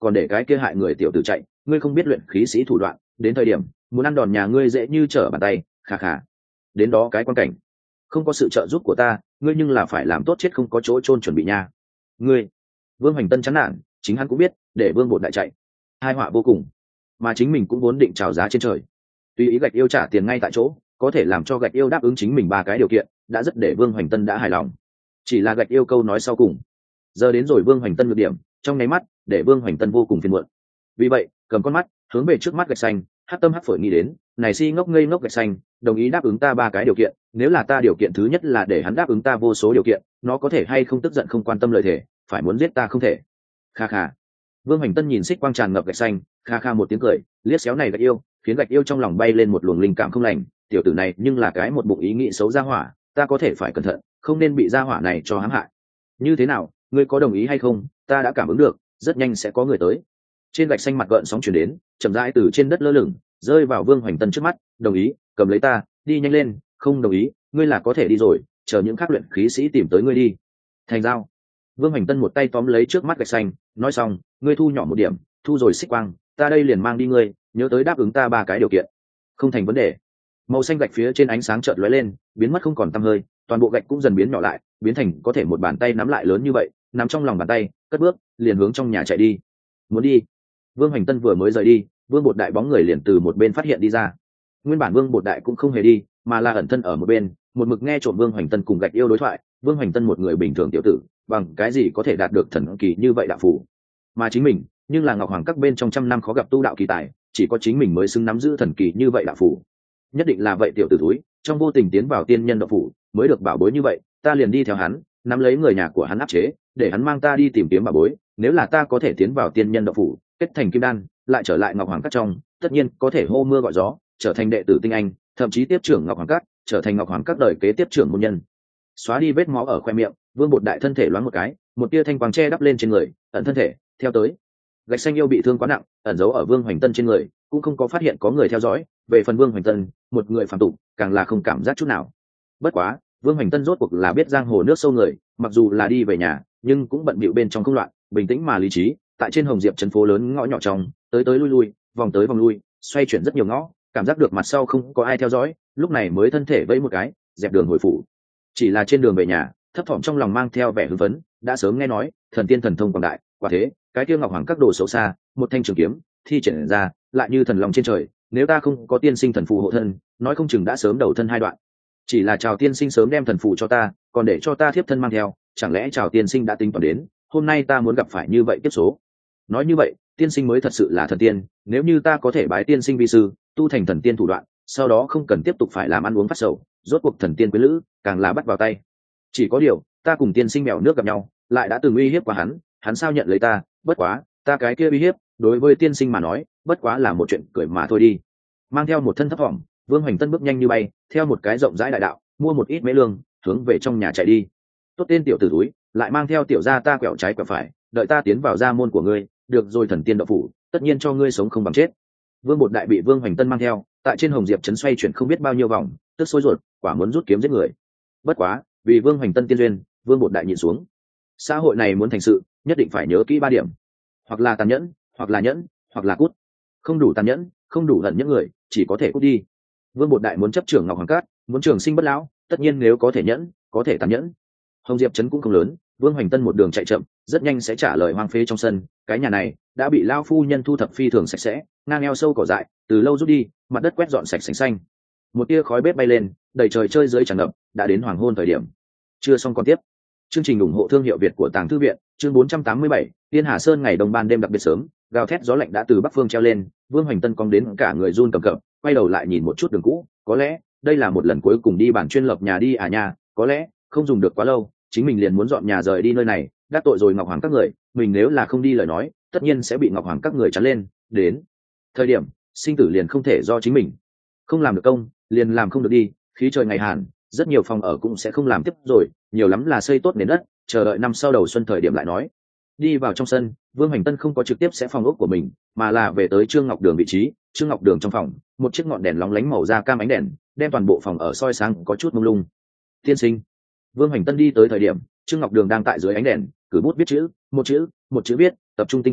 còn để cái kia hại người tiểu tử chạy, ngươi không biết luyện khí sĩ thủ đoạn, đến thời điểm muốn ăn đòn nhà ngươi dễ như trở bàn tay. Khà khà, đến đó cái quan cảnh, không có sự trợ giúp của ta, ngươi nhưng là phải làm tốt chết không có chỗ chôn chuẩn bị nha. Ngươi, Vương Hoành Tân chán nản, chính hắn cũng biết, để Vương Bột Đại chạy, hai họa vô cùng, mà chính mình cũng vốn định trào giá trên trời, tùy ý gạch yêu trả tiền ngay tại chỗ, có thể làm cho gạch yêu đáp ứng chính mình ba cái điều kiện, đã rất để Vương Hoành Tân đã hài lòng. Chỉ là gạch yêu câu nói sau cùng, giờ đến rồi Vương Hoành Tân nhược điểm, trong nháy mắt để Vương Hoành Tân vô cùng phiền muộn. Vì vậy, cầm con mắt hướng về trước mắt gạch xanh, hắc tâm hắc phổi nghĩ đến, này si ngốc ngây ngốc gạch xanh, đồng ý đáp ứng ta ba cái điều kiện, nếu là ta điều kiện thứ nhất là để hắn đáp ứng ta vô số điều kiện, nó có thể hay không tức giận không quan tâm lời thể, phải muốn giết ta không thể. Kha kha. Vương Hoành Tân nhìn xích quang tràn ngập gạch xanh, kha kha một tiếng cười, liếc xéo này gạch yêu, khiến gạch yêu trong lòng bay lên một luồng linh cảm không lành, tiểu tử này nhưng là cái một bụng ý nghĩ xấu ra hỏa, ta có thể phải cẩn thận, không nên bị ra hỏa này cho hãm hại. Như thế nào, ngươi có đồng ý hay không? Ta đã cảm ứng được, rất nhanh sẽ có người tới. Trên gạch xanh mặt gợn sóng chuyển đến, chậm rãi từ trên đất lơ lửng, rơi vào Vương Hoành Tân trước mắt. Đồng ý, cầm lấy ta, đi nhanh lên. Không đồng ý, ngươi là có thể đi rồi, chờ những khắc luyện khí sĩ tìm tới ngươi đi. Thành giao. Vương Hoành Tân một tay tóm lấy trước mắt gạch xanh, nói xong, ngươi thu nhỏ một điểm, thu rồi xích quang, ta đây liền mang đi ngươi, nhớ tới đáp ứng ta ba cái điều kiện. Không thành vấn đề. Màu xanh gạch phía trên ánh sáng chợt lóe lên, biến mất không còn tăm hơi, toàn bộ gạch cũng dần biến nhỏ lại, biến thành có thể một bàn tay nắm lại lớn như vậy, nắm trong lòng bàn tay, cất bước, liền hướng trong nhà chạy đi. Muốn đi. Vương Hoành Tân vừa mới rời đi, Vương Bột Đại bóng người liền từ một bên phát hiện đi ra. Nguyên bản Vương Bột Đại cũng không hề đi, mà là ẩn thân ở một bên, một mực nghe trộm Vương Hoành Tân cùng gạch yêu đối thoại. Vương Hoành Tân một người bình thường tiểu tử, bằng cái gì có thể đạt được thần kỳ như vậy đạo phủ? Mà chính mình, nhưng là Ngọc Hoàng các bên trong trăm năm khó gặp tu đạo kỳ tài, chỉ có chính mình mới xứng nắm giữ thần kỳ như vậy đạo phủ. Nhất định là vậy tiểu tử túi, trong vô tình tiến vào tiên nhân đạo phủ, mới được bảo bối như vậy, ta liền đi theo hắn, nắm lấy người nhà của hắn áp chế, để hắn mang ta đi tìm kiếm bảo bối, nếu là ta có thể tiến vào tiên nhân đạo phủ, kết thành kim đan, lại trở lại Ngọc Hoàng các trong, tất nhiên có thể hô mưa gọi gió, trở thành đệ tử tinh anh, thậm chí tiếp trưởng Ngọc Hoàng các, trở thành Ngọc Hoàng các đời kế tiếp trưởng môn nhân. Xóa đi vết máu ở khoe miệng, Vương Bột Đại thân thể loáng một cái, một tia thanh quang che đắp lên trên người, ẩn thân thể, theo tới. Gạch xanh yêu bị thương quá nặng, ẩn giấu ở Vương Hoành Tân trên người, cũng không có phát hiện có người theo dõi. Về phần Vương Hoành Tân, một người phàm tục, càng là không cảm giác chút nào. Bất quá, Vương Hoành Tân rốt cuộc là biết giang hồ nước sâu người, mặc dù là đi về nhà, nhưng cũng bận bịu bên trong không loạn, bình tĩnh mà lý trí. Tại trên Hồng Diệp trấn phố lớn ngõ nhỏ trong, tới tới lui lui, vòng tới vòng lui, xoay chuyển rất nhiều ngõ, cảm giác được mặt sau không có ai theo dõi, lúc này mới thân thể vẫy một cái, dẹp đường hồi phủ. Chỉ là trên đường về nhà, thấp thỏm trong lòng mang theo vẻ hưng phấn, đã sớm nghe nói thần tiên thần thông quảng đại, quả thế, cái kia Ngọc Hoàng các đồ xấu xa, một thanh trường kiếm thi triển ra, lại như thần long trên trời, nếu ta không có tiên sinh thần phù hộ thân, nói không chừng đã sớm đầu thân hai đoạn. Chỉ là Trào tiên sinh sớm đem thần phù cho ta, còn để cho ta thiếp thân mang theo, chẳng lẽ Trào tiên sinh đã tính toán đến, hôm nay ta muốn gặp phải như vậy tiếp số. Nói như vậy, tiên sinh mới thật sự là thần tiên, nếu như ta có thể bái tiên sinh vi sư, tu thành thần tiên thủ đoạn, sau đó không cần tiếp tục phải làm ăn uống phát sầu, rốt cuộc thần tiên quý lữ, càng là bắt vào tay. Chỉ có điều, ta cùng tiên sinh mèo nước gặp nhau, lại đã từng uy hiếp qua hắn, hắn sao nhận lấy ta, bất quá, ta cái kia uy hiếp, đối với tiên sinh mà nói, bất quá là một chuyện cười mà thôi đi. Mang theo một thân thấp thỏm, Vương Hoành Tân bước nhanh như bay, theo một cái rộng rãi đại đạo, mua một ít mễ lương, hướng về trong nhà chạy đi. Tốt tên tiểu tử túi, lại mang theo tiểu gia ta quẹo trái quẹo phải, đợi ta tiến vào gia môn của ngươi, được rồi thần tiên đạo phủ, tất nhiên cho ngươi sống không bằng chết. Vương Bột Đại bị Vương Hoành Tân mang theo, tại trên Hồng Diệp trấn xoay chuyển không biết bao nhiêu vòng, tức sôi ruột, quả muốn rút kiếm giết người. Bất quá, vì Vương Hoành Tân tiên duyên, Vương Bột Đại nhìn xuống. Xã hội này muốn thành sự, nhất định phải nhớ kỹ ba điểm: hoặc là tàn nhẫn, hoặc là nhẫn, hoặc là cút. Không đủ tàn nhẫn, không đủ hận những người, chỉ có thể cút đi. Vương Bột Đại muốn chấp trưởng Ngọc Hoàng Cát, muốn trường sinh bất lão, tất nhiên nếu có thể nhẫn, có thể tàn nhẫn. Hồng Diệp trấn cũng không lớn, Vương Hoành Tân một đường chạy chậm, rất nhanh sẽ trả lời hoang phế trong sân. Cái nhà này đã bị lao phu nhân thu thập phi thường sạch sẽ, ngang eo sâu cỏ dại, từ lâu rút đi, mặt đất quét dọn sạch sành xanh. Một tia khói bếp bay lên, đầy trời chơi dưới tràn ngập, đã đến hoàng hôn thời điểm. Chưa xong còn tiếp. Chương trình ủng hộ thương hiệu Việt của Tàng Thư viện, chương bốn trăm tám mươi bảy, Tiên Hà Sơn ngày đông ban đêm đặc biệt sớm, gào thét gió lạnh đã từ bắc phương treo lên, Vương Hoành Tân cong đến cả người run cầm cập, quay đầu lại nhìn một chút đường cũ, có lẽ đây là một lần cuối cùng đi bản chuyên lập nhà đi à nhà, có lẽ không dùng được quá lâu, chính mình liền muốn dọn nhà rời đi nơi này, đắc tội rồi Ngọc Hoàng các người, mình nếu là không đi lời nói, tất nhiên sẽ bị Ngọc Hoàng các người chắn lên, đến thời điểm sinh tử liền không thể do chính mình, không làm được công, liền làm không được đi, khí trời ngày hàn, rất nhiều phòng ở cũng sẽ không làm tiếp rồi, nhiều lắm là xây tốt nền đất, chờ đợi năm sau đầu xuân thời điểm lại nói. Đi vào trong sân, Vương Hoành Tân không có trực tiếp sẽ phòng ốc của mình, mà là về tới Trương Ngọc Đường vị trí. Trương Ngọc Đường trong phòng, một chiếc ngọn đèn lóng lánh màu da cam ánh đèn, đem toàn bộ phòng ở soi sáng có chút mông lung. Tiên sinh. Vương Hoành Tân đi tới thời điểm, Trương Ngọc Đường đang tại dưới ánh đèn, cử bút viết chữ, một chữ, một chữ viết, tập trung tinh thần,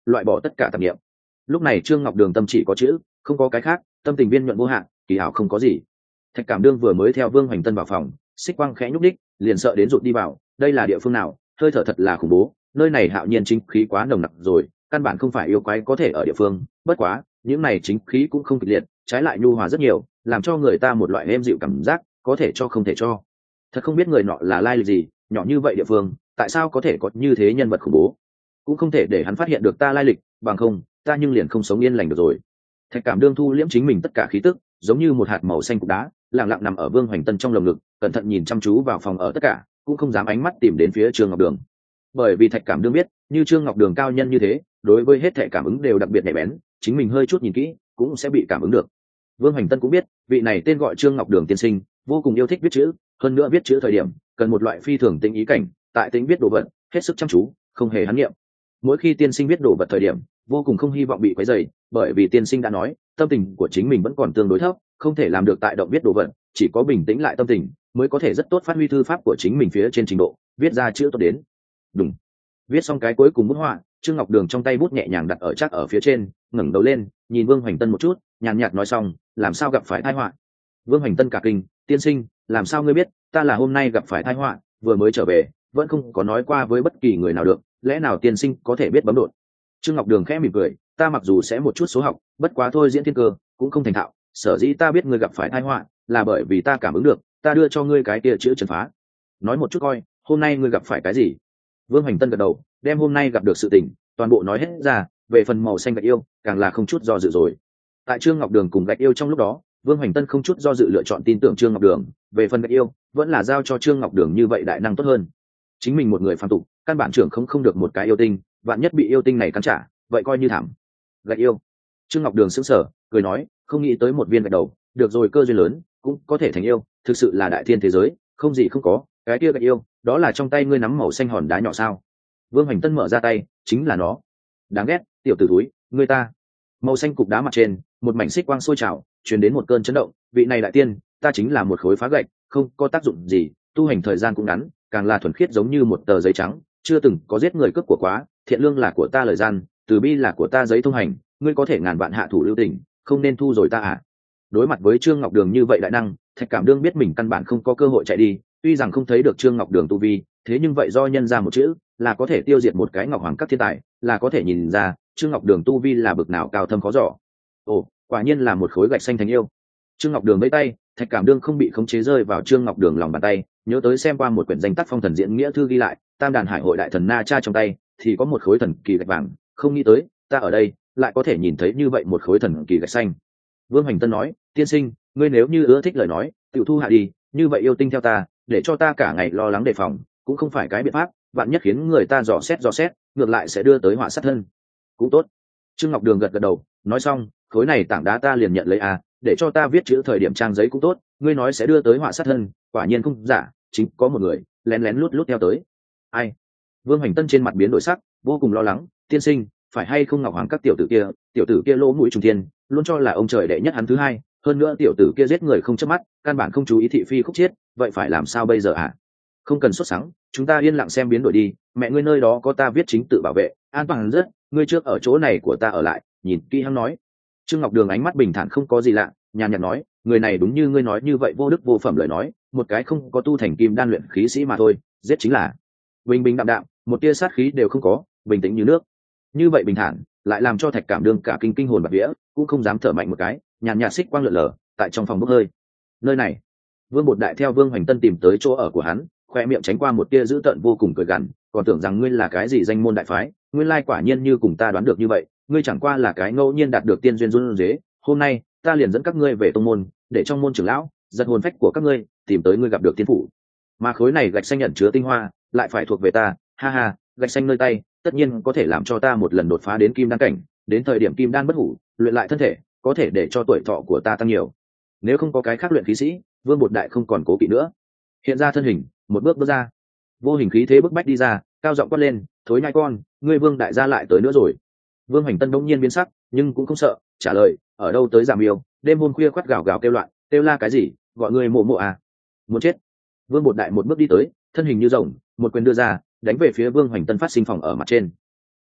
loại bỏ tất cả tạp niệm. Lúc này Trương Ngọc Đường tâm chỉ có chữ, không có cái khác, tâm tình viên nhuận vô hạn, kỳ ảo không có gì. Thạch Cảm Đương vừa mới theo Vương Hoành Tân vào phòng, xích quang khẽ nhúc đích, liền sợ đến rụt đi vào. Đây là địa phương nào? Hơi thở thật là khủng bố, nơi này hạo nhiên chính khí quá nồng nặc rồi, căn bản không phải yêu quái có thể ở địa phương. Bất quá, những này chính khí cũng không kịch liệt, trái lại nhu hòa rất nhiều, làm cho người ta một loại êm dịu cảm giác, có thể cho không thể cho. Thật không biết người nọ là lai lịch gì, nhỏ như vậy địa phương, tại sao có thể có như thế nhân vật khủng bố? Cũng không thể để hắn phát hiện được ta lai lịch, bằng không, ta nhưng liền không sống yên lành được rồi. Thạch Cảm Đương thu liễm chính mình tất cả khí tức, giống như một hạt màu xanh cục đá, lặng lặng nằm ở Vương Hoành Tân trong lồng ngực, cẩn thận nhìn chăm chú vào phòng ở tất cả, cũng không dám ánh mắt tìm đến phía Trương Ngọc Đường. Bởi vì Thạch Cảm Đương biết, như Trương Ngọc Đường cao nhân như thế, đối với hết thảy cảm ứng đều đặc biệt nhạy bén, chính mình hơi chút nhìn kỹ, cũng sẽ bị cảm ứng được. Vương Hoành Tân cũng biết, vị này tên gọi Trương Ngọc Đường tiên sinh, vô cùng yêu thích viết chữ, hơn nữa viết chữ thời điểm, cần một loại phi thường tinh ý cảnh, tại tính viết đồ vật, hết sức chăm chú, không hề hắn niệm. Mỗi khi tiên sinh viết đồ vật thời điểm, vô cùng không hy vọng bị quấy rầy, bởi vì tiên sinh đã nói, tâm tình của chính mình vẫn còn tương đối thấp, không thể làm được tại động viết đồ vật, chỉ có bình tĩnh lại tâm tình, mới có thể rất tốt phát huy thư pháp của chính mình phía trên trình độ, viết ra chữ tốt đến. Đúng. Viết xong cái cuối cùng bút họa, Trương Ngọc Đường trong tay bút nhẹ nhàng đặt ở chắc ở phía trên, ngẩng đầu lên, nhìn Vương Hoành Tân một chút, nhàn nhạt nói xong, làm sao gặp phải tai họa? Vương Hoành Tân cả kinh, tiên sinh, làm sao ngươi biết, ta là hôm nay gặp phải tai họa, vừa mới trở về, vẫn không có nói qua với bất kỳ người nào được, lẽ nào tiên sinh có thể biết bấm đột? Trương Ngọc Đường khẽ mỉm cười, ta mặc dù sẽ một chút số học, bất quá thôi diễn thiên cơ, cũng không thành thạo, sở dĩ ta biết ngươi gặp phải tai họa, là bởi vì ta cảm ứng được, ta đưa cho ngươi cái kia chữ trấn phá. Nói một chút coi, hôm nay ngươi gặp phải cái gì? Vương Hoành Tân gật đầu, đem hôm nay gặp được sự tình, toàn bộ nói hết ra, về phần màu xanh gạch yêu, càng là không chút do dự rồi. Tại Trương Ngọc Đường cùng gạch yêu trong lúc đó, Vương Hoành Tân không chút do dự lựa chọn tin tưởng Trương Ngọc Đường, về phần gạch yêu, vẫn là giao cho Trương Ngọc Đường như vậy đại năng tốt hơn. Chính mình một người phàm tục, căn bản trưởng không không được một cái yêu tinh, vạn nhất bị yêu tinh này cắn trả, vậy coi như thảm. Gạch yêu. Trương Ngọc Đường sững sờ, cười nói, không nghĩ tới một viên gạch đầu, được rồi, cơ duyên lớn, cũng có thể thành yêu, thực sự là đại thiên thế giới, không gì không có, cái kia gạch yêu, đó là trong tay ngươi nắm màu xanh hòn đá nhỏ sao? Vương Hoành Tân mở ra tay, chính là nó. Đáng ghét, tiểu tử túi, ngươi ta. Màu xanh cục đá mặt trên, một mảnh xích quang sôi trào, truyền đến một cơn chấn động, vị này đại tiên, ta chính là một khối phá gạch, không có tác dụng gì, tu hành thời gian cũng ngắn, càng là thuần khiết giống như một tờ giấy trắng, chưa từng có giết người cướp của quá, thiện lương là của ta lời gian, từ bi là của ta giấy thông hành, ngươi có thể ngàn vạn hạ thủ lưu tình, không nên thu rồi ta à? Đối mặt với Trương Ngọc Đường như vậy đại năng, Thạch Cảm Đương biết mình căn bản không có cơ hội chạy đi, tuy rằng không thấy được Trương Ngọc Đường tu vi, thế nhưng vậy do nhân ra một chữ, là có thể tiêu diệt một cái Ngọc Hoàng các thiên tài, là có thể nhìn ra Trương Ngọc Đường tu vi là bực nào cao thâm khó dò. Ồ, quả nhiên là một khối gạch xanh thành yêu. Trương Ngọc Đường vẫy tay, Thạch Cảm Đương không bị khống chế rơi vào Trương Ngọc Đường lòng bàn tay, nhớ tới xem qua một quyển danh tác phong thần diễn nghĩa thư ghi lại, Tam đàn hải hội đại thần Na Cha trong tay thì có một khối thần kỳ gạch vàng, không nghĩ tới ta ở đây lại có thể nhìn thấy như vậy một khối thần kỳ gạch xanh. Vương Hoành Tân nói, tiên sinh, ngươi nếu như ưa thích lời nói, tiểu thu hạ đi, như vậy yêu tinh theo ta, để cho ta cả ngày lo lắng đề phòng, cũng không phải cái biện pháp, bạn nhất khiến người ta dò xét dò xét, ngược lại sẽ đưa tới họa sát thân. Cũng tốt. Trương Ngọc Đường gật gật đầu, nói xong, khối này tảng đá ta liền nhận lấy à, để cho ta viết chữ thời điểm trang giấy cũng tốt, ngươi nói sẽ đưa tới họa sát thân, quả nhiên không giả, chính có một người lén lén lút lút theo tới. Ai? Vương Hoành Tân trên mặt biến đổi sắc, vô cùng lo lắng, tiên sinh, phải hay không Ngọc Hoàng các tiểu tử kia, tiểu tử kia lỗ mũi trùng thiên, luôn cho là ông trời đệ nhất hắn thứ hai, hơn nữa tiểu tử kia giết người không chớp mắt, căn bản không chú ý thị phi khúc chiết, vậy phải làm sao bây giờ hả? Không cần sốt sắng, chúng ta yên lặng xem biến đổi đi, mẹ ngươi nơi đó có ta viết chính tự bảo vệ, an toàn rất, ngươi trước ở chỗ này của ta ở lại, nhìn kỹ hắn nói. Trương Ngọc Đường ánh mắt bình thản không có gì lạ, nhàn nhạt nói, người này đúng như ngươi nói như vậy vô đức vô phẩm lời nói, một cái không có tu thành kim đan luyện khí sĩ mà thôi, giết chính là. Bình bình đạm đạm, một tia sát khí đều không có, bình tĩnh như nước. Như vậy bình thản, lại làm cho Thạch Cảm Đương cả kinh kinh hồn bạt vía, cũng không dám thở mạnh một cái, nhàn nhạt xích quang lượn lờ, tại trong phòng bốc hơi. Nơi này, Vương Bột Đại theo Vương Hoành Tân tìm tới chỗ ở của hắn, khoe miệng tránh qua một tia dữ tợn vô cùng cười gằn, còn tưởng rằng ngươi là cái gì danh môn đại phái, nguyên lai quả nhiên như cùng ta đoán được như vậy, ngươi chẳng qua là cái ngẫu nhiên đạt được tiên duyên run rế, hôm nay ta liền dẫn các ngươi về tông môn, để trong môn trưởng lão giật hồn phách của các ngươi, tìm tới ngươi gặp được tiên phủ. Mà khối này gạch xanh nhận chứa tinh hoa, lại phải thuộc về ta, ha ha, gạch xanh nơi tay, tất nhiên có thể làm cho ta một lần đột phá đến kim đan cảnh, đến thời điểm kim đan bất hủ, luyện lại thân thể, có thể để cho tuổi thọ của ta tăng nhiều. Nếu không có cái khác luyện khí sĩ, Vương Bột Đại không còn cố kỵ nữa. Hiện ra thân hình, một bước bước ra, vô hình khí thế bức bách đi ra, cao giọng quát lên, thối nhai con, ngươi Vương Đại gia lại tới nữa rồi. Vương Hoành Tân đống nhiên biến sắc, nhưng cũng không sợ, trả lời, ở đâu tới giảm yêu, đêm hôm khuya quát gào gào kêu loạn, kêu la cái gì, gọi ngươi mộ mộ à? Muốn chết. Vương Bột Đại một bước đi tới, thân hình như rồng, một quyền đưa ra, đánh về phía Vương Hoành Tân phát sinh phòng ở mặt trên.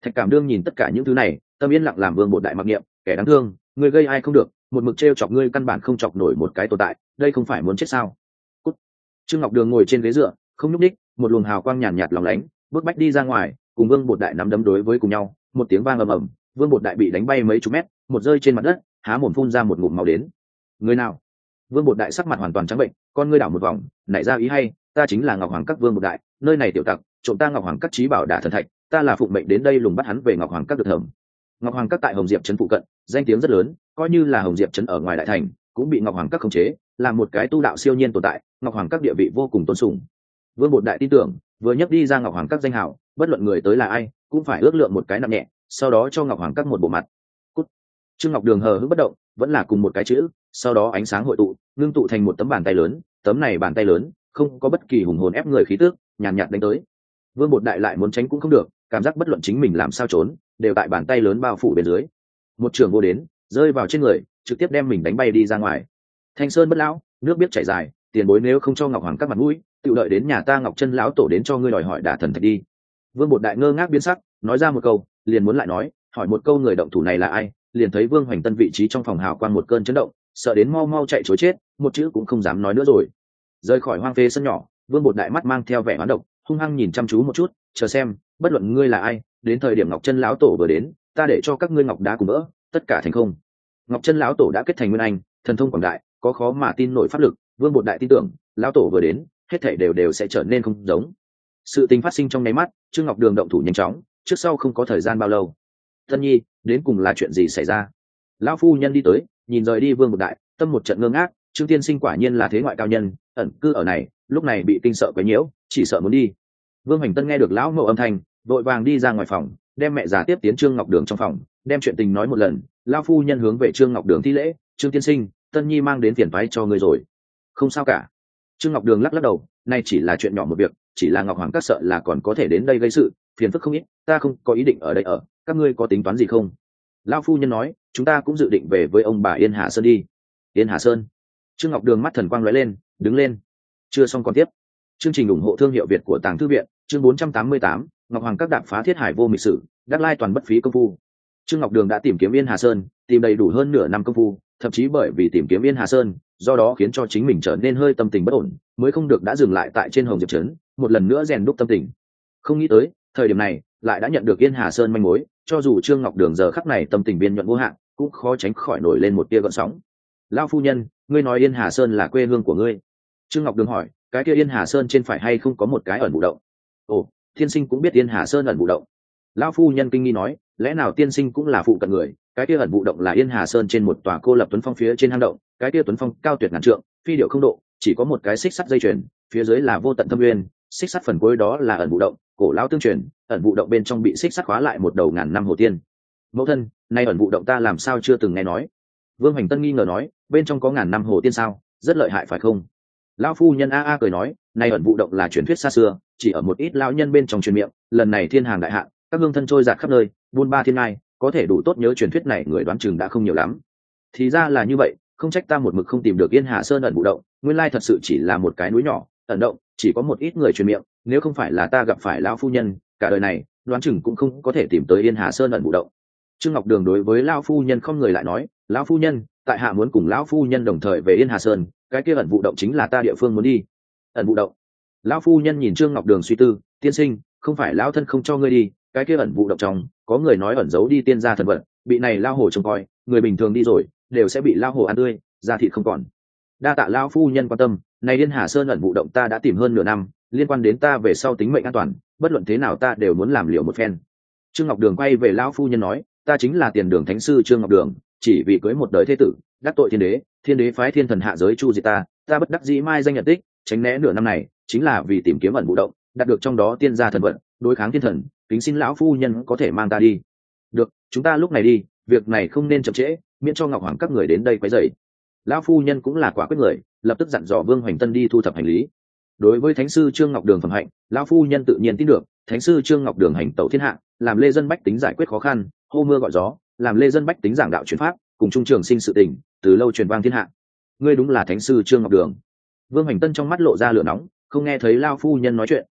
Thạch Cảm Đương nhìn tất cả những thứ này, tâm yên lặng làm Vương Bột Đại mặc niệm, kẻ đáng thương, ngươi gây ai không được, một mực trêu chọc ngươi căn bản không chọc nổi một cái tồn tại, đây không phải muốn chết sao? Cút. Trương Ngọc Đường ngồi trên ghế dựa, không nhúc nhích, một luồng hào quang nhàn nhạt lóng lánh, bước bách đi ra ngoài, cùng Vương Bột Đại nắm đấm đối với cùng nhau, một tiếng vang ầm ầm, Vương Bột Đại bị đánh bay mấy chục mét, một rơi trên mặt đất, há mồm phun ra một ngụm máu đến. Người nào? Vương Bột Đại sắc mặt hoàn toàn trắng bệnh, con ngươi đảo một vòng, nảy ra ý hay, ta chính là Ngọc Hoàng Các Vương Bột Đại, nơi này tiểu tặc, trộm ta Ngọc Hoàng Các trí bảo Đả Thần Thạch, ta là phụng mệnh đến đây lùng bắt hắn về Ngọc Hoàng Các được thẩm. Ngọc Hoàng Các tại Hồng Diệp trấn phụ cận, danh tiếng rất lớn, coi như là Hồng Diệp trấn ở ngoài đại thành, cũng bị Ngọc Hoàng Các khống chế, là một cái tu đạo siêu nhiên tồn tại, Ngọc Hoàng Các địa vị vô cùng tôn sùng. Vương Bột Đại tin tưởng, vừa nhắc đi ra Ngọc Hoàng Các danh hào, bất luận người tới là ai, cũng phải ước lượng một cái nặng nhẹ, sau đó cho Ngọc Hoàng Các một bộ mặt. Cút. Trương Ngọc Đường hờ hững bất động, vẫn là cùng một cái chữ, sau đó ánh sáng hội tụ, ngưng tụ thành một tấm bàn tay lớn, tấm này bàn tay lớn, không có bất kỳ hùng hồn ép người khí tức, nhàn nhạt đánh tới. Vương Bột Đại lại muốn tránh cũng không được, cảm giác bất luận chính mình làm sao trốn, đều tại bàn tay lớn bao phủ bên dưới. Một trường vô đến, rơi vào trên người, trực tiếp đem mình đánh bay đi ra ngoài. Thanh Sơn bất lão, nước biết chảy dài, tiền bối nếu không cho Ngọc Hoàng Các mặt mũi, tự đợi đến nhà ta Ngọc Chân lão tổ đến cho ngươi đòi hỏi Đả Thần Thạch đi. Vương Bột Đại ngơ ngác biến sắc, nói ra một câu, liền muốn lại nói, hỏi một câu người động thủ này là ai, liền thấy Vương Hoành Tân vị trí trong phòng hào quang một cơn chấn động, sợ đến mau mau chạy trối chết, một chữ cũng không dám nói nữa rồi. Rời khỏi hoang phế sân nhỏ, Vương Bột Đại mắt mang theo vẻ oán độc, hung hăng nhìn chăm chú một chút, chờ xem, bất luận ngươi là ai, đến thời điểm Ngọc Chân lão tổ vừa đến, ta để cho các ngươi ngọc đá cùng vỡ, tất cả thành không. Ngọc Chân lão tổ đã kết thành nguyên anh, thần thông quảng đại, có khó mà tin nổi pháp lực, Vương Bột Đại tin tưởng, lão tổ vừa đến, hết thảy đều đều sẽ trở nên không giống. Sự tình phát sinh trong nháy mắt, Trương Ngọc Đường động thủ nhanh chóng, trước sau không có thời gian bao lâu. Tân Nhi, đến cùng là chuyện gì xảy ra? Lão phu nhân đi tới, nhìn rời đi Vương Bột Đại, tâm một trận ngơ ngác, Trương tiên sinh quả nhiên là thế ngoại cao nhân, ẩn cư ở này, lúc này bị kinh sợ quấy nhiễu, chỉ sợ muốn đi. Vương Hoành Tân nghe được lão mẫu âm thanh, vội vàng đi ra ngoài phòng, đem mẹ già tiếp tiến Trương Ngọc Đường trong phòng, đem chuyện tình nói một lần. Lão phu nhân hướng về Trương Ngọc Đường thi lễ, Trương tiên sinh, Tân Nhi mang đến phiền toái cho ngươi rồi. Không sao cả. Trương Ngọc Đường lắc lắc đầu, nay chỉ là chuyện nhỏ một việc, chỉ là Ngọc Hoàng Các sợ là còn có thể đến đây gây sự, phiền phức không ít, ta không có ý định ở đây ở, các ngươi có tính toán gì không? Lão phu nhân nói, chúng ta cũng dự định về với ông bà Yên Hà Sơn đi. Yên Hà Sơn? Trương Ngọc Đường mắt thần quang lóe lên, đứng lên. Chưa xong còn tiếp. Chương trình ủng hộ thương hiệu Việt của Tàng Thư viện, chương bốn trăm tám mươi tám, Ngọc Hoàng Các đạp phá thiết hải vô mịch sử, đắc lai toàn bất phí công phu. Trương Ngọc Đường đã tìm kiếm Yên Hà Sơn, tìm đầy đủ hơn nửa năm công phu, thậm chí bởi vì tìm kiếm Yên Hà Sơn, do đó khiến cho chính mình trở nên hơi tâm tình bất ổn, mới không được đã dừng lại tại trên Hồng Diệp trấn, một lần nữa rèn đúc tâm tình. Không nghĩ tới, thời điểm này lại đã nhận được Yên Hà Sơn manh mối, cho dù Trương Ngọc Đường giờ khắc này tâm tình biên nhuận vô hạn, cũng khó tránh khỏi nổi lên một tia gợn sóng. Lão phu nhân, ngươi nói Yên Hà Sơn là quê hương của ngươi? Trương Ngọc Đường hỏi, cái kia Yên Hà Sơn trên phải hay không có một cái ẩn vụ động? Ồ, tiên sinh cũng biết Yên Hà Sơn ẩn vụ động? Lão phu nhân kinh nghi nói, lẽ nào tiên sinh cũng là phụ cận người? Cái kia ẩn vụ động là Yên Hà Sơn trên một tòa cô lập tuấn phong phía trên hang động, cái kia tuấn phong cao tuyệt ngàn trượng, phi điệu không độ, chỉ có một cái xích sắt dây chuyền, phía dưới là vô tận thâm nguyên, xích sắt phần cuối đó là ẩn vụ động, cổ lão tương truyền, ẩn vụ động bên trong bị xích sắt khóa lại một đầu ngàn năm hồ tiên. Mẫu thân, nay ẩn vụ động ta làm sao chưa từng nghe nói? Vương Hoành Tân nghi ngờ nói, bên trong có ngàn năm hồ tiên sao, rất lợi hại phải không? Lão phu nhân a a cười nói, nay ẩn vụ động là truyền thuyết xa xưa, chỉ ở một ít lão nhân bên trong truyền miệng, lần này thiên hàng đại hạn, các hương thân trôi dạt khắp nơi, buôn ba thiên ngai, có thể đủ tốt nhớ truyền thuyết này người đoán chừng đã không nhiều lắm. Thì ra là như vậy, không trách ta một mực không tìm được Yên Hà Sơn ẩn vụ động, nguyên lai thật sự chỉ là một cái núi nhỏ, ẩn động, chỉ có một ít người truyền miệng, nếu không phải là ta gặp phải lão phu nhân, cả đời này, đoán chừng cũng không có thể tìm tới Yên Hà Sơn ẩn vụ động. Trương Ngọc Đường đối với lão phu nhân không người lại nói, lão phu nhân, tại hạ muốn cùng lão phu nhân đồng thời về Yên Hà Sơn, cái kia ẩn vụ động chính là ta địa phương muốn đi. Ẩn vụ động? Lão phu nhân nhìn Trương Ngọc Đường suy tư, tiên sinh, không phải lão thân không cho ngươi đi, cái kia ẩn vụ động trong, có người nói ẩn giấu đi tiên gia thần vật, bị này lao hổ trông coi, người bình thường đi rồi, đều sẽ bị lao hổ ăn tươi, da thịt không còn. Đa tạ lão phu nhân quan tâm, này Yên Hà Sơn ẩn vụ động ta đã tìm hơn nửa năm, liên quan đến ta về sau tính mệnh an toàn, bất luận thế nào ta đều muốn làm liều một phen. Trương Ngọc Đường quay về lão phu nhân nói, ta chính là Tiền Đường thánh sư Trương Ngọc Đường, chỉ vì cưới một đời thế tử, đắc tội thiên đế, thiên đế phái thiên thần hạ giới chu diệt ta, ta bất đắc dĩ mai danh nhận tích, tránh né nửa năm này, chính là vì tìm kiếm ẩn vụ động, đạt được trong đó tiên gia thần vật, đối kháng thiên thần, kính xin lão phu nhân có thể mang ta đi. Được, chúng ta lúc này đi, việc này không nên chậm trễ, miễn cho Ngọc Hoàng các người đến đây quấy rầy. Lão phu nhân cũng là quả quyết người, lập tức dặn dò Vương Hoành Tân đi thu thập hành lý. Đối với thánh sư Trương Ngọc Đường phẩm hạnh, lão phu nhân tự nhiên tin được, thánh sư Trương Ngọc Đường hành tẩu thiên hạ, làm lê dân bách tính giải quyết khó khăn, hô mưa gọi gió, làm lê dân bách tính giảng đạo truyền pháp, cùng trung trường sinh sự tình, từ lâu truyền vang thiên hạ. Ngươi đúng là thánh sư Trương Ngọc Đường. Vương Hoành Tân trong mắt lộ ra lửa nóng, không nghe thấy lão phu nhân nói chuyện,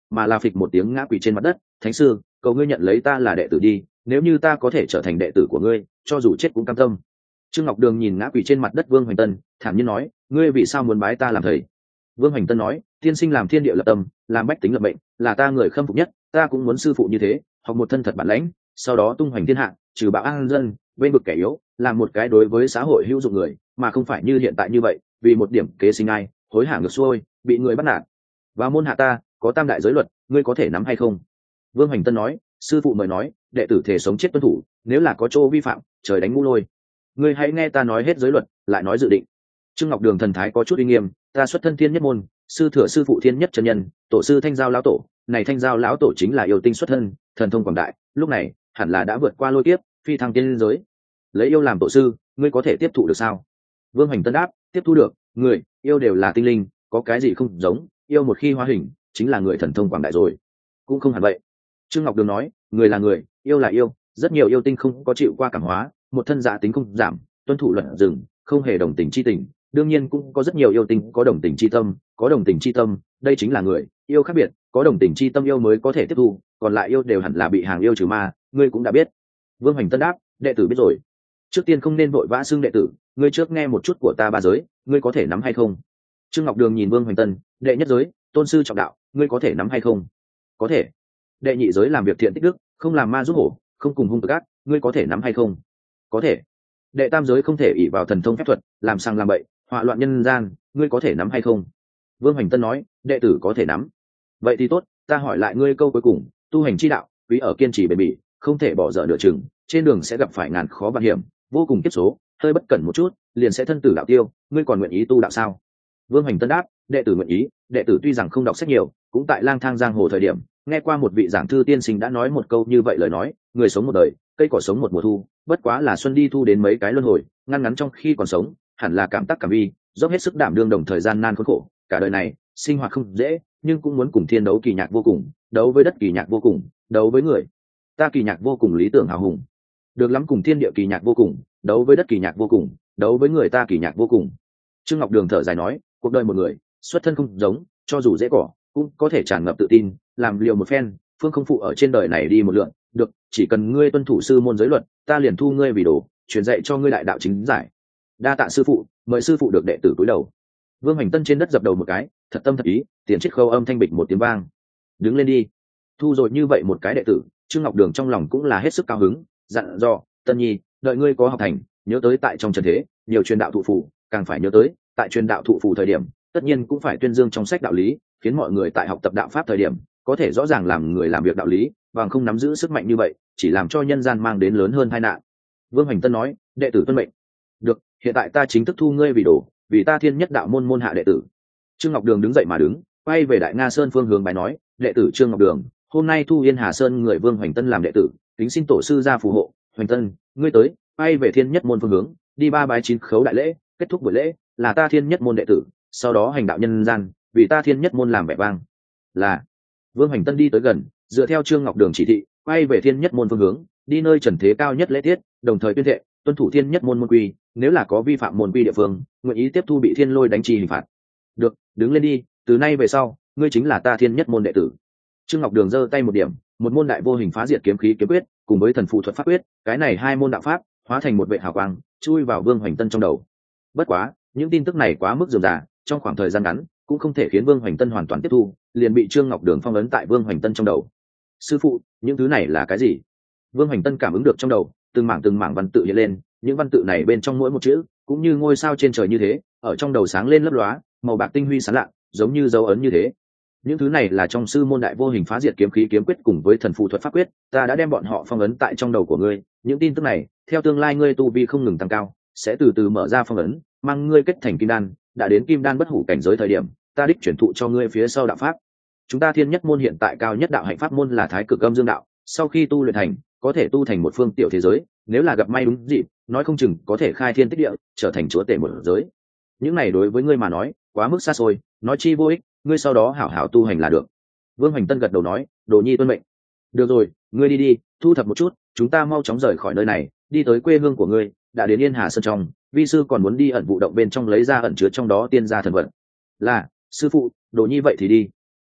mà là phịch một tiếng ngã quỳ trên mặt đất. Thánh sư, cầu ngươi nhận lấy ta là đệ tử đi, nếu như ta có thể trở thành đệ tử của ngươi, cho dù chết cũng cam tâm. Trương Ngọc Đường nhìn ngã quỳ trên mặt đất Vương Hoành Tân, thản nhiên nói, ngươi vì sao muốn bái ta làm thầy? Vương Hoành Tân nói, tiên sinh làm thiên địa lập tâm, làm bách tính lập mệnh, là ta người khâm phục nhất, ta cũng muốn sư phụ như thế, học một thân thật bản lãnh, sau đó tung hoành thiên hạ, trừ bạo an dân, bên vực kẻ yếu, làm một cái đối với xã hội hữu dụng người, mà không phải như hiện tại như vậy, vì một điểm kế sinh ai, hối hả ngược xuôi, bị người bắt nạt. Và môn hạ ta có tam đại giới luật, ngươi có thể nắm hay không? Vương Hoành Tân nói, sư phụ mời nói, đệ tử thể sống chết tuân thủ, nếu là có chỗ vi phạm, trời đánh ngũ lôi. Ngươi hãy nghe ta nói hết giới luật, lại nói dự định. Trương Ngọc Đường thần thái có chút uy nghiêm, ta xuất thân thiên nhất môn, sư thừa sư phụ thiên nhất chân nhân, tổ sư Thanh Giao lão tổ, này Thanh Giao lão tổ chính là yêu tinh xuất thân, thần thông quảng đại, lúc này hẳn là đã vượt qua lôi kiếp, phi thăng tiên giới. Lấy yêu làm tổ sư, ngươi có thể tiếp thụ được sao? Vương Hoành Tân đáp, tiếp thu được, người yêu đều là tinh linh, có cái gì không giống, yêu một khi hóa hình chính là người thần thông quảng đại rồi. Cũng không hẳn vậy. Trương Ngọc Đường nói, người là người, yêu là yêu, rất nhiều yêu tinh không có chịu qua cảm hóa, một thân dạ tính không giảm, tuân thủ luật rừng, không hề đồng tình chi tình, đương nhiên cũng có rất nhiều yêu tinh có đồng tình chi tâm, có đồng tình chi tâm, đây chính là người yêu khác biệt, có đồng tình chi tâm yêu mới có thể tiếp thu, còn lại yêu đều hẳn là bị hàng yêu trừ ma, ngươi cũng đã biết. Vương Hoành Tân đáp, đệ tử biết rồi. Trước tiên không nên vội vã xưng đệ tử, ngươi trước nghe một chút của ta ba giới, ngươi có thể nắm hay không? Trương Ngọc Đường nhìn Vương Hoành Tân, đệ nhất giới, tôn sư trọng đạo, ngươi có thể nắm hay không? Có thể. Đệ nhị giới làm việc thiện tích đức, không làm ma giúp hổ, không cùng hung cực ác, ngươi có thể nắm hay không? Có thể. Đệ tam giới không thể ỷ vào thần thông phép thuật, làm sang làm bậy, họa loạn nhân gian, ngươi có thể nắm hay không? Vương Hoành Tân nói, đệ tử có thể nắm. Vậy thì tốt, ta hỏi lại ngươi câu cuối cùng, tu hành chi đạo, quý ở kiên trì bền bỉ, không thể bỏ dở nửa chừng, trên đường sẽ gặp phải ngàn khó vạn hiểm, vô cùng kiếp số, hơi bất cẩn một chút, liền sẽ thân tử đạo tiêu, ngươi còn nguyện ý tu đạo sao? Vương Hoành Tân đáp, đệ tử nguyện ý, đệ tử tuy rằng không đọc sách nhiều, cũng tại lang thang giang hồ thời điểm, nghe qua một vị giảng thư tiên sinh đã nói một câu như vậy lời nói, người sống một đời, cây cỏ sống một mùa thu, bất quá là xuân đi thu đến mấy cái luân hồi, ngăn ngắn trong khi còn sống, hẳn là cảm tác cảm vi, dốc hết sức đảm đương đồng thời gian nan khốn khổ, cả đời này, sinh hoạt không dễ, nhưng cũng muốn cùng thiên đấu kỳ nhạc vô cùng, đấu với đất kỳ nhạc vô cùng, đấu với người. Ta kỳ nhạc vô cùng lý tưởng hào hùng. Được lắm cùng thiên địa kỳ nhạc vô cùng, đấu với đất kỳ nhạc vô cùng, đấu với người ta kỳ nhạc vô cùng. Trương Ngọc Đường thở dài nói, cuộc đời một người, xuất thân không giống, cho dù dễ cỏ, cũng có thể tràn ngập tự tin, làm liều một phen, phương không phụ ở trên đời này đi một lượn, được, chỉ cần ngươi tuân thủ sư môn giới luật, ta liền thu ngươi vì đồ, truyền dạy cho ngươi đại đạo chính giải. Đa tạ sư phụ, mời sư phụ được đệ tử cúi đầu. Vương Hoành Tân trên đất dập đầu một cái, thật tâm thật ý, tiền chiết khâu âm thanh bịch một tiếng vang. Đứng lên đi. Thu rồi như vậy một cái đệ tử, Trương Ngọc Đường trong lòng cũng là hết sức cao hứng, dặn dò, Tân Nhi, đợi ngươi có học thành, nhớ tới tại trong trần thế, nhiều truyền đạo thụ phù, càng phải nhớ tới, tại truyền đạo thụ phù thời điểm, tất nhiên cũng phải tuyên dương trong sách đạo lý, khiến mọi người tại học tập đạo pháp thời điểm, có thể rõ ràng làm người làm việc đạo lý, và không nắm giữ sức mạnh như vậy, chỉ làm cho nhân gian mang đến lớn hơn tai nạn. Vương Hoành Tân nói, đệ tử tuân mệnh. Được, hiện tại ta chính thức thu ngươi vì đồ, vì ta thiên nhất đạo môn môn hạ đệ tử. Trương Ngọc Đường đứng dậy mà đứng, quay về Đại Nga Sơn phương hướng bài nói, đệ tử Trương Ngọc Đường, hôm nay thu Yên Hà Sơn người Vương Hoành Tân làm đệ tử, kính xin tổ sư ra phù hộ. Hoành Tân, ngươi tới, quay về thiên nhất môn phương hướng, đi ba bái chín khấu đại lễ, kết thúc buổi lễ, là ta thiên nhất môn đệ tử, sau đó hành đạo nhân gian, vì ta thiên nhất môn làm vẻ vang. Là. Vương Hoành Tân đi tới gần, dựa theo Trương Ngọc Đường chỉ thị, quay về thiên nhất môn phương hướng, đi nơi trần thế cao nhất lễ tiết, đồng thời tuyên thệ, tuân thủ thiên nhất môn môn quy, nếu là có vi phạm môn quy địa phương, nguyện ý tiếp thu bị thiên lôi đánh trì hình phạt. Được, đứng lên đi, từ nay về sau, ngươi chính là ta thiên nhất môn đệ tử. Trương Ngọc Đường giơ tay một điểm, một môn đại vô hình phá diệt kiếm khí kiếm quyết, cùng với thần phù thuật pháp quyết, cái này hai môn đạo pháp, hóa thành một vệ hào quang, chui vào Vương Hoành Tân trong đầu. Bất quá, những tin tức này quá mức rườm rà, trong khoảng thời gian ngắn, cũng không thể khiến Vương Hoành Tân hoàn toàn tiếp thu, liền bị Trương Ngọc Đường phong ấn tại Vương Hoành Tân trong đầu. Sư phụ, những thứ này là cái gì? Vương Hoành Tân cảm ứng được trong đầu, từng mảng từng mảng văn tự hiện lên, những văn tự này bên trong mỗi một chữ, cũng như ngôi sao trên trời như thế, ở trong đầu sáng lên lấp lóa, màu bạc tinh huy sáng lạ, giống như dấu ấn như thế. Những thứ này là trong sư môn đại vô hình phá diệt kiếm khí kiếm quyết cùng với thần phù thuật pháp quyết, ta đã đem bọn họ phong ấn tại trong đầu của ngươi. Những tin tức này, theo tương lai ngươi tu vi không ngừng tăng cao, sẽ từ từ mở ra phong ấn, mang ngươi kết thành kim đan, đã đến kim đan bất hủ cảnh giới thời điểm, ta đích chuyển thụ cho ngươi phía sau đạo pháp. Chúng ta thiên nhất môn hiện tại cao nhất đạo hạnh pháp môn là thái cực âm dương đạo, sau khi tu luyện thành, có thể tu thành một phương tiểu thế giới, nếu là gặp may đúng dịp, nói không chừng có thể khai thiên tích địa, trở thành chúa tể một giới. Những này đối với ngươi mà nói, quá mức xa xôi, nói chi vô ích, ngươi sau đó hảo hảo tu hành là được. Vương Hoành Tân gật đầu nói, đồ nhi tuân mệnh. Được rồi, ngươi đi đi, thu thập một chút, chúng ta mau chóng rời khỏi nơi này, đi tới quê hương của ngươi, đã đến Yên Hà Sơn trong, vi sư còn muốn đi ẩn vụ động bên trong lấy ra ẩn chứa trong đó tiên gia thần vật. Là, sư phụ, đồ nhi vậy thì đi.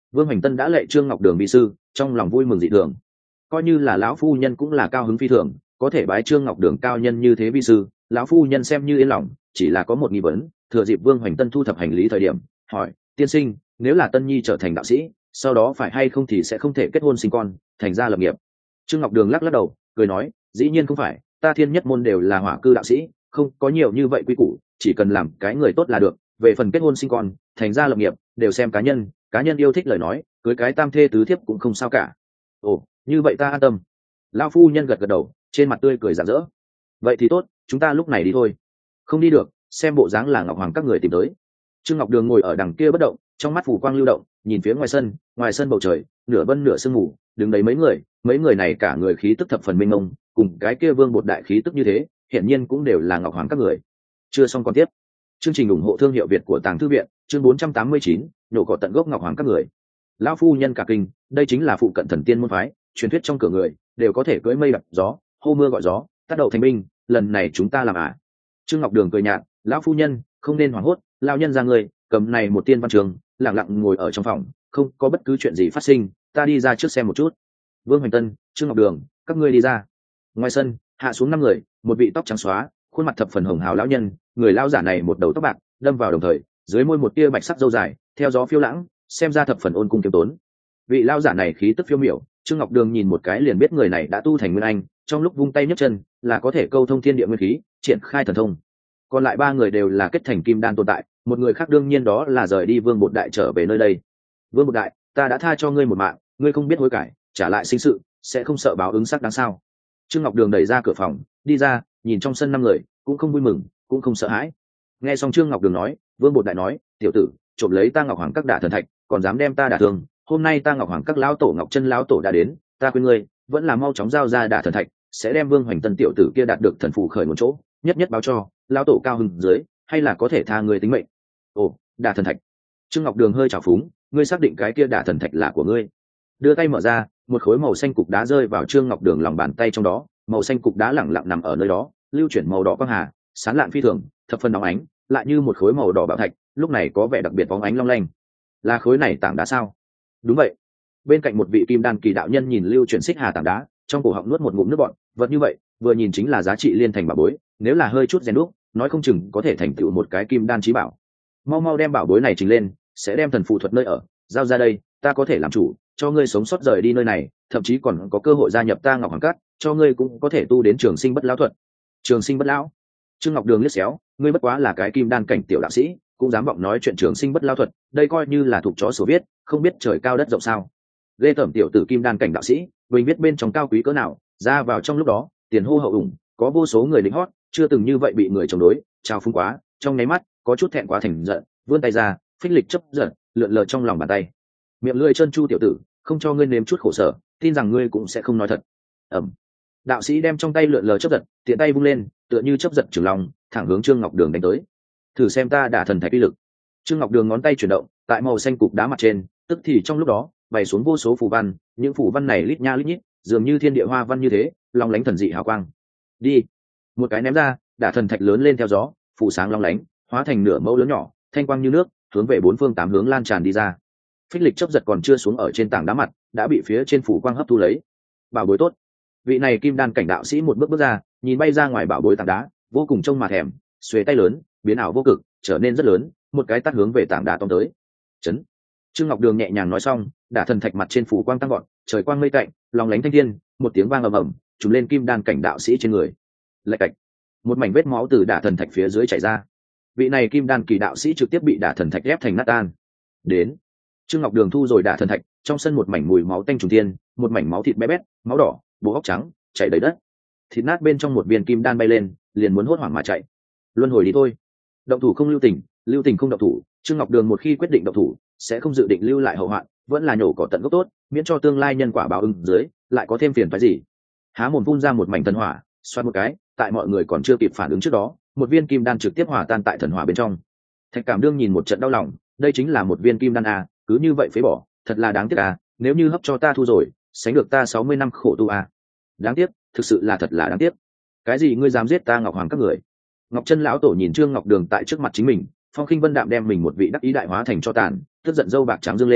Vương Hoành Tân đã lệ Trương Ngọc Đường vi sư, trong lòng vui mừng dị thường. Coi như là lão phu nhân cũng là cao hứng phi thường, có thể bái Trương Ngọc Đường cao nhân như thế vi sư, lão phu nhân xem như yên lòng, chỉ là có một nghi vấn, thừa dịp Vương Hoành Tân thu thập hành lý thời điểm, hỏi: "Tiên sinh, nếu là Tân Nhi trở thành đạo sĩ, sau đó phải hay không thì sẽ không thể kết hôn sinh con, thành gia lập nghiệp?" Trương Ngọc Đường lắc lắc đầu, cười nói: "Dĩ nhiên không phải, ta Thiên Nhất môn đều là hỏa cư đạo sĩ, không có nhiều như vậy quy củ, chỉ cần làm cái người tốt là được, về phần kết hôn sinh con, thành gia lập nghiệp, đều xem cá nhân, cá nhân yêu thích lời nói, cưới cái tam thê tứ thiếp cũng không sao cả." "Ồ, như vậy ta an tâm." Lão phu nhân gật gật đầu, trên mặt tươi cười rạng rỡ. "Vậy thì tốt, chúng ta lúc này đi thôi." "Không đi được, xem bộ dáng là Ngọc Hoàng các người tìm tới." Trương Ngọc Đường ngồi ở đằng kia bất động, trong mắt phủ quang lưu động, nhìn phía ngoài sân, ngoài sân bầu trời nửa vân nửa sương mù, đứng đấy mấy người, mấy người này cả người khí tức thập phần minh mông, cùng cái kia Vương Bột đại khí tức như thế, hiển nhiên cũng đều là Ngọc Hoàng các người. Chưa xong còn tiếp. Chương trình ủng hộ thương hiệu Việt của Tàng Thư viện, chương bốn trăm tám mươi chín, nhổ cỏ tận gốc Ngọc Hoàng các người. Lão phu nhân cả kinh, đây chính là phụ cận thần tiên môn phái, truyền thuyết trong cửa người đều có thể cưỡi mây đập gió, hô mưa gọi gió, tác đầu thành binh, lần này chúng ta làm à? Trương Ngọc Đường cười nhạt: "Lão phu nhân, không nên hoảng hốt, lão nhân ra người, cầm này một tiên văn trường, lặng lặng ngồi ở trong phòng, không có bất cứ chuyện gì phát sinh, ta đi ra trước xem một chút." Vương Hoành Tân, Trương Ngọc Đường, các ngươi đi ra. Ngoài sân hạ xuống năm người, một vị tóc trắng xóa, khuôn mặt thập phần hồng hào lão nhân, người lão giả này một đầu tóc bạc đâm vào đồng thời, dưới môi một tia bạch sắc râu dài theo gió phiêu lãng, xem ra thập phần ôn cung kiêm tốn. Vị lão giả này khí tức phiêu miểu, Trương Ngọc Đường nhìn một cái liền biết người này đã tu thành nguyên anh, trong lúc vung tay nhấc chân là có thể câu thông thiên địa nguyên khí, triển khai thần thông. Còn lại ba người đều là kết thành kim đan tồn tại, một người khác đương nhiên đó là rời đi Vương Bột đại trở về nơi đây. "Vương Bột đại, ta đã tha cho ngươi một mạng, ngươi không biết hối cải, trả lại sinh sự, sẽ không sợ báo ứng sắc đáng sao?" Trương Ngọc Đường đẩy ra cửa phòng, đi ra, nhìn trong sân năm người, cũng không vui mừng, cũng không sợ hãi. Nghe xong Trương Ngọc Đường nói, Vương Bột đại nói: "Tiểu tử, trộm lấy ta Ngọc Hoàng các đả thần thạch, còn dám đem ta đả thương, hôm nay ta Ngọc Hoàng các lão tổ Ngọc Chân lão tổ đã đến, ta khuyên ngươi, vẫn là mau chóng giao ra đả thần thạch, sẽ đem Vương Hoành Tân tiểu tử kia đạt được thần phù khởi một chỗ, nhất nhất báo cho lão tổ cao hứng dưới, hay là có thể tha người tính mệnh." "Ồ, đả thần thạch." Trương Ngọc Đường hơi trào phúng: "Ngươi xác định cái kia đả thần thạch là của ngươi?" Đưa tay mở ra, một khối màu xanh cục đá rơi vào Trương Ngọc Đường lòng bàn tay, trong đó màu xanh cục đá lẳng lặng nằm ở nơi đó, lưu chuyển màu đỏ quang hà, sán lạn phi thường, thập phần nóng ánh, lại như một khối màu đỏ bảo thạch, lúc này có vẻ đặc biệt bóng ánh long lanh. "Là khối này tảng đá sao?" "Đúng vậy." Bên cạnh một vị kim đan kỳ đạo nhân nhìn lưu chuyển xích hà tảng đá, trong cổ họng nuốt một ngụm nước bọt, vật như vậy vừa nhìn chính là giá trị liên thành bảo bối, nếu là hơi chút rèn đúc, nói không chừng có thể thành tựu một cái kim đan chí bảo. "Mau mau đem bảo bối này trình lên, sẽ đem thần phù thuật nơi ở giao ra đây, ta có thể làm chủ, cho ngươi sống sót rời đi nơi này, thậm chí còn có cơ hội gia nhập ta Ngọc Hoàng Các, cho ngươi cũng có thể tu đến trường sinh bất lão thuật." "Trường sinh bất lão?" Trương Ngọc Đường liếc xéo: "Ngươi bất quá là cái kim đan cảnh tiểu đạo sĩ, cũng dám vọng nói chuyện trường sinh bất lão thuật, đây coi như là thuộc chó sổ viết, không biết trời cao đất rộng sao?" Ghê tởm tiểu tử kim đan cảnh đạo sĩ, mình biết bên trong cao quý cỡ nào, ra vào trong lúc đó tiền hô hậu ủng, có vô số người lính hót, chưa từng như vậy bị người chống đối, trao phúng quá, trong nháy mắt có chút thẹn quá thành giận, vươn tay ra, phích lịch chấp giận, lượn lờ trong lòng bàn tay. "Miệng lưỡi trơn chu tiểu tử, không cho ngươi nếm chút khổ sở, tin rằng ngươi cũng sẽ không nói thật." Ẩm. Đạo sĩ đem trong tay lượn lờ chấp giật, tiện tay vung lên, tựa như chấp giật trường lòng, thẳng hướng Trương Ngọc Đường đánh tới. "Thử xem ta đả thần thạch uy lực." Trương Ngọc Đường ngón tay chuyển động, tại màu xanh cục đá mặt trên, tức thì trong lúc đó bày xuống vô số phù văn, những phù văn này lít nha lít nhít, dường như thiên địa hoa văn như thế, long lánh thần dị hào quang. "Đi." Một cái ném ra, đả thần thạch lớn lên theo gió, phù sáng long lánh, hóa thành nửa mẫu lớn nhỏ, thanh quang như nước, hướng về bốn phương tám hướng lan tràn đi ra. Phích lịch chấp giật còn chưa xuống ở trên tảng đá mặt, đã bị phía trên phủ quang hấp thu lấy. "Bảo bối tốt." Vị này kim đan cảnh đạo sĩ một bước bước ra, nhìn bay ra ngoài bảo bối tảng đá, vô cùng trông mà thèm, xuề tay lớn, biến ảo vô cực, trở nên rất lớn, một cái tát hướng về tảng đá tông tới. "Chấn." Trương Ngọc Đường nhẹ nhàng nói xong, đả thần thạch mặt trên phủ quang tăng gọn, trời quang mây tạnh, lòng lánh thanh thiên, một tiếng vang ầm ầm, trùm lên kim đan cảnh đạo sĩ trên người. Lạch cạch, một mảnh vết máu từ đả thần thạch phía dưới chảy ra. Vị này kim đan kỳ đạo sĩ trực tiếp bị đả thần thạch ép thành nát tan. Đến. Trương Ngọc Đường thu rồi đả thần thạch, trong sân một mảnh mùi máu tanh trùng thiên, một mảnh máu thịt bé bét, máu đỏ, bố óc trắng, chảy đầy đất. Thịt nát bên trong một viên kim đan bay lên, liền muốn hốt hoảng mà chạy. Luân hồi đi thôi. Động thủ không lưu tình, lưu tình không động thủ, Trương Ngọc Đường một khi quyết định động thủ, sẽ không dự định lưu lại hậu hoạn, vẫn là nhổ cỏ tận gốc tốt, miễn cho tương lai nhân quả báo ứng dưới lại có thêm phiền phức gì. Há mồm phun ra một mảnh thần hỏa, xoát một cái, tại mọi người còn chưa kịp phản ứng trước đó, một viên kim đan trực tiếp hòa tan tại thần hỏa bên trong. Thạch Cảm Đương nhìn một trận đau lòng, đây chính là một viên kim đan à, cứ như vậy phế bỏ, thật là đáng tiếc à, nếu như hấp cho ta thu rồi, sánh được ta sáu mươi năm khổ tu à. Đáng tiếc, thực sự là thật là đáng tiếc. Cái gì ngươi dám giết ta Ngọc Hoàng các người? Ngọc Chân lão tổ nhìn Trương Ngọc Đường tại trước mặt chính mình, Phong Khinh Vân Đạm đem mình một vị đắc ý đại hóa thành cho tàn, tức giận dâu bạc trắng dương lên,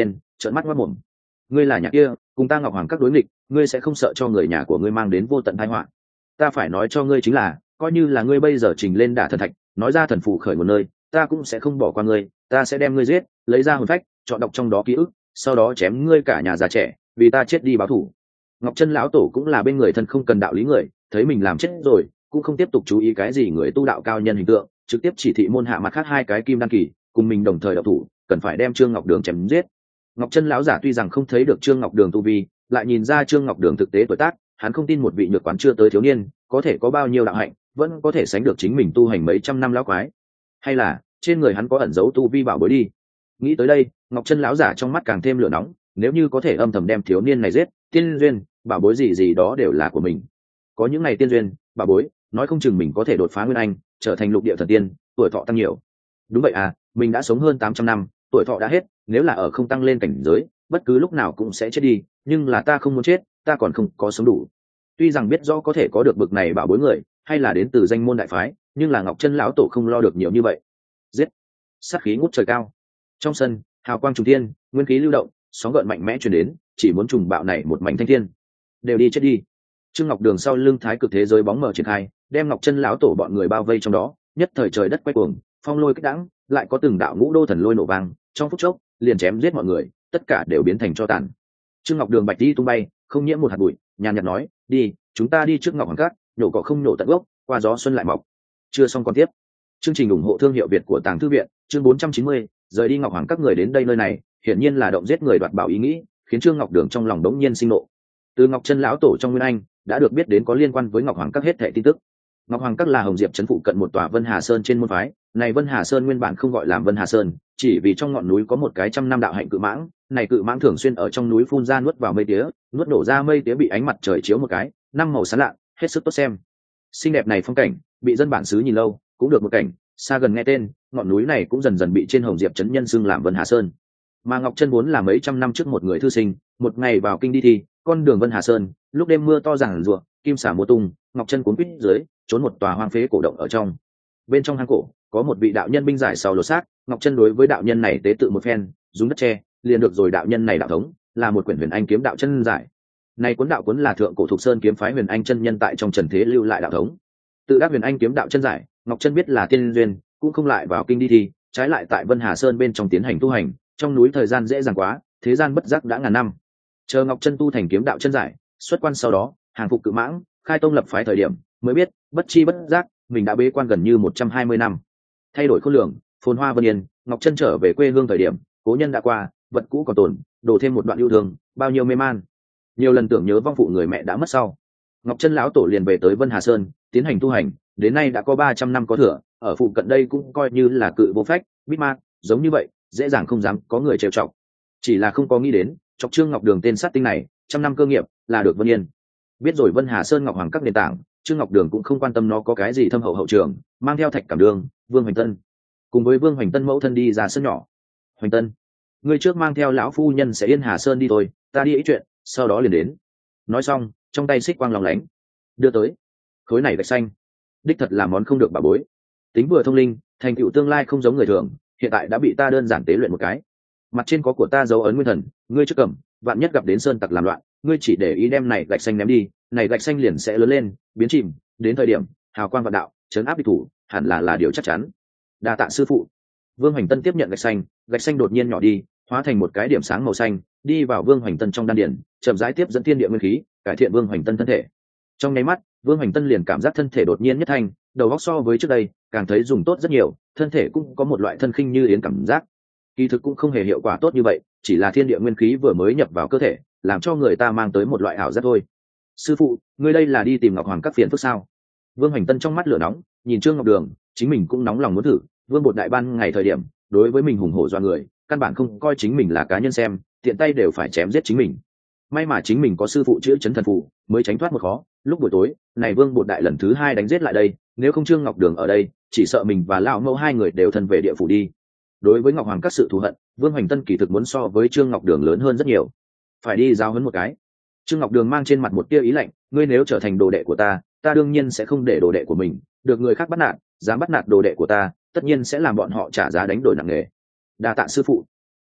trợn mắt ngoác mồm. Ngươi là nhà kia cùng ta Ngọc Hoàng các đối nghịch, ngươi sẽ không sợ cho người nhà của ngươi mang đến vô tận tai họa. Ta phải nói cho ngươi chính là, coi như là ngươi bây giờ trình lên đả thần thạch, nói ra thần phù khởi một nơi, ta cũng sẽ không bỏ qua ngươi, ta sẽ đem ngươi giết, lấy ra hồn phách, chọn đọc trong đó ký ức, sau đó chém ngươi cả nhà già trẻ, vì ta chết đi báo thù. Ngọc Chân lão tổ cũng là bên người thân không cần đạo lý người, thấy mình làm chết rồi, cũng không tiếp tục chú ý cái gì người tu đạo cao nhân hình tượng, trực tiếp chỉ thị môn hạ mặt khác hai cái kim đan kỳ, cùng mình đồng thời đạo thủ, cần phải đem Trương Ngọc Đường chém giết. Ngọc Chân lão giả tuy rằng không thấy được Trương Ngọc Đường tu vi, lại nhìn ra Trương Ngọc Đường thực tế tuổi tác, hắn không tin một vị nhược quán chưa tới thiếu niên, có thể có bao nhiêu đạo hạnh, vẫn có thể sánh được chính mình tu hành mấy trăm năm lão quái. Hay là trên người hắn có ẩn giấu tu vi bảo bối đi. Nghĩ tới đây, Ngọc Chân lão giả trong mắt càng thêm lửa nóng, nếu như có thể âm thầm đem thiếu niên này giết, tiên duyên, bảo bối gì gì đó đều là của mình. Có những ngày tiên duyên, bảo bối, nói không chừng mình có thể đột phá nguyên anh, trở thành lục địa thần tiên, tuổi thọ tăng nhiều. Đúng vậy à, mình đã sống hơn tám trăm năm, tuổi thọ đã hết, nếu là ở không tăng lên cảnh giới, bất cứ lúc nào cũng sẽ chết đi, nhưng là ta không muốn chết, ta còn không có sống đủ. Tuy rằng biết rõ có thể có được bực này bảo bối người, hay là đến từ danh môn đại phái, nhưng là Ngọc Chân lão tổ không lo được nhiều như vậy. Giết! Sát khí ngút trời cao. Trong sân, hào quang trùng thiên, nguyên khí lưu động, sóng gợn mạnh mẽ truyền đến, chỉ muốn trùng bạo này một mảnh thanh thiên. Đều đi chết đi. Trương Ngọc Đường sau lưng thái cực thế giới bóng mờ triển khai, đem Ngọc Chân lão tổ bọn người bao vây trong đó, nhất thời trời đất quay cuồng, phong lôi kích đãng, lại có từng đạo ngũ đô thần lôi nổ vang, trong phút chốc, liền chém giết mọi người, tất cả đều biến thành tro tàn. Trương Ngọc Đường bạch đi tung bay, không nhiễm một hạt bụi, nhàn nhạt nói, đi, chúng ta đi trước Ngọc Hoàng Các, nhổ cỏ không nhổ tận gốc, qua gió xuân lại mọc. Chưa xong còn tiếp. Chương trình ủng hộ thương hiệu Việt của Tàng Thư viện, chương bốn trăm chín mươi, rời đi Ngọc Hoàng Các người đến đây nơi này, hiển nhiên là động giết người đoạt bảo ý nghĩ, khiến Trương Ngọc Đường trong lòng đống nhiên sinh nộ. Từ Ngọc Chân lão tổ trong Nguyên Anh, đã được biết đến có liên quan với Ngọc Hoàng Các hết thảy tin tức. Ngọc Hoàng Các là Hồng Diệp trấn phụ cận một tòa Vân Hà Sơn trên môn phái, này Vân Hà Sơn nguyên bản không gọi là Vân Hà Sơn, chỉ vì trong ngọn núi có một cái trăm năm đạo hạnh cự mãng, này cự mãng thường xuyên ở trong núi phun ra nuốt vào mây tía, nuốt đổ ra mây tía bị ánh mặt trời chiếu một cái, năm màu sáng lạ, hết sức tốt xem. Xinh đẹp này phong cảnh, bị dân bản xứ nhìn lâu, cũng được một cảnh, xa gần nghe tên, ngọn núi này cũng dần dần bị trên Hồng Diệp trấn nhân xưng làm Vân Hà Sơn. Mà Ngọc Chân vốn là mấy trăm năm trước một người thư sinh, một ngày vào kinh đi thi, con đường Vân Hà Sơn, lúc đêm mưa to giằng giụa, kim xả mùa tung, Ngọc Chân cuốn quýt dưới, trốn một tòa hoang phế cổ động ở trong. Bên trong hang cổ, có một vị đạo nhân binh giải sau lột xác, Ngọc Chân đối với đạo nhân này tế tự một phen, dùng đất tre, liền được rồi đạo nhân này đạo thống, là một quyển Huyền Anh kiếm đạo chân giải. Này cuốn đạo cuốn là thượng cổ Thục Sơn kiếm phái Huyền Anh chân nhân tại trong trần thế lưu lại đạo thống. Tự đắc Huyền Anh kiếm đạo chân giải, Ngọc Chân biết là tiên duyên, cũng không lại vào kinh đi thi, trái lại tại Vân Hà Sơn bên trong tiến hành tu hành, trong núi thời gian dễ dàng quá, thế gian bất giác đã ngàn năm. Chờ Ngọc Chân tu thành kiếm đạo chân giải, xuất quan sau đó, hàng phục cự mãng, khai tông lập phái thời điểm, mới biết, bất chi bất giác, mình đã bế quan gần như một trăm hai mươi năm. Thay đổi khôn lường, phồn hoa vân yên, Ngọc Chân trở về quê hương thời điểm, cố nhân đã qua, vật cũ còn tồn, đổ thêm một đoạn yêu thương, bao nhiêu mê man. Nhiều lần tưởng nhớ vong phụ người mẹ đã mất sau, Ngọc Chân lão tổ liền về tới Vân Hà Sơn, tiến hành tu hành, đến nay đã có ba trăm năm có thừa, ở phụ cận đây cũng coi như là cự vô phách, bít ma, giống như vậy, dễ dàng không dám có người trêu chọc. Chỉ là không có nghĩ đến, chọc Trương Ngọc Đường tên sát tinh này, trăm năm cơ nghiệp, là được Vân Yên. Biết rồi Vân Hà Sơn Ngọc Hoàng Các nền tảng, Trương Ngọc Đường cũng không quan tâm nó có cái gì thâm hậu hậu trường, mang theo Thạch Cảm Đường, Vương Hoành Tân, cùng với Vương Hoành Tân mẫu thân đi ra sân nhỏ. Hoành Tân, ngươi trước mang theo lão phu nhân sẽ Yên Hà Sơn đi thôi, ta đi ý chuyện, sau đó liền đến. Nói xong, trong tay xích quang lóng lánh, đưa tới khối này gạch xanh, đích thật là món không được bà bối. Tính vừa thông linh, thành tựu tương lai không giống người thường, hiện tại đã bị ta đơn giản tế luyện một cái. Mặt trên có của ta dấu ấn nguyên thần, ngươi chưa cầm, vạn nhất gặp đến sơn tặc làm loạn, ngươi chỉ để ý đem này gạch xanh ném đi, này gạch xanh liền sẽ lớn lên, biến chìm, đến thời điểm hào quang vạn đạo, chấn áp địch thủ, hẳn là là điều chắc chắn. Đa tạ sư phụ. Vương Hoành Tân tiếp nhận gạch xanh, gạch xanh đột nhiên nhỏ đi, hóa thành một cái điểm sáng màu xanh, đi vào Vương Hoành Tân trong đan điền, chậm rãi tiếp dẫn thiên địa nguyên khí, cải thiện Vương Hoành Tân thân thể. Trong nháy mắt, Vương Hoành Tân liền cảm giác thân thể đột nhiên nhất thanh, đầu óc so với trước đây càng thấy dùng tốt rất nhiều, thân thể cũng có một loại thân khinh như yến cảm giác. Kỳ thực cũng không hề hiệu quả tốt như vậy, chỉ là thiên địa nguyên khí vừa mới nhập vào cơ thể, làm cho người ta mang tới một loại ảo giác thôi. Sư phụ, ngươi đây là đi tìm Ngọc Hoàng Các phiền phức sao? Vương Hoành Tân trong mắt lửa nóng, nhìn Trương Ngọc Đường, chính mình cũng nóng lòng muốn thử. Vương Bột đại ban ngày thời điểm, đối với mình hùng hổ doa người, căn bản không coi chính mình là cá nhân xem, tiện tay đều phải chém giết chính mình. May mà chính mình có sư phụ chữa chấn thần phụ, mới tránh thoát một khó. Lúc buổi tối, này Vương Bột đại lần thứ hai đánh giết lại đây, nếu không Trương Ngọc Đường ở đây, chỉ sợ mình và lão mẫu hai người đều thân về địa phủ đi. Đối với Ngọc Hoàng Các sự thù hận, Vương Hoành Tân kỳ thực muốn so với Trương Ngọc Đường lớn hơn rất nhiều. Phải đi giao huấn một cái. Trương Ngọc Đường mang trên mặt một tia ý lạnh, ngươi nếu trở thành đồ đệ của ta, ta đương nhiên sẽ không để đồ đệ của mình được người khác bắt nạt, dám bắt nạt đồ đệ của ta, tất nhiên sẽ làm bọn họ trả giá đánh đổi nặng nề. Đa tạ sư phụ.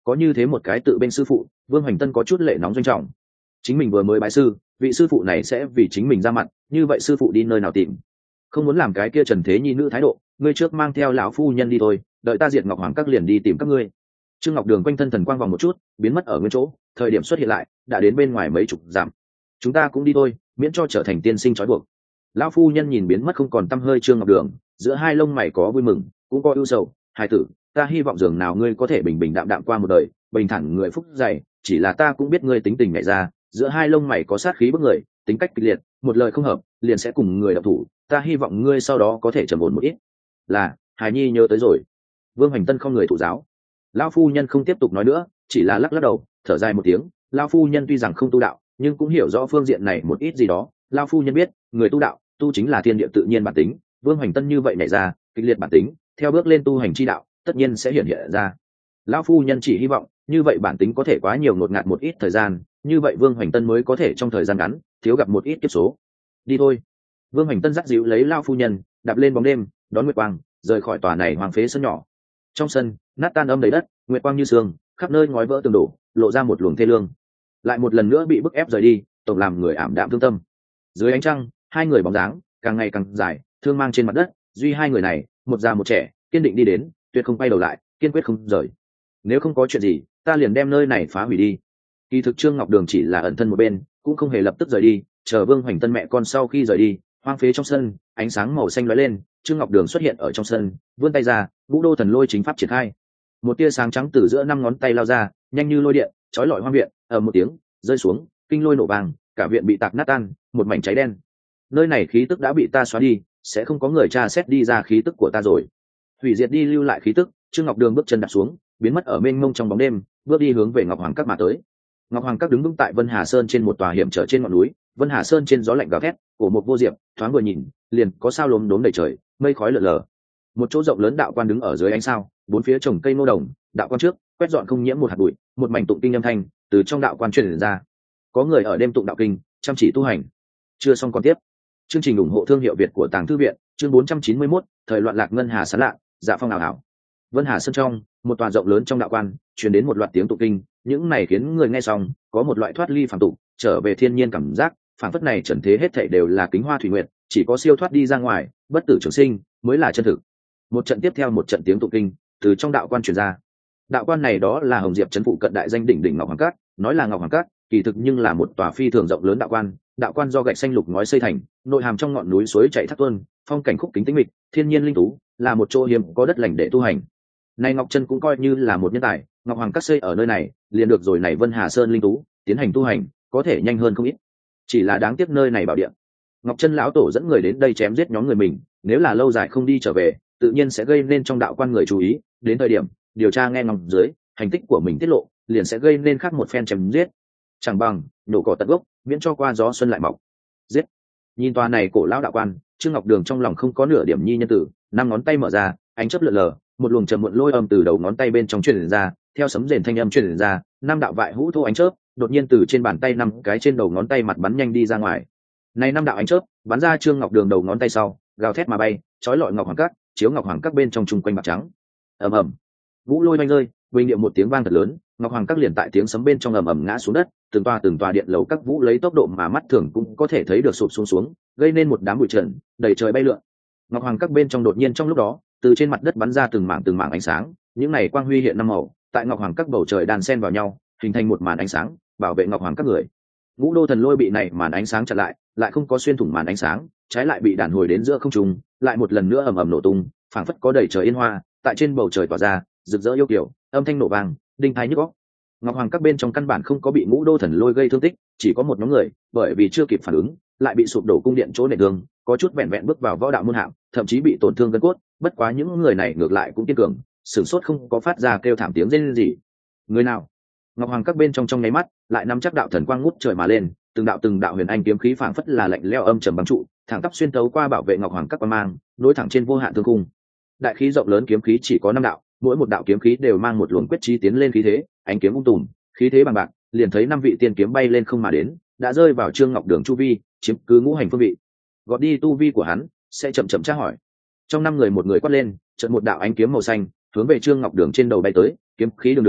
có như thế một cái tự bên sư phụ, Vương Hoành Tân có chút lệ nóng doanh trọng. Chính mình vừa mới bái sư, vị sư phụ này sẽ vì chính mình ra mặt, như vậy sư phụ đi nơi nào tìm? Không muốn làm cái kia trần thế nhi nữ thái độ, ngươi trước mang theo lão phu nhân đi thôi, đợi ta diệt Ngọc Hoàng Các liền đi tìm các ngươi. Trương Ngọc Đường quanh thân thần quang vòng một chút, biến mất ở nguyên chỗ, thời điểm xuất hiện lại, đã đến bên ngoài mấy chục dặm. Chúng ta cũng đi thôi, miễn cho trở thành tiên sinh trói buộc. Lão phu nhân nhìn biến mất không còn tăm hơi Trương Ngọc Đường, giữa hai lông mày có vui mừng, cũng có ưu sầu. Hai tử, ta hy vọng dường nào ngươi có thể bình bình đạm đạm qua một đời, bình thản người phúc dày, chỉ là ta cũng biết ngươi tính tình nhảy ra, giữa hai lông mày có sát khí bức người, tính cách kịch liệt, một lời không hợp liền sẽ cùng người đọc thủ, ta hy vọng ngươi sau đó có thể trầm ổn một ít. Là, Hải Nhi nhớ tới rồi. Vương Hoành Tân không người thụ giáo. Lão phu nhân không tiếp tục nói nữa, chỉ là lắc lắc đầu, thở dài một tiếng. Lão phu nhân tuy rằng không tu đạo, nhưng cũng hiểu rõ phương diện này một ít gì đó. Lão phu nhân biết, người tu đạo, tu chính là thiên địa tự nhiên bản tính. Vương Hoành Tân như vậy nhảy ra, kịch liệt bản tính, theo bước lên tu hành chi đạo, tất nhiên sẽ hiện hiện ra. Lão phu nhân chỉ hy vọng, như vậy bản tính có thể quá nhiều ngột ngạt một ít thời gian, như vậy Vương Hoành Tân mới có thể trong thời gian ngắn thiếu gặp một ít kiếp số. Đi thôi. Vương Hoành Tân dắt dịu lấy Lão phu nhân, đạp lên bóng đêm, đón nguyệt quang, rời khỏi tòa này hoàng phế sân nhỏ. Trong sân, nát tan âm đầy đất, nguyệt quang như sương, khắp nơi ngói vỡ tường đổ, lộ ra một luồng thê lương. Lại một lần nữa bị bức ép rời đi, tổng làm người ảm đạm thương tâm. Dưới ánh trăng, hai người bóng dáng càng ngày càng dài, thương mang trên mặt đất, duy hai người này, một già một trẻ, kiên định đi đến, tuyệt không quay đầu lại, kiên quyết không rời. Nếu không có chuyện gì, ta liền đem nơi này phá hủy đi. Kỳ thực Trương Ngọc Đường chỉ là ẩn thân một bên, cũng không hề lập tức rời đi, chờ Vương Hoành Tân mẹ con sau khi rời đi, hoang phế trong sân, ánh sáng màu xanh lóe lên, Trương Ngọc Đường xuất hiện ở trong sân, vươn tay ra, Ngũ Đô Thần Lôi chính pháp triển khai. Một tia sáng trắng từ giữa năm ngón tay lao ra, nhanh như lôi điện, chói lọi hoang viện, ở một tiếng, rơi xuống, kinh lôi nổ vàng, cả viện bị tạc nát tan, một mảnh cháy đen. Nơi này khí tức đã bị ta xóa đi, sẽ không có người tra xét đi ra khí tức của ta rồi. Hủy diệt đi lưu lại khí tức, Trương Ngọc Đường bước chân đặt xuống, biến mất ở mênh mông trong bóng đêm, bước đi hướng về Ngọc Hoàng Các mà tới. Ngọc Hoàng Các đứng vững tại Vân Hà Sơn trên một tòa hiểm trở trên ngọn núi, Vân Hà Sơn trên gió lạnh gào thét, cổ một vô diệp, thoáng vừa nhìn, liền có sao lốm đốm đầy trời, mây khói lượn lờ. Một chỗ rộng lớn đạo quan đứng ở dưới ánh sao, bốn phía trồng cây ngô đồng, đạo quan trước, quét dọn không nhiễm một hạt bụi, một mảnh tụng kinh âm thanh từ trong đạo quan truyền ra. Có người ở đêm tụng đạo kinh, chăm chỉ tu hành. Chưa xong còn tiếp. Chương trình ủng hộ thương hiệu Việt của Tàng Thư viện, chương bốn trăm chín mươi mốt, thời loạn lạc ngân hà sán lạ, dạ phong ảo ảo. Vân Hà Sơn trong, một tòa rộng lớn trong đạo quan, truyền đến một loạt tiếng tụng kinh, những này khiến người nghe xong có một loại thoát ly phàm tục, trở về thiên nhiên cảm giác, phảng phất này trần thế hết thảy đều là kính hoa thủy nguyệt, chỉ có siêu thoát đi ra ngoài, bất tử trường sinh mới là chân thực. Một trận tiếp theo một trận tiếng tụng kinh từ trong đạo quan truyền ra. Đạo quan này đó là Hồng Diệp trấn phụ cận đại danh đỉnh đỉnh Ngọc Hoàng Các, nói là Ngọc Hoàng Các, kỳ thực nhưng là một tòa phi thường rộng lớn đạo quan, đạo quan do gạch xanh lục ngói xây thành, nội hàm trong ngọn núi suối chảy thác tuôn, phong cảnh khúc kính tĩnh mịch, thiên nhiên linh tú, là một chỗ hiếm có đất lành để tu hành. Này Ngọc Trân cũng coi như là một nhân tài, Ngọc Hoàng Các xây ở nơi này, liền được rồi này Vân Hà Sơn linh tú, tiến hành tu hành, có thể nhanh hơn không ít. Chỉ là đáng tiếc nơi này bảo địa. Ngọc Trân lão tổ dẫn người đến đây chém giết nhóm người mình, nếu là lâu dài không đi trở về, tự nhiên sẽ gây nên trong đạo quan người chú ý, đến thời điểm điều tra nghe ngóng dưới, hành tích của mình tiết lộ, liền sẽ gây nên khác một phen chém giết. Chẳng bằng nổ cỏ tận gốc, miễn cho qua gió xuân lại mọc. Giết. Nhìn tòa này cổ lão đạo quan, Trương Ngọc Đường trong lòng không có nửa điểm nhi nhân tử, năm ngón tay mở ra, ánh chớp lượn lờ, một luồng trầm muộn lôi âm từ đầu ngón tay bên trong truyền ra, theo sấm rền thanh âm truyền ra, năm đạo vại hũ thô ánh chớp, đột nhiên từ trên bàn tay năm cái trên đầu ngón tay mặt bắn nhanh đi ra ngoài. Này năm đạo ánh chớp, bắn ra Trương Ngọc Đường đầu ngón tay sau, gào thét mà bay, chói lọi Ngọc Hoàng Các, chiếu Ngọc Hoàng Các bên trong trung quanh bạc trắng. Ầm ầm. Vũ lôi vang rơi, vang điệu một tiếng vang thật lớn, Ngọc Hoàng Các liền tại tiếng sấm bên trong ầm ầm ngã xuống đất, từng tòa từng tòa điện lầu các vũ lấy tốc độ mà mắt thường cũng có thể thấy được sụp xuống xuống, gây nên một đám bụi trần, đầy trời bay lượn. Ngọc Hoàng Các bên trong đột nhiên trong lúc đó, từ trên mặt đất bắn ra từng mảng từng mảng ánh sáng, những này quang huy hiện năm màu, tại Ngọc Hoàng Các bầu trời đan xen vào nhau, hình thành một màn ánh sáng, bảo vệ Ngọc Hoàng Các người. Ngũ Đô Thần Lôi bị này màn ánh sáng chặn lại, lại không có xuyên thủng màn ánh sáng, trái lại bị đàn hồi đến giữa không trung, lại một lần nữa ầm ầm nổ tung, phảng phất có đầy trời yên hoa, tại trên bầu trời tỏa ra, rực rỡ yêu kiều, âm thanh nổ vang, đinh tai nhức óc. Ngọc Hoàng Các bên trong căn bản không có bị Ngũ Đô Thần Lôi gây thương tích, chỉ có một nhóm người, bởi vì chưa kịp phản ứng, lại bị sụp đổ cung điện chỗ nệ thương, có chút vẹn vẹn bước vào võ đạo môn hạng, thậm chí bị tổn thương gân cốt, bất quá những người này ngược lại cũng kiên cường, sửng sốt không có phát ra kêu thảm tiếng rên gì. Người nào? Ngọc Hoàng Các bên trong trong nháy mắt, lại nắm chắc đạo thần quang ngút trời mà lên, từng đạo từng đạo huyền anh kiếm khí phảng phất là lạnh lẽo âm trầm băng trụ, thẳng tắp xuyên tấu qua bảo vệ Ngọc Hoàng Các quan mang, nối thẳng trên vô hạn thương cung. Đại khí rộng lớn kiếm khí chỉ có năm đạo, mỗi một đạo kiếm khí đều mang một luồng quyết chí tiến lên khí thế, ánh kiếm ung tùm, khí thế bằng bạc, liền thấy năm vị tiên kiếm bay lên không mà đến, đã rơi vào Trương Ngọc Đường chu vi, chiếm cứ ngũ hành phương vị. Gọt đi tu vi của hắn, sẽ chậm chậm tra hỏi. Trong năm người một người quát lên, chợt một đạo ánh kiếm màu xanh hướng về Trương Ngọc Đường trên đầu bay tới, kiếm khí đường đường,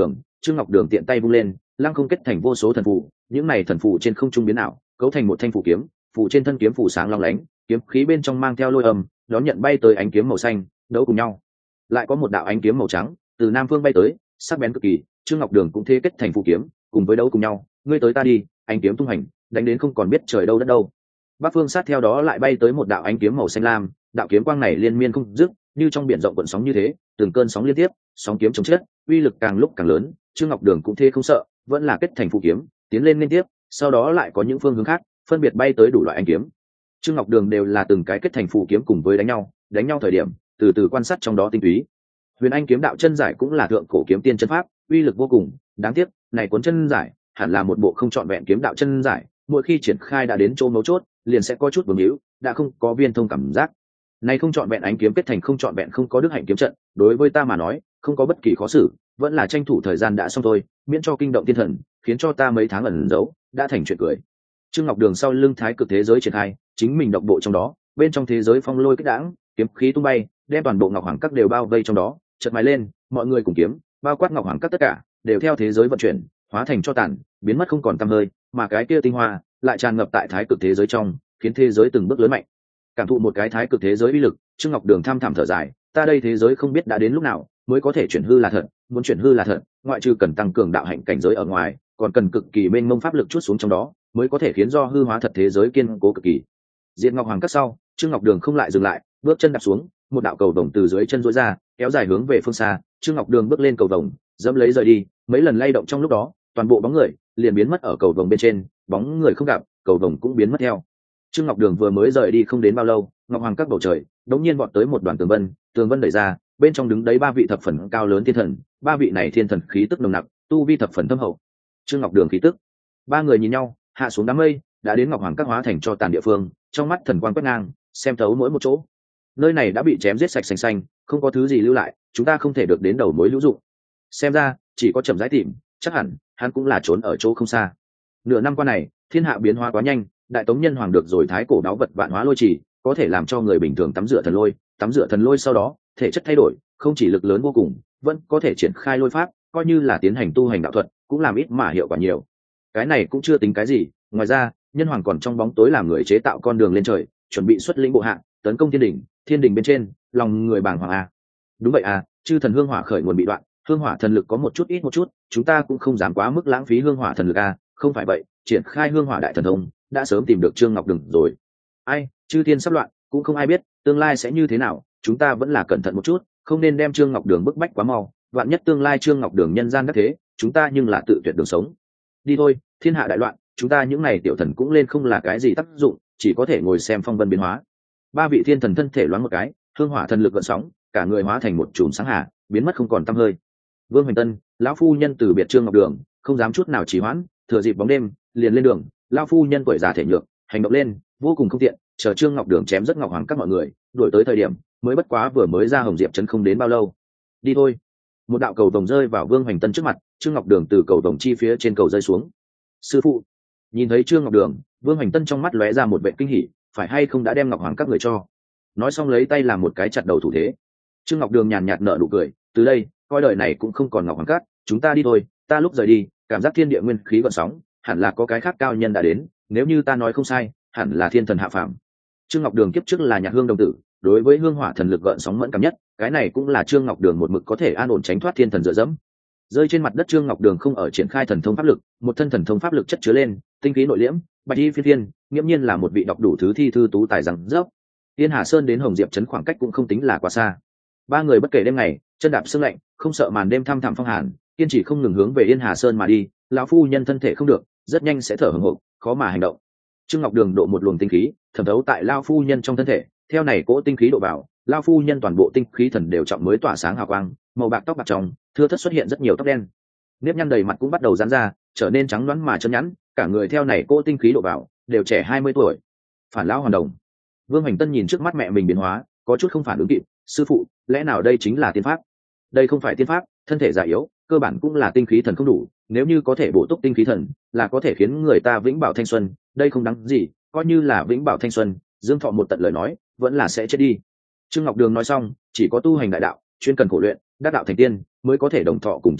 Trương Ngọc Đường tiện tay vung lên, lăng không kết thành vô số thần phù, những này thần phù trên không trung biến ảo, cấu thành một thanh phù kiếm, phù trên thân kiếm phù sáng long lánh, kiếm khí bên trong mang theo lôi âm, đón nhận bay tới ánh kiếm màu xanh, đấu cùng nhau. Lại có một đạo ánh kiếm màu trắng từ nam phương bay tới, sắc bén cực kỳ. Trương Ngọc Đường cũng thế kết thành phù kiếm, cùng với đấu cùng nhau, ngươi tới ta đi, ánh kiếm tung hành, đánh đến không còn biết trời đâu đất đâu. Bắc phương sát theo đó lại bay tới một đạo ánh kiếm màu xanh lam, đạo kiếm quang này liên miên không dứt, như trong biển rộng cuộn sóng như thế, từng cơn sóng liên tiếp, sóng kiếm chống chết, uy lực càng lúc càng lớn. Trương Ngọc Đường cũng thế không sợ, vẫn là kết thành phù kiếm, tiến lên liên tiếp, sau đó lại có những phương hướng khác, phân biệt bay tới đủ loại ánh kiếm. Trương Ngọc Đường đều là từng cái kết thành phù kiếm cùng với đánh nhau, đánh nhau thời điểm, từ từ quan sát trong đó tinh túy. Huyền Anh kiếm đạo chân giải cũng là thượng cổ kiếm tiên chân pháp, uy lực vô cùng, đáng tiếc, này cuốn chân giải, hẳn là một bộ không trọn vẹn kiếm đạo chân giải, mỗi khi triển khai đã đến chỗ mấu chốt, liền sẽ có chút vướng hữu, đã không có viên thông cảm giác. Này không trọn vẹn ánh kiếm kết thành không trọn vẹn không có đức hạnh kiếm trận, đối với ta mà nói, không có bất kỳ khó xử, vẫn là tranh thủ thời gian đã xong thôi, miễn cho kinh động thiên thần, khiến cho ta mấy tháng ẩn giấu, đã thành chuyện cười. Trương Ngọc Đường sau lưng thái cực thế giới triển khai, chính mình độc bộ trong đó, bên trong thế giới phong lôi kích đãng, kiếm khí tung bay, đem toàn bộ Ngọc Hoàng Các đều bao vây trong đó, chợt mái lên, mọi người cùng kiếm, bao quát Ngọc Hoàng Các tất cả, đều theo thế giới vận chuyển, hóa thành cho tàn, biến mất không còn tăm hơi, mà cái kia tinh hoa lại tràn ngập tại thái cực thế giới trong, khiến thế giới từng bước lớn mạnh. Cảm thụ một cái thái cực thế giới uy lực, Trương Ngọc Đường tham thảm thở dài, ta đây thế giới không biết đã đến lúc nào mới có thể chuyển hư là thật, muốn chuyển hư là thật, ngoại trừ cần tăng cường đạo hạnh cảnh giới ở ngoài, còn cần cực kỳ mênh mông pháp lực chút xuống trong đó, mới có thể khiến do hư hóa thật thế giới kiên cố cực kỳ. Diện Ngọc Hoàng Các sau, Trương Ngọc Đường không lại dừng lại, bước chân đạp xuống, một đạo cầu vồng từ dưới chân duỗi ra, kéo dài hướng về phương xa. Trương Ngọc Đường bước lên cầu vồng, dẫm lấy rời đi, mấy lần lay động trong lúc đó, toàn bộ bóng người liền biến mất ở cầu vồng bên trên, bóng người không gặp, cầu vồng cũng biến mất theo. Trương Ngọc Đường vừa mới rời đi không đến bao lâu, Ngọc Hoàng Các bầu trời đống nhiên vọt tới một đoàn tường vân, tường vân đẩy ra, bên trong đứng đấy ba vị thập phần cao lớn thiên thần, ba vị này thiên thần khí tức nồng nặc, tu vi thập phần thâm hậu. Trương Ngọc Đường khí tức, ba người nhìn nhau, hạ xuống đám mây, đã đến Ngọc Hoàng Các hóa thành cho tàn địa phương, trong mắt thần quang quét ngang, xem thấu mỗi một chỗ. Nơi này đã bị chém giết sạch xanh xanh, không có thứ gì lưu lại, chúng ta không thể được đến đầu mối hữu dụng. Xem ra chỉ có chậm rãi tìm, chắc hẳn hắn cũng là trốn ở chỗ không xa. Nửa năm qua này, thiên hạ biến hóa quá nhanh, đại tống nhân hoàng được rồi thái cổ đáo vật vạn hóa lôi trì, có thể làm cho người bình thường tắm rửa thần lôi, tắm rửa thần lôi sau đó, thể chất thay đổi, không chỉ lực lớn vô cùng, vẫn có thể triển khai lôi pháp, coi như là tiến hành tu hành đạo thuật, cũng làm ít mà hiệu quả nhiều. Cái này cũng chưa tính cái gì, ngoài ra, nhân hoàng còn trong bóng tối làm người chế tạo con đường lên trời, chuẩn bị xuất lĩnh bộ hạ, tấn công thiên đỉnh, thiên đỉnh bên trên, lòng người bàng hoàng a. Đúng vậy à, chư thần hương hỏa khởi nguồn bị đoạn, hương hỏa thần lực có một chút ít một chút, chúng ta cũng không dám quá mức lãng phí hương hỏa thần lực a, không phải vậy, triển khai hương hỏa đại thần thông, đã sớm tìm được Trương Ngọc Đường rồi. Ai, chư thiên sắp loạn, cũng không ai biết tương lai sẽ như thế nào, chúng ta vẫn là cẩn thận một chút, không nên đem Trương Ngọc Đường bức bách quá mau, vạn nhất tương lai Trương Ngọc Đường nhân gian đắc thế, chúng ta nhưng là tự tuyệt đường sống. Đi thôi, thiên hạ đại loạn, chúng ta những này tiểu thần cũng lên không là cái gì tác dụng, chỉ có thể ngồi xem phong vân biến hóa. Ba vị thiên thần thân thể loáng một cái, hương hỏa thần lực gợn sóng, cả người hóa thành một chùm sáng hà, biến mất không còn tăm hơi. Vương Hoành Tân, lão phu nhân từ biệt Trương Ngọc Đường, không dám chút nào trì hoãn, thừa dịp bóng đêm, liền lên đường. Lão phu nhân tuổi già thể nhược, hành động lên vô cùng không tiện, chờ Trương Ngọc Đường chém rất Ngọc Hoàng Các mọi người, đuổi tới thời điểm mới bất quá vừa mới ra Hồng Diệp trấn không đến bao lâu. Đi thôi. Một đạo cầu vồng rơi vào Vương Hoành Tân trước mặt, Trương Ngọc Đường từ cầu vồng chi phía trên cầu rơi xuống. Sư phụ. Nhìn thấy Trương Ngọc Đường, Vương Hoành Tân trong mắt lóe ra một vẻ kinh hỉ, phải hay không đã đem Ngọc Hoàng Các người cho. Nói xong lấy tay làm một cái chặt đầu thủ thế. Trương Ngọc Đường nhàn nhạt nở nụ cười, từ đây coi đời này cũng không còn Ngọc Hoàng Các, chúng ta đi thôi. Ta lúc rời đi, cảm giác thiên địa nguyên khí gợn sóng, hẳn là có cái khác cao nhân đã đến, nếu như ta nói không sai, hẳn là thiên thần hạ phàm. Trương Ngọc Đường kiếp trước là nhạc hương đồng tử, đối với hương hỏa thần lực gợn sóng mẫn cảm nhất, cái này cũng là Trương Ngọc Đường một mực có thể an ổn tránh thoát thiên thần dựa dẫm. Rơi trên mặt đất Trương Ngọc Đường không ở triển khai thần thông pháp lực, một thân thần thông pháp lực chất chứa lên, tinh khí nội liễm, bạch y phiên phiên, nghiễm nhiên là một vị đọc đủ thứ thi thư tú tài rằng dốc. Yên Hà Sơn đến Hồng Diệp trấn khoảng cách cũng không tính là quá xa. Ba người bất kể đêm ngày, chân đạp sương lạnh, không sợ màn đêm thăm thẳm phong hàn, kiên trì không ngừng hướng về Yên Hà Sơn mà đi. Lão phu nhân thân thể không được, rất nhanh sẽ thở hổn hộc, khó mà hành động. Trương Ngọc Đường độ một luồng tinh khí, thẩm thấu tại lão phu nhân trong thân thể, theo này cỗ tinh khí độ vào, lão phu nhân toàn bộ tinh khí thần đều trọng mới tỏa sáng hào quang, màu bạc tóc bạc trong, thưa thớt xuất hiện rất nhiều tóc đen. Nếp nhăn đầy mặt cũng bắt đầu giãn ra, trở nên trắng nõn mà chân nhẵn, cả người theo này cỗ tinh khí độ vào, đều trẻ hai mươi tuổi. Phản lão hoàn đồng. Vương Hoành Tân nhìn trước mắt mẹ mình biến hóa, có chút không phản ứng kịp, sư phụ, lẽ nào đây chính là tiên pháp? Đây không phải tiên pháp, thân thể già yếu, cơ bản cũng là tinh khí thần không đủ, nếu như có thể bổ túc tinh khí thần, là có thể khiến người ta vĩnh bảo thanh xuân, đây không đáng gì, coi như là vĩnh bảo thanh xuân, Dương Thọ một tận lời nói, vẫn là sẽ chết đi. Trương Ngọc Đường nói xong, chỉ có tu hành đại đạo, chuyên cần khổ luyện, đắc đạo thành tiên, mới có thể đồng thọ cùng trời đất,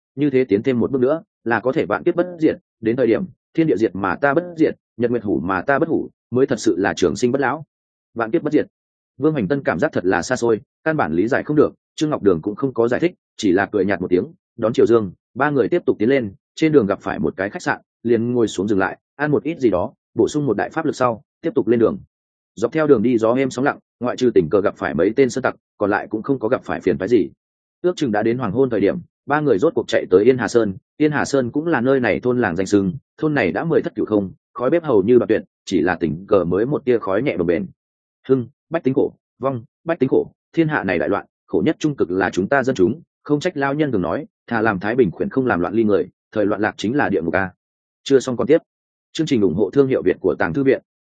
như thế tiến thêm một bước nữa là có thể vạn kiếp bất diệt, đến thời điểm thiên địa diệt mà ta bất diệt, nhật nguyệt hủ mà ta bất hủ, mới thật sự là trường sinh bất lão. Vạn kiếp bất diệt. Vương Hoành Tân cảm giác thật là xa xôi, căn bản lý giải không được. Trương Ngọc Đường cũng không có giải thích, chỉ là cười nhạt một tiếng, đón Triều Dương. Ba người tiếp tục tiến lên, trên đường gặp phải một cái khách sạn, liền ngồi xuống dừng lại, ăn một ít gì đó, bổ sung một đại pháp lực sau, tiếp tục lên đường. Dọc theo đường đi gió êm sóng lặng, ngoại trừ tình cờ gặp phải mấy tên sơn tặc, còn lại cũng không có gặp phải phiền phức gì. Ước chừng đã đến hoàng hôn thời điểm, ba người rốt cuộc chạy tới Yên Hà Sơn. Yên Hà Sơn cũng là nơi này thôn làng danh xưng, thôn này đã mười thất cửu không, khói bếp hầu như bạc tuyệt, chỉ là tình cờ mới một tia khói nhẹ bồng bềnh. Hưng, bách tính khổ, vong, bách tính khổ, thiên hạ này đại loạn, khổ nhất trung cực là chúng ta dân chúng, không trách lao nhân thường nói, thà làm thái bình khuyển không làm loạn ly người, thời loạn lạc chính là địa ngục a. Chưa xong còn tiếp. Chương trình ủng hộ thương hiệu Việt của Tàng Thư viện,